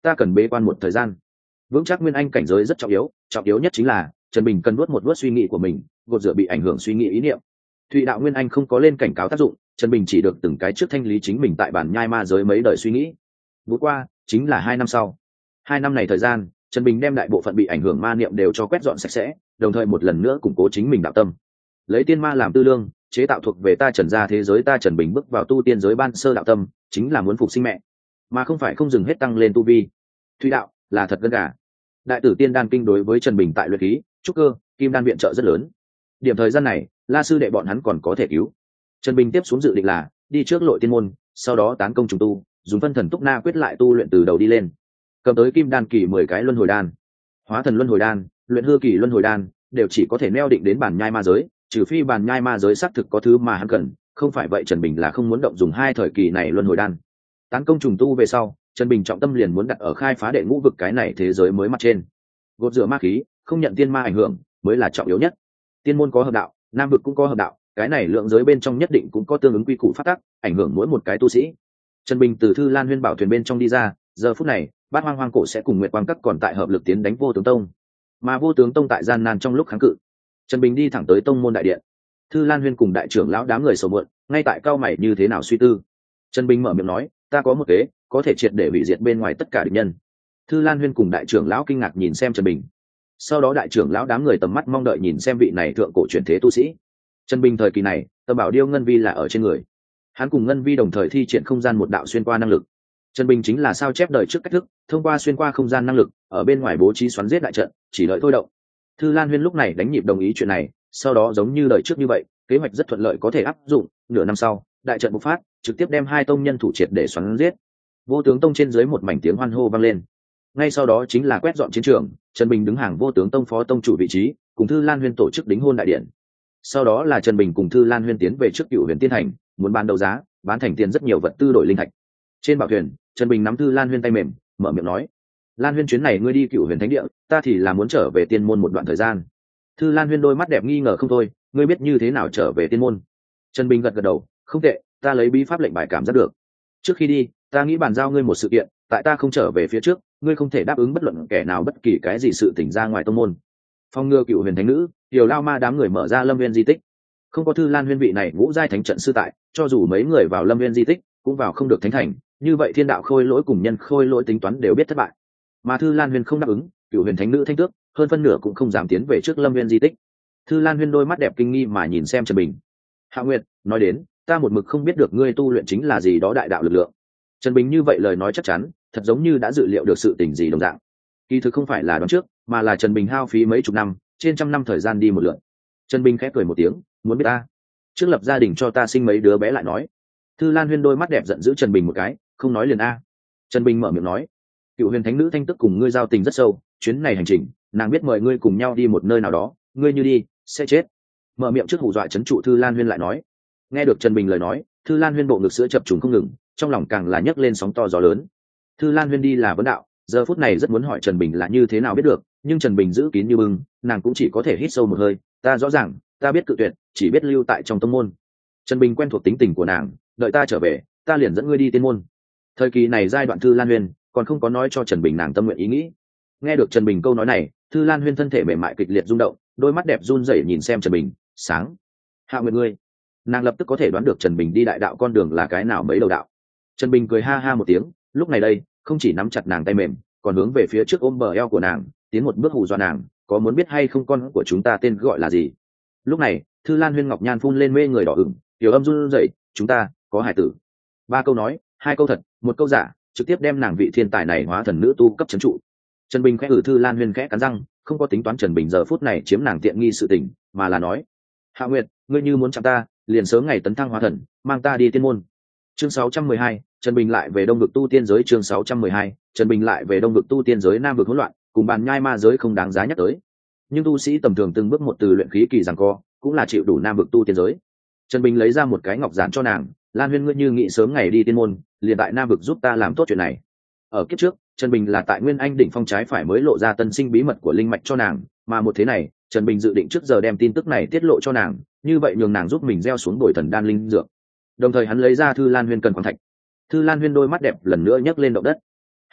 ta cần bế quan một thời gian. Vững chắc nguyên anh cảnh giới rất trọng yếu nhất chính là Trần Bình cần nuốt suy nghĩ của mình, gột rửa bị ảnh hưởng suy nghĩ ý niệm. Thụy đạo nguyên anh không có lên cảnh cáo tác dụng, Trần Bình chỉ được từng cái trước thanh lý chính mình tại bản nhai ma giới mấy đời suy nghĩ. Vừa qua chính là 2 năm sau. 2 năm này thời gian, Trần Bình đem đại bộ phận bị ảnh hưởng ma niệm đều cho quét dọn sạch sẽ, đồng thời một lần nữa củng cố chính mình đạo tâm. Lấy tiên ma làm tư lương, chế tạo thuộc về ta Trần gia thế giới, ta Trần Bình bước vào tu tiên giới ban sơ đạo tâm, chính là muốn phục sinh mẹ, mà không phải không dừng hết tăng lên tu vi. Thụy đạo là thật gân gà. Đại tử tiên đan kinh đối với Trần Bình tại luyện khí, trúc cơ, kim đan viện trợ rất lớn. Điểm thời gian này, La sư đệ bọn hắn còn có thể cứu. Trần Bình tiếp xuống dự định là đi trước lội tiên môn, sau đó tán công trùng tu, dùng phân thần túc na quyết lại tu luyện từ đầu đi lên. Cầm tới kim đan kỳ 10 cái luân hồi đan, hóa thần luân hồi đan, luyện hư kỳ luân hồi đan, đều chỉ có thể neo định đến bản nhai ma giới, trừ phi bản nhai ma giới xác thực có thứ mà hắn cần, không phải vậy Trần Bình là không muốn động dùng 2 thời kỳ này luân hồi đan. Tán công trùng tu về sau, Trần Bình trọng tâm liền muốn đặt ở khai phá đệ ngũ vực cái này thế giới mới mặt trên. Gột rửa ma khí, không nhận tiên ma ảnh hưởng mới là trọng yếu nhất. Tiên môn có hợp đạo, nam vực cũng có hợp đạo, cái này lượng giới bên trong nhất định cũng có tương ứng quy củ pháp tắc, ảnh hưởng mỗi một cái tu sĩ. Trần Bình từ Thư Lan Huyên bảo thuyền bên trong đi ra, giờ phút này, Bát Hoang Hoang cổ sẽ cùng Nguyệt Quang Các còn tại hợp lực tiến đánh Vô Tướng Tông. Mà Vô Tướng Tông tại gian nan trong lúc kháng cự, Trần Bình đi thẳng tới tông môn đại điện. Thư Lan Huyên cùng đại trưởng lão đám người sầu muộn, ngay tại cao mày như thế nào suy tư. Trần Bình mở miệng nói, ta có một kế, có thể triệt để hủy diệt bên ngoài tất cả địch nhân. Thư Lan Huyên cùng đại trưởng lão kinh ngạc nhìn xem Trần Bình. Sau đó đại trưởng lão đám người tầm mắt mong đợi nhìn xem vị này thượng cổ truyền thế tu sĩ. Trần Bình thời kỳ này, Tâm Bảo Điêu Ngân Vi là ở trên người. Hắn cùng Ngân Vi đồng thời thi triển không gian một đạo xuyên qua năng lực. Trần Bình chính là sao chép đời trước cách thức, thông qua xuyên qua không gian năng lực, ở bên ngoài bố trí xoắn giết đại trận, chỉ đợi thôi động. Thư Lan Huyên lúc này đánh nhịp đồng ý chuyện này, sau đó giống như đời trước như vậy, kế hoạch rất thuận lợi có thể áp dụng, nửa năm sau, đại trận bộc phát, trực tiếp đem 2 tông nhân thủ triệt để xoắn giết. Vô Tướng Tông trên dưới một mảnh tiếng hoan hô vang lên. Ngay sau đó chính là quét dọn chiến trường, Trần Bình đứng hàng Vô Tướng Tông phó tông chủ vị trí, cùng Thư Lan Huyên tổ chức đính hôn đại điện. Sau đó là Trần Bình cùng Thư Lan Huyên tiến về trước Cửu Huyền Tiên Thành, muốn bán đấu giá, bán thành tiền rất nhiều vật tư đổi linh thạch. Trên bảo thuyền, Trần Bình nắm Thư Lan Huyên tay mềm, mở miệng nói: "Lan Huyên, chuyến này ngươi đi Cửu Huyền Thánh Địa, ta thì là muốn trở về tiên môn một đoạn thời gian." Thư Lan Huyên đôi mắt đẹp nghi ngờ không thôi, "Ngươi biết như thế nào trở về tiên môn?" Trần Bình gật gật đầu, "Không tệ, ta lấy bí pháp lệnh bài cảm giác được. Trước khi đi, ta nghĩ bàn giao ngươi một sự kiện, tại ta không trở về phía trước, ngươi không thể đáp ứng bất luận kẻ nào bất kỳ cái gì sự tình ra ngoài tông môn." Phong ngừa Cửu Huyền Thánh Nữ, Tiểu Lao Ma đám người mở ra Lâm Nguyên di tích. Không có Thư Lan Huyên vị này ngũ giai thánh trận sư tại, cho dù mấy người vào Lâm Nguyên di tích, cũng vào không được thánh thành, như vậy thiên đạo khôi lỗi cùng nhân khôi lỗi tính toán đều biết thất bại. Mà Thư Lan Huyên không đáp ứng, Cửu Huyền Thánh Nữ thanh tước, hơn phân nửa cũng không dám tiến về trước Lâm Nguyên di tích. Thư Lan Huyên đôi mắt đẹp kinh nghi mà nhìn xem Trần Bình. "Hạ Nguyệt, nói đến, ta một mực không biết được ngươi tu luyện chính là gì đó đại đạo lực lượng." Trần Bình như vậy lời nói chắc chắn, thật giống như đã dự liệu được sự tình gì đồng dạng. Kỳ thực không phải là đoán trước, mà là Trần Bình hao phí mấy chục năm, trên trăm năm thời gian đi một lượt. Trần Bình khẽ cười một tiếng, "Muốn biết ta? Trước lập gia đình cho ta sinh mấy đứa bé lại nói." Thư Lan Huyên đôi mắt đẹp giận dữ Trần Bình một cái, "Không nói liền a." Trần Bình mở miệng nói: "Cửu Huyền Thánh Nữ thanh tức cùng ngươi giao tình rất sâu, chuyến này hành trình, nàng biết mời ngươi cùng nhau đi một nơi nào đó, ngươi như đi, sẽ chết." Mở miệng trước hù dọa trấn trụ Thư Lan Huyên lại nói. Nghe được Trần Bình lời nói, Thư Lan Huyên bộ ngực sữa chập trùng không ngừng, trong lòng càng là nhấc lên sóng to gió lớn. Thư Lan Huyên đi là vấn đạo, giờ phút này rất muốn hỏi Trần Bình là như thế nào biết được, nhưng Trần Bình giữ kín như bưng, nàng cũng chỉ có thể hít sâu một hơi, "Ta rõ ràng, ta biết cự tuyệt, chỉ biết lưu tại trong tông môn." Trần Bình quen thuộc tính tình của nàng, "Đợi ta trở về, ta liền dẫn ngươi đi tiên môn." Thời kỳ này giai đoạn Thư Lan Huyên còn không có nói cho Trần Bình nàng tâm nguyện ý nghĩ. Nghe được Trần Bình câu nói này, Thư Lan Huyên thân thể mềm mại kịch liệt rung động, đôi mắt đẹp run rẩy nhìn xem Trần Bình, "Sáng." "Hạ Nguyệt ngươi." Nàng lập tức có thể đoán được Trần Bình đi đại đạo con đường là cái nào mấy đầu đạo. Trần Bình cười ha ha một tiếng, lúc này đây, không chỉ nắm chặt nàng tay mềm, còn hướng về phía trước ôm bờ eo của nàng, tiến một bước hù dọa nàng, "Có muốn biết hay không con của chúng ta tên gọi là gì?" Lúc này, Thư Lan Huyên ngọc nhan phun lên mê người đỏ ửng, tiểu âm run rẩy, "Chúng ta có hải tử." 3 câu nói, 2 câu thật, 1 câu giả, trực tiếp đem nàng vị thiên tài này hóa thần nữ tu cấp trấn trụ. Trần Bình khẽ Thư Lan Huyên khẽ cắn răng, không có tính toán Trần Bình giờ phút này chiếm nàng tiện nghi sự tình, mà là nói: "Hạ Nguyệt, ngươi như muốn chạm ta, liền sớm ngày tấn thăng hóa thần, mang ta đi tiên môn." Chương 612, Trần Bình lại về Đông vực tu tiên giới. Chương 612, Trần Bình lại về Đông vực tu tiên giới. Nam vực hỗn loạn, cùng bàn nhai ma giới không đáng giá nhắc tới. Nhưng tu sĩ tầm thường từng bước một từ luyện khí kỳ giằng co, cũng là chịu đủ Nam vực tu tiên giới. Trần Bình lấy ra một cái ngọc giản cho nàng, "Lan Huyên, ngươi như nghĩ sớm ngày đi tiên môn, liền tại Nam vực giúp ta làm tốt chuyện này." Ở kiếp trước, Trần Bình là tại Nguyên Anh đỉnh phong trái phải mới lộ ra tân sinh bí mật của linh mạch cho nàng, mà một thế này, Trần Bình dự định trước giờ đem tin tức này tiết lộ cho nàng, như vậy nhường nàng giúp mình gieo xuống bồi thần đan linh dược. Đồng thời hắn lấy ra Thư Lan Huyên cần khoáng thạch. Thư Lan Huyên đôi mắt đẹp lần nữa nhấc lên động đất. "Hạ Nguyệt,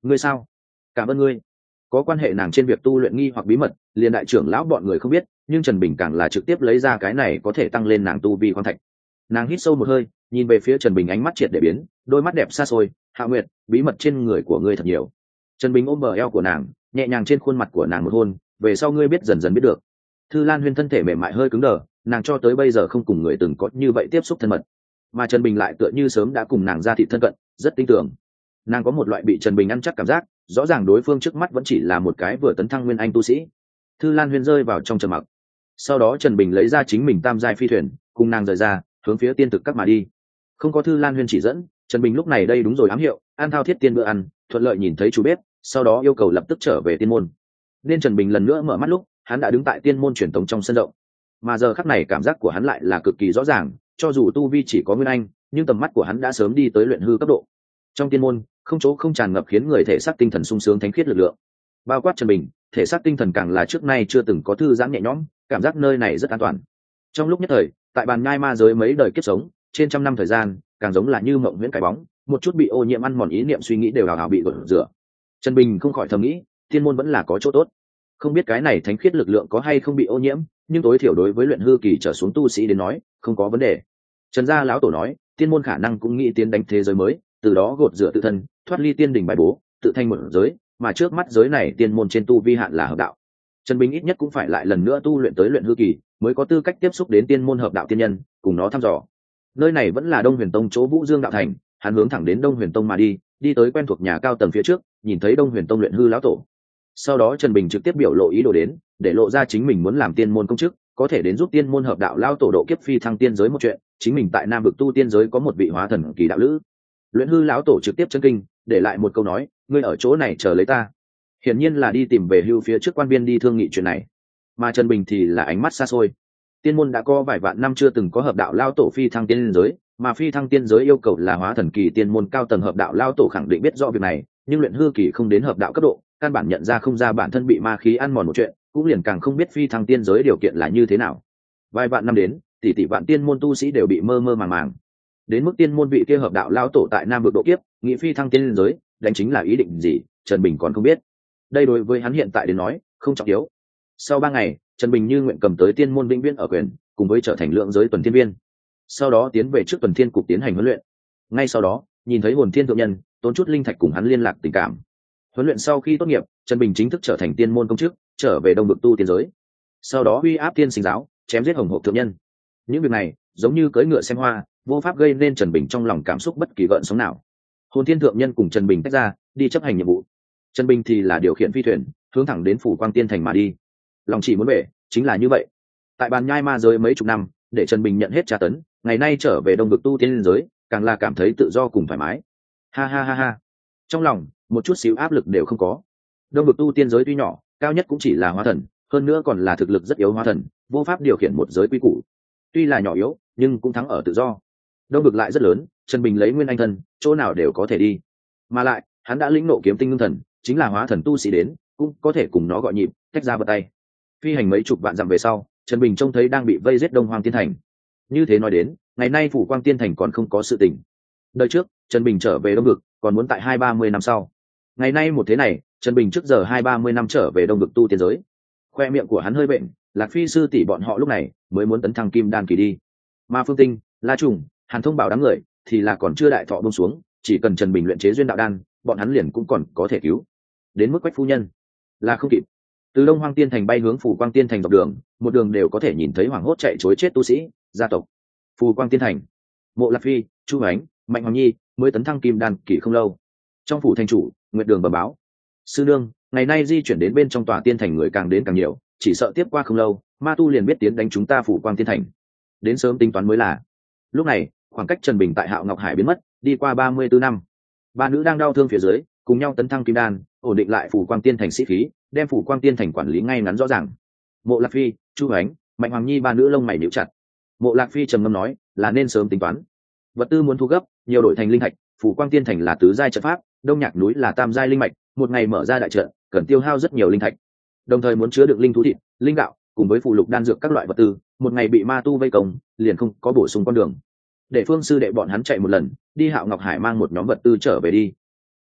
ngươi sao? Cảm ơn ngươi. Có quan hệ nàng trên việc tu luyện nghi hoặc bí mật, liền đại trưởng lão bọn người không biết, nhưng Trần Bình càng là trực tiếp lấy ra cái này có thể tăng lên nàng tu vi khoáng thạch. Nàng hít sâu một hơi, nhìn về phía Trần Bình, ánh mắt triệt để biến, đôi mắt đẹp xa xôi. Hạ Nguyệt, bí mật trên người của ngươi thật nhiều. Trần Bình ôm bờ eo của nàng, nhẹ nhàng trên khuôn mặt của nàng một hôn, về sau ngươi biết dần dần biết được. Thư Lan Huyên thân thể mềm mại hơi cứng đờ, nàng cho tới bây giờ không cùng người từng có như vậy tiếp xúc thân mật, mà Trần Bình lại tựa như sớm đã cùng nàng ra thị thân cận, rất tin tưởng. Nàng có một loại bị Trần Bình ăn chắc cảm giác, rõ ràng đối phương trước mắt vẫn chỉ là một cái vừa tấn thăng nguyên anh tu sĩ. Thư Lan Huyên rơi vào trong trầm mặc. Sau đó Trần Bình lấy ra chính mình tam giai phi thuyền, cùng nàng rời ra, hướng phía tiên thực các mà đi. Không có Thư Lan Huyên chỉ dẫn, Trần Bình lúc này đây đúng rồi ám hiệu, an thao thiết tiên bữa ăn, thuận lợi nhìn thấy chủ bếp, sau đó yêu cầu lập tức trở về tiên môn. Nên Trần Bình lần nữa mở mắt lúc, hắn đã đứng tại tiên môn truyền tống trong sân rộng. Mà giờ khắc này cảm giác của hắn lại là cực kỳ rõ ràng, cho dù tu vi chỉ có nguyên anh, nhưng tầm mắt của hắn đã sớm đi tới luyện hư cấp độ. Trong tiên môn, không chỗ không tràn ngập khiến người thể xác tinh thần sung sướng thánh khiết lực lượng. Bao quát Trần Bình, thể xác tinh thần càng là trước nay chưa từng có thư giãn nhẹ nhõm, cảm giác nơi này rất an toàn. Trong lúc nhất thời, tại bàn nhai ma giới mấy đời kiếp sống, trên trăm năm thời gian, càng giống là như mộng huyễn cái bóng, một chút bị ô nhiễm ăn mòn ý niệm suy nghĩ đều hào hào bị gột rửa. Trần Bình không khỏi thầm nghĩ, tiên môn vẫn là có chỗ tốt. Không biết cái này thánh khiết lực lượng có hay không bị ô nhiễm, nhưng tối thiểu đối với luyện hư kỳ trở xuống tu sĩ đến nói, không có vấn đề. Trần gia lão tổ nói, tiên môn khả năng cũng nghĩ tiến đánh thế giới mới, từ đó gột rửa tự thân, thoát ly tiên đỉnh bài bố, tự thành một giới, mà trước mắt giới này tiên môn trên tu vi hạn là hợp đạo. Trần Bình ít nhất cũng phải lại lần nữa tu luyện tới luyện hư kỳ, mới có tư cách tiếp xúc đến tiên môn hợp đạo tiên nhân, cùng nó thăm dò. Nơi này vẫn là Đông Huyền Tông chỗ Vũ Dương đạo thành, hắn hướng thẳng đến Đông Huyền Tông mà đi, đi tới quen thuộc nhà cao tầng phía trước, nhìn thấy Đông Huyền Tông luyện hư lão tổ. Sau đó Trần Bình trực tiếp biểu lộ ý đồ đến, để lộ ra chính mình muốn làm tiên môn công chức, có thể đến giúp tiên môn hợp đạo lão tổ độ kiếp phi thăng tiên giới một chuyện, chính mình tại Nam Vực tu tiên giới có một vị hóa thần kỳ đạo lữ. Luyện hư lão tổ trực tiếp chân kinh, để lại một câu nói, ngươi ở chỗ này chờ lấy ta. Hiển nhiên là đi tìm về hưu phía trước quan viên đi thương nghị chuyện này. Mà Trần Bình thì là ánh mắt xa xôi. Tiên môn đã có vài vạn năm chưa từng có hợp đạo lão tổ phi thăng tiên giới, mà phi thăng tiên giới yêu cầu là hóa thần kỳ tiên môn cao tầng hợp đạo lão tổ khẳng định biết rõ việc này, nhưng luyện hư kỳ không đến hợp đạo cấp độ, căn bản nhận ra không ra bản thân bị ma khí ăn mòn một chuyện, cũng liền càng không biết phi thăng tiên giới điều kiện là như thế nào. Vài vạn năm đến, tỷ vạn tiên môn tu sĩ đều bị mơ mơ màng màng. Đến mức tiên môn vị kia hợp đạo lão tổ tại Nam Vực độ kiếp, nghĩ phi thăng tiên giới, đánh chính là ý định gì, Trần Bình còn không biết. Đây đối với hắn hiện tại đến nói, không trọng yếu. Sau 3 ngày, Trần Bình như nguyện cầm tới tiên môn vĩnh viễn ở quyền, cùng với trở thành lượng giới tuần thiên viên. Sau đó tiến về trước tuần thiên cục tiến hành huấn luyện. Ngay sau đó, nhìn thấy hồn thiên thượng nhân, tốn chút linh thạch cùng hắn liên lạc tình cảm. Huấn luyện sau khi tốt nghiệp, Trần Bình chính thức trở thành tiên môn công chức, trở về Đông Vực tu tiên giới. Sau đó uy áp tiên sinh giáo, chém giết hồng hộp thượng nhân. Những việc này, giống như cưỡi ngựa xem hoa, vô pháp gây nên Trần Bình trong lòng cảm xúc bất kỳ gợn sóng nào. Hồn thiên thượng nhân cùng Trần Bình tách ra, đi chấp hành nhiệm vụ. Trần Bình thì là điều khiển phi thuyền, hướng thẳng đến phủ Quang Tiên thành mà đi. Lòng chỉ muốn về, chính là như vậy. Tại bàn nhai ma giới mấy chục năm, để Trần Bình nhận hết tra tấn, ngày nay trở về Đông Vực tu tiên giới, càng là cảm thấy tự do cùng thoải mái. Ha ha ha ha. Trong lòng, một chút xíu áp lực đều không có. Đông Vực tu tiên giới tuy nhỏ, cao nhất cũng chỉ là hóa thần, hơn nữa còn là thực lực rất yếu hóa thần, vô pháp điều khiển một giới quy củ. Tuy là nhỏ yếu, nhưng cũng thắng ở tự do. Đông Vực lại rất lớn, Trần Bình lấy nguyên anh thân, chỗ nào đều có thể đi. Mà lại, hắn đã lĩnh nộ kiếm tinh ngưng thần, chính là hóa thần tu sĩ đến, cũng có thể cùng nó gọi nhịp, tách ra vật tay. Phi hành mấy chục vạn dặm về sau, Trần Bình trông thấy đang bị vây giết Đông Hoang Tiên thành. Như thế nói đến, ngày nay phủ Quang Tiên thành còn không có sự tình. Đời trước, Trần Bình trở về Đông Vực, còn muốn tại 20-30 năm sau. Ngày nay một thế này, Trần Bình trước giờ 20-30 năm trở về Đông Vực tu tiên giới. Khoe miệng của hắn hơi bệnh, Lạc Phi sư tỷ bọn họ lúc này mới muốn tấn thăng kim đan kỳ đi. Ma Phương Tinh, La Trùng, Hàn Thông Bảo đám người thì là còn chưa đại thọ buông xuống, chỉ cần Trần Bình luyện chế duyên đạo đan, bọn hắn liền cũng còn có thể cứu. Đến mức Quách phu nhân là không kịp. Từ Đông Hoang Tiên thành bay hướng phủ Quang Tiên thành dọc đường, một đường đều có thể nhìn thấy hoảng hốt chạy chối chết tu sĩ, gia tộc. Phủ Quang Tiên thành, Mộ Lạc Phi, Chu Ánh, Mạnh Hoàng Nhi mới tấn thăng kim đan kỳ không lâu. Trong phủ thành chủ, Nguyệt Đường bẩm báo, sư nương, ngày nay di chuyển đến bên trong tòa tiên thành người càng đến càng nhiều, chỉ sợ tiếp qua không lâu, ma tu liền biết tiến đánh chúng ta phủ Quang Tiên thành. Đến sớm tính toán mới là. Lúc này, khoảng cách Trần Bình tại Hạo Ngọc Hải biến mất, đi qua 34 năm. Ba nữ đang đau thương phía dưới, cùng nhau tấn thăng kim đan, ổn định lại phủ Quang Tiên thành sĩ khí, đem phủ Quang Tiên thành quản lý ngay ngắn rõ ràng. Mộ Lạc Phi, Chu Ánh, Mạnh Hoàng Nhi ba nữ lông mày nhíu chặt. Mộ Lạc Phi trầm ngâm nói, là nên sớm tính toán. Vật tư muốn thu gấp, nhiều đổi thành linh thạch, phủ Quang Tiên thành là tứ giai trận pháp, Đông Nhạc núi là tam giai linh mạch, một ngày mở ra đại trận, cần tiêu hao rất nhiều linh thạch. Đồng thời muốn chứa được linh thú thịt, linh gạo, cùng với phụ lục đan dược các loại vật tư, một ngày bị ma tu vây công, liền không có bổ sung con đường. Để Phương sư đệ bọn hắn chạy một lần, đi Hạo Ngọc Hải mang một nhóm vật tư trở về đi.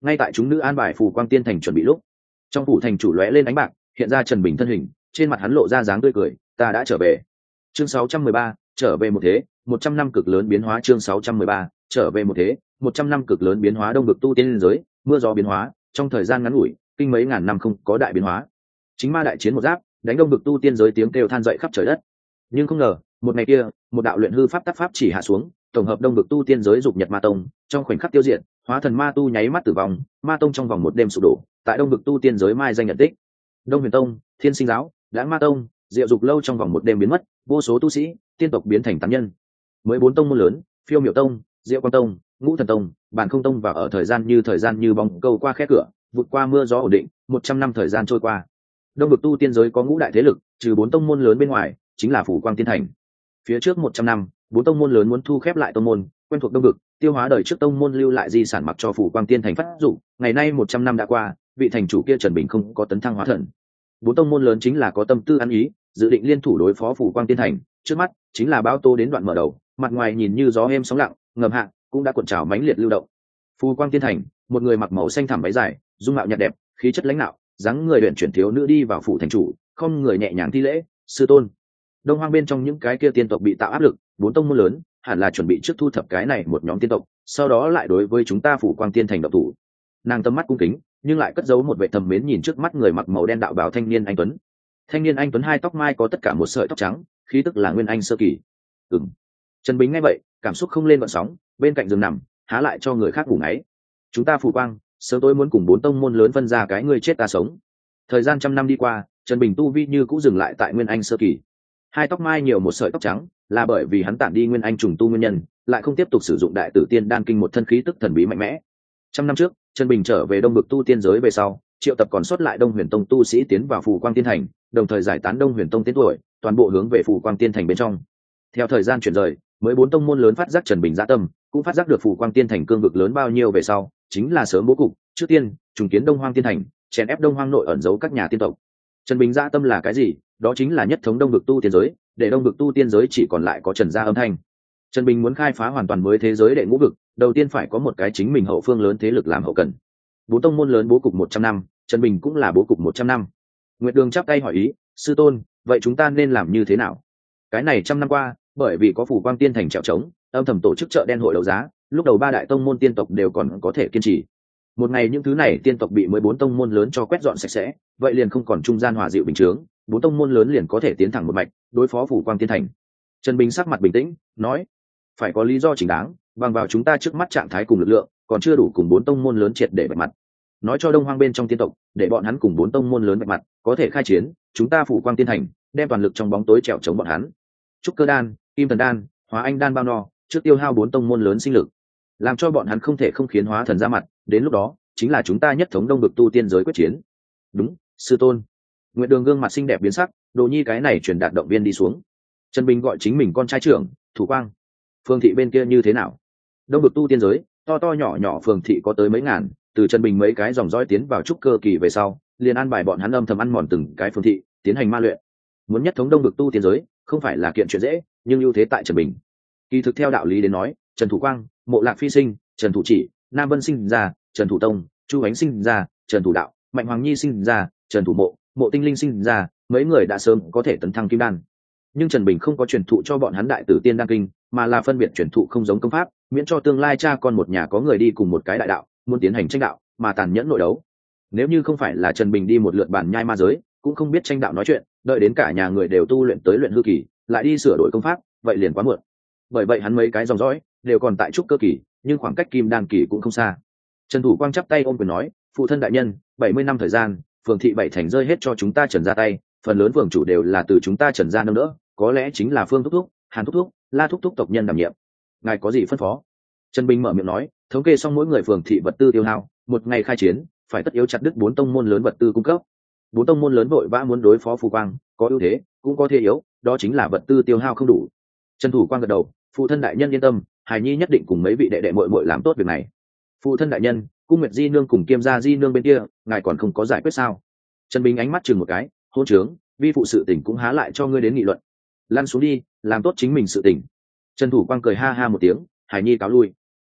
ngay tại chúng nữ an bài phù quang tiên thành chuẩn bị lúc, trong phủ thành chủ lóe lên ánh bạc, hiện ra Trần Bình thân hình, trên mặt hắn lộ ra dáng tươi cười, ta đã trở về. Chương 613, trở về một thế, 100 năm cực lớn biến hóa. Chương 613, trở về một thế, 100 năm cực lớn biến hóa. Đông vực tu tiên giới, mưa gió biến hóa, trong thời gian ngắn ngủi, kinh mấy ngàn năm không có đại biến hóa. Chính ma đại chiến một giáp, đánh đông vực tu tiên giới tiếng kêu than dậy khắp trời đất. Nhưng không ngờ, một ngày kia, một đạo luyện hư pháp tác pháp chỉ hạ xuống, tổng hợp đông vực tu tiên giới dục nhật ma tông, trong khoảnh khắc tiêu diệt, hóa thần ma tu nháy mắt tử vong, ma tông trong vòng một đêm sụp đổ, tại đông vực tu tiên giới mai danh nhận tích. Đông Huyền Tông, Thiên Sinh giáo, Lãng Ma tông, Diệu Dục lâu trong vòng một đêm biến mất, vô số tu sĩ, tiên tộc biến thành tán nhân. Mới 4 tông môn lớn, Phiêu Miểu tông, Diệu Quang tông, Ngũ Thần tông, Bản Không tông và ở thời gian như bóng câu qua khe cửa, vượt qua mưa gió ổn định, 100 năm thời gian trôi qua. Đông vực tu tiên giới có ngũ đại thế lực, trừ 4 tông môn lớn bên ngoài, chính là Phủ Quang Tiên Thành. Phía trước 100 năm, 4 tông môn lớn muốn thu khép lại tông môn, quen thuộc đông vực, tiêu hóa đời trước tông môn lưu lại di sản mặc cho Phủ Quang Tiên Thành phát dụng. Ngày nay 100 năm đã qua, vị thành chủ kia Trần Bình không có tấn thăng hóa thần. 4 tông môn lớn chính là có tâm tư ăn ý, dự định liên thủ đối phó Phủ Quang Tiên Thành. Trước mắt chính là bão tố đến đoạn mở đầu, mặt ngoài nhìn như gió êm sóng lặng, ngầm hạ cũng đã cuộn trào mãnh liệt lưu động. Phủ Quang Tiên Thành, một người mặc màu xanh thẳm váy dài, dung mạo nhạt đẹp, khí chất lãnh đạo, dáng người luyện chuyển thiếu nữ đi vào phủ thành chủ, không người nhẹ nhàng thi lễ, sư tôn. Đông Hoang bên trong những cái kia tiên tộc bị tạo áp lực, 4 tông môn lớn hẳn là chuẩn bị trước thu thập cái này một nhóm tiên tộc, sau đó lại đối với chúng ta Phủ Quang Tiên Thành động thủ. Nàng tâm mắt cung kính, nhưng lại cất giấu một vẻ thầm mến nhìn trước mắt người mặc màu đen đạo bào thanh niên anh tuấn. Thanh niên anh tuấn hai tóc mai có tất cả một sợi tóc trắng, khí tức là nguyên anh sơ kỳ. Trần Bính nghe vậy, cảm xúc không lên gợn sóng, bên cạnh giường nằm, há lại cho người khác ngủ ngáy. Chúng ta Phủ Quang, sớm tối muốn cùng 4 tông môn lớn phân ra cái ngươi chết ta sống. Thời gian trăm năm đi qua, Trần Bình tu vi như cũng dừng lại tại nguyên anh sơ kỳ. Hai tóc mai nhiều một sợi tóc trắng, là bởi vì hắn tản đi nguyên anh trùng tu nguyên nhân, lại không tiếp tục sử dụng đại tử tiên đan kinh một thân khí tức thần bí mạnh mẽ. Trăm năm trước, Trần Bình trở về đông vực tu tiên giới về sau, triệu tập còn sót lại Đông Huyền Tông tu sĩ tiến vào Phủ Quang Tiên Thành, đồng thời giải tán Đông Huyền Tông tiến tuổi, toàn bộ hướng về Phủ Quang Tiên Thành bên trong. Theo thời gian chuyển rời, mới 4 tông môn lớn phát giác Trần Bình dạ tâm, cũng phát giác được Phủ Quang Tiên Thành cương vực lớn bao nhiêu về sau, chính là sớm bố cục, trước tiên, trùng kiến Đông Hoang Tiên Thành, chèn ép Đông Hoang nội ẩn giấu các nhà tiên tộc. Trần Bình dạ tâm là cái gì? Đó chính là nhất thống đông vực tu tiên giới, để đông vực tu tiên giới chỉ còn lại có Trần gia âm thanh. Trần Bình muốn khai phá hoàn toàn mới thế giới đệ ngũ vực, đầu tiên phải có một cái chính mình hậu phương lớn thế lực làm hậu cần. 4 tông môn lớn bố cục 100 năm, Trần Bình cũng là bố cục 100 năm. Nguyệt Đường chắp tay hỏi ý, sư tôn, vậy chúng ta nên làm như thế nào? Cái này trăm năm qua, bởi vì có Phủ Quang Tiên Thành trèo trống, âm thầm tổ chức chợ đen hội đấu giá, lúc đầu 3 đại tông môn tiên tộc đều còn có thể kiên trì. Một ngày những thứ này tiên tộc bị 14 tông môn lớn cho quét dọn sạch sẽ, vậy liền không còn trung gian hòa dịu bình chướng, 4 tông môn lớn liền có thể tiến thẳng một mạch, đối phó Phủ Quang Tiên Thành. Trần Bình sắc mặt bình tĩnh, nói, phải có lý do chính đáng, bằng vào chúng ta trước mắt trạng thái cùng lực lượng, còn chưa đủ cùng 4 tông môn lớn triệt để bạch mặt. Nói cho Đông Hoang bên trong tiên tộc, để bọn hắn cùng 4 tông môn lớn bạch mặt, có thể khai chiến, chúng ta Phủ Quang Tiên Thành, đem toàn lực trong bóng tối trèo chống bọn hắn. Trúc Cơ đan, Kim Thần đan, Hóa Anh đan bao no, trước tiêu hao 4 tông môn lớn sinh lực, làm cho bọn hắn không thể không khiến hóa thần ra mặt, đến lúc đó, chính là chúng ta nhất thống đông vực tu tiên giới quyết chiến. Đúng, sư tôn. Nguyệt Đường gương mặt xinh đẹp biến sắc, Đồ Nhi cái này truyền đạt động viên đi xuống. Trần Bình gọi chính mình con trai trưởng, Thủ Quang. Phương thị bên kia như thế nào? Đông vực tu tiên giới, to to nhỏ nhỏ phường thị có tới mấy ngàn, từ Trần Bình mấy cái dòng dõi tiến vào trúc cơ kỳ về sau, liền an bài bọn hắn âm thầm ăn mòn từng cái phường thị, tiến hành ma luyện. Muốn nhất thống đông vực tu tiên giới, không phải là kiện chuyện dễ, nhưng ưu thế tại Trần Bình. Kỳ thực theo đạo lý đến nói, Trần Thủ Quang, Mộ Lạc Phi sinh, Trần Thủ Chỉ, Nam Vân sinh ra, Trần Thủ Tông, Chu Ánh sinh ra, Trần Thủ Đạo, Mạnh Hoàng Nhi sinh ra, Trần Thủ Mộ, Mộ Tinh Linh sinh ra, mấy người đã sớm có thể tấn thăng kim đan. Nhưng Trần Bình không có truyền thụ cho bọn hắn đại tử tiên đan kinh, mà là phân biệt truyền thụ không giống công pháp, miễn cho tương lai cha con một nhà có người đi cùng một cái đại đạo, muốn tiến hành tranh đạo, mà tàn nhẫn nội đấu. Nếu như không phải là Trần Bình đi một lượt bản nhai ma giới, cũng không biết tranh đạo nói chuyện, đợi đến cả nhà người đều tu luyện tới luyện hư kỳ, lại đi sửa đổi công pháp, vậy liền quá muộn. Bởi vậy hắn mấy cái dòng dõi đều còn tại trúc cơ kỳ, nhưng khoảng cách kim đan kỳ cũng không xa. Trần Thủ Quang chắp tay ôm quyền nói, phụ thân đại nhân, 70 năm thời gian, phường thị bảy thành rơi hết cho chúng ta Trần ra tay, phần lớn phường chủ đều là từ chúng ta Trần ra nâng đỡ, có lẽ chính là Phương thúc thúc, Hàn thúc thúc, La thúc thúc tộc nhân đảm nhiệm. Ngài có gì phân phó? Trần Bình mở miệng nói, thống kê xong mỗi người phường thị vật tư tiêu hao, một ngày khai chiến, phải tất yếu chặt đứt 4 tông môn lớn vật tư cung cấp. 4 tông môn lớn vội vã muốn đối phó Phù Quang, có ưu thế, cũng có thế yếu, đó chính là vật tư tiêu hao không đủ. Trần Thủ Quang gật đầu, phụ thân đại nhân yên tâm, Hải Nhi nhất định cùng mấy vị đệ đệ muội muội làm tốt việc này. Phụ thân đại nhân, Cung Nguyệt Di nương cùng Kiêm Gia Di nương bên kia, ngài còn không có giải quyết sao? Trần Bình ánh mắt chừng một cái, hôn trướng, vi phụ sự tình cũng há lại cho ngươi đến nghị luận. Lăn xuống đi, làm tốt chính mình sự tình. Trần Thủ Quang cười ha ha một tiếng, Hải Nhi cáo lui.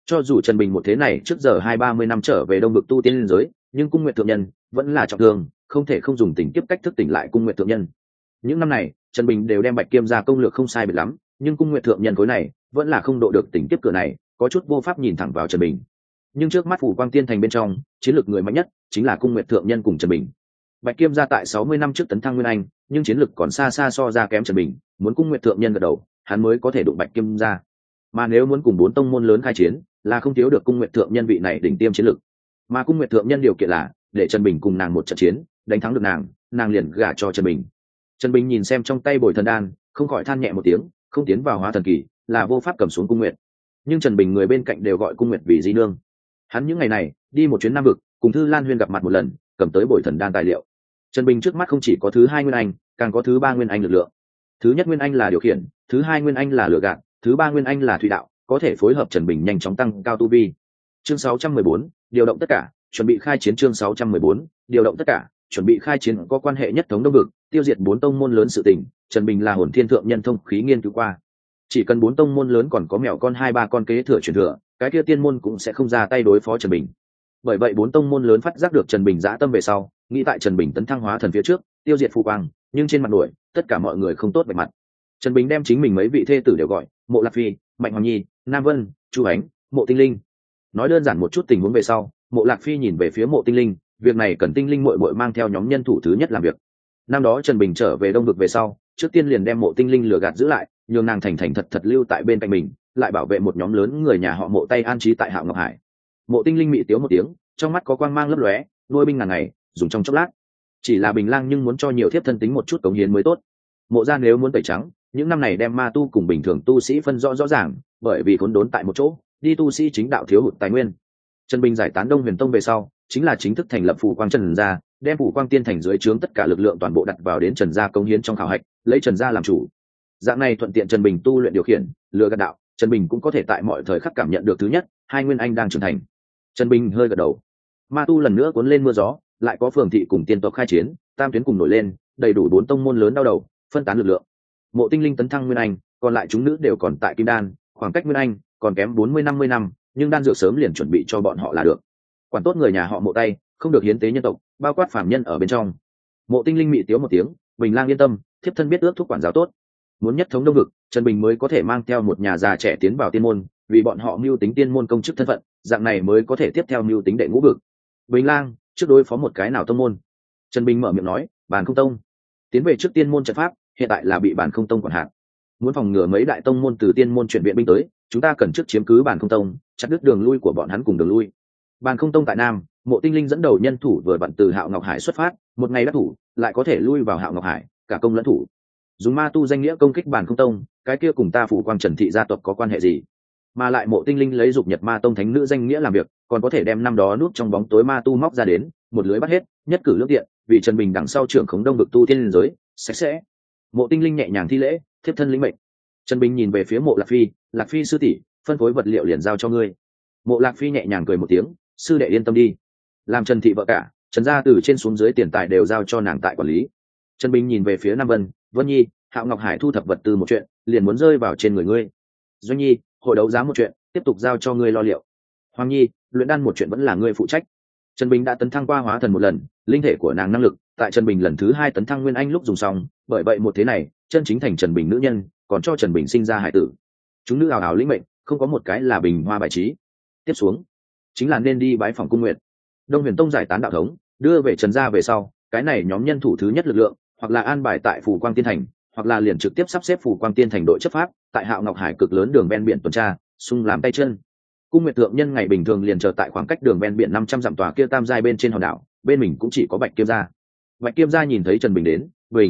Cho dù Trần Bình một thế này trước giờ 20-30 năm trở về đông vực tu tiên liên giới, nhưng cung nguyệt thượng nhân vẫn là trọng thương, không thể không dùng tình kiếp cách thức tỉnh lại cung nguyệt thượng nhân. Những năm này Trần Bình đều đem bạch kiêm ra công lược không sai biệt lắm, nhưng cung nguyệt thượng nhân khối này vẫn là không độ được tình kiếp cửa này, có chút vô pháp nhìn thẳng vào Trần Bình. Nhưng trước mắt phủ quang tiên thành bên trong, chiến lược người mạnh nhất chính là cung nguyệt thượng nhân cùng Trần Bình. Bạch kiêm ra tại 60 năm trước tấn thăng nguyên anh, nhưng chiến lược còn xa xa so ra kém Trần Bình, muốn cung nguyệt thượng nhân gật đầu hắn mới có thể đụng bạch kiêm ra. Mà nếu muốn cùng 4 tông môn lớn khai chiến, là không thiếu được cung nguyệt thượng nhân vị này đỉnh tiêm chiến lược. Mà cung nguyệt thượng nhân điều kiện là để Trần Bình cùng nàng một trận chiến, đánh thắng được nàng liền gả cho Trần Bình. Trần Bình nhìn xem trong tay bồi thần đan, không khỏi than nhẹ một tiếng, không tiến vào hóa thần kỳ là vô pháp cầm xuống cung nguyệt. Nhưng Trần Bình người bên cạnh đều gọi cung nguyệt vì di nương. Hắn những ngày này đi một chuyến Nam vực, cùng Thư Lan Huyên gặp mặt một lần, cầm tới bồi thần đan tài liệu. Trần Bình trước mắt không chỉ có thứ 2 nguyên anh, càng có thứ 3 nguyên anh lực lượng. Thứ nhất nguyên anh là điều khiển, thứ 2 nguyên anh là lừa gạt, thứ 3 nguyên anh là thủy đạo, có thể phối hợp Trần Bình nhanh chóng tăng cao tu vi. Chương 614, điều động tất cả, chuẩn bị khai chiến. Chương 614, điều động tất cả, chuẩn bị khai chiến. Có quan hệ nhất thống đông vực, tiêu diệt 4 tông môn lớn sự tình, Trần Bình là hồn thiên thượng nhân thông khí nghiên cứu qua. Chỉ cần 4 tông môn lớn còn có mèo con 2-3 con kế thừa truyền thừa, cái kia tiên môn cũng sẽ không ra tay đối phó Trần Bình. Bởi vậy 4 tông môn lớn phát giác được Trần Bình dã tâm về sau, nghĩ tại Trần Bình tấn thăng hóa thần phía trước tiêu diệt phù quang, nhưng trên mặt nổi tất cả mọi người không tốt bề mặt. Trần Bình đem chính mình mấy vị thê tử đều gọi Mộ Lạc Phi, Mạnh Hoàng Nhi, Nam Vân, Chu Ánh, Mộ Tinh Linh. Nói đơn giản một chút tình huống về sau, Mộ Lạc Phi nhìn về phía Mộ Tinh Linh, việc này cần Tinh Linh muội muội mang theo nhóm nhân thủ thứ nhất làm việc. Năm đó Trần Bình trở về đông vực về sau, trước tiên liền đem Mộ Tinh Linh lừa gạt giữ lại, nhường nàng thành thành thật thật lưu tại bên cạnh mình, lại bảo vệ một nhóm lớn người nhà họ Mộ tay an trí tại Hạo Ngọc Hải. Mộ Tinh Linh mị tiếu một tiếng, trong mắt có quang mang lấp lóe, nuôi binh ngàn ngày dùng trong chốc lát. Chỉ là Bình Lang nhưng muốn cho nhiều thiếp thân tính một chút cống hiến mới tốt. Mộ gia nếu muốn tẩy trắng, những năm này đem ma tu cùng bình thường tu sĩ phân rõ rõ ràng, bởi vì khốn đốn tại một chỗ, đi tu sĩ chính đạo thiếu hụt tài nguyên. Trần Bình giải tán Đông Huyền Tông về sau, chính là chính thức thành lập Phủ Quang Trần gia, đem Phủ Quang Tiên thành dưới trướng tất cả lực lượng toàn bộ đặt vào đến Trần gia cống hiến trong khảo hạch, lấy Trần gia làm chủ. Dạng này thuận tiện Trần Bình tu luyện điều khiển, lừa gạt đạo, Trần Bình cũng có thể tại mọi thời khắc cảm nhận được thứ nhất, 2 nguyên anh đang trưởng thành. Trần Bình hơi gật đầu. Ma tu lần nữa cuốn lên mưa gió, lại có phường thị cùng tiên tộc khai chiến, tam tuyến cùng nổi lên, đầy đủ 4 tông môn lớn đau đầu, phân tán lực lượng. Mộ Tinh Linh tấn thăng nguyên anh, còn lại chúng nữ đều còn tại kim đan, khoảng cách nguyên anh còn kém 40-50 năm, nhưng đan dược sớm liền chuẩn bị cho bọn họ là được. Quản tốt người nhà họ Mộ tay, không được hiến tế nhân tộc, bao quát phàm nhân ở bên trong. Mộ Tinh Linh mị tiếu một tiếng, Bình Lang yên tâm, thiếp thân biết ước thúc quản giáo tốt. Muốn nhất thống đông vực, Trần Bình mới có thể mang theo một nhà già trẻ tiến vào tiên môn, vì bọn họ mưu tính tiên môn công chức thân phận, dạng này mới có thể tiếp theo mưu tính đệ ngũ vực. Bình Lang, trước đối phó một cái nào tông môn? Trần Bình mở miệng nói, Bàn Không Tông. Tiến về trước tiên môn trận pháp, hiện tại là bị Bàn Không Tông quản hạt. Muốn phòng ngừa mấy đại tông môn từ tiên môn chuyển viện binh tới, chúng ta cần trước chiếm cứ Bàn Không Tông, chặt đứt đường lui của bọn hắn cùng đường lui. Bàn Không Tông tại Nam, Mộ Tinh Linh dẫn đầu nhân thủ vừa vặn từ Hạo Ngọc Hải xuất phát, một ngày đắc thủ, lại có thể lui vào Hạo Ngọc Hải, cả công lẫn thủ. Dùng ma tu danh nghĩa công kích Bàn Không Tông, cái kia cùng ta Phủ Quang Trần thị gia tộc có quan hệ gì? Mà lại Mộ Tinh Linh lấy dục Nhật Ma Tông thánh nữ danh nghĩa làm việc, còn có thể đem năm đó núp trong bóng tối ma tu móc ra đến, một lưới bắt hết, nhất cử lưỡng tiện, vì Trần Bình đằng sau trưởng khống đông vực tu tiên liên giới, sạch sẽ. Mộ Tinh Linh nhẹ nhàng thi lễ, thiếp thân lĩnh mệnh. Trần Bình nhìn về phía Mộ Lạc Phi sư tỷ, phân phối vật liệu liền giao cho ngươi. Mộ Lạc Phi nhẹ nhàng cười một tiếng, sư đệ yên tâm đi. Làm Trần thị vợ cả, Trần gia từ trên xuống dưới tiền tài đều giao cho nàng tại quản lý. Trần Bình nhìn về phía Nam Vân, Vân Nhi, Hạo Ngọc Hải thu thập vật tư một chuyện, liền muốn rơi vào trên người ngươi. Doanh Nhi, hội đấu giá một chuyện, tiếp tục giao cho ngươi lo liệu. Hoàng Nhi, luyện đan một chuyện vẫn là ngươi phụ trách. Trần Bình đã tấn thăng qua hóa thần một lần, linh thể của nàng năng lực tại Trần Bình lần thứ 2 tấn thăng nguyên anh lúc dùng xong, bởi vậy một thế này chân chính thành Trần Bình nữ nhân, còn cho Trần Bình sinh ra hải tử. Chúng nữ ào ào lĩnh mệnh, không có một cái là bình hoa bài trí. Tiếp xuống chính là nên đi bái phòng cung nguyện. Đông Huyền Tông giải tán đạo thống, đưa về Trần gia về sau, cái này nhóm nhân thủ thứ nhất lực lượng, hoặc là an bài tại Phủ Quang Tiên thành, hoặc là liền trực tiếp sắp xếp Phủ Quang Tiên thành đội chấp pháp tại Hạo Ngọc Hải cực lớn đường ven biển tuần tra, xung làm tay chân. Cung Nguyệt thượng nhân ngày bình thường liền chờ tại khoảng cách đường ven biển 500 dặm tòa kia tam giai bên trên hòn đảo, bên mình cũng chỉ có Bạch Kiêm gia. Bạch Kiêm gia nhìn thấy Trần Bình đến,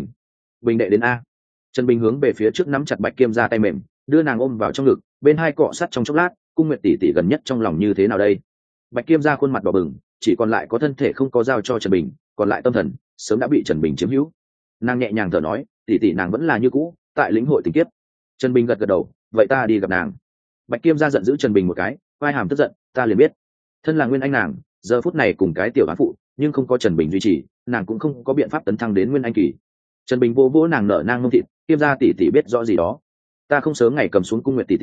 Bình đệ đến a. Trần Bình hướng về phía trước nắm chặt Bạch Kiêm gia tay mềm, đưa nàng ôm vào trong ngực, bên hai cọ sát trong chốc lát, Cung Nguyệt tỷ tỷ gần nhất trong lòng như thế nào đây? Bạch Kiêm gia khuôn mặt đỏ bừng, chỉ còn lại có thân thể không có giao cho Trần Bình, còn lại tâm thần sớm đã bị Trần Bình chiếm hữu. Nàng nhẹ nhàng thở nói, tỷ tỷ nàng vẫn là như cũ, tại lĩnh hội tình kiếp. Trần Bình gật gật đầu, vậy ta đi gặp nàng. Bạch Kiêm gia giận dữ Trần Bình một cái, vai hàm tức giận, ta liền biết, thân là nguyên anh nàng, giờ phút này cùng cái tiểu án phụ, nhưng không có Trần Bình duy trì, nàng cũng không có biện pháp tấn thăng đến nguyên anh kỳ. Trần Bình vô vỗ nàng nở nang ngông thịt, Kiêm gia tỷ tỷ biết rõ gì đó, ta không sớm ngày cầm xuống Cung Nguyệt tỷ tỷ,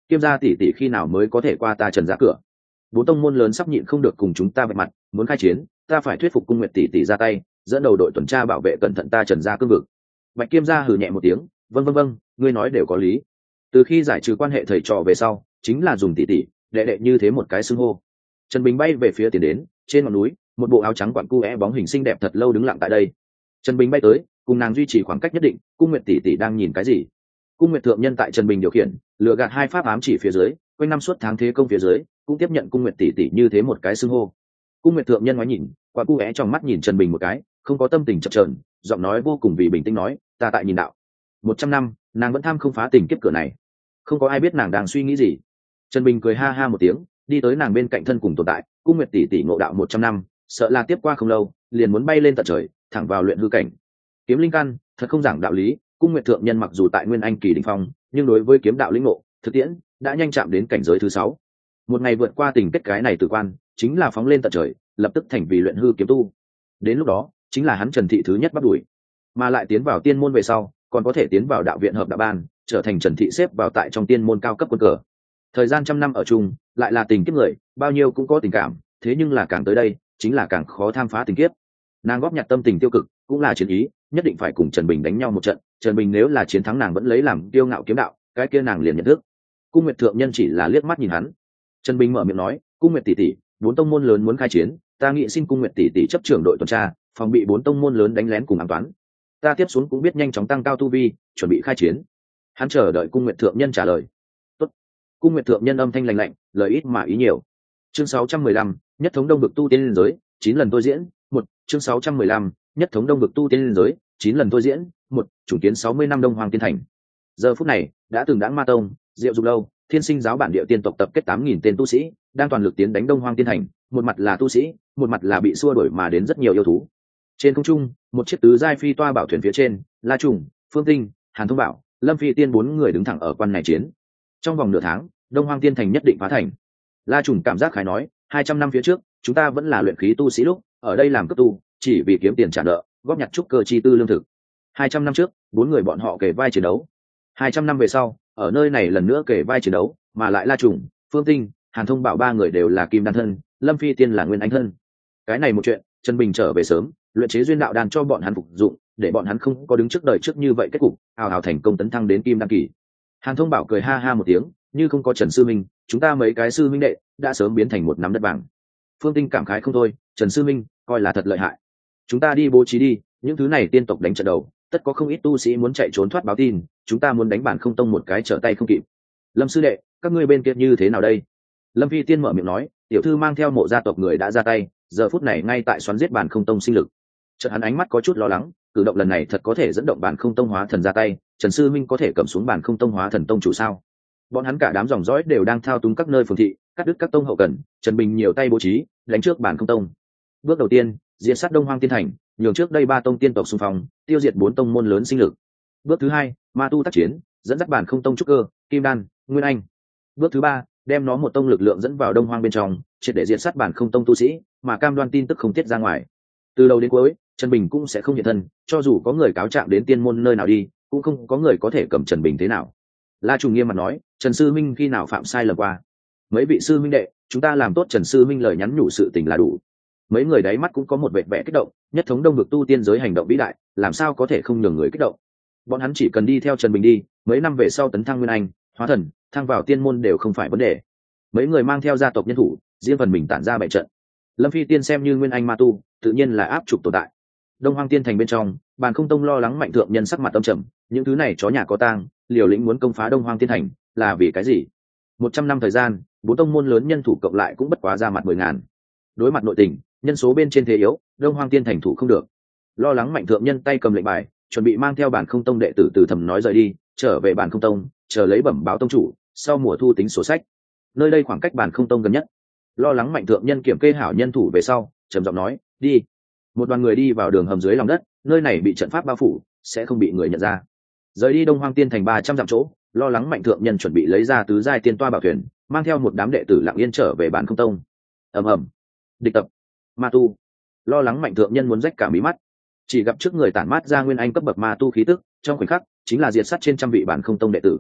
Kiêm gia tỷ tỷ khi nào mới có thể qua ta Trần gia cửa? Bốn tông môn lớn sắp nhịn không được cùng chúng ta vạch mặt, muốn khai chiến, ta phải thuyết phục Cung Nguyệt tỷ tỷ ra tay, dẫn đầu đội tuần tra bảo vệ cẩn thận ta Trần gia cương vực. Bạch Kiêm gia hừ nhẹ một tiếng, vâng, ngươi nói đều có lý. Từ khi giải trừ quan hệ thầy trò về sau, chính là dùng tỷ tỷ, đệ đệ như thế một cái xưng hô. Trần Bình bay về phía tiền đến, trên ngọn núi, một bộ áo trắng quặn cu bóng hình xinh đẹp thật lâu đứng lặng tại đây. Trần Bình bay tới, cùng nàng duy trì khoảng cách nhất định. Cung Nguyệt tỷ tỷ đang nhìn cái gì? Cung Nguyệt thượng nhân tại Trần Bình điều khiển, lừa gạt hai pháp ám chỉ phía dưới, quanh năm suốt tháng thế công phía dưới, cũng tiếp nhận Cung Nguyệt tỷ tỷ như thế một cái xưng hô. Cung Nguyệt thượng nhân ngoái nhìn, qua cu trong mắt nhìn Trần Bình một cái, không có tâm tình chập chờn, giọng nói vô cùng vì bình tĩnh nói, ta tại nhìn đạo. 100 năm, nàng vẫn tham không phá tình kiếp cửa này. Không có ai biết nàng đang suy nghĩ gì. Trần Bình cười ha ha một tiếng, đi tới nàng bên cạnh thân cùng tồn tại. Cung Nguyệt tỷ tỷ ngộ đạo 100 năm, sợ là tiếp qua không lâu, liền muốn bay lên tận trời, thẳng vào luyện hư cảnh. Kiếm linh căn, thật không giảng đạo lý. Cung Nguyệt thượng nhân mặc dù tại Nguyên Anh kỳ đỉnh phong, nhưng đối với kiếm đạo lĩnh ngộ, thực tiễn đã nhanh chạm đến cảnh giới thứ 6. Một ngày vượt qua tình kết cái này từ quan, chính là phóng lên tận trời, lập tức thành vì luyện hư kiếm tu. Đến lúc đó, chính là hắn Trần thị thứ nhất bắt đuổi, mà lại tiến vào tiên môn về sau, còn có thể tiến vào đạo viện hợp đạo ban, trở thành Trần thị xếp vào tại trong tiên môn cao cấp quân cờ. Thời gian trăm năm ở chung, lại là tình kiếp người, bao nhiêu cũng có tình cảm, thế nhưng là càng tới đây, chính là càng khó tham phá tình kiếp. Nàng góp nhặt tâm tình tiêu cực, cũng là chiến ý, nhất định phải cùng Trần Bình đánh nhau một trận. Trần Bình nếu là chiến thắng nàng vẫn lấy làm kiêu ngạo kiếm đạo, cái kia nàng liền nhận thức. Cung Nguyệt thượng nhân chỉ là liếc mắt nhìn hắn. Trần Bình mở miệng nói, Cung Nguyệt tỷ tỷ, bốn tông môn lớn muốn khai chiến, ta nghĩ xin Cung Nguyệt tỷ tỷ chấp trưởng đội tuần tra, phòng bị bốn tông môn lớn đánh lén cùng ám toán. Ta tiếp xuống cũng biết nhanh chóng tăng cao tu vi, chuẩn bị khai chiến. Hắn chờ đợi Cung Nguyệt thượng nhân trả lời. Tốt. Cung Nguyệt thượng nhân âm thanh lạnh lạnh, lời ít mà ý nhiều. Chương 615, nhất thống đông vực tu tiên giới, 9 lần tôi diễn. Chương 615, nhất thống đông vực tu tiên giới, 9 lần tôi diễn. Chủ kiến 60 năm Đông Hoàng Tiên Thành. Giờ phút này, đã từng đãng Ma Tông, Diệu Dục Lâu, Thiên Sinh giáo bản địa tiên tộc tập kết 8.000 tên tu sĩ, đang toàn lực tiến đánh Đông Hoàng Tiên Thành, một mặt là tu sĩ, một mặt là bị xua đuổi mà đến rất nhiều yêu thú. Trên không trung, một chiếc tứ giai phi toa bảo thuyền phía trên, La Trùng, Phương Tinh, Hàn Thông Bảo, Lâm Phi Tiên 4 người đứng thẳng ở quan này chiến. Trong vòng nửa tháng, Đông Hoàng Tiên Thành nhất định phá thành. La Trùng cảm giác khái nói, 200 năm phía trước, chúng ta vẫn là luyện khí tu sĩ lúc, ở đây làm cấp tu, chỉ vì kiếm tiền trả nợ, góp nhặt trúc cơ chi tư lương thực. 200 năm trước, 4 người bọn họ kề vai chiến đấu. 200 năm về sau, ở nơi này lần nữa kề vai chiến đấu, mà lại La Trùng, Phương Tinh, Hàn Thông Bảo 3 người đều là kim đan thân, Lâm Phi Tiên là nguyên anh thân. Cái này một chuyện, Trần Bình trở về sớm, luyện chế duyên đạo đan cho bọn hắn phục dụng, để bọn hắn không có đứng trước đời trước như vậy kết cục, hào thành công tấn thăng đến kim đan kỳ. Hàn Thông Bảo cười ha ha một tiếng, như không có Trần sư minh, chúng ta mấy cái sư minh đệ đã sớm biến thành một nắm đất vàng. Phương Tinh cảm khái không thôi, Trần sư minh coi là thật lợi hại. Chúng ta đi bố trí đi, những thứ này tiên tộc đánh trận đầu, tất có không ít tu sĩ muốn chạy trốn thoát báo tin, chúng ta muốn đánh bản không tông một cái trở tay không kịp. Lâm sư đệ, các ngươi bên kia như thế nào đây? Lâm Phi Tiên mở miệng nói, tiểu thư mang theo mộ gia tộc người đã ra tay, giờ phút này ngay tại xoắn giết bản không tông sinh lực. Chợt hắn ánh mắt có chút lo lắng, cử động lần này thật có thể dẫn động bản không tông hóa thần ra tay, Trần sư minh có thể cầm xuống bản không tông hóa thần tông chủ sao? Bọn hắn cả đám dòng dõi đều đang thao túng các nơi phường thị, cắt đứt các tông hậu cần, Trần Bình nhiều tay bố trí, đánh trước bản không tông. Bước đầu tiên, diệt sát Đông Hoang Tiên Thành, nhường trước đây 3 tông tiên tộc xung phong, tiêu diệt 4 tông môn lớn sinh lực. Bước thứ 2, ma tu tác chiến, dẫn dắt bản không tông trúc cơ, kim đan, nguyên anh. Bước thứ 3, đem nó một tông lực lượng dẫn vào Đông Hoang bên trong, triệt để diệt sát bản không tông tu sĩ, mà cam đoan tin tức không tiết ra ngoài. Từ đầu đến cuối, Trần Bình cũng sẽ không hiện thân, cho dù có người cáo trạng đến tiên môn nơi nào đi, cũng không có người có thể cầm Trần Bình thế nào. La Trùng nghiêm mặt nói, Trần sư minh khi nào phạm sai lầm qua? Mấy vị sư minh đệ, chúng ta làm tốt Trần sư minh lời nhắn nhủ sự tình là đủ. Mấy người đáy mắt cũng có một vệt vẻ kích động, nhất thống đông vực tu tiên giới hành động vĩ đại, làm sao có thể không nhường người kích động. Bọn hắn chỉ cần đi theo Trần Bình đi, mấy năm về sau tấn thăng nguyên anh, hóa thần, thăng vào tiên môn đều không phải vấn đề. Mấy người mang theo gia tộc nhân thủ, riêng phần mình tản ra bại trận. Lâm Phi Tiên xem như nguyên anh ma tu, tự nhiên là áp trục tồn tại. Đông Hoang Tiên Thành bên trong, Bàn Không Tông lo lắng Mạnh thượng nhân sắc mặt âm trầm, những thứ này chó nhà có tang, liều lĩnh muốn công phá Đông Hoang Tiên Thành, là vì cái gì? 100 năm thời gian, 4 tông môn lớn nhân thủ cộng lại cũng bất quá ra mặt 10.000. Đối mặt nội tình, nhân số bên trên thế yếu, Đông Hoang Tiên Thành thủ không được. Lo lắng Mạnh thượng nhân tay cầm lệnh bài, chuẩn bị mang theo Bàn Không Tông đệ tử từ thầm nói rời đi, trở về Bàn Không Tông, chờ lấy bẩm báo tông chủ, sau mùa thu tính sổ sách. Nơi đây khoảng cách Bàn Không Tông gần nhất. Lo lắng Mạnh thượng nhân kiểm kê hảo nhân thủ về sau, trầm giọng nói, đi. Một đoàn người đi vào đường hầm dưới lòng đất, nơi này bị trận pháp bao phủ, sẽ không bị người nhận ra. Rời đi Đông Hoang Tiên Thành 300 dặm chỗ, lo lắng Mạnh thượng nhân chuẩn bị lấy ra tứ giai tiên toa bảo thuyền, mang theo một đám đệ tử lặng yên trở về Bàn Không Tông. ầm ầm, địch tập, ma tu. Lo lắng Mạnh thượng nhân muốn rách cả mí mắt, chỉ gặp trước người tản mát ra nguyên anh cấp bậc ma tu khí tức, trong khoảnh khắc chính là diệt sát trên trăm vị Bàn Không Tông đệ tử.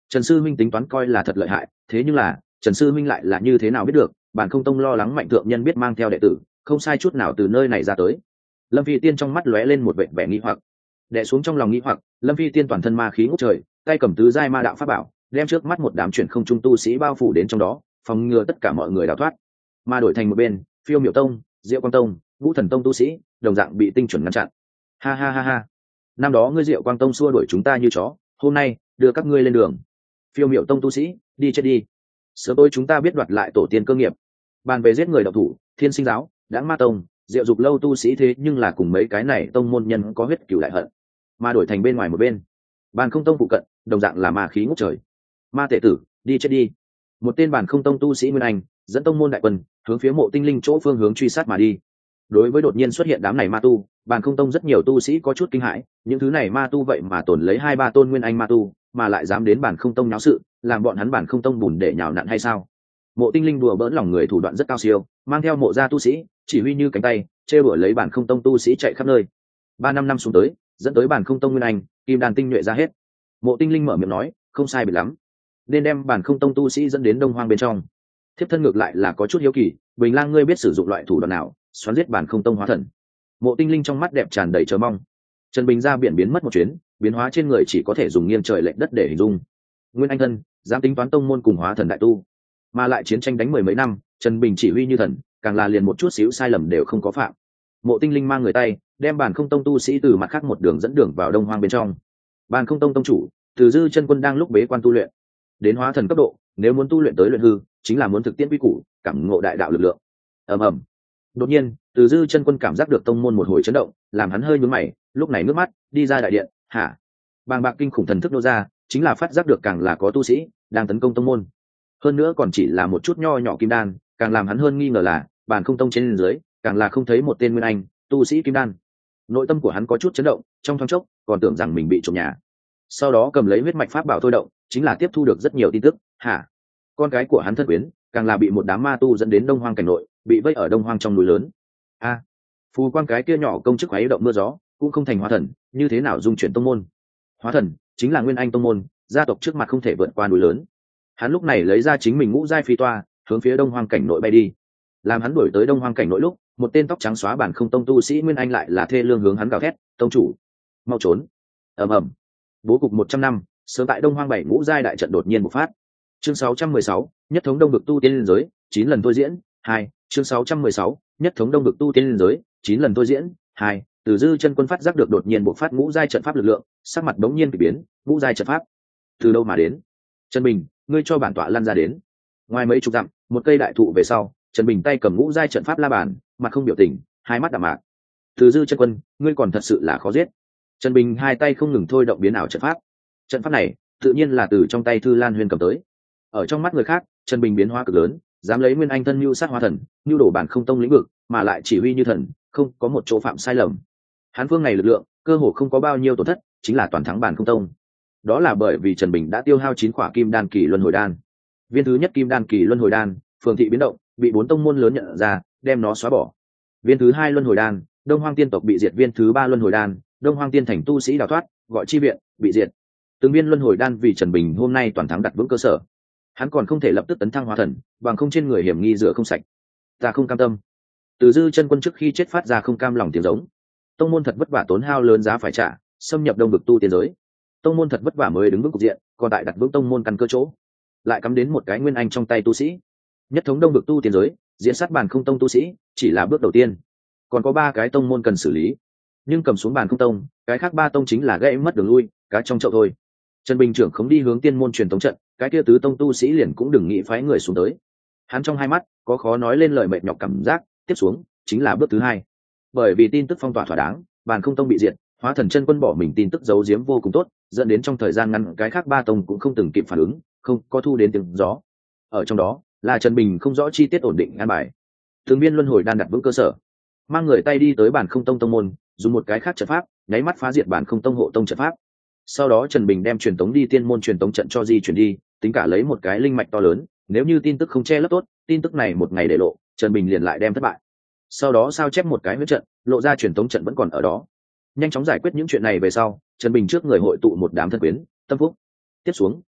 Trần sư minh tính toán coi là thật lợi hại, thế nhưng là Trần sư minh lại là như thế nào biết được Bản Không Tông lo lắng Mạnh thượng nhân biết mang theo đệ tử không sai chút nào từ nơi này ra tới. Lâm Phi Tiên trong mắt lóe lên một vẻ vẻ nghi hoặc, đè xuống trong lòng nghi hoặc, Lâm Phi Tiên toàn thân ma khí ngút trời, tay cầm tứ giai ma đạo pháp bảo, đem trước mắt một đám chuyển không trung tu sĩ bao phủ đến trong đó, phòng ngừa tất cả mọi người đào thoát. Mà đổi thành một bên, Phiêu Miểu Tông, Diệu Quang Tông, Vũ Thần Tông tu sĩ đồng dạng bị tinh chuẩn ngăn chặn. Ha ha ha ha, năm đó ngươi Diệu Quang Tông xua đuổi chúng ta như chó, hôm nay đưa các ngươi lên đường. Phiêu Miểu Tông tu sĩ, đi chết đi. Sớm tôi chúng ta biết đoạt lại tổ tiên cơ nghiệp. Bàn về giết người đạo thủ, Thiên Sinh giáo, Đãng Ma Tông, Diệu Dục lâu tu sĩ thế nhưng là cùng mấy cái này tông môn nhân có huyết cửu đại hận. Mà đổi thành bên ngoài một bên, Bàn Không Tông phụ cận đồng dạng là ma khí ngút trời. Ma tệ tử, đi chết đi. Một tên Bàn Không Tông tu sĩ Nguyên Anh dẫn tông môn đại quân hướng phía Mộ Tinh Linh chỗ phương hướng truy sát mà đi. Đối với đột nhiên xuất hiện đám này ma tu, Bàn Không Tông rất nhiều tu sĩ có chút kinh hãi, những thứ này ma tu vậy mà tổn lấy 2-3 tôn Nguyên Anh ma tu, mà lại dám đến Bàn Không Tông náo sự, làm bọn hắn Bàn Không Tông bùn để nhào nặn hay sao? Mộ Tinh Linh đùa bỡn lòng người thủ đoạn rất cao siêu, mang theo mộ gia tu sĩ, chỉ huy như cánh tay, trêu đuổi lấy Bàn Không Tông tu sĩ chạy khắp nơi. 3-5 năm xuống tới, dẫn tới Bàn Không Tông Nguyên Anh, kim đan tinh nhuệ ra hết. Mộ Tinh Linh mở miệng nói, không sai biệt lắm, nên đem Bàn Không Tông tu sĩ dẫn đến Đông Hoang bên trong. Thiếp thân ngược lại là có chút hiếu kỳ, Bình Lang ngươi biết sử dụng loại thủ đoạn nào, xoắn giết Bàn Không Tông hóa thần? Mộ Tinh Linh trong mắt đẹp tràn đầy chờ mong. Trần Bình ra biển biến mất một chuyến, biến hóa trên người chỉ có thể dùng nghiêng trời lệch đất để hình dung. Nguyên Anh thân, dám tính toán tông môn cùng hóa thần đại tu, mà lại chiến tranh đánh 10 mấy năm, Trần Bình chỉ huy như thần, càng là liền một chút xíu sai lầm đều không có phạm. Mộ Tinh Linh mang người tay, đem Bàn Không Tông tu sĩ từ mặt khác một đường dẫn đường vào Đông Hoang bên trong. Bàn Không Tông tông chủ, Từ Dư Chân Quân đang lúc bế quan tu luyện, đến hóa thần cấp độ, nếu muốn tu luyện tới luyện hư, chính là muốn thực tiễn quy củ, cảm ngộ đại đạo lực lượng. Ầm ầm. Đột nhiên, Từ Dư Chân Quân cảm giác được tông môn một hồi chấn động, làm hắn hơi nhướng mày, lúc này nước mắt đi ra đại điện, hả? Bàng bạc kinh khủng thần thức nô ra, chính là phát giác được càng là có tu sĩ đang tấn công tông môn. Hơn nữa còn chỉ là một chút nho nhỏ kim đan, càng làm hắn hơn nghi ngờ là Bàn Không Tông trên dưới, càng là không thấy một tên Nguyên Anh tu sĩ kim đan. Nội tâm của hắn có chút chấn động, trong thoáng chốc còn tưởng rằng mình bị trộm nhà. Sau đó cầm lấy huyết mạch pháp bảo thôi động, chính là tiếp thu được rất nhiều tin tức. Hả? Con gái của hắn thân quyến, càng là bị một đám ma tu dẫn đến Đông Hoang cảnh nội, bị vây ở Đông Hoang trong núi lớn. A, phù quan cái kia nhỏ công chức khuấy động mưa gió, cũng không thành hóa thần, như thế nào dung chuyển tông môn? Hóa thần chính là Nguyên Anh tông môn, gia tộc trước mặt không thể vượt qua núi lớn. Hắn lúc này lấy ra chính mình ngũ giai phi toa, hướng phía Đông Hoang cảnh nội bay đi. Làm hắn đuổi tới Đông Hoang cảnh nội lúc, một tên tóc trắng xóa Bản Không Tông tu sĩ Nguyên Anh lại là thê lương hướng hắn gào thét, "Tông chủ, mau trốn!" Ầm ầm. Bố cục 100 năm, sớm tại Đông Hoang 7 ngũ giai đại trận đột nhiên bộc phát. Chương 616, nhất thống Đông vực tu tiên liên giới, 9 lần thôi diễn, 2, chương 616, nhất thống Đông vực tu tiên liên giới, 9 lần thôi diễn, 2. Từ Dư Chân Quân phát giác được đột nhiên bộc phát ngũ giai trận pháp lực lượng, sắc mặt đống nhiên kỳ biến, ngũ giai trận pháp, từ đâu mà đến? Trần Bình, ngươi cho bản tọa lăn ra đến. Ngoài mấy chục dặm, một cây đại thụ về sau, Trần Bình tay cầm ngũ giai trận pháp la bàn, mặt không biểu tình, hai mắt đạm mạc. Từ Dư Chân Quân, ngươi còn thật sự là khó giết. Trần Bình hai tay không ngừng thôi động biến ảo trận pháp. Trận pháp này, tự nhiên là từ trong tay Thư Lan Huyên cầm tới. Ở trong mắt người khác, Trần Bình biến hóa cực lớn, dám lấy Nguyên Anh thân nhu sát hóa thần, nhu đổ Bản Không Tông lĩnh vực, mà lại chỉ huy như thần, không có một chỗ phạm sai lầm. Hán phương này lực lượng, cơ hồ không có bao nhiêu tổn thất, chính là toàn thắng Bản Không Tông. Đó là bởi vì Trần Bình đã tiêu hao 9 khỏa kim đan kỳ luân hồi đan. Viên thứ nhất kim đan kỳ luân hồi đan, phường thị biến động, bị 4 tông môn lớn nhận ra, đem nó xóa bỏ. Viên thứ hai luân hồi đan, Đông Hoang tiên tộc bị diệt. Viên thứ ba luân hồi đan, Đông Hoang tiên thành tu sĩ đào thoát, gọi chi viện, bị diệt. Từng viên luân hồi đan vì Trần Bình hôm nay toàn thắng đặt vững cơ sở. Hắn còn không thể lập tức tấn thăng hóa thần, bằng không trên người hiểm nghi rửa không sạch. Ta không cam tâm. Từ Dư Chân Quân trước khi chết phát ra không cam lòng tiếng giống. Tông môn thật vất vả tốn hao lớn giá phải trả, xâm nhập Đông vực tu tiên giới. Tông môn thật vất vả mới đứng vững cục diện, còn tại đặt vững tông môn căn cơ chỗ, lại cắm đến một cái Nguyên Anh trong tay tu sĩ. Nhất thống Đông vực tu tiên giới, diễn sát Bản Không Tông tu sĩ chỉ là bước đầu tiên, còn có 3 cái tông môn cần xử lý. Nhưng cầm xuống Bản Không Tông, cái khác 3 tông chính là gây mất đường lui, cá trong chậu thôi. Trần Bình trưởng không đi hướng tiên môn truyền tống trận, cái kia tứ tông tu sĩ liền cũng đừng nghĩ phái người xuống tới. Hắn trong hai mắt có khó nói lên lời mệt nhọc cảm giác, tiếp xuống chính là bước thứ 2. Bởi vì tin tức phong tỏa thỏa đáng, Bản Không Tông bị diệt, Hóa Thần Chân Quân bỏ mình tin tức giấu giếm vô cùng tốt, dẫn đến trong thời gian ngắn cái khác 3 tông cũng không từng kịp phản ứng, không có thu đến tiếng gió. Ở trong đó là Trần Bình không rõ chi tiết ổn định an bài. Thường biên luân hồi đan đặt vững cơ sở, mang người tay đi tới Bản Không Tông tông môn, dùng một cái khác trận pháp nháy mắt phá diệt Bản Không Tông hộ tông trận pháp. Sau đó Trần Bình đem truyền tống đi tiên môn truyền tống trận cho di chuyển đi, tính cả lấy một cái linh mạch to lớn, nếu như tin tức không che lấp tốt, tin tức này một ngày để lộ, Trần Bình liền lại đem thất bại. Sau đó sao chép một cái huyết trận, lộ ra truyền tống trận vẫn còn ở đó. Nhanh chóng giải quyết những chuyện này về sau, Trần Bình trước người hội tụ một đám thân quyến, tâm phúc. Tiếp xuống,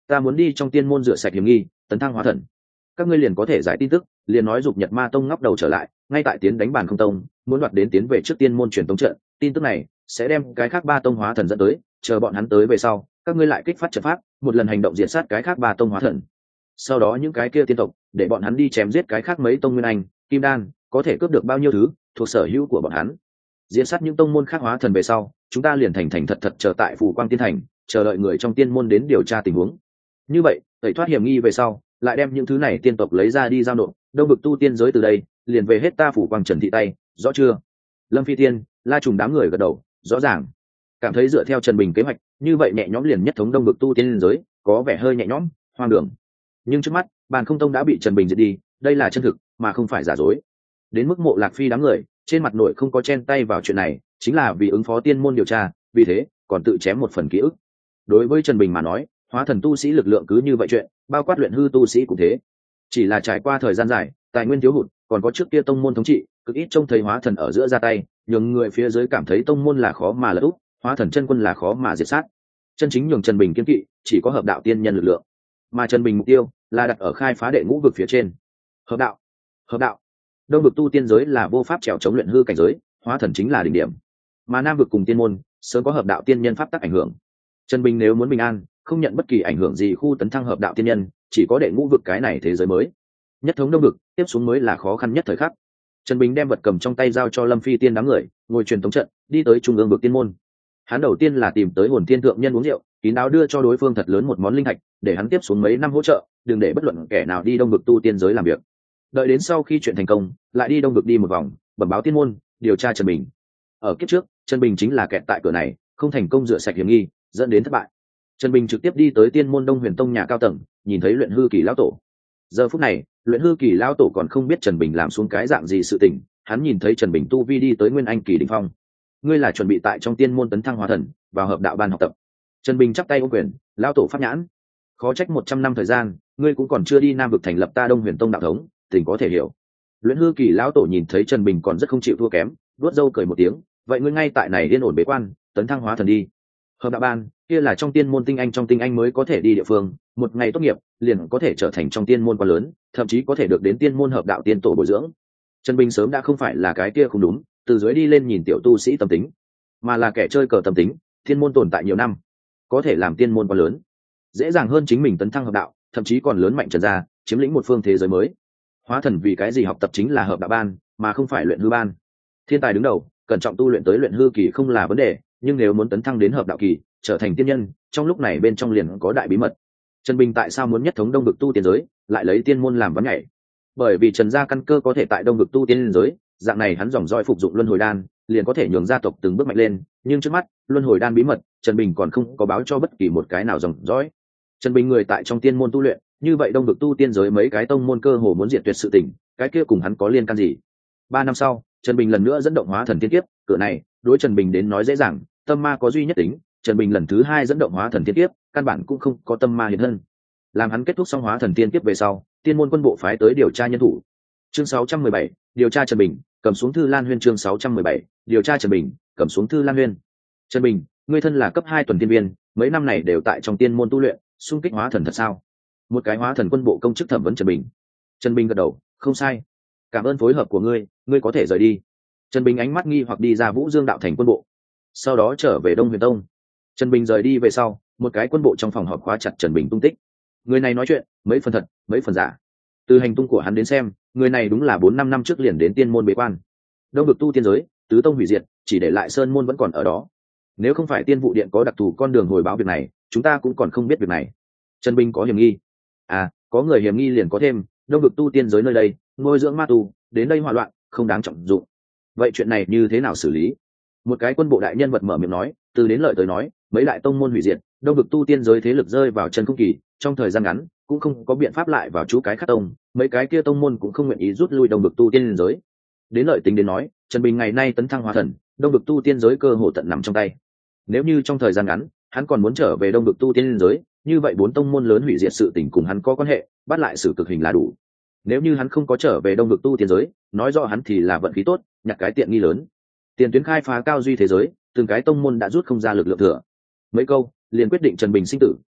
ta muốn đi trong tiên môn rửa sạch hiểm nghi, tấn thăng hóa thần. Các ngươi liền có thể giải tin tức, liền nói dục Nhật Ma Tông ngóc đầu trở lại, ngay tại tiến đánh Bàn Không Tông, muốn đoạt đến tiến về trước tiên môn truyền tống trận. Tin tức này sẽ đem cái khác 3 tông hóa thần dẫn tới, chờ bọn hắn tới về sau, các ngươi lại kích phát trận pháp, một lần hành động diệt sát cái khác 3 tông hóa thần. Sau đó những cái kia tiên tộc, để bọn hắn đi chém giết cái khác mấy tông nguyên anh, kim đan, có thể cướp được bao nhiêu thứ, thuộc sở hữu của bọn hắn. Diệt sát những tông môn khác hóa thần về sau, chúng ta liền thành thật thật chờ tại Phù Quang Tiên Thành, chờ đợi người trong tiên môn đến điều tra tình huống. Như vậy, tẩy thoát hiểm nghi về sau, lại đem những thứ này tiên tộc lấy ra đi giao nộp, đông vực tu tiên giới từ đây liền về hết ta Phủ Quang Trần thị tay, rõ chưa? Lâm Phi Tiên, La Trùng đám người gật đầu, rõ ràng. Cảm thấy dựa theo Trần Bình kế hoạch, như vậy nhẹ nhõm liền nhất thống đông vực tu tiên giới, có vẻ hơi nhẹ nhõm, hoang đường. Nhưng trước mắt, Bàn Không Tông đã bị Trần Bình diệt đi, đây là chân thực, mà không phải giả dối. Đến mức Mộ Lạc Phi đám người, trên mặt nội không có chen tay vào chuyện này, chính là vì ứng phó tiên môn điều tra, vì thế còn tự chém một phần ký ức. Đối với Trần Bình mà nói, hóa thần tu sĩ lực lượng cứ như vậy chuyện, bao quát luyện hư tu sĩ cũng thế. Chỉ là trải qua thời gian dài, tài nguyên thiếu hụt, còn có trước kia tông môn thống trị, cực ít trông thấy hóa thần ở giữa ra tay, nhường người phía dưới cảm thấy tông môn là khó mà lật úp, hóa thần chân quân là khó mà diệt sát. Chân chính nhường Trần Bình kiên kỵ, chỉ có hợp đạo tiên nhân lực lượng. Mà Trần Bình mục tiêu là đặt ở khai phá đệ ngũ vực phía trên. Hợp đạo, hợp đạo. Đông vực tu tiên giới là vô pháp trèo chống luyện hư cảnh giới, hóa thần chính là đỉnh điểm. Mà Nam vực cùng tiên môn, sớm có hợp đạo tiên nhân pháp tắc ảnh hưởng. Trần Bình nếu muốn bình an, không nhận bất kỳ ảnh hưởng gì khu tấn thăng hợp đạo tiên nhân, chỉ có đệ ngũ vực cái này thế giới mới. Nhất thống đông vực, tiếp xuống mới là khó khăn nhất thời khắc. Trần Bình đem vật cầm trong tay giao cho Lâm Phi Tiên đám người, ngồi truyền tống trận, đi tới trung ương vực tiên môn. Hắn đầu tiên là tìm tới Hồn Tiên thượng nhân uống rượu, kín đáo đưa cho đối phương thật lớn một món linh thạch, để hắn tiếp xuống mấy năm hỗ trợ, đừng để bất luận kẻ nào đi đông vực tu tiên giới làm việc. Đợi đến sau khi chuyện thành công, lại đi đông vực đi một vòng, bẩm báo tiên môn, điều tra Trần Bình. Ở kiếp trước, Trần Bình chính là kẹt tại cửa này, không thành công rửa sạch hiểm nghi, dẫn đến thất bại. Trần Bình trực tiếp đi tới tiên môn Đông Huyền Tông nhà cao tầng, nhìn thấy luyện hư kỳ lão tổ. Giờ phút này, luyện hư kỳ lão tổ còn không biết Trần Bình làm xuống cái dạng gì sự tình, hắn nhìn thấy Trần Bình tu vi đi tới nguyên anh kỳ đỉnh phong. Ngươi là chuẩn bị tại trong tiên môn tấn thăng hóa thần, vào hợp đạo ban học tập. Trần Bình chắp tay ôm quyền, lão tổ pháp nhãn. Khó trách 100 năm thời gian, ngươi cũng còn chưa đi Nam vực thành lập ta Đông Huyền Tông đạo thống, tình có thể hiểu. Luyện hư kỳ lão tổ nhìn thấy Trần Bình còn rất không chịu thua kém, vuốt râu cười một tiếng, vậy ngươi ngay tại này yên ổn bế quan, tấn thăng hóa thần đi. Hợp đạo ban kia là trong tiên môn tinh anh trong tinh anh mới có thể đi địa phương, một ngày tốt nghiệp liền có thể trở thành trong tiên môn quá lớn, thậm chí có thể được đến tiên môn hợp đạo tiên tổ bồi dưỡng. Trần Bình sớm đã không phải là cái kia không đúng, từ dưới đi lên nhìn tiểu tu sĩ tâm tính, mà là kẻ chơi cờ tâm tính. Tiên môn tồn tại nhiều năm, có thể làm tiên môn quá lớn, dễ dàng hơn chính mình tấn thăng hợp đạo, thậm chí còn lớn mạnh Trần gia, chiếm lĩnh một phương thế giới mới. Hóa thần vì cái gì học tập chính là hợp đạo ban, mà không phải luyện hư ban. Thiên tài đứng đầu, cẩn trọng tu luyện tới luyện hư kỳ không là vấn đề, nhưng nếu muốn tấn thăng đến hợp đạo kỳ, trở thành tiên nhân, trong lúc này bên trong liền có đại bí mật. Trần Bình tại sao muốn nhất thống đông vực tu tiên giới, lại lấy tiên môn làm ván nhảy? Bởi vì Trần gia căn cơ có thể tại đông vực tu tiên giới, dạng này hắn dòng dõi phục dụng luân hồi đan, liền có thể nhường gia tộc từng bước mạnh lên. Nhưng trước mắt, luân hồi đan bí mật, Trần Bình còn không có báo cho bất kỳ một cái nào dòng dõi. Trần Bình người tại trong tiên môn tu luyện, như vậy đông vực tu tiên giới mấy cái tông môn cơ hồ muốn diệt tuyệt sự tình, cái kia cùng hắn có liên can gì? 3 năm sau, Trần Bình lần nữa dẫn động hóa thần tiên kiếp, cửa này đối Trần Bình đến nói dễ dàng, tâm ma có duy nhất tính. Trần Bình lần thứ 2 dẫn động hóa thần tiên kiếp, căn bản cũng không có tâm ma hiện thân. Làm hắn kết thúc xong hóa thần tiên kiếp về sau, tiên môn quân bộ phái tới điều tra nhân thủ. Chương 617, điều tra Trần Bình, cầm xuống Thư Lan Huyên. Chương 617, điều tra Trần Bình, cầm xuống Thư Lan Huyên. Trần Bình, ngươi thân là cấp 2 tuần tiên viên, mấy năm này đều tại trong tiên môn tu luyện, xung kích hóa thần thật sao? Một cái hóa thần quân bộ công chức thẩm vấn Trần Bình. Trần Bình gật đầu, không sai. Cảm ơn phối hợp của ngươi, ngươi có thể rời đi. Trần Bình ánh mắt nghi hoặc đi ra Vũ Dương đạo thành quân bộ, sau đó trở về Đông Huyền Tông. Trần Bình rời đi về sau, một cái quân bộ trong phòng họp khóa chặt Trần Bình tung tích. Người này nói chuyện, mấy phần thật, mấy phần giả. Từ hành tung của hắn đến xem, người này đúng là 4-5 năm trước liền đến tiên môn bế quan. Đông vực tu tiên giới, tứ tông hủy diệt, chỉ để lại sơn môn vẫn còn ở đó. Nếu không phải tiên vụ điện có đặc thù con đường hồi báo việc này, chúng ta cũng còn không biết việc này. Trần Bình có hiểm nghi. À, có người hiểm nghi liền có thêm, đông vực tu tiên giới nơi đây, nuôi dưỡng ma tù, đến đây hỏa loạn, không đáng trọng dụng. Vậy chuyện này như thế nào xử lý? Một cái quân bộ đại nhân vật mở miệng nói, từ đến lợi tới nói, mấy đại tông môn hủy diệt, đông vực tu tiên giới thế lực rơi vào chân không kỳ, trong thời gian ngắn cũng không có biện pháp lại vào chú cái khác tông, mấy cái kia tông môn cũng không nguyện ý rút lui đông vực tu tiên giới. Đến lợi tính đến nói, Trần Bình ngày nay tấn thăng hóa thần, đông vực tu tiên giới cơ hồ tận nằm trong tay. Nếu như trong thời gian ngắn hắn còn muốn trở về đông vực tu tiên giới, như vậy 4 tông môn lớn hủy diệt sự tình cùng hắn có quan hệ, bắt lại xử cực hình là đủ. Nếu như hắn không có trở về đông vực tu tiên giới, nói rõ hắn thì là vận khí tốt, nhặt cái tiện nghi lớn. Tiền tuyến khai phá cao duy thế giới, từng cái tông môn đã rút không ra lực lượng thừa. Mấy câu liền quyết định Trần Bình sinh tử,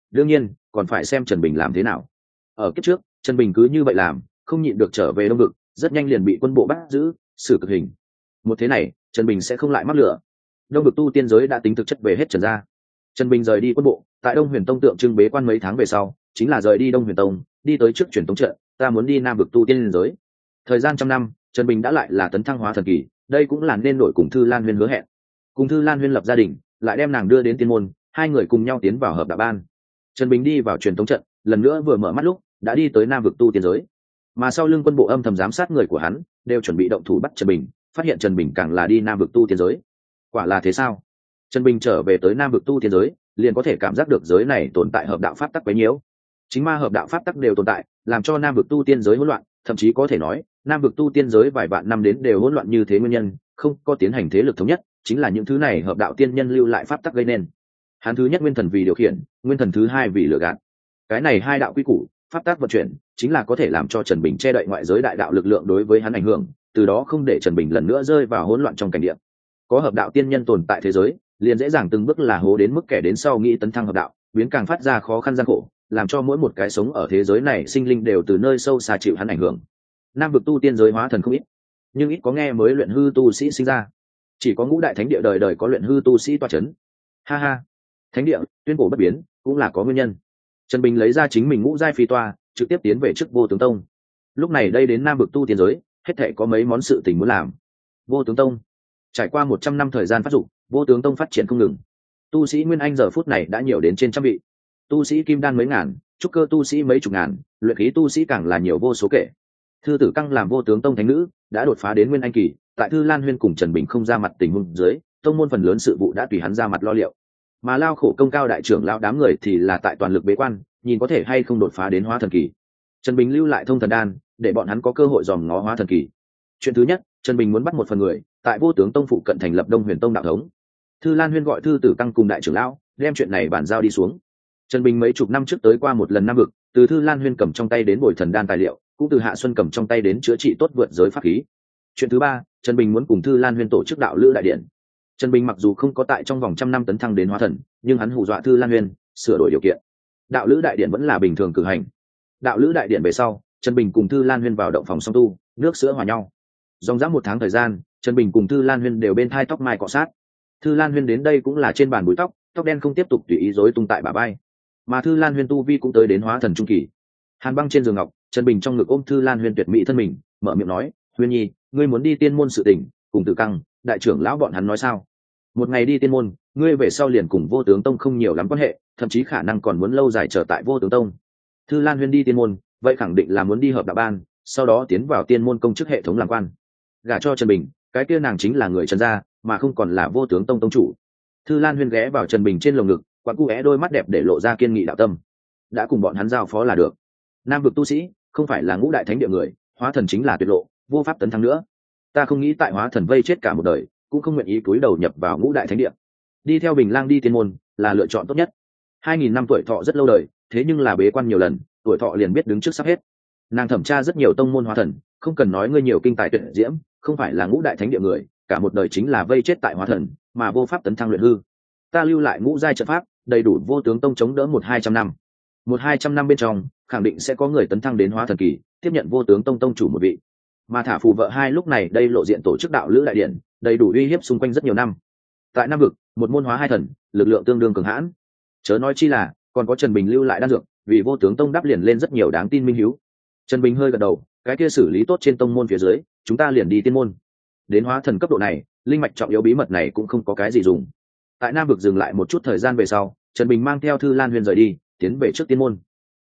đương nhiên còn phải xem Trần Bình làm thế nào. Ở kiếp trước Trần Bình cứ như vậy làm, không nhịn được trở về Đông Vực, rất nhanh liền bị quân bộ bắt giữ, xử cực hình. Một thế này Trần Bình sẽ không lại mắc lửa. Đông Vực tu tiên giới đã tính thực chất về hết Trần gia. Trần Bình rời đi quân bộ, tại Đông Huyền Tông tượng trưng bế quan mấy tháng về sau, chính là rời đi Đông Huyền Tông, đi tới trước truyền tống trận, ta muốn đi Nam Vực tu tiên giới. Thời gian trăm năm, Trần Bình đã lại là tấn thăng hóa thần kỳ, đây cũng là nên đổi cùng Thư Lan Huyên hứa hẹn. Cùng Thư Lan Huyên lập gia đình, lại đem nàng đưa đến tiên môn, hai người cùng nhau tiến vào hợp đạo ban. Trần Bình đi vào truyền tống trận, lần nữa vừa mở mắt lúc, đã đi tới Nam Vực tu tiên giới. Mà sau lưng quân bộ âm thầm giám sát người của hắn, đều chuẩn bị động thủ bắt Trần Bình, phát hiện Trần Bình càng là đi Nam Vực tu tiên giới. Quả là thế sao? Trần Bình trở về tới Nam Vực tu tiên giới, liền có thể cảm giác được giới này tồn tại hợp đạo pháp tắc quấy nhiễu. Chính ma hợp đạo pháp tắc đều tồn tại, làm cho Nam Vực tu tiên giới hỗn loạn, thậm chí có thể nói, Nam Vực tu tiên giới vài vạn năm đến đều hỗn loạn như thế nguyên nhân, không có tiến hành thế lực thống nhất, chính là những thứ này hợp đạo tiên nhân lưu lại pháp tắc gây nên. Hắn thứ nhất nguyên thần vì điều khiển, nguyên thần thứ hai vì lừa gạt. Cái này hai đạo quy củ, pháp tắc vận chuyển, chính là có thể làm cho Trần Bình che đậy ngoại giới đại đạo lực lượng đối với hắn ảnh hưởng, từ đó không để Trần Bình lần nữa rơi vào hỗn loạn trong cảnh địa. Có hợp đạo tiên nhân tồn tại thế giới, liền dễ dàng từng bước là hố đến mức kẻ đến sau nghĩ tấn thăng hợp đạo, biến càng phát ra khó khăn gian khổ, làm cho mỗi một cái sống ở thế giới này sinh linh đều từ nơi sâu xa chịu hắn ảnh hưởng. Nam Vực tu tiên giới hóa thần không ít, nhưng ít có nghe mới luyện hư tu sĩ sinh ra, chỉ có ngũ đại thánh địa đời đời có luyện hư tu sĩ toa chấn. Ha ha, thánh địa tuyên cổ bất biến cũng là có nguyên nhân. Trần Bình lấy ra chính mình ngũ giai phi toa, trực tiếp tiến về trước Vô Tướng Tông. Lúc này đây đến Nam Vực tu tiên giới, hết thảy có mấy món sự tình muốn làm. Vô Tướng Tông trải qua 100 năm thời gian phát dụng, Vô Tướng Tông phát triển không ngừng. Tu sĩ nguyên anh giờ phút này đã nhiều đến trên trăm vị, tu sĩ kim đan mấy ngàn, trúc cơ tu sĩ mấy chục ngàn, luyện khí tu sĩ càng là nhiều vô số kể. Thư Tử Căng làm Vô Tướng Tông thánh nữ, đã đột phá đến nguyên anh kỳ, tại Thư Lan Huyên cùng Trần Bình không ra mặt tình huống dưới, tông môn phần lớn sự vụ đã tùy hắn ra mặt lo liệu. Mà Lao Khổ Công cao đại trưởng lão đám người thì là tại toàn lực bế quan, nhìn có thể hay không đột phá đến hóa thần kỳ. Trần Bình lưu lại thông thần đan, để bọn hắn có cơ hội dòm ngó hóa thần kỳ. Chuyện thứ nhất, Trần Bình muốn bắt một phần người, tại Vô Tướng Tông phụ cận thành lập Đông Huyền Tông đạo thống. Thư Lan Huyên gọi Thư Tử Căng cùng đại trưởng lão, đem chuyện này bàn giao đi xuống. Trần Bình mấy chục năm trước tới qua một lần Nam Vực, từ Thư Lan Huyên cầm trong tay đến bồi thần đan tài liệu, cũng từ Hạ Xuân cầm trong tay đến chữa trị tốt vượt giới pháp khí. Chuyện thứ ba, Trần Bình muốn cùng Thư Lan Huyên tổ chức đạo lữ đại điện. Trần Bình mặc dù không có tại trong vòng trăm năm tấn thăng đến hóa thần, nhưng hắn hù dọa Thư Lan Huyên, sửa đổi điều kiện. Đạo lữ đại điện vẫn là bình thường cử hành. Đạo lữ đại điện về sau, Trần Bình cùng Thư Lan Huyên vào động phòng song tu, nước sữa hòa nhau. Dòng dã một tháng thời gian, Trần Bình cùng Thư Lan Huyên đều bên thai tóc mai cọ sát. Thư Lan Huyên đến đây cũng là trên bàn búi tóc, tóc đen không tiếp tục tùy ý rối tung tại bả vai. Mà Thư Lan Huyên tu vi cũng tới đến hóa thần trung kỳ. Hàn Băng trên giường ngọc, Trần Bình trong ngực ôm Thư Lan Huyên tuyệt mỹ thân mình, mở miệng nói, "Huyên nhi, ngươi muốn đi tiên môn sự tình, cùng Tử Căng, đại trưởng lão bọn hắn nói sao? Một ngày đi tiên môn, ngươi về sau liền cùng Vô Tướng Tông không nhiều lắm quan hệ, thậm chí khả năng còn muốn lâu dài trở tại Vô Tướng Tông." Thư Lan Huyên đi tiên môn, vậy khẳng định là muốn đi hợp đạo ban, sau đó tiến vào tiên môn công chức hệ thống làm quan. Gả cho Trần Bình, cái kia nàng chính là người Trần gia, mà không còn là Vô Tướng Tông tông chủ. Thư Lan Huyên ghé vào Trần Bình trên lồng ngực, quặn cu é đôi mắt đẹp để lộ ra kiên nghị đạo tâm. Đã cùng bọn hắn giao phó là được. Nam Vực tu sĩ không phải là ngũ đại thánh địa người, hóa thần chính là tuyệt lộ, vô pháp tấn thăng nữa. Ta không nghĩ tại hóa thần vây chết cả một đời, cũng không nguyện ý cúi đầu nhập vào ngũ đại thánh địa. Đi theo Bình Lang đi tiên môn là lựa chọn tốt nhất. 2000 năm tuổi thọ rất lâu đời, thế nhưng là bế quan nhiều lần, tuổi thọ liền biết đứng trước sắp hết. Nàng thẩm tra rất nhiều tông môn hóa thần, không cần nói ngươi nhiều kinh tài tuyệt diễm, không phải là ngũ đại thánh địa người, cả một đời chính là vây chết tại hóa thần, mà vô pháp tấn thăng luyện hư. Ta lưu lại ngũ giai trận pháp, đầy đủ Vô Tướng Tông chống đỡ 1-200 năm. 1-200 năm bên trong, khẳng định sẽ có người tấn thăng đến hóa thần kỳ, tiếp nhận Vô Tướng Tông tông chủ một vị. Mà thả phù vợ hai lúc này đây lộ diện tổ chức đạo lữ đại điện, đầy đủ uy hiếp xung quanh rất nhiều năm. Tại Nam Vực, một môn hóa hai thần, lực lượng tương đương cường hãn. Chớ nói chi là, còn có Trần Bình lưu lại đan dược, vì Vô Tướng Tông đắp liền lên rất nhiều đáng tin minh hiếu. Trần Bình hơi gật đầu, cái kia xử lý tốt trên tông môn phía dưới, chúng ta liền đi tiên môn. Đến hóa thần cấp độ này, linh mạch trọng yếu bí mật này cũng không có cái gì dùng. Tại Nam Vực dừng lại một chút thời gian về sau, Trần Bình mang theo Thư Lan Huyên rời đi, tiến về trước tiên môn.